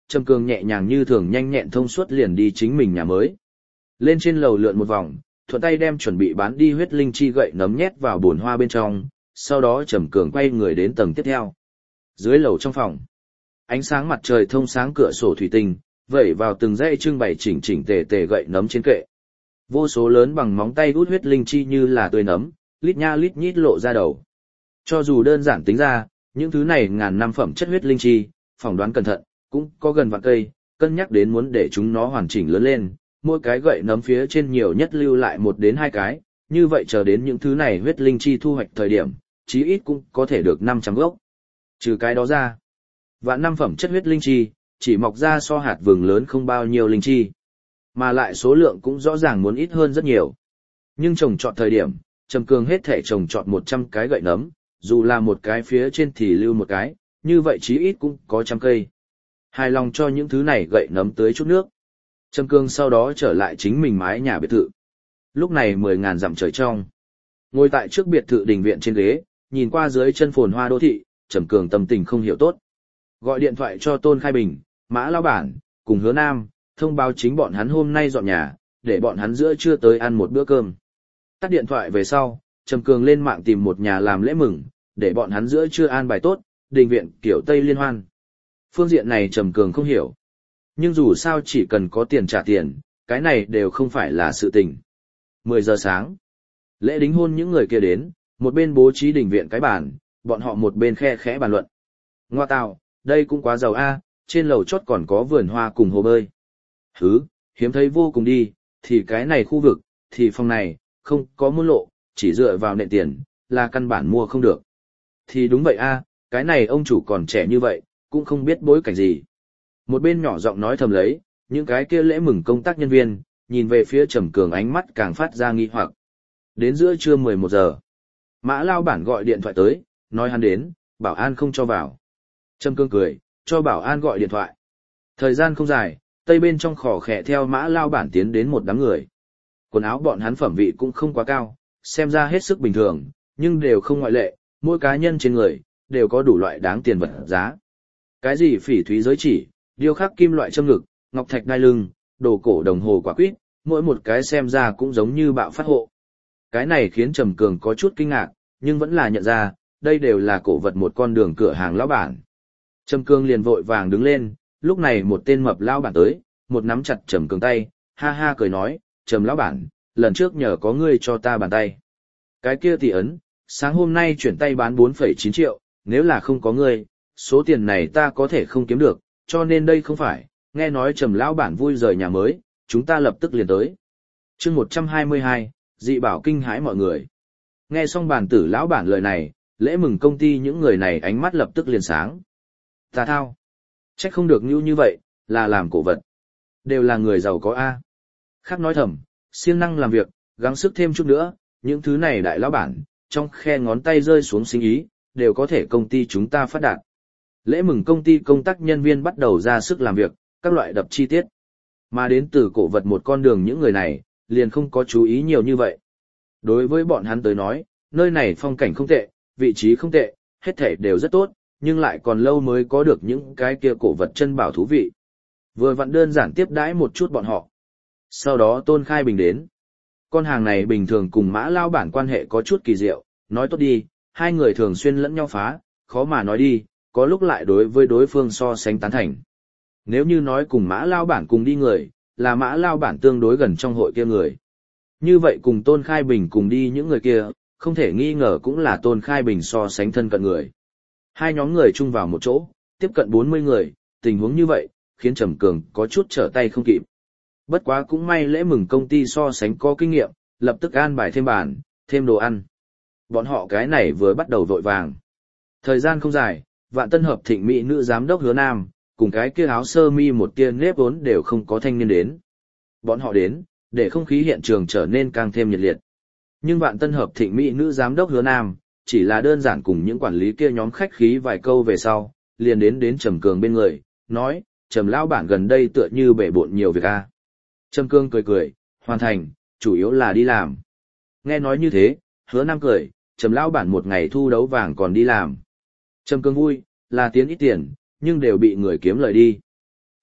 Trầm Cường nhẹ nhàng như thường nhanh nhẹn thông suốt liền đi chính mình nhà mới. Lên trên lầu lượn một vòng, thuận tay đem chuẩn bị bán đi huyết linh chi gậy nấm nhét vào bồn hoa bên trong, sau đó Trầm Cường quay người đến tầng tiếp theo. Dưới lầu trong phòng, ánh sáng mặt trời thông sáng cửa sổ thủy tinh, vẩy vào từng dãy trưng bày chỉnh chỉnh tề tề gậy nấm trên kệ. Vô số lớn bằng móng tay hút huyết linh chi như là tươi nấm, lít nha lít nhít lộ ra đầu. Cho dù đơn giản tính ra, những thứ này ngàn năm phẩm chất huyết linh chi, phỏng đoán cẩn thận, cũng có gần vạn cây, cân nhắc đến muốn để chúng nó hoàn chỉnh lớn lên, mỗi cái gậy nấm phía trên nhiều nhất lưu lại 1 đến 2 cái, như vậy chờ đến những thứ này huyết linh chi thu hoạch thời điểm, chí ít cũng có thể được 500 gốc. Trừ cái đó ra, vạn năm phẩm chất huyết linh chi, chỉ mọc ra so hạt vừng lớn không bao nhiêu linh chi, mà lại số lượng cũng rõ ràng muốn ít hơn rất nhiều. Nhưng trồng trọt thời điểm, Trầm Cường hết thể trồng trọt 100 cái gậy nấm, dù là một cái phía trên thì lưu một cái, như vậy chí ít cũng có 100 cây. Hài lòng cho những thứ này gậy nấm tưới chút nước. Trầm Cường sau đó trở lại chính mình mái nhà biệt thự. Lúc này 10.000 dặm trời trong. Ngồi tại trước biệt thự đình viện trên ghế, nhìn qua dưới chân phồn hoa đô thị, Trầm Cường tâm tình không hiểu tốt. Gọi điện thoại cho Tôn Khai Bình, Mã Lão Bản, cùng Hứa Nam, thông báo chính bọn hắn hôm nay dọn nhà, để bọn hắn giữa trưa tới ăn một bữa cơm. Tắt điện thoại về sau, Trầm Cường lên mạng tìm một nhà làm lễ mừng, để bọn hắn giữa trưa an bài tốt, đình viện kiểu Tây liên hoan. Phương diện này Trầm Cường không hiểu. Nhưng dù sao chỉ cần có tiền trả tiền, cái này đều không phải là sự tình. 10 giờ sáng, lễ đính hôn những người kia đến, một bên bố trí đình viện cái bàn, bọn họ một bên khe khẽ bàn luận. Ngoa tào, đây cũng quá giàu a, trên lầu chót còn có vườn hoa cùng hồ bơi. Hứ, hiếm thấy vô cùng đi, thì cái này khu vực, thì phòng này, không có môn lộ, chỉ dựa vào nện tiền, là căn bản mua không được. Thì đúng vậy a, cái này ông chủ còn trẻ như vậy, cũng không biết bối cảnh gì. Một bên nhỏ giọng nói thầm lấy, những cái kia lễ mừng công tác nhân viên, nhìn về phía Trầm Cường ánh mắt càng phát ra nghi hoặc. Đến giữa trưa 11 giờ, Mã Lao Bản gọi điện thoại tới, nói hắn đến, bảo an không cho vào. Trầm Cường cười, cho bảo an gọi điện thoại. Thời gian không dài, tây bên trong khỏ khẽ theo Mã Lao Bản tiến đến một đám người. Quần áo bọn hắn phẩm vị cũng không quá cao, xem ra hết sức bình thường, nhưng đều không ngoại lệ, mỗi cá nhân trên người, đều có đủ loại đáng tiền vật giá. Cái gì phỉ thúy giới chỉ, điêu khắc kim loại châm ngực, ngọc thạch đai lưng, đồ cổ đồng hồ quả quýt, mỗi một cái xem ra cũng giống như bạo phát hộ. Cái này khiến Trầm Cường có chút kinh ngạc, nhưng vẫn là nhận ra, đây đều là cổ vật một con đường cửa hàng lão bản. Trầm Cường liền vội vàng đứng lên, lúc này một tên mập lão bản tới, một nắm chặt Trầm Cường tay, ha ha cười nói, Trầm lão bản, lần trước nhờ có ngươi cho ta bàn tay. Cái kia tỷ ấn, sáng hôm nay chuyển tay bán 4,9 triệu, nếu là không có ngươi, số tiền này ta có thể không kiếm được, cho nên đây không phải, nghe nói Trầm lão bản vui rời nhà mới, chúng ta lập tức liền tới. Chương 122, dị bảo kinh hãi mọi người. Nghe xong bản tử lão bản lời này, lễ mừng công ty những người này ánh mắt lập tức liền sáng. Ta thao, trách không được như vậy, là làm cổ vật. Đều là người giàu có A. Khác nói thầm, siêng năng làm việc, gắng sức thêm chút nữa, những thứ này đại lão bản, trong khe ngón tay rơi xuống sinh ý, đều có thể công ty chúng ta phát đạt. Lễ mừng công ty công tác nhân viên bắt đầu ra sức làm việc, các loại đập chi tiết. Mà đến từ cổ vật một con đường những người này, liền không có chú ý nhiều như vậy. Đối với bọn hắn tới nói, nơi này phong cảnh không tệ, vị trí không tệ, hết thảy đều rất tốt, nhưng lại còn lâu mới có được những cái kia cổ vật chân bảo thú vị. Vừa vặn đơn giản tiếp đãi một chút bọn họ. Sau đó Tôn Khai Bình đến. Con hàng này bình thường cùng Mã Lao Bản quan hệ có chút kỳ diệu, nói tốt đi, hai người thường xuyên lẫn nhau phá, khó mà nói đi, có lúc lại đối với đối phương so sánh tán thành. Nếu như nói cùng Mã Lao Bản cùng đi người, là Mã Lao Bản tương đối gần trong hội kia người. Như vậy cùng Tôn Khai Bình cùng đi những người kia, không thể nghi ngờ cũng là Tôn Khai Bình so sánh thân cận người. Hai nhóm người chung vào một chỗ, tiếp cận 40 người, tình huống như vậy, khiến Trầm Cường có chút trở tay không kịp. Bất quá cũng may lễ mừng công ty so sánh có kinh nghiệm, lập tức an bài thêm bàn, thêm đồ ăn. Bọn họ cái này vừa bắt đầu vội vàng. Thời gian không dài, Vạn Tân Hợp Thịnh mỹ nữ giám đốc Hứa Nam, cùng cái kia áo sơ mi một tia nếp vốn đều không có thanh niên đến. Bọn họ đến, để không khí hiện trường trở nên càng thêm nhiệt liệt. Nhưng Vạn Tân Hợp Thịnh mỹ nữ giám đốc Hứa Nam, chỉ là đơn giản cùng những quản lý kia nhóm khách khí vài câu về sau, liền đến Trầm Cường bên người, nói, Trầm lão bản gần đây tựa như bể bộn nhiều việc a. Trầm Cường cười, hoàn thành, chủ yếu là đi làm. Nghe nói như thế, Hứa Nam cười, Trầm lão bản một ngày thu đấu vàng còn đi làm. Trầm Cường vui, là tiến ít tiền, nhưng đều bị người kiếm lời đi.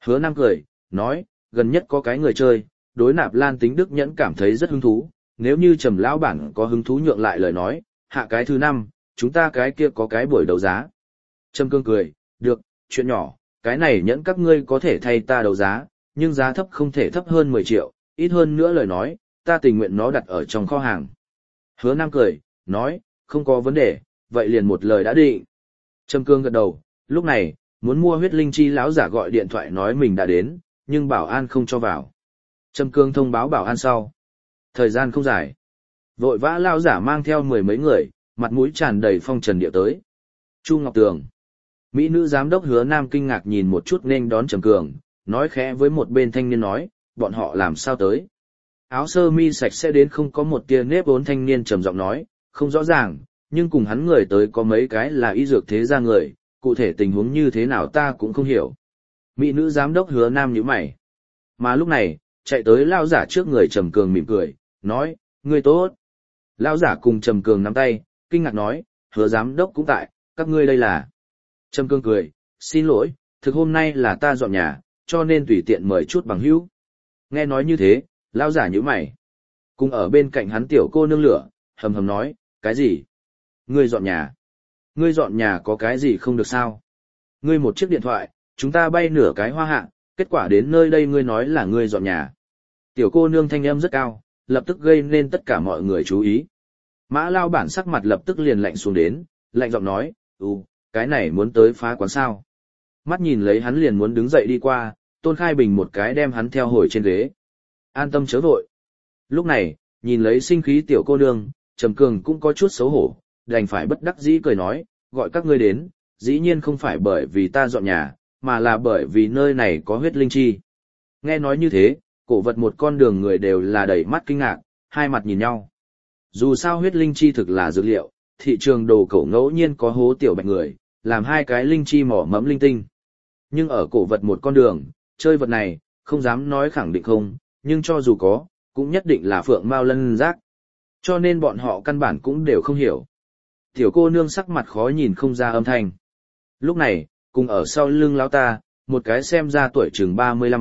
Hứa Nam cười, nói, gần nhất có cái người chơi, đối Nạp Lan Tính Đức Nhẫn cảm thấy rất hứng thú, nếu như Trầm lão bản có hứng thú nhượng lại lời nói, hạ cái thứ 5, chúng ta cái kia có cái buổi đấu giá. Trầm Cương cười, được, chuyện nhỏ, cái này nhẫn các ngươi có thể thay ta đấu giá, nhưng giá thấp không thể thấp hơn 10 triệu, ít hơn nữa lời nói, ta tình nguyện nó đặt ở trong kho hàng. Hứa Nam cười, nói, không có vấn đề, vậy liền một lời đã định. Trầm Cương gật đầu, lúc này, muốn mua huyết linh chi lão giả gọi điện thoại nói mình đã đến, nhưng bảo an không cho vào. Trầm Cương thông báo bảo an sau. Thời gian không dài. Vội vã lão giả mang theo 10 mấy người, mặt mũi tràn đầy phong trần địa tới. Chu Ngọc Tường. Mỹ nữ giám đốc Hứa Nam kinh ngạc nhìn một chút nên đón Trầm Cường, nói khẽ với một bên thanh niên nói, bọn họ làm sao tới. Áo sơ mi sạch sẽ đến không có một tia nếp vốn thanh niên trầm giọng nói, không rõ ràng, nhưng cùng hắn người tới có mấy cái là y dược thế gia người, cụ thể tình huống như thế nào ta cũng không hiểu. Mỹ nữ giám đốc Hứa Nam nhíu mày. Mà lúc này, chạy tới lao giả trước người Trầm Cường mỉm cười, nói, ngươi tốt. Lao giả cùng Trầm Cường nắm tay, kinh ngạc nói, Hứa giám đốc cũng tại, các ngươi đây là. Trầm Cường cười, xin lỗi, thực hôm nay là ta dọn nhà, cho nên tùy tiện mời chút bằng hữu. Nghe nói như thế, lao giả nhíu mày. Cùng ở bên cạnh hắn tiểu cô nương lửa, hầm hầm nói, cái gì? Ngươi dọn nhà? Ngươi dọn nhà có cái gì không được sao? Ngươi một chiếc điện thoại, chúng ta bay nửa cái hoa hạ, kết quả đến nơi đây ngươi nói là ngươi dọn nhà. Tiểu cô nương thanh âm rất cao, lập tức gây nên tất cả mọi người chú ý. Mã lao bản sắc mặt lập tức liền lạnh xuống đến, lạnh giọng nói, cái này muốn tới phá quán sao. Mắt nhìn lấy hắn liền muốn đứng dậy đi qua, Tôn Khai Bình một cái đem hắn theo hồi trên ghế. An tâm chớ vội. Lúc này, nhìn lấy sinh khí tiểu cô nương, Trầm Cường cũng có chút xấu hổ, đành phải bất đắc dĩ cười nói, gọi các ngươi đến, dĩ nhiên không phải bởi vì ta dọn nhà, mà là bởi vì nơi này có huyết linh chi. Nghe nói như thế, cổ vật một con đường người đều là đầy mắt kinh ngạc, hai mặt nhìn nhau. Dù sao huyết linh chi thực là dược liệu, thị trường đồ cổ ngẫu nhiên có hố tiểu bạch người, làm hai cái linh chi mỏ mẫm linh tinh. Nhưng ở cổ vật một con đường, chơi vật này, không dám nói khẳng định không, nhưng cho dù có, cũng nhất định là phượng mao lân giác. Cho nên bọn họ căn bản cũng đều không hiểu. Tiểu cô nương sắc mặt khó nhìn không ra âm thanh. Lúc này, cùng ở sau lưng lão ta, một cái xem ra tuổi chừng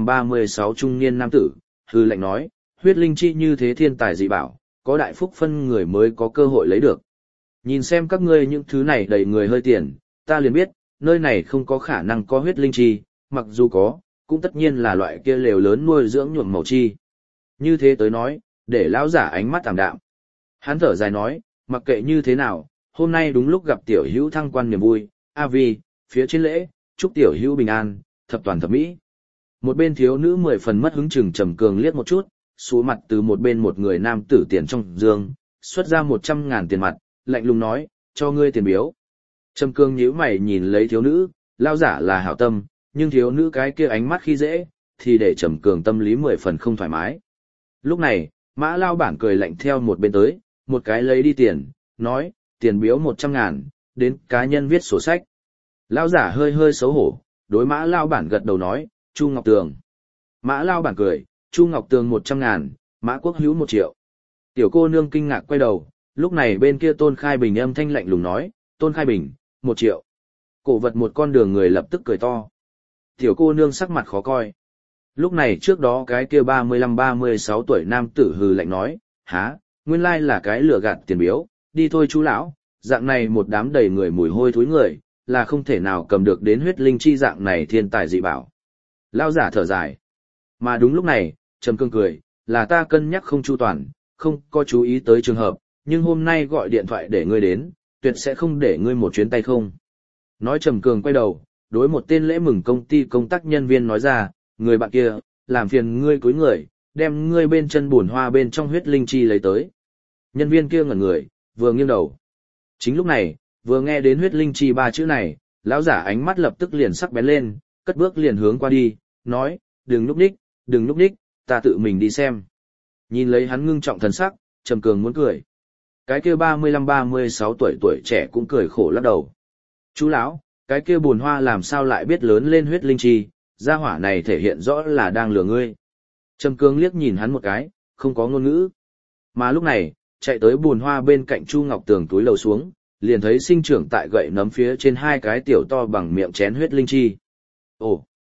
35-36 trung niên nam tử, hư lệnh nói, huyết linh chi như thế thiên tài dị bảo, có đại phúc phân người mới có cơ hội lấy được. Nhìn xem các ngươi những thứ này đầy người hơi tiền, ta liền biết, nơi này không có khả năng có huyết linh chi, mặc dù có, cũng tất nhiên là loại kia lều lớn nuôi dưỡng nhuộm màu chi. Như thế tới nói, để lão giả ánh mắt tạm đạm. Hắn thở dài nói, mặc kệ như thế nào, hôm nay đúng lúc gặp tiểu hữu thăng quan niềm vui, vi, phía trên lễ, chúc tiểu hữu bình an, thập toàn thập mỹ. Một bên thiếu nữ 10 phần mất hứng chừng Trầm Cường liếc một chút, xuống mặt từ một bên một người nam tử tiền trong giường, xuất ra 100.000 tiền mặt, lạnh lùng nói, cho ngươi tiền biếu. Trầm Cường nhíu mày nhìn lấy thiếu nữ, lao giả là hảo tâm, nhưng thiếu nữ cái kia ánh mắt khi dễ, thì để Trầm Cường tâm lý 10 phần không thoải mái. Lúc này, Mã lao bản cười lạnh theo một bên tới, một cái lấy đi tiền, nói, tiền biếu 100.000, đến cá nhân viết sổ sách. Lao giả hơi hơi xấu hổ, đối Mã lao bản gật đầu nói, Chu Ngọc Tường. Mã lao bản cười, Chu Ngọc Tường 100.000, Mã Quốc Hữu 1 triệu. Tiểu cô nương kinh ngạc quay đầu, lúc này bên kia Tôn Khai Bình âm thanh lạnh lùng nói, Tôn Khai Bình, 1 triệu. Cổ vật một con đường người lập tức cười to. Tiểu cô nương sắc mặt khó coi. Lúc này trước đó cái kia 35-36 tuổi nam tử hừ lạnh nói, há, nguyên lai là cái lừa gạt tiền biếu, đi thôi chú lão, dạng này một đám đầy người mùi hôi thối người, là không thể nào cầm được đến huyết linh chi dạng này thiên tài dị bảo. Lao giả thở dài. Mà đúng lúc này, Trầm Cường cười, là ta cân nhắc không chu toàn, không có chú ý tới trường hợp, nhưng hôm nay gọi điện thoại để ngươi đến, tuyệt sẽ không để ngươi một chuyến tay không. Nói Trầm Cường quay đầu, đối một tên lễ mừng công ty công tác nhân viên nói ra, người bạn kia, làm phiền ngươi cúi người, đem ngươi bên chân buồn hoa bên trong huyết linh chi lấy tới. Nhân viên kia ngẩn người, vừa nghiêng đầu. Chính lúc này, vừa nghe đến huyết linh chi 3 chữ này, lão giả ánh mắt lập tức liền sắc bén lên, cất bước liền hướng qua đi, nói, đừng núp ních, ta tự mình đi xem. Nhìn lấy hắn ngưng trọng thần sắc, Trầm Cường muốn cười. Cái kia 35-36 tuổi trẻ cũng cười khổ lắc đầu. Chú lão, cái kia buồn hoa làm sao lại biết lớn lên huyết linh chi, gia hỏa này thể hiện rõ là đang lừa ngươi. Trầm Cường liếc nhìn hắn một cái, không có ngôn ngữ. Mà lúc này, chạy tới buồn hoa bên cạnh Chu Ngọc Tường túi lầu xuống, liền thấy sinh trưởng tại gậy nấm phía trên 2 cái tiểu to bằng miệng chén huyết linh chi. Ồ,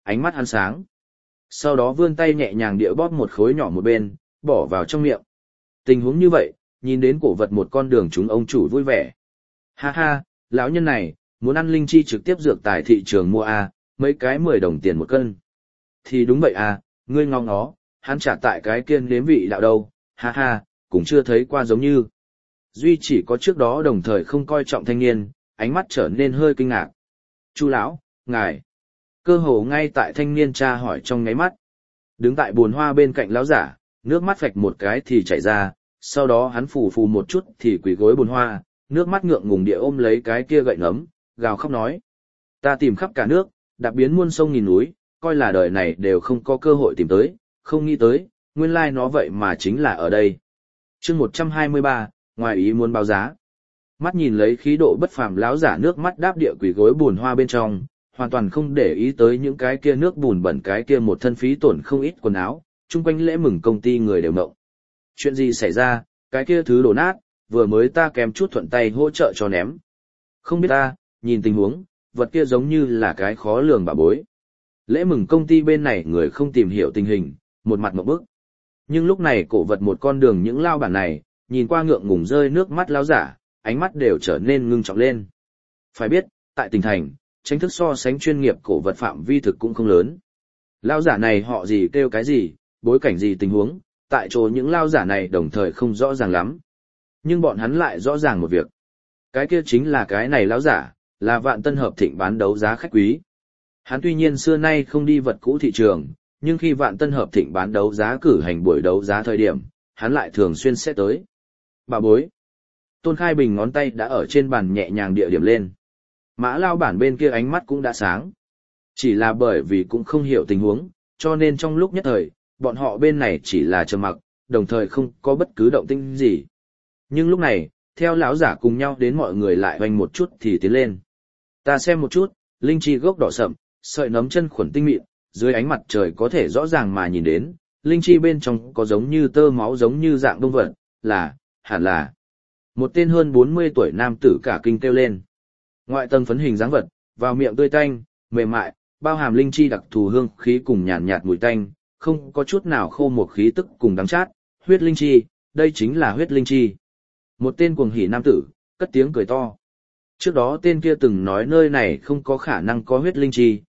ánh mắt hắn sáng. Sau đó vươn tay nhẹ nhàng địa bóp một khối nhỏ một bên, bỏ vào trong miệng. Tình huống như vậy, nhìn đến cổ vật một con đường chúng ông chủ vui vẻ. Ha ha, lão nhân này, muốn ăn linh chi trực tiếp dược tại thị trường mua à, mấy cái 10 đồng tiền một cân. Thì đúng vậy à, ngươi ngóng nó, hắn trả tại cái kia nếm vị đạo đâu, ha ha, cũng chưa thấy qua giống như. Duy chỉ có trước đó đồng thời không coi trọng thanh niên, ánh mắt trở nên hơi kinh ngạc. Chu lão, ngài. Cơ hồ ngay tại thanh niên tra hỏi trong ngáy mắt. Đứng tại buồn hoa bên cạnh lão giả, nước mắt phạch một cái thì chảy ra, sau đó hắn phù phù một chút thì quỳ gối buồn hoa, nước mắt ngượng ngùng địa ôm lấy cái kia gậy nấm, gào khóc nói. Ta tìm khắp cả nước, đạp biến muôn sông nghìn núi, coi là đời này đều không có cơ hội tìm tới, không nghĩ tới, nguyên lai nó vậy mà chính là ở đây. Chương 123, ngoài ý muốn báo giá. Mắt nhìn lấy khí độ bất phàm lão giả nước mắt đáp địa quỳ gối buồn hoa bên trong, hoàn toàn không để ý tới những cái kia nước bùn bẩn cái kia một thân phí tổn không ít quần áo, chung quanh lễ mừng công ty người đều ngộng. Chuyện gì xảy ra, cái kia thứ đổ nát, vừa mới ta kèm chút thuận tay hỗ trợ cho ném. Không biết ta, nhìn tình huống, vật kia giống như là cái khó lường bà bối. Lễ mừng công ty bên này người không tìm hiểu tình hình, một mặt ngộp bức. Nhưng lúc này cổ vật một con đường những lao bản này, nhìn qua ngượng ngùng rơi nước mắt lão giả, ánh mắt đều trở nên ngưng trọng lên. Phải biết, tại tỉnh thành, tranh thức so sánh chuyên nghiệp cổ vật phạm vi thực cũng không lớn. Lao giả này họ gì kêu cái gì, bối cảnh gì tình huống, tại chỗ những lao giả này đồng thời không rõ ràng lắm. Nhưng bọn hắn lại rõ ràng một việc. Cái kia chính là cái này lão giả, là Vạn Tân Hợp Thịnh bán đấu giá khách quý. Hắn tuy nhiên xưa nay không đi vật cũ thị trường, nhưng khi Vạn Tân Hợp Thịnh bán đấu giá cử hành buổi đấu giá thời điểm, hắn lại thường xuyên sẽ tới. Bà bối. Tôn Khai Bình ngón tay đã ở trên bàn nhẹ nhàng địa điểm lên. Mã lao bản bên kia ánh mắt cũng đã sáng. Chỉ là bởi vì cũng không hiểu tình huống, cho nên trong lúc nhất thời, bọn họ bên này chỉ là trầm mặc, đồng thời không có bất cứ động tĩnh gì. Nhưng lúc này, theo lão giả cùng nhau đến mọi người lại hoành một chút thì tiến lên. Ta xem một chút, linh chi gốc đỏ sậm, sợi nấm chân khuẩn tinh mịn, dưới ánh mặt trời có thể rõ ràng mà nhìn đến, linh chi bên trong có giống như tơ máu giống như dạng động vật, hẳn là. Một tên hơn 40 tuổi nam tử cả kinh kêu lên. Ngoại tầng phấn hình dáng vật, vào miệng tươi tanh, mềm mại, bao hàm linh chi đặc thù hương khí cùng nhàn nhạt mùi tanh, không có chút nào khô một khí tức cùng đắng chát, huyết linh chi, đây chính là huyết linh chi. Một tên cuồng hỉ nam tử, cất tiếng cười to. Trước đó tên kia từng nói nơi này không có khả năng có huyết linh chi,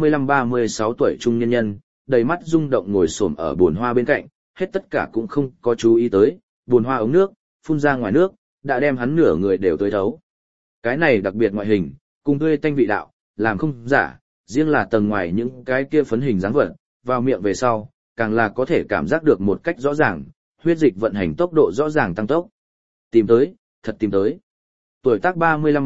35-36 tuổi trung nhân nhân, đầy mắt rung động ngồi xổm ở bồn hoa bên cạnh, hết tất cả cũng không có chú ý tới, bồn hoa ống nước, phun ra ngoài nước, đã đem hắn nửa người đều tưới thấu. Cái này đặc biệt ngoại hình, cùng tươi tanh vị đạo, làm không giả, riêng là tầng ngoài những cái kia phấn hình dáng vật, vào miệng về sau, càng là có thể cảm giác được một cách rõ ràng, huyết dịch vận hành tốc độ rõ ràng tăng tốc. Tìm tới, thật tìm tới. Tuổi tác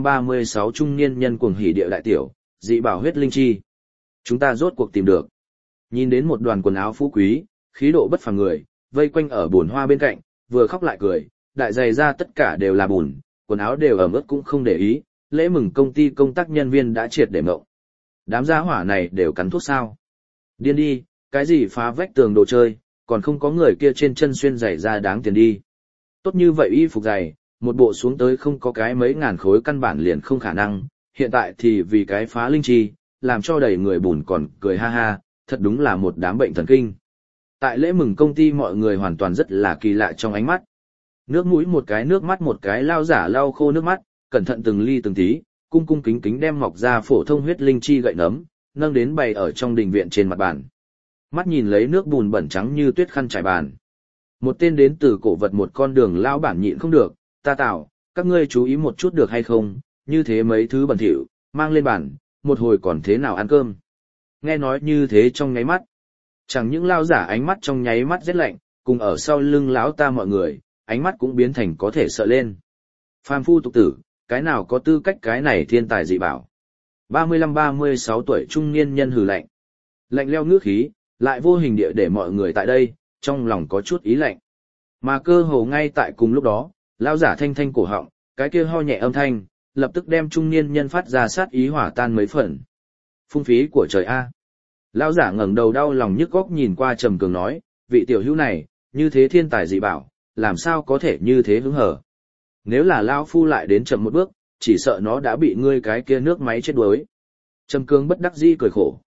35-36 trung niên nhân cuồng hỉ địa đại tiểu, dị bảo huyết linh chi. Chúng ta rốt cuộc tìm được. Nhìn đến một đoàn quần áo phú quý, khí độ bất phàm người, vây quanh ở bồn hoa bên cạnh, vừa khóc lại cười, đại dày ra tất cả đều là bùn, quần áo đều ẩm ướt cũng không để ý, lễ mừng công ty công tác nhân viên đã triệt để mộng. Đám gia hỏa này đều cắn thuốc sao? Điên đi, cái gì phá vách tường đồ chơi, còn không có người kia trên chân xuyên giày ra đáng tiền đi. Tốt như vậy y phục giày, một bộ xuống tới không có cái mấy ngàn khối căn bản liền không khả năng, hiện tại thì vì cái phá linh chi, làm cho đầy người bùn còn cười ha ha, thật đúng là một đám bệnh thần kinh. Tại lễ mừng công ty mọi người hoàn toàn rất là kỳ lạ trong ánh mắt. Nước mũi một cái nước mắt một cái lao giả lau khô nước mắt, cẩn thận từng ly từng tí, cung cung kính kính đem mọc ra phổ thông huyết linh chi gậy nấm, nâng đến bày ở trong đình viện trên mặt bàn. Mắt nhìn lấy nước bùn bẩn trắng như tuyết khăn trải bàn. Một tên đến từ cổ vật một con đường lao bản nhịn không được, ta tạo, các ngươi chú ý một chút được hay không, như thế mấy thứ bẩn thỉu, mang lên bàn, một hồi còn thế nào ăn cơm. Nghe nói như thế trong nháy mắt. Chẳng những lao giả ánh mắt trong nháy mắt rét lạnh, cùng ở sau lưng lão ta mọi người, ánh mắt cũng biến thành có thể sợ lên. Phàm phu tục tử, cái nào có tư cách cái này thiên tài dị bảo. 35-36 tuổi trung niên nhân hừ lạnh. Lạnh leo ngữ khí, lại vô hình địa để mọi người tại đây, trong lòng có chút ý lạnh. Mà cơ hồ ngay tại cùng lúc đó, lão giả thanh thanh cổ họng, cái kia ho nhẹ âm thanh, lập tức đem trung niên nhân phát ra sát ý hỏa tan mấy phần. Phung phí của trời A. Lão giả ngẩng đầu đau lòng nhức góc nhìn qua Trầm Cường nói, vị tiểu hữu này, như thế thiên tài dị bảo, làm sao có thể như thế hứng hở. Nếu là lão phu lại đến chậm một bước, chỉ sợ nó đã bị ngươi cái kia nước máy chết đuối. Trầm Cường bất đắc dĩ cười khổ.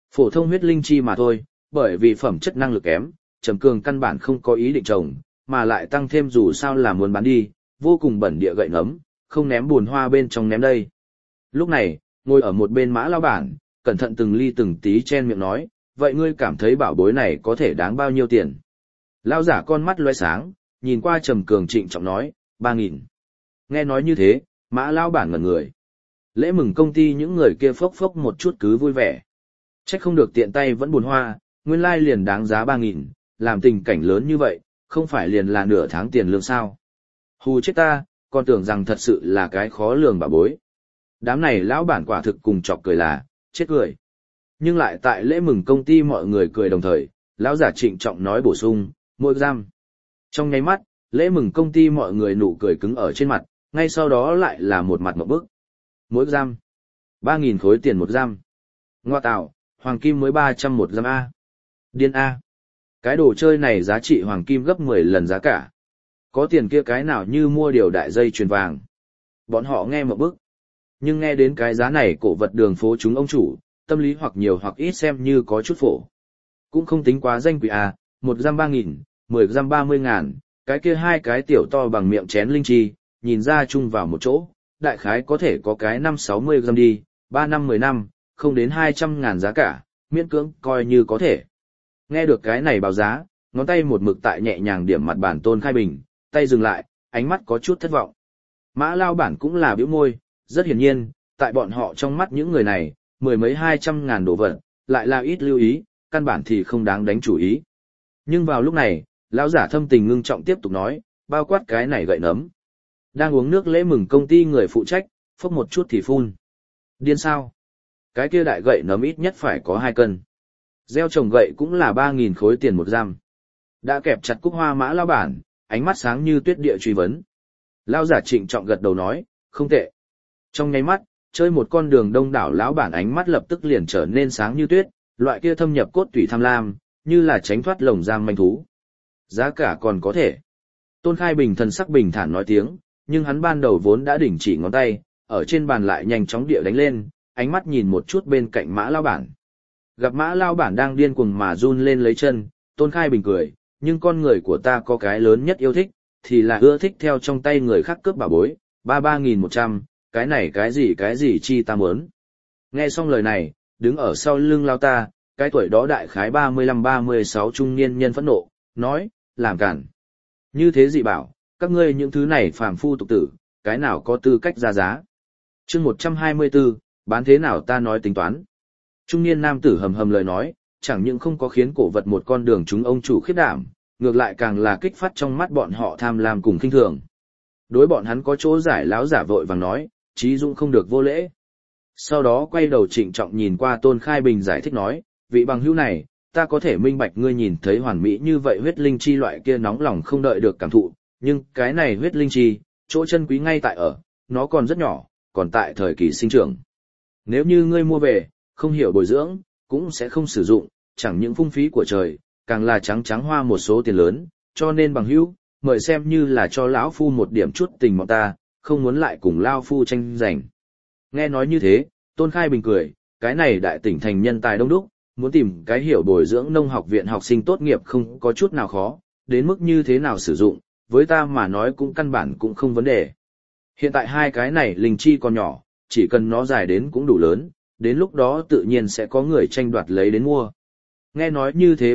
Phổ thông huyết linh chi mà thôi, bởi vì phẩm chất năng lực kém, Trầm Cường căn bản không có ý định trồng, mà lại tăng thêm dù sao là muốn bán đi, vô cùng bẩn địa gậy ngấm, không ném buồn hoa bên trong ném đây. Lúc này, ngồi ở một bên Mã lão bản, cẩn thận từng ly từng tí chen miệng nói, vậy ngươi cảm thấy bảo bối này có thể đáng bao nhiêu tiền? Lão giả con mắt loe sáng, nhìn qua Trầm Cường trịnh trọng nói, 3.000. Nghe nói như thế, Mã lão bản ngẩn người. Lễ mừng công ty những người kia phốc phốc một chút cứ vui vẻ. Trách không được tiện tay vẫn buồn hoa, nguyên lai liền đáng giá 3.000, làm tình cảnh lớn như vậy, không phải liền là nửa tháng tiền lương sao. Hù chết ta, còn tưởng rằng thật sự là cái khó lường bà bối. Đám này lão bản quả thực cùng chọc cười là, chết cười. Nhưng lại tại lễ mừng công ty mọi người cười đồng thời, lão giả trịnh trọng nói bổ sung, mỗi giam. Trong nháy mắt, lễ mừng công ty mọi người nụ cười cứng ở trên mặt, ngay sau đó lại là một mặt ngộp bức. Mỗi giam. 3.000 khối tiền một giam. Ngoa tạo, hoàng kim mới 300 một giam A. Điên A. Cái đồ chơi này giá trị hoàng kim gấp 10 lần giá cả. Có tiền kia cái nào như mua điều đại dây chuyền vàng. Bọn họ nghe một bức. Nhưng nghe đến cái giá này cổ vật đường phố chúng ông chủ, tâm lý hoặc nhiều hoặc ít xem như có chút phổ. Cũng không tính quá danh quỷ A, một giam 3.000, 10 giam 30.000, cái kia hai cái tiểu to bằng miệng chén linh chi, nhìn ra chung vào một chỗ, đại khái có thể có cái 5-60 giam đi, 3 năm 10 năm, không đến 200.000 giá cả, miễn cưỡng coi như có thể. Nghe được cái này báo giá, ngón tay một mực tại nhẹ nhàng điểm mặt bản Tôn Khai Bình, tay dừng lại, ánh mắt có chút thất vọng. Mã lao bản cũng là bĩu môi, rất hiển nhiên, tại bọn họ trong mắt những người này, mười mấy 200.000 đồ vật, lại là ít lưu ý, căn bản thì không đáng đánh chủ ý. Nhưng vào lúc này, lão giả thâm tình ngưng trọng tiếp tục nói, bao quát cái này gậy nấm. Đang uống nước lễ mừng công ty người phụ trách, phốc một chút thì phun. Điên sao? Cái kia đại gậy nấm ít nhất phải có 2 cân. Gieo trồng gậy cũng là 3.000 khối tiền một giam. Đã kẹp chặt cúc hoa Mã lao bản, ánh mắt sáng như tuyết địa truy vấn. Lao giả trịnh trọng gật đầu nói, không tệ. Trong nháy mắt, chơi một con đường đông đảo lão bản ánh mắt lập tức liền trở nên sáng như tuyết, loại kia thâm nhập cốt tủy tham lam, như là tránh thoát lồng giam manh thú. Giá cả còn có thể. Tôn Khai Bình thần sắc bình thản nói tiếng, nhưng hắn ban đầu vốn đã đỉnh chỉ ngón tay, ở trên bàn lại nhanh chóng địa đánh lên, ánh mắt nhìn một chút bên cạnh Mã lao bản. Gặp Mã lao bản đang điên cuồng mà run lên lấy chân, Tôn Khai Bình cười, nhưng con người của ta có cái lớn nhất yêu thích, thì là ưa thích theo trong tay người khác cướp bảo bối, 3.100, cái này cái gì chi ta muốn. Nghe xong lời này, đứng ở sau lưng lao ta, cái tuổi đó đại khái 35-36 trung niên nhân phẫn nộ, nói, làm cản. Như thế gì bảo, các ngươi những thứ này phàm phu tục tử, cái nào có tư cách ra giá. Chương 124, bán thế nào ta nói tính toán. Trung niên nam tử hầm hầm lời nói, chẳng những không có khiến cổ vật một con đường chúng ông chủ khiếp đảm, ngược lại càng là kích phát trong mắt bọn họ tham lam cùng khinh thường. Đối bọn hắn có chỗ giải láo giả vội vàng nói, Chí Dũng không được vô lễ. Sau đó quay đầu trịnh trọng nhìn qua Tôn Khai Bình giải thích nói, vị bằng hữu này, ta có thể minh bạch ngươi nhìn thấy hoàn mỹ như vậy huyết linh chi loại kia nóng lòng không đợi được cảm thụ, nhưng cái này huyết linh chi, chỗ chân quý ngay tại ở, nó còn rất nhỏ, còn tại thời kỳ sinh trưởng. Nếu như ngươi mua về, không hiểu bồi dưỡng, cũng sẽ không sử dụng, chẳng những phung phí của trời, càng là trắng hoa một số tiền lớn, cho nên bằng hữu, mời xem như là cho lão phu một điểm chút tình mọn ta, không muốn lại cùng lão phu tranh giành. Nghe nói như thế, Tôn Khai Bình cười, cái này đại tỉnh thành nhân tài đông đúc, muốn tìm cái hiểu bồi dưỡng nông học viện học sinh tốt nghiệp không có chút nào khó, đến mức như thế nào sử dụng, với ta mà nói cũng căn bản cũng không vấn đề. Hiện tại hai cái này linh chi còn nhỏ, chỉ cần nó dài đến cũng đủ lớn, đến lúc đó tự nhiên sẽ có người tranh đoạt lấy đến mua. Nghe nói như thế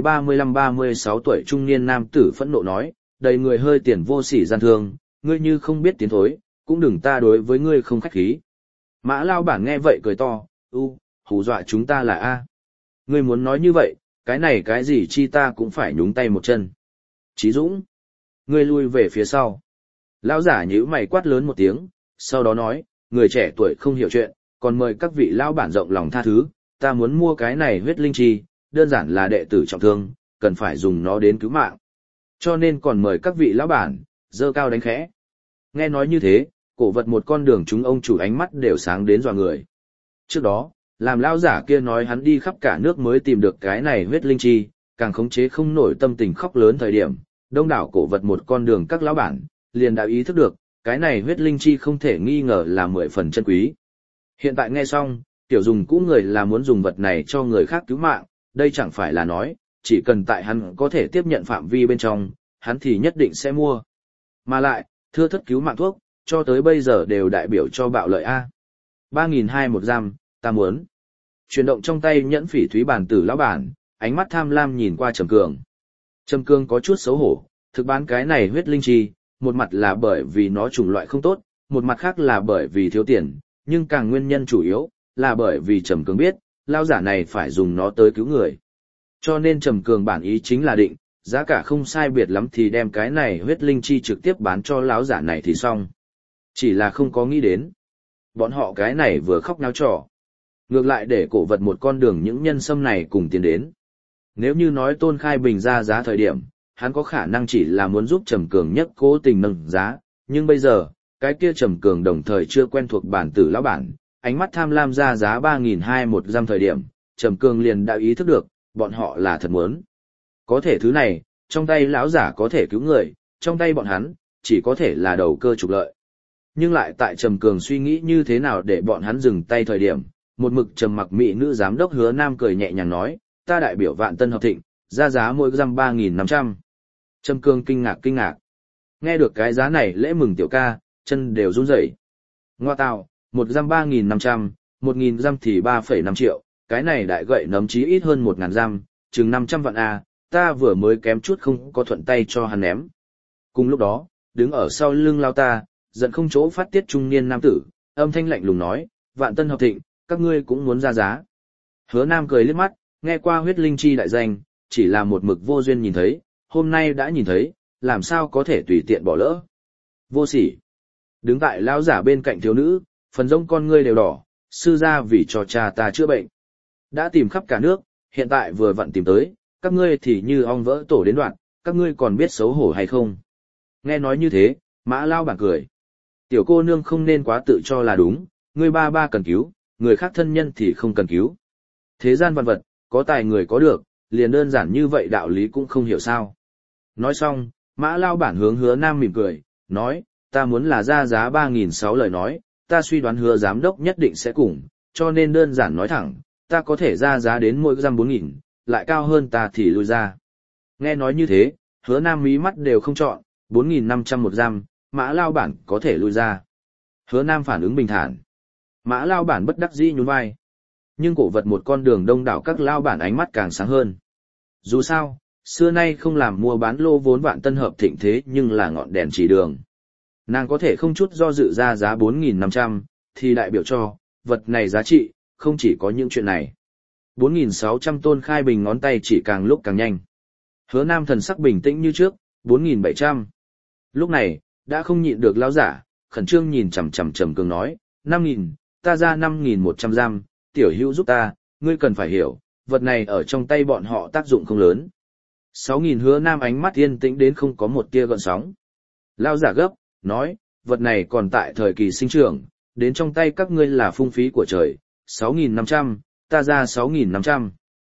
35-36 tuổi trung niên nam tử phẫn nộ nói, đầy người hơi tiền vô sỉ gian thương, ngươi như không biết tiến thối, cũng đừng ta đối với ngươi không khách khí. Mã lao bản nghe vậy cười to, hù dọa chúng ta là A. Ngươi muốn nói như vậy, cái này cái gì chi ta cũng phải nhúng tay một chân. Chí Dũng, ngươi lui về phía sau. Lão giả nhíu mày quát lớn một tiếng, sau đó nói, người trẻ tuổi không hiểu chuyện, còn mời các vị lão bản rộng lòng tha thứ, ta muốn mua cái này huyết linh chi, đơn giản là đệ tử trọng thương, cần phải dùng nó đến cứu mạng. Cho nên còn mời các vị lão bản, dơ cao đánh khẽ. Nghe nói như thế, cổ vật một con đường chúng ông chủ ánh mắt đều sáng đến dọa người. Trước đó, làm lão giả kia nói hắn đi khắp cả nước mới tìm được cái này huyết linh chi, càng khống chế không nổi tâm tình khóc lớn thời điểm, đông đảo cổ vật một con đường các lão bản, liền đã ý thức được, cái này huyết linh chi không thể nghi ngờ là 10 phần chân quý. Hiện tại nghe xong, Tiểu dùng cũ người là muốn dùng vật này cho người khác cứu mạng, đây chẳng phải là nói, chỉ cần tại hắn có thể tiếp nhận phạm vi bên trong, hắn thì nhất định sẽ mua. Mà lại, thưa thất cứu mạng thuốc, cho tới bây giờ đều đại biểu cho bạo lợi A. 3.200 một giam, ta muốn. Chuyển động trong tay nhẫn phỉ thúy bản tử lão bản, ánh mắt tham lam nhìn qua Trầm Cường. Trầm Cường có chút xấu hổ, thực bán cái này huyết linh chi, một mặt là bởi vì nó chủng loại không tốt, một mặt khác là bởi vì thiếu tiền, nhưng càng nguyên nhân chủ yếu là bởi vì Trầm Cường biết, lao giả này phải dùng nó tới cứu người. Cho nên Trầm Cường bản ý chính là định, giá cả không sai biệt lắm thì đem cái này huyết linh chi trực tiếp bán cho lão giả này thì xong. Chỉ là không có nghĩ đến. Bọn họ cái này vừa khóc náo trò. Ngược lại để cổ vật một con đường những nhân sâm này cùng tiến đến. Nếu như nói Tôn Khai Bình ra giá thời điểm, hắn có khả năng chỉ là muốn giúp Trầm Cường nhất cố tình nâng giá, nhưng bây giờ, cái kia Trầm Cường đồng thời chưa quen thuộc bản tử lão bản, ánh mắt tham lam ra giá 3.200 một giam thời điểm, Trầm Cường liền đã ý thức được, bọn họ là thật muốn. Có thể thứ này, trong tay lão giả có thể cứu người, trong tay bọn hắn, chỉ có thể là đầu cơ trục lợi. Nhưng lại tại Trầm Cường suy nghĩ như thế nào để bọn hắn dừng tay thời điểm, một mực trầm mặc mỹ nữ giám đốc Hứa Nam cười nhẹ nhàng nói, ta đại biểu Vạn Tân Hợp Thịnh, ra giá mỗi giam 3.500. Trầm Cường kinh ngạc. Nghe được cái giá này lễ mừng tiểu ca, chân đều run rẩy. Ngoa tạo, một giam 3.500, 1.000 giam thì 3,5 triệu, cái này đại gậy nấm chí ít hơn 1.000 giam, chừng 500 vạn A, ta vừa mới kém chút không có thuận tay cho hắn ném. Cùng lúc đó, đứng ở sau lưng lao ta, giận không chỗ phát tiết trung niên nam tử, âm thanh lạnh lùng nói, Vạn Tân Hợp Thịnh, các ngươi cũng muốn ra giá. Hứa Nam cười liếc mắt, nghe qua huyết linh chi đại danh, chỉ là một mực vô duyên nhìn thấy, hôm nay đã nhìn thấy, làm sao có thể tùy tiện bỏ lỡ. Vô sỉ. Đứng tại lão giả bên cạnh thiếu nữ, phần rông con ngươi đều đỏ, sư gia vì cho cha ta chữa bệnh. Đã tìm khắp cả nước, hiện tại vừa vặn tìm tới, các ngươi thì như ong vỡ tổ đến đoạn, các ngươi còn biết xấu hổ hay không? Nghe nói như thế, Mã Lao bản cười. Tiểu cô nương không nên quá tự cho là đúng, ngươi ba cần cứu, người khác thân nhân thì không cần cứu. Thế gian vạn vật, có tài người có được, liền đơn giản như vậy đạo lý cũng không hiểu sao. Nói xong, Mã Lao bản hướng Hứa Nam mỉm cười, nói, ta muốn là ra giá 3.600 lời nói, ta suy đoán Hứa giám đốc nhất định sẽ cùng, cho nên đơn giản nói thẳng, ta có thể ra giá đến mỗi giam 4.000, lại cao hơn ta thì lui ra. Nghe nói như thế, Hứa Nam mí mắt đều không chọn, 4.500 một giam, Mã Lao bản có thể lui ra. Hứa Nam phản ứng bình thản. Mã Lao bản bất đắc dĩ nhún vai. Nhưng cổ vật một con đường đông đảo các Lao bản ánh mắt càng sáng hơn. Dù sao, xưa nay không làm mua bán lô vốn Vạn Tân Hợp Thịnh thế nhưng là ngọn đèn chỉ đường. Nàng có thể không chút do dự ra giá 4.500, thì đại biểu cho, vật này giá trị, không chỉ có những chuyện này. 4.600 Tôn Khai Bình ngón tay chỉ càng lúc càng nhanh. Hứa Nam thần sắc bình tĩnh như trước, 4.700. Lúc này, đã không nhịn được lão giả, khẩn trương nhìn chằm chằm Trầm Cường nói, 5.000, ta ra 5.100 giam, tiểu hữu giúp ta, ngươi cần phải hiểu, vật này ở trong tay bọn họ tác dụng không lớn. 6.000 Hứa Nam ánh mắt yên tĩnh đến không có một tia gợn sóng. Lão giả gấp, nói, vật này còn tại thời kỳ sinh trưởng, đến trong tay các ngươi là phung phí của trời, 6.500, ta ra 6.500.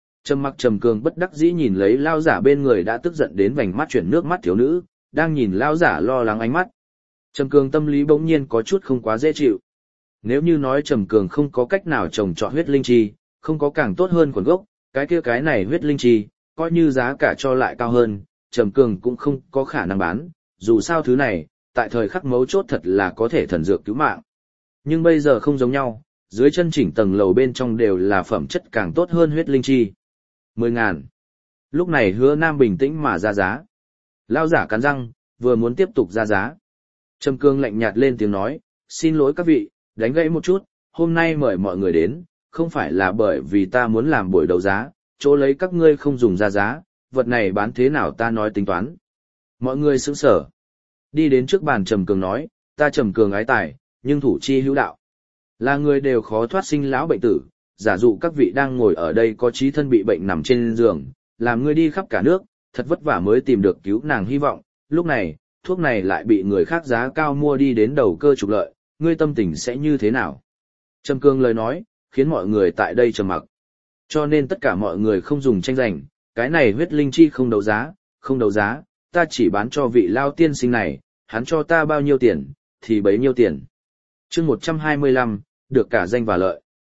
Trầm Cường bất đắc dĩ nhìn lấy lão giả bên người đã tức giận đến vành mắt chuyển nước mắt thiếu nữ, đang nhìn lão giả lo lắng ánh mắt. Trầm Cường tâm lý bỗng nhiên có chút không quá dễ chịu. Nếu như nói Trầm Cường không có cách nào trồng trọt huyết linh chi, không có càng tốt hơn nguồn gốc, cái này huyết linh chi, coi như giá cả cho lại cao hơn, Trầm Cường cũng không có khả năng bán, dù sao thứ này, tại thời khắc mấu chốt thật là có thể thần dược cứu mạng. Nhưng bây giờ không giống nhau, dưới chân chỉnh tầng lầu bên trong đều là phẩm chất càng tốt hơn huyết linh chi. 10.000. Lúc này Hứa Nam bình tĩnh mà ra giá. Lão giả cắn răng, vừa muốn tiếp tục ra giá. Trầm Cường lạnh nhạt lên tiếng nói, xin lỗi các vị, đánh gãy một chút, hôm nay mời mọi người đến, không phải là bởi vì ta muốn làm buổi đấu giá, chỗ lấy các ngươi không dùng ra giá, vật này bán thế nào ta nói tính toán. Mọi người sững sờ. Đi đến trước bàn Trầm Cường nói, ta Trầm Cường ái tài, nhưng thủ chi hữu đạo. Là người đều khó thoát sinh lão bệnh tử, giả dụ các vị đang ngồi ở đây có chí thân bị bệnh nằm trên giường, làm ngươi đi khắp cả nước, thật vất vả mới tìm được cứu nàng hy vọng, lúc này, thuốc này lại bị người khác giá cao mua đi đến đầu cơ trục lợi, ngươi tâm tình sẽ như thế nào? Trầm Cường lời nói, khiến mọi người tại đây trầm mặc. Cho nên tất cả mọi người không dùng tranh giành, cái này huyết linh chi không đấu giá, ta chỉ bán cho vị lao tiên sinh này, hắn cho ta bao nhiêu tiền, thì bấy nhiêu tiền. Chương 125, được cả danh và lợi.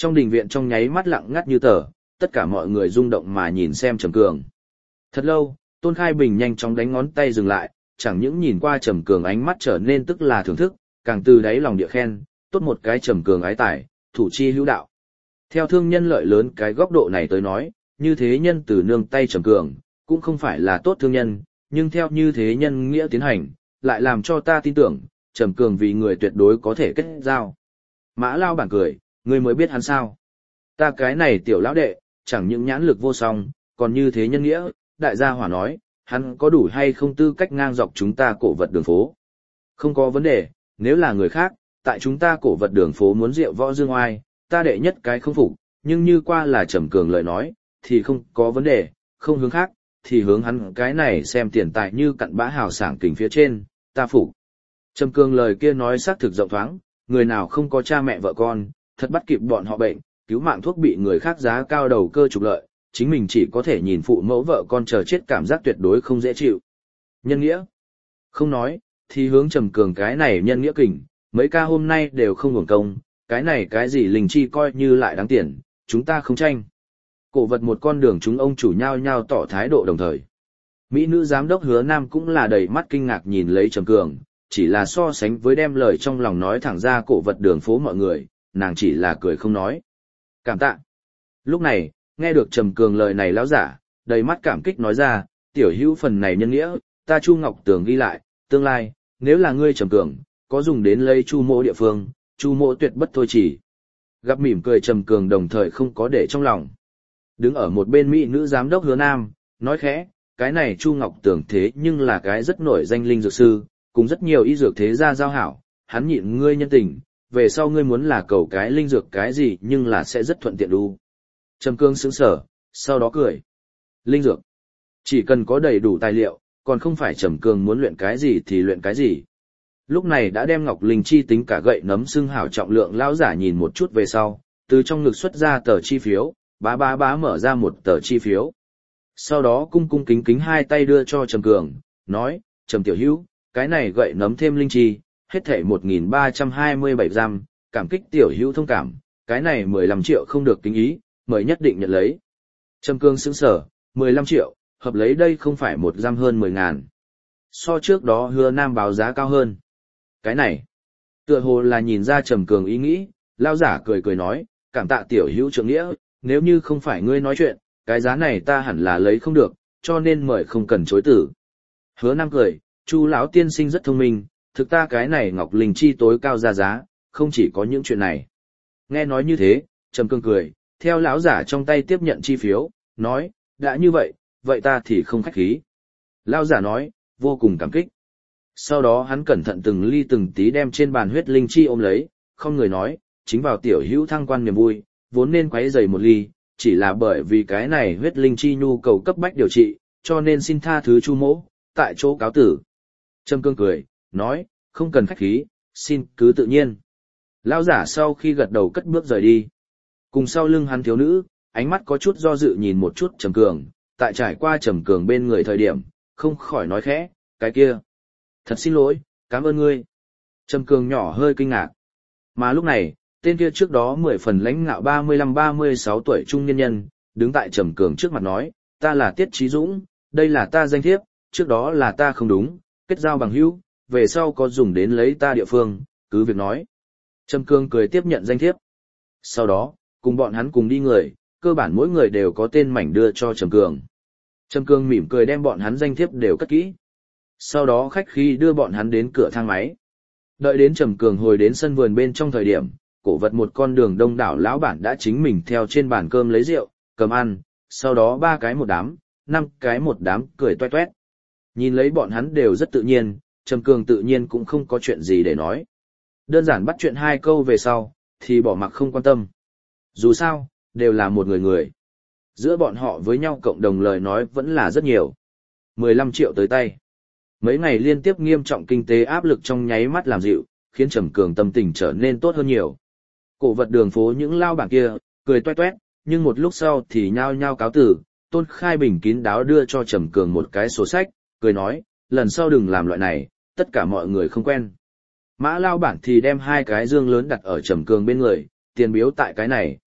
Trong đình viện trong nháy mắt lặng ngắt như tờ, tất cả mọi người rung động mà nhìn xem Trầm Cường. Thật lâu, Tôn Khai Bình nhanh chóng đánh ngón tay dừng lại, chẳng những nhìn qua Trầm Cường ánh mắt trở nên tức là thưởng thức, càng từ đáy lòng địa khen, tốt một cái Trầm Cường ái tài, thủ chi hữu đạo. Theo thương nhân lợi lớn cái góc độ này tới nói, như thế nhân từ nương tay Trầm Cường, cũng không phải là tốt thương nhân, nhưng theo như thế nhân nghĩa tiến hành, lại làm cho ta tin tưởng, Trầm Cường vì người tuyệt đối có thể kết giao. Mã Lao Bản cười, ngươi mới biết hắn sao. Ta cái này tiểu lão đệ, chẳng những nhãn lực vô song, còn như thế nhân nghĩa, đại gia hỏa nói, hắn có đủ hay không tư cách ngang dọc chúng ta cổ vật đường phố. Không có vấn đề, nếu là người khác, tại chúng ta cổ vật đường phố muốn rượu võ dương oai, ta đệ nhất cái không phục, nhưng như qua là Trầm Cường lời nói, thì không có vấn đề, không hướng khác, thì hướng hắn cái này xem tiền tài như cặn bã hào sảng kình phía trên, ta phục. Trầm Cường lời kia nói xác thực rộng thoáng, người nào không có cha mẹ vợ con, thật bắt kịp bọn họ bệnh, cứu mạng thuốc bị người khác giá cao đầu cơ trục lợi, chính mình chỉ có thể nhìn phụ mẫu vợ con chờ chết cảm giác tuyệt đối không dễ chịu. Nhân nghĩa. Không nói, thì hướng Trầm Cường cái này nhân nghĩa kình, mấy ca hôm nay đều không hưởng công, cái này cái gì linh chi coi như lại đáng tiền, chúng ta không tranh. Cổ vật một con đường chúng ông chủ nhau nhau tỏ thái độ đồng thời. Mỹ nữ giám đốc Hứa Nam cũng là đầy mắt kinh ngạc nhìn lấy Trầm Cường, chỉ là so sánh với đem lời trong lòng nói thẳng ra cổ vật đường phố mọi người, nàng chỉ là cười không nói. Cảm tạ. Lúc này, nghe được Trầm Cường lời này lão giả, đầy mắt cảm kích nói ra, tiểu hữu phần này nhân nghĩa, ta Chu Ngọc Tường ghi lại, tương lai, nếu là ngươi Trầm Cường, có dùng đến lấy Chu mộ địa phương, Chu mộ tuyệt bất thôi chỉ. Gặp mỉm cười Trầm Cường đồng thời không có để trong lòng. Đứng ở một bên mỹ nữ giám đốc Hứa Nam, nói khẽ, cái này Chu Ngọc Tường thế nhưng là cái rất nổi danh linh dược sư, cùng rất nhiều y dược thế gia giao hảo, hắn nhịn ngươi nhân tình, về sau ngươi muốn là cầu cái linh dược cái gì nhưng là sẽ rất thuận tiện đu. Trầm Cường sững sờ, sau đó cười. Linh dược. Chỉ cần có đầy đủ tài liệu, còn không phải Trầm Cường muốn luyện cái gì thì luyện cái gì. Lúc này đã đem Ngọc Linh chi tính cả gậy nấm xưng hảo trọng lượng lão giả nhìn một chút về sau, từ trong ngực xuất ra tờ chi phiếu, bá mở ra một tờ chi phiếu. Sau đó cung cung kính kính hai tay đưa cho Trầm Cường, nói, Trầm tiểu hữu, cái này gậy nấm thêm linh chi, hết thảy 1.327 giam, cảm kích tiểu hữu thông cảm, cái này 15 triệu không được kính ý, mời nhất định nhận lấy. Trầm Cường sững sờ, 15 triệu, hợp lấy đây không phải một giam hơn 10.000. So trước đó Hứa Nam báo giá cao hơn. Cái này, tựa hồ là nhìn ra Trầm Cường ý nghĩ, lao giả cười cười nói, cảm tạ tiểu hữu trượng nghĩa, nếu như không phải ngươi nói chuyện, cái giá này ta hẳn là lấy không được, cho nên mời không cần chối tử. Hứa Nam cười, Chu lão tiên sinh rất thông minh, thực ta cái này Ngọc Linh chi tối cao ra giá, không chỉ có những chuyện này. Nghe nói như thế, Trầm Cường cười, theo lão giả trong tay tiếp nhận chi phiếu, nói, đã như vậy, vậy ta thì không khách khí. Lão giả nói, vô cùng cảm kích. Sau đó hắn cẩn thận từng ly từng tí đem trên bàn huyết linh chi ôm lấy, không người nói, chính vào tiểu hữu thăng quan niềm vui, vốn nên quấy rầy một ly, chỉ là bởi vì cái này huyết linh chi nhu cầu cấp bách điều trị, cho nên xin tha thứ Chu mỗ, tại chỗ cáo tử. Trầm Cường cười, nói, không cần khách khí, xin cứ tự nhiên. Lão giả sau khi gật đầu cất bước rời đi. Cùng sau lưng hắn thiếu nữ, ánh mắt có chút do dự nhìn một chút Trầm Cường, tại trải qua Trầm Cường bên người thời điểm, không khỏi nói khẽ, cái kia. Thật xin lỗi, cảm ơn ngươi. Trầm Cường nhỏ hơi kinh ngạc. Mà lúc này, tên kia trước đó 10 phần lãnh ngạo 35-36 tuổi trung niên nhân, đứng tại Trầm Cường trước mặt nói, ta là Tiết Chí Dũng, đây là ta danh thiếp, trước đó là ta không đúng, kết giao bằng hữu, về sau có dùng đến lấy ta địa phương, cứ việc nói. Trầm Cường cười tiếp nhận danh thiếp. Sau đó, cùng bọn hắn cùng đi người, cơ bản mỗi người đều có tên mảnh đưa cho Trầm Cường. Trầm Cường mỉm cười đem bọn hắn danh thiếp đều cất kỹ. Sau đó khách khí đưa bọn hắn đến cửa thang máy. Đợi đến Trầm Cường hồi đến sân vườn bên trong thời điểm, cổ vật một con đường đông đảo lão bản đã chính mình theo trên bàn cơm lấy rượu, cầm ăn, sau đó 3 cái một đám, 5 cái một đám cười toe toét. Nhìn lấy bọn hắn đều rất tự nhiên, Trầm Cường tự nhiên cũng không có chuyện gì để nói. Đơn giản bắt chuyện 2 câu về sau, thì bỏ mặc không quan tâm. Dù sao, đều là một người. Giữa bọn họ với nhau cộng đồng lời nói vẫn là rất nhiều. 15 triệu tới tay. Mấy ngày liên tiếp nghiêm trọng kinh tế áp lực trong nháy mắt làm dịu, khiến Trầm Cường tâm tình trở nên tốt hơn nhiều. Cổ vật đường phố những lao bảng kia, cười toe toét, nhưng một lúc sau thì nhao nhao cáo tử, Tôn Khai Bình kín đáo đưa cho Trầm Cường một cái sổ sách, cười nói, lần sau đừng làm loại này, tất cả mọi người không quen. Mã lao bản thì đem 2 cái dương lớn đặt ở Trầm Cường bên người, tiền biếu tại cái này,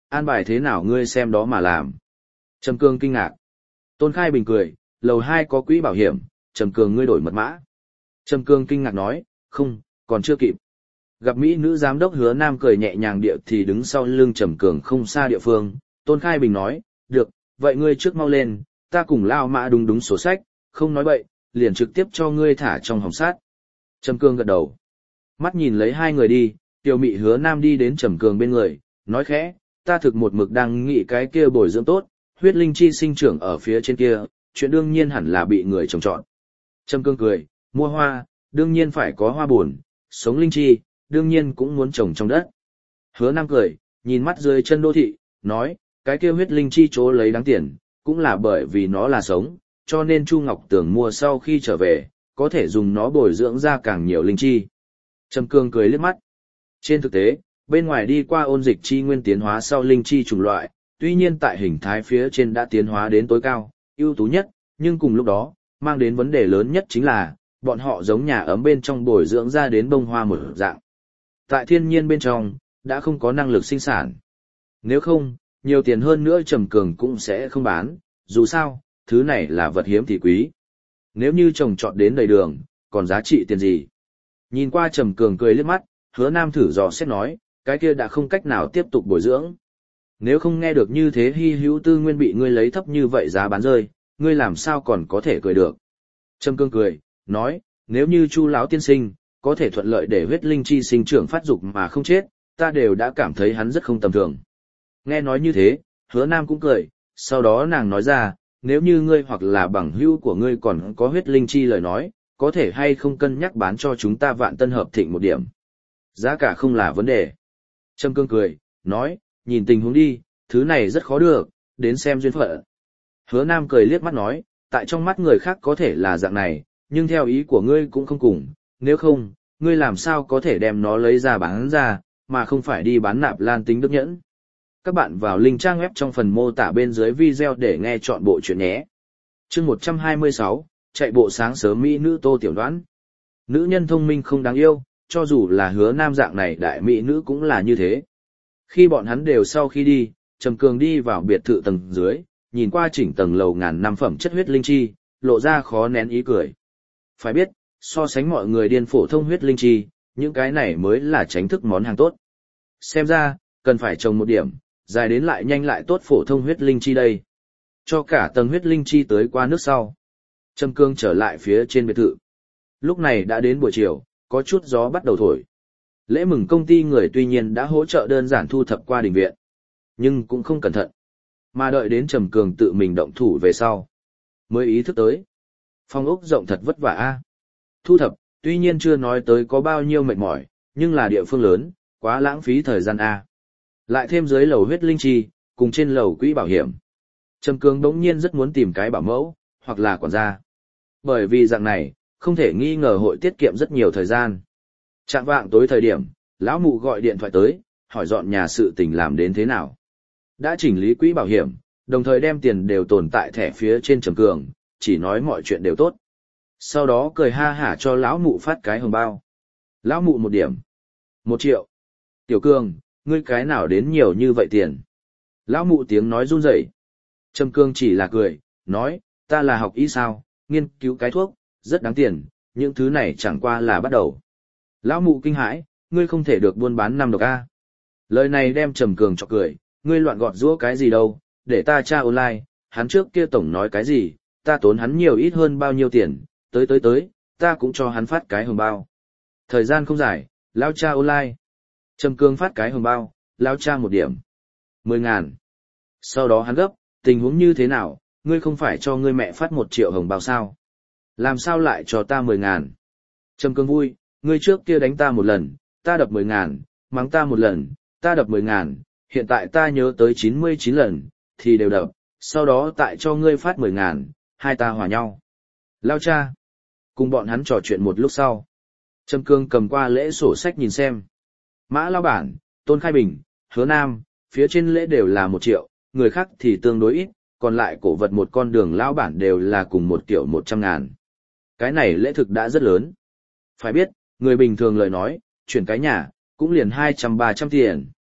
an bài thế nào ngươi xem đó mà làm. Trầm Cương kinh ngạc. Tôn Khai Bình cười, lầu 2 có quỹ bảo hiểm, Trầm Cương ngươi đổi mật mã. Trầm Cương kinh ngạc nói, không, còn chưa kịp. Gặp Mỹ nữ giám đốc Hứa Nam cười nhẹ nhàng địa thì đứng sau lưng Trầm Cương không xa địa phương, Tôn Khai Bình nói, được, vậy ngươi trước mau lên, ta cùng lao mã đúng sổ sách, không nói bậy, liền trực tiếp cho ngươi thả trong hòm sát. Trầm Cương gật đầu. Mắt nhìn lấy hai người đi, Tiểu Mị Hứa Nam đi đến Trầm Cương bên người, nói khẽ, ta thực một mực đang nghĩ cái kia bồi dưỡng tốt, huyết linh chi sinh trưởng ở phía trên kia, chuyện đương nhiên hẳn là bị người trồng trọt. Trầm Cương cười, mua hoa, đương nhiên phải có hoa buồn, sống linh chi, đương nhiên cũng muốn trồng trong đất. Hứa Nam cười, nhìn mắt dưới chân đô thị, nói, cái kia huyết linh chi chỗ lấy đáng tiền, cũng là bởi vì nó là sống, cho nên Chu Ngọc Tường mua sau khi trở về, có thể dùng nó bồi dưỡng ra càng nhiều linh chi. Trầm Cương cười liếc mắt. Trên thực tế, bên ngoài đi qua ôn dịch chi nguyên tiến hóa sau linh chi chủng loại, tuy nhiên tại hình thái phía trên đã tiến hóa đến tối cao, ưu tú nhất, nhưng cùng lúc đó, mang đến vấn đề lớn nhất chính là, bọn họ giống nhà ấm bên trong bồi dưỡng ra đến bông hoa một dạng. Tại thiên nhiên bên trong, đã không có năng lực sinh sản. Nếu không, nhiều tiền hơn nữa Trầm Cương cũng sẽ không bán, dù sao, thứ này là vật hiếm thì quý. Nếu như trồng trọt đến đầy đường, còn giá trị tiền gì? Nhìn qua Trầm Cương cười liếc mắt, Hứa Nam thử dò xét nói, cái kia đã không cách nào tiếp tục bồi dưỡng. Nếu không nghe được như thế hy hữu tư nguyên bị ngươi lấy thấp như vậy giá bán rơi, ngươi làm sao còn có thể cười được? Trầm Cương cười, nói, nếu như Chu lão tiên sinh có thể thuận lợi để huyết linh chi sinh trưởng phát dục mà không chết, ta đều đã cảm thấy hắn rất không tầm thường. Nghe nói như thế, Hứa Nam cũng cười, sau đó nàng nói ra, nếu như ngươi hoặc là bằng hữu của ngươi còn có huyết linh chi lời nói, có thể hay không cân nhắc bán cho chúng ta Vạn Tân Hợp Thịnh một điểm. Giá cả không là vấn đề. Trầm Cương cười, nói, nhìn tình huống đi, thứ này rất khó được, đến xem duyên phận. Hứa Nam cười liếc mắt nói, tại trong mắt người khác có thể là dạng này, nhưng theo ý của ngươi cũng không cùng, nếu không, ngươi làm sao có thể đem nó lấy ra bán ra, mà không phải đi bán nạp lan tính đức nhẫn. Các bạn vào link trang web trong phần mô tả bên dưới video để nghe chọn bộ chuyện nhé. Chương 126, chạy bộ sáng sớm mỹ nữ Tô Tiểu Đoán. Nữ nhân thông minh không đáng yêu, cho dù là Hứa Nam dạng này đại mỹ nữ cũng là như thế. Khi bọn hắn đều sau khi đi, Trầm Cương đi vào biệt thự tầng dưới, nhìn qua chỉnh tầng lầu ngàn năm phẩm chất huyết linh chi, lộ ra khó nén ý cười. Phải biết, so sánh mọi người điên phổ thông huyết linh chi, những cái này mới là tránh thức món hàng tốt. Xem ra, cần phải trồng một điểm, dài đến lại nhanh lại tốt phổ thông huyết linh chi đây. Cho cả tầng huyết linh chi tới qua nước sau. Trầm Cương trở lại phía trên biệt thự. Lúc này đã đến buổi chiều, có chút gió bắt đầu thổi. Lễ mừng công ty người tuy nhiên đã hỗ trợ đơn giản thu thập qua đình viện, nhưng cũng không cẩn thận. Mà đợi đến Trầm Cương tự mình động thủ về sau, mới ý thức tới. Phòng ốc rộng thật vất vả a. Thu thập, tuy nhiên chưa nói tới có bao nhiêu mệt mỏi, nhưng là địa phương lớn, quá lãng phí thời gian a. Lại thêm dưới lầu huyết linh chi, cùng trên lầu quỹ bảo hiểm. Trầm Cương đống nhiên rất muốn tìm cái bảo mẫu, hoặc là quản gia. Bởi vì dạng này, không thể nghi ngờ hội tiết kiệm rất nhiều thời gian. Chạng vạng tối thời điểm, lão mụ gọi điện thoại tới, hỏi dọn nhà sự tình làm đến thế nào. Đã chỉnh lý quỹ bảo hiểm, đồng thời đem tiền đều tồn tại thẻ phía trên Trầm Cương, chỉ nói mọi chuyện đều tốt. Sau đó cười ha hả cho lão mụ phát cái hồng bao. Lão mụ một điểm. 1 triệu. Tiểu Cương, ngươi cái nào đến nhiều như vậy tiền? Lão mụ tiếng nói run rẩy. Trầm Cương chỉ là cười, nói, ta là học y sao, nghiên cứu cái thuốc, rất đáng tiền, những thứ này chẳng qua là bắt đầu. Lão mụ kinh hãi, ngươi không thể được buôn bán năm độc a. Lời này đem Trầm Cương cho cười, ngươi loạn gọt giũa cái gì đâu, để ta tra online, hắn trước kia tổng nói cái gì, ta tốn hắn nhiều ít hơn bao nhiêu tiền, tới, ta cũng cho hắn phát cái hồng bao. Thời gian không dài, lao cha online. Trầm Cương phát cái hồng bao, lao cha 1 điểm. 10.000. Sau đó hắn gấp, tình huống như thế nào, ngươi không phải cho ngươi mẹ phát 1 triệu hồng bao sao? Làm sao lại cho ta 10.000? Trầm Cương vui, ngươi trước kia đánh ta 1 lần, ta đập 10.000, mắng ta 1 lần, ta đập 10.000, hiện tại ta nhớ tới 99 lần, thì đều đập, sau đó tại cho ngươi phát 10.000, hai ta hòa nhau. Lao cha. Cùng bọn hắn trò chuyện một lúc sau. Trầm Cương cầm qua lễ sổ sách nhìn xem. Mã Lao Bản, Tôn Khai Bình, Hứa Nam, phía trên lễ đều là 1 triệu, người khác thì tương đối ít, còn lại cổ vật một con đường Lao Bản đều là cùng 1 triệu 100.000. Cái này lễ thực đã rất lớn. Phải biết, người bình thường lời nói, chuyển cái nhà, cũng liền 200-300 tiền.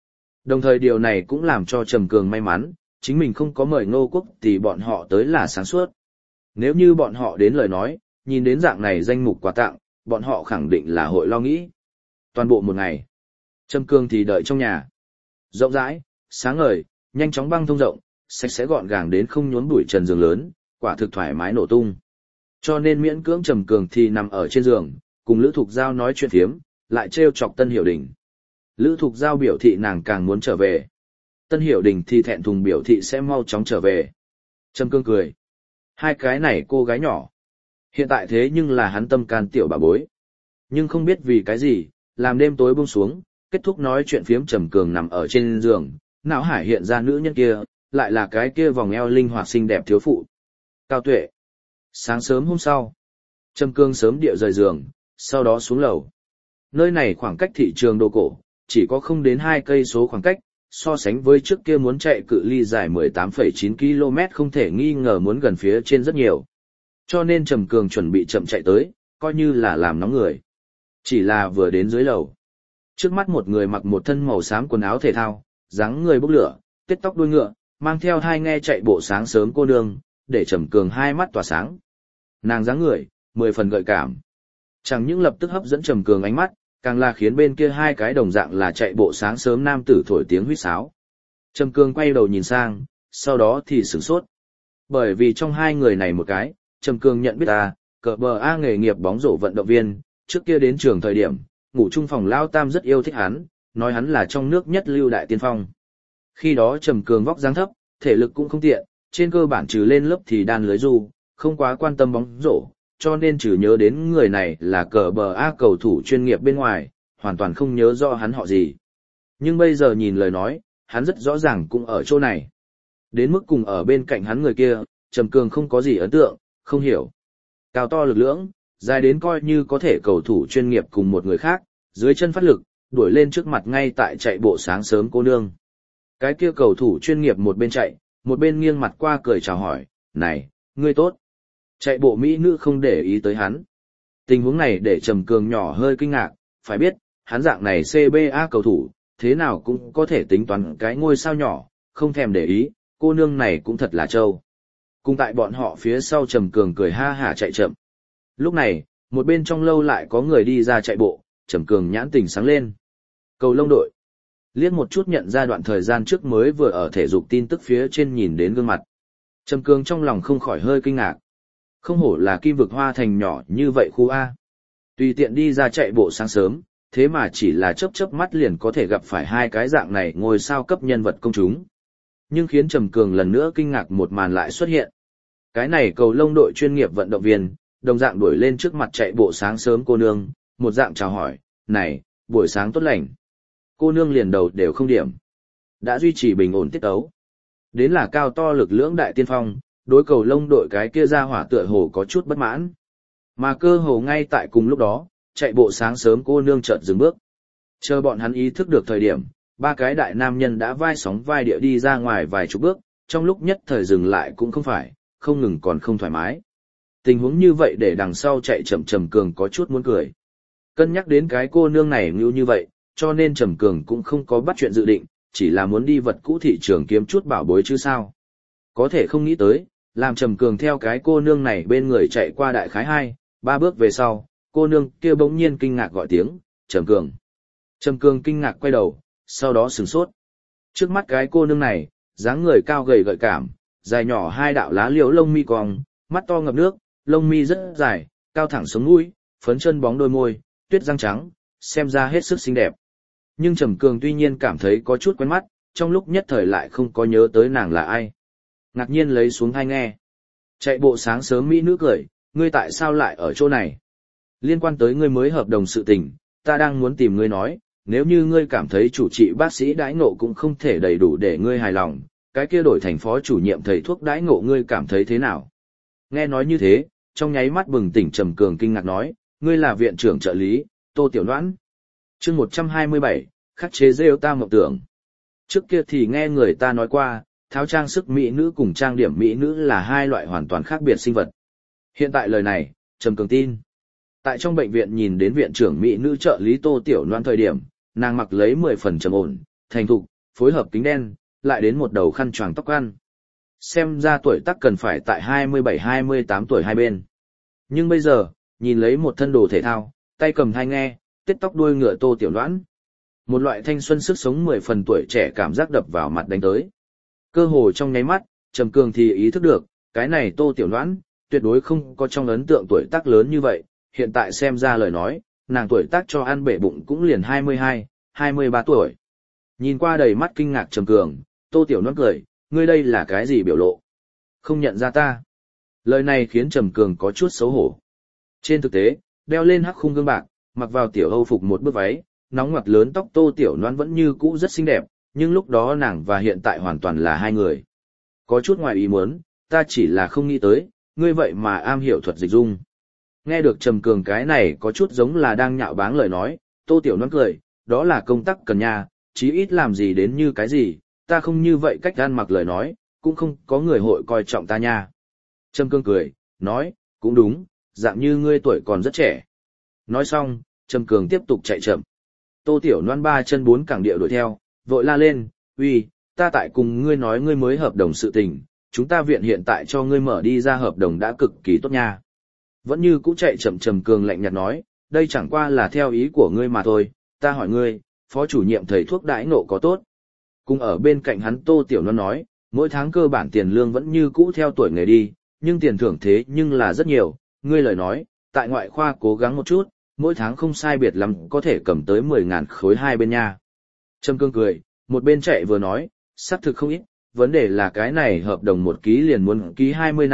Đồng thời điều này cũng làm cho Trầm Cường may mắn, chính mình không có mời Ngô Quốc thì bọn họ tới là sáng suốt. Nếu như bọn họ đến lời nói, nhìn đến dạng này danh mục quà tặng, bọn họ khẳng định là hội lo nghĩ. Toàn bộ một ngày, Trầm Cường thì đợi trong nhà. Rộng rãi, sáng ngời, nhanh chóng băng thông rộng, sạch sẽ gọn gàng đến không nhốn bụi trần giường lớn, quả thực thoải mái nổ tung. Cho nên miễn cưỡng Trầm Cường thì nằm ở trên giường, cùng Lữ Thục Giao nói chuyện phiếm, lại trêu chọc Tân Hiểu Đình. Lữ Thục Giao biểu thị nàng càng muốn trở về. Tân Hiểu Đình thì thẹn thùng biểu thị sẽ mau chóng trở về. Trầm Cường cười. Hai cái này cô gái nhỏ. Hiện tại thế nhưng là hắn tâm can tiểu bà bối. Nhưng không biết vì cái gì, làm đêm tối buông xuống, kết thúc nói chuyện phiếm Trầm Cường nằm ở trên giường, não hải hiện ra nữ nhân kia, lại là cái kia vòng eo linh hoạt xinh đẹp thiếu phụ. Cao Tuệ. Sáng sớm hôm sau, Trầm Cường sớm địa rời giường, sau đó xuống lầu. Nơi này khoảng cách thị trường đồ cổ, chỉ có không đến 2 cây số khoảng cách, so sánh với trước kia muốn chạy cự ly dài 18,9 km không thể nghi ngờ muốn gần phía trên rất nhiều. Cho nên Trầm Cường chuẩn bị chậm chạy tới, coi như là làm nóng người. Chỉ là vừa đến dưới lầu. Trước mắt một người mặc một thân màu xám quần áo thể thao, dáng người bốc lửa, tết tóc đuôi ngựa, mang theo hai nghe chạy bộ sáng sớm cô nương, để Trầm Cường hai mắt tỏa sáng. Nàng dáng người, 10 phần gợi cảm. Chẳng những lập tức hấp dẫn Trầm Cường ánh mắt, càng là khiến bên kia hai cái đồng dạng là chạy bộ sáng sớm nam tử thổi tiếng huýt sáo. Trầm Cường quay đầu nhìn sang, sau đó thì sửng sốt. Bởi vì trong hai người này một cái, Trầm Cường nhận biết cờ bờ A nghề nghiệp bóng rổ vận động viên, trước kia đến trường thời điểm, ngủ chung phòng Lao Tam rất yêu thích hắn, nói hắn là trong nước nhất lưu đại tiên phong. Khi đó Trầm Cường vóc dáng thấp, thể lực cũng không tiện, trên cơ bản trừ lên lớp thì đan lưới du, không quá quan tâm bóng rổ, cho nên trừ nhớ đến người này là cờ bờ A cầu thủ chuyên nghiệp bên ngoài, hoàn toàn không nhớ rõ hắn họ gì. Nhưng bây giờ nhìn lời nói, hắn rất rõ ràng cũng ở chỗ này. Đến mức cùng ở bên cạnh hắn người kia, Trầm Cường không có gì ấn tượng, không hiểu. Cao to lực lưỡng, dài đến coi như có thể cầu thủ chuyên nghiệp cùng một người khác, dưới chân phát lực, đuổi lên trước mặt ngay tại chạy bộ sáng sớm cô nương. Cái kia cầu thủ chuyên nghiệp một bên chạy, một bên nghiêng mặt qua cười chào hỏi, này, ngươi tốt. Chạy bộ mỹ nữ không để ý tới hắn. Tình huống này để Trầm Cường nhỏ hơi kinh ngạc, phải biết, hắn dạng này CBA cầu thủ, thế nào cũng có thể tính toán cái ngôi sao nhỏ, không thèm để ý, cô nương này cũng thật là trâu. Cùng tại bọn họ phía sau Trầm Cường cười ha hả chạy chậm. Lúc này, một bên trong lâu lại có người đi ra chạy bộ, Trầm Cường nhãn tình sáng lên. Cầu lông đội. Liếc một chút nhận ra đoạn thời gian trước mới vừa ở thể dục tin tức phía trên nhìn đến gương mặt. Trầm Cường trong lòng không khỏi hơi kinh ngạc. Không hổ là kim vực hoa thành nhỏ như vậy khu A. Tùy tiện đi ra chạy bộ sáng sớm, thế mà chỉ là chớp mắt liền có thể gặp phải hai cái dạng này ngôi sao cấp nhân vật công chúng. Nhưng khiến Trầm Cường lần nữa kinh ngạc một màn lại xuất hiện. Cái này cầu lông đội chuyên nghiệp vận động viên, đồng dạng đuổi lên trước mặt chạy bộ sáng sớm cô nương, một dạng chào hỏi, này, buổi sáng tốt lành. Cô nương liền đầu đều không điểm. Đã duy trì bình ổn tiết tấu. Đến là cao to lực lưỡng đại tiên phong, đối cầu lông đội cái kia ra hỏa tựa hồ có chút bất mãn. Mà cơ hồ ngay tại cùng lúc đó, chạy bộ sáng sớm cô nương chợt dừng bước. Chờ bọn hắn ý thức được thời điểm, ba cái đại nam nhân đã vai sóng vai địa đi ra ngoài vài chục bước, trong lúc nhất thời dừng lại cũng không phải, không ngừng còn không thoải mái. Tình huống như vậy để đằng sau chạy chậm Trầm Cường có chút muốn cười. Cân nhắc đến cái cô nương này như vậy, cho nên Trầm Cường cũng không có bắt chuyện dự định, chỉ là muốn đi vật cũ thị trường kiếm chút bảo bối chứ sao. Có thể không nghĩ tới, làm Trầm Cường theo cái cô nương này bên người chạy qua đại khái 2-3 bước về sau, cô nương kia bỗng nhiên kinh ngạc gọi tiếng, Trầm Cường. Trầm Cường kinh ngạc quay đầu, sau đó sửng sốt. Trước mắt cái cô nương này, dáng người cao gầy gợi cảm, dài nhỏ hai đạo lá liễu lông mi cong, mắt to ngập nước, lông mi rất dài, cao thẳng sống mũi, phấn chân bóng đôi môi, tuyết răng trắng, xem ra hết sức xinh đẹp. Nhưng Trầm Cường tuy nhiên cảm thấy có chút quen mắt, trong lúc nhất thời lại không có nhớ tới nàng là ai. Ngạc nhiên lấy xuống tai nghe. Chạy bộ sáng sớm mỹ nữ cười, ngươi tại sao lại ở chỗ này? Liên quan tới ngươi mới hợp đồng sự tình, ta đang muốn tìm ngươi nói, nếu như ngươi cảm thấy chủ trị bác sĩ đãi ngộ cũng không thể đầy đủ để ngươi hài lòng, cái kia đổi thành phó chủ nhiệm thầy thuốc đãi ngộ ngươi cảm thấy thế nào? Nghe nói như thế, trong nháy mắt bừng tỉnh Trầm Cường kinh ngạc nói, ngươi là viện trưởng trợ lý, Tô Tiểu Noãn. Chương 127, khắc chế rêu ta mộng tưởng. Trước kia thì nghe người ta nói qua, tháo trang sức mỹ nữ cùng trang điểm mỹ nữ là hai loại hoàn toàn khác biệt sinh vật. Hiện tại lời này, Trầm Cường tin. Tại trong bệnh viện nhìn đến viện trưởng mỹ nữ trợ lý Tô Tiểu Loan thời điểm, nàng mặc lấy 10 phần trầm ổn, thành thục, phối hợp kính đen, lại đến một đầu khăn choàng tóc ăn. Xem ra tuổi tác cần phải tại 27-28 tuổi hai bên. Nhưng bây giờ, nhìn lấy một thân đồ thể thao, tay cầm thai nghe, tết tóc đuôi ngựa Tô Tiểu Loan. Một loại thanh xuân sức sống 10 phần tuổi trẻ cảm giác đập vào mặt đánh tới. Cơ hồ trong nháy mắt, Trầm Cường thì ý thức được, cái này Tô Tiểu Loan, tuyệt đối không có trong ấn tượng tuổi tác lớn như vậy, hiện tại xem ra lời nói, nàng tuổi tác cho ăn bể bụng cũng liền 22, 23 tuổi. Nhìn qua đầy mắt kinh ngạc Trầm Cường, Tô Tiểu Loan cười, ngươi đây là cái gì biểu lộ? Không nhận ra ta. Lời này khiến Trầm Cường có chút xấu hổ. Trên thực tế, đeo lên hắc khung gương bạc, mặc vào tiểu Âu phục một bước váy, nóng ngoặt lớn tóc Tô Tiểu Loan vẫn như cũ rất xinh đẹp, nhưng lúc đó nàng và hiện tại hoàn toàn là hai người. Có chút ngoài ý muốn, ta chỉ là không nghĩ tới, ngươi vậy mà am hiểu thuật dịch dung. Nghe được Trầm Cường cái này có chút giống là đang nhạo báng lời nói, Tô Tiểu Loan cười, đó là công tác cần nha, chí ít làm gì đến như cái gì, ta không như vậy cách ăn mặc lời nói, cũng không có người hội coi trọng ta nha. Trầm Cường cười, nói, cũng đúng, dạng như ngươi tuổi còn rất trẻ. Nói xong, Trầm Cường tiếp tục chạy chậm. Tô Tiểu Loan ba chân bốn cẳng địa đuổi theo, vội la lên, uy, ta tại cùng ngươi nói ngươi mới hợp đồng sự tình, chúng ta viện hiện tại cho ngươi mở đi ra hợp đồng đã cực kỳ tốt nha. Vẫn như cũ chạy chậm Trầm Cường lạnh nhạt nói, đây chẳng qua là theo ý của ngươi mà thôi, ta hỏi ngươi, phó chủ nhiệm thầy thuốc đãi ngộ có tốt. Cùng ở bên cạnh hắn Tô Tiểu Loan nói, mỗi tháng cơ bản tiền lương vẫn như cũ theo tuổi nghề đi, nhưng tiền thưởng thế nhưng là rất nhiều, ngươi lời nói, tại ngoại khoa cố gắng một chút, mỗi tháng không sai biệt lắm có thể cầm tới 10.000 khối hai bên nha. Trầm Cương cười, một bên chạy vừa nói, xác thực không ít, vấn đề là cái này hợp đồng một ký liền muốn ký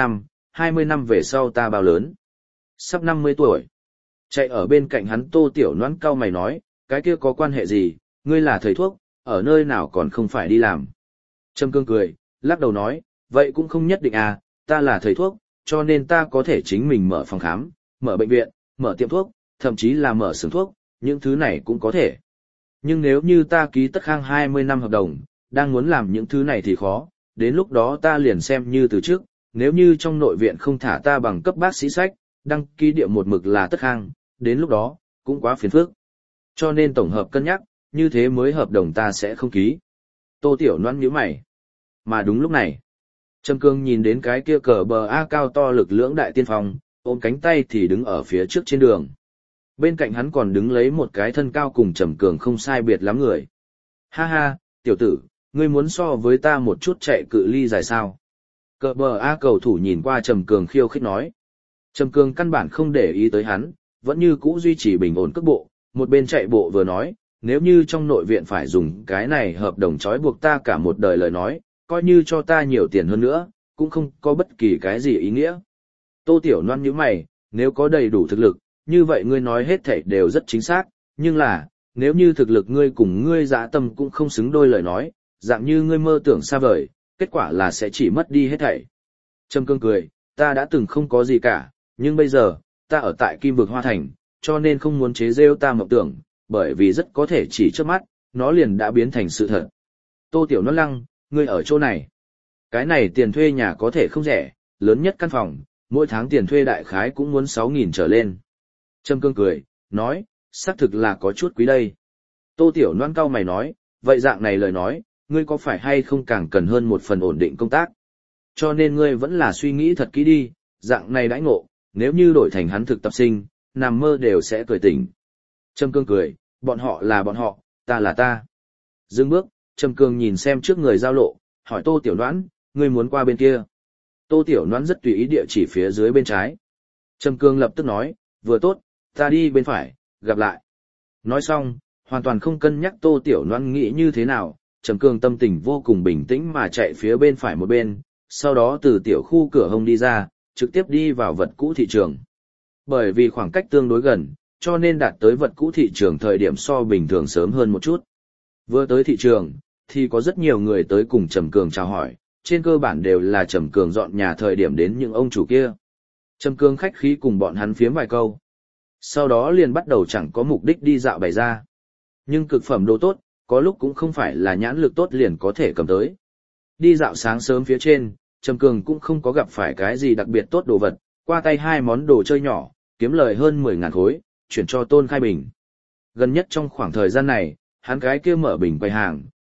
20 năm về sau ta bao lớn. Sắp 50 tuổi. Chạy ở bên cạnh hắn Tô Tiểu Loan cau mày nói, cái kia có quan hệ gì, ngươi là thầy thuốc, ở nơi nào còn không phải đi làm. Trầm Cương cười, lắc đầu nói, vậy cũng không nhất định à, ta là thầy thuốc, cho nên ta có thể chính mình mở phòng khám, mở bệnh viện, mở tiệm thuốc, thậm chí là mở xưởng thuốc, những thứ này cũng có thể. Nhưng nếu như ta ký tất khang 20 năm hợp đồng, đang muốn làm những thứ này thì khó, đến lúc đó ta liền xem như từ trước, nếu như trong nội viện không thả ta bằng cấp bác sĩ sách, đăng ký địa một mực là tất khang, đến lúc đó, cũng quá phiền phức. Cho nên tổng hợp cân nhắc, như thế mới hợp đồng ta sẽ không ký. Tô Tiểu Loan nhíu mày. Mà đúng lúc này, Trầm Cương nhìn đến cái kia cờ bờ A cao to lực lưỡng đại tiên phong, ôm cánh tay thì đứng ở phía trước trên đường. Bên cạnh hắn còn đứng lấy một cái thân cao cùng Trầm Cường không sai biệt lắm người. Ha ha, tiểu tử, ngươi muốn so với ta một chút chạy cự ly dài sao? Cờ bờ A cầu thủ nhìn qua Trầm Cường khiêu khích nói. Trầm Cường căn bản không để ý tới hắn, vẫn như cũ duy trì bình ổn cước bộ, một bên chạy bộ vừa nói, nếu như trong nội viện phải dùng cái này hợp đồng trói buộc ta cả một đời lời nói, coi như cho ta nhiều tiền hơn nữa, cũng không có bất kỳ cái gì ý nghĩa. Tô Tiểu Loan nhíu mày, nếu có đầy đủ thực lực, như vậy ngươi nói hết thảy đều rất chính xác, nhưng là, nếu như thực lực ngươi cùng ngươi dạ tâm cũng không xứng đôi lời nói, dạng như ngươi mơ tưởng xa vời, kết quả là sẽ chỉ mất đi hết thảy. Trầm Cương cười, ta đã từng không có gì cả, nhưng bây giờ, ta ở tại Kim Vực Hoa Thành, cho nên không muốn chế rêu ta mộng tưởng, bởi vì rất có thể chỉ trước mắt, nó liền đã biến thành sự thật. Tô Tiểu Loan lăng, ngươi ở chỗ này. Cái này tiền thuê nhà có thể không rẻ, lớn nhất căn phòng, mỗi tháng tiền thuê đại khái cũng muốn 6.000 trở lên. Trầm Cương cười, nói, xác thực là có chút quý đây. Tô Tiểu Loan cau mày nói, vậy dạng này lời nói, ngươi có phải hay không càng cần hơn một phần ổn định công tác? Cho nên ngươi vẫn là suy nghĩ thật kỹ đi, dạng này đãi ngộ, nếu như đổi thành hắn thực tập sinh, nằm mơ đều sẽ cười tỉnh. Trầm Cương cười, bọn họ là bọn họ, ta là ta. Dừng bước, Trầm Cương nhìn xem trước người giao lộ, hỏi Tô Tiểu Loan, ngươi muốn qua bên kia. Tô Tiểu Loan rất tùy ý địa chỉ phía dưới bên trái. Trầm Cương lập tức nói, vừa tốt, ta đi bên phải, gặp lại. Nói xong, hoàn toàn không cân nhắc Tô Tiểu Loan nghĩ như thế nào, Trầm Cương tâm tình vô cùng bình tĩnh mà chạy phía bên phải một bên, sau đó từ tiểu khu cửa hông đi ra, trực tiếp đi vào vật cũ thị trường. Bởi vì khoảng cách tương đối gần, cho nên đạt tới vật cũ thị trường thời điểm so bình thường sớm hơn một chút. Vừa tới thị trường, thì có rất nhiều người tới cùng Trầm Cường chào hỏi, trên cơ bản đều là Trầm Cường dọn nhà thời điểm đến những ông chủ kia. Trầm Cường khách khí cùng bọn hắn phiếm vài câu. Sau đó liền bắt đầu chẳng có mục đích đi dạo bày ra. Nhưng cực phẩm đồ tốt, có lúc cũng không phải là nhãn lực tốt liền có thể cầm tới. Đi dạo sáng sớm phía trên, Trầm Cường cũng không có gặp phải cái gì đặc biệt tốt đồ vật, qua tay hai món đồ chơi nhỏ, kiếm lời hơn 10.000 khối, chuyển cho Tôn Khai Bình. Gần nhất trong khoảng thời gian này, hắn cái kia mở bình quầy hàng,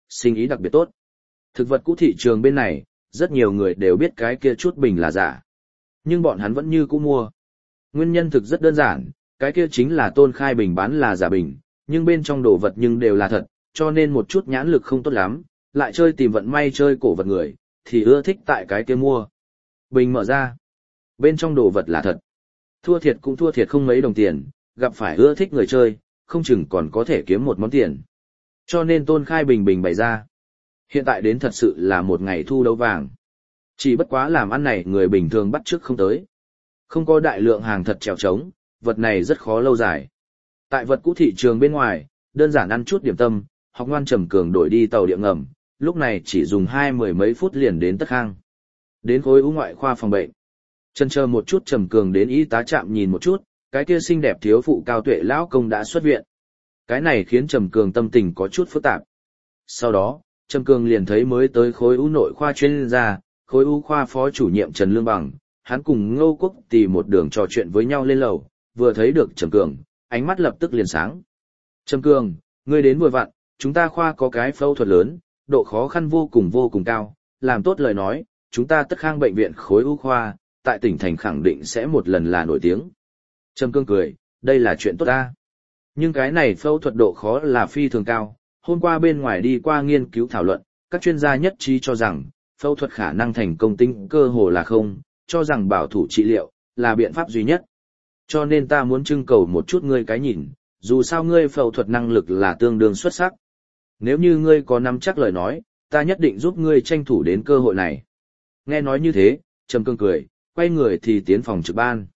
sinh ý đặc biệt tốt. Thực vật cũ thị trường bên này, rất nhiều người đều biết cái kia chút bình là giả. Nhưng bọn hắn vẫn như cũ mua. Nguyên nhân thực rất đơn giản, cái kia chính là Tôn Khai Bình bán là giả bình, nhưng bên trong đồ vật nhưng đều là thật, cho nên một chút nhãn lực không tốt lắm, lại chơi tìm vận may chơi cổ vật người, thì ưa thích tại cái kia mua. Bình mở ra, bên trong đồ vật là thật. Thua thiệt cũng thua thiệt không mấy đồng tiền, gặp phải ưa thích người chơi, không chừng còn có thể kiếm một món tiền. Cho nên Tôn Khai Bình bình bày ra. Hiện tại đến thật sự là một ngày thu đấu vàng. Chỉ bất quá làm ăn này người bình thường bắt chước không tới. Không có đại lượng hàng thật trèo trống, vật này rất khó lâu dài. Tại vật cũ thị trường bên ngoài, đơn giản ăn chút điểm tâm, học ngoan Trầm Cường đổi đi tàu điện ngầm, lúc này chỉ dùng 20 mấy phút liền đến Tất Khang. Đến khối ưu ngoại khoa phòng bệnh. Chân chờ một chút Trầm Cường đến y tá trạm nhìn một chút, cái kia xinh đẹp thiếu phụ Cao Tuệ lão công đã xuất viện. Cái này khiến Trầm Cường tâm tình có chút phức tạp. Sau đó, Trầm Cường liền thấy mới tới khối ưu nội khoa chuyên gia, khối ưu khoa phó chủ nhiệm Trần Lương Bằng, hắn cùng Ngô Quốc Tì một đường trò chuyện với nhau lên lầu, vừa thấy được Trầm Cường, ánh mắt lập tức liền sáng. Trầm Cường, ngươi đến vừa vặn, chúng ta khoa có cái phẫu thuật lớn, độ khó khăn vô cùng cao, làm tốt lời nói, chúng ta Tất Khang bệnh viện khối ưu khoa, tại tỉnh thành khẳng định sẽ một lần là nổi tiếng. Trầm Cường cười, đây là chuyện tốt ta. Nhưng cái này phẫu thuật độ khó là phi thường cao, hôm qua bên ngoài đi qua nghiên cứu thảo luận, các chuyên gia nhất trí cho rằng, phẫu thuật khả năng thành công tính cơ hồ là không, cho rằng bảo thủ trị liệu, là biện pháp duy nhất. Cho nên ta muốn trưng cầu một chút ngươi cái nhìn, dù sao ngươi phẫu thuật năng lực là tương đương xuất sắc. Nếu như ngươi có nắm chắc lời nói, ta nhất định giúp ngươi tranh thủ đến cơ hội này. Nghe nói như thế, Trầm Cường cười, quay người thì tiến phòng trực ban.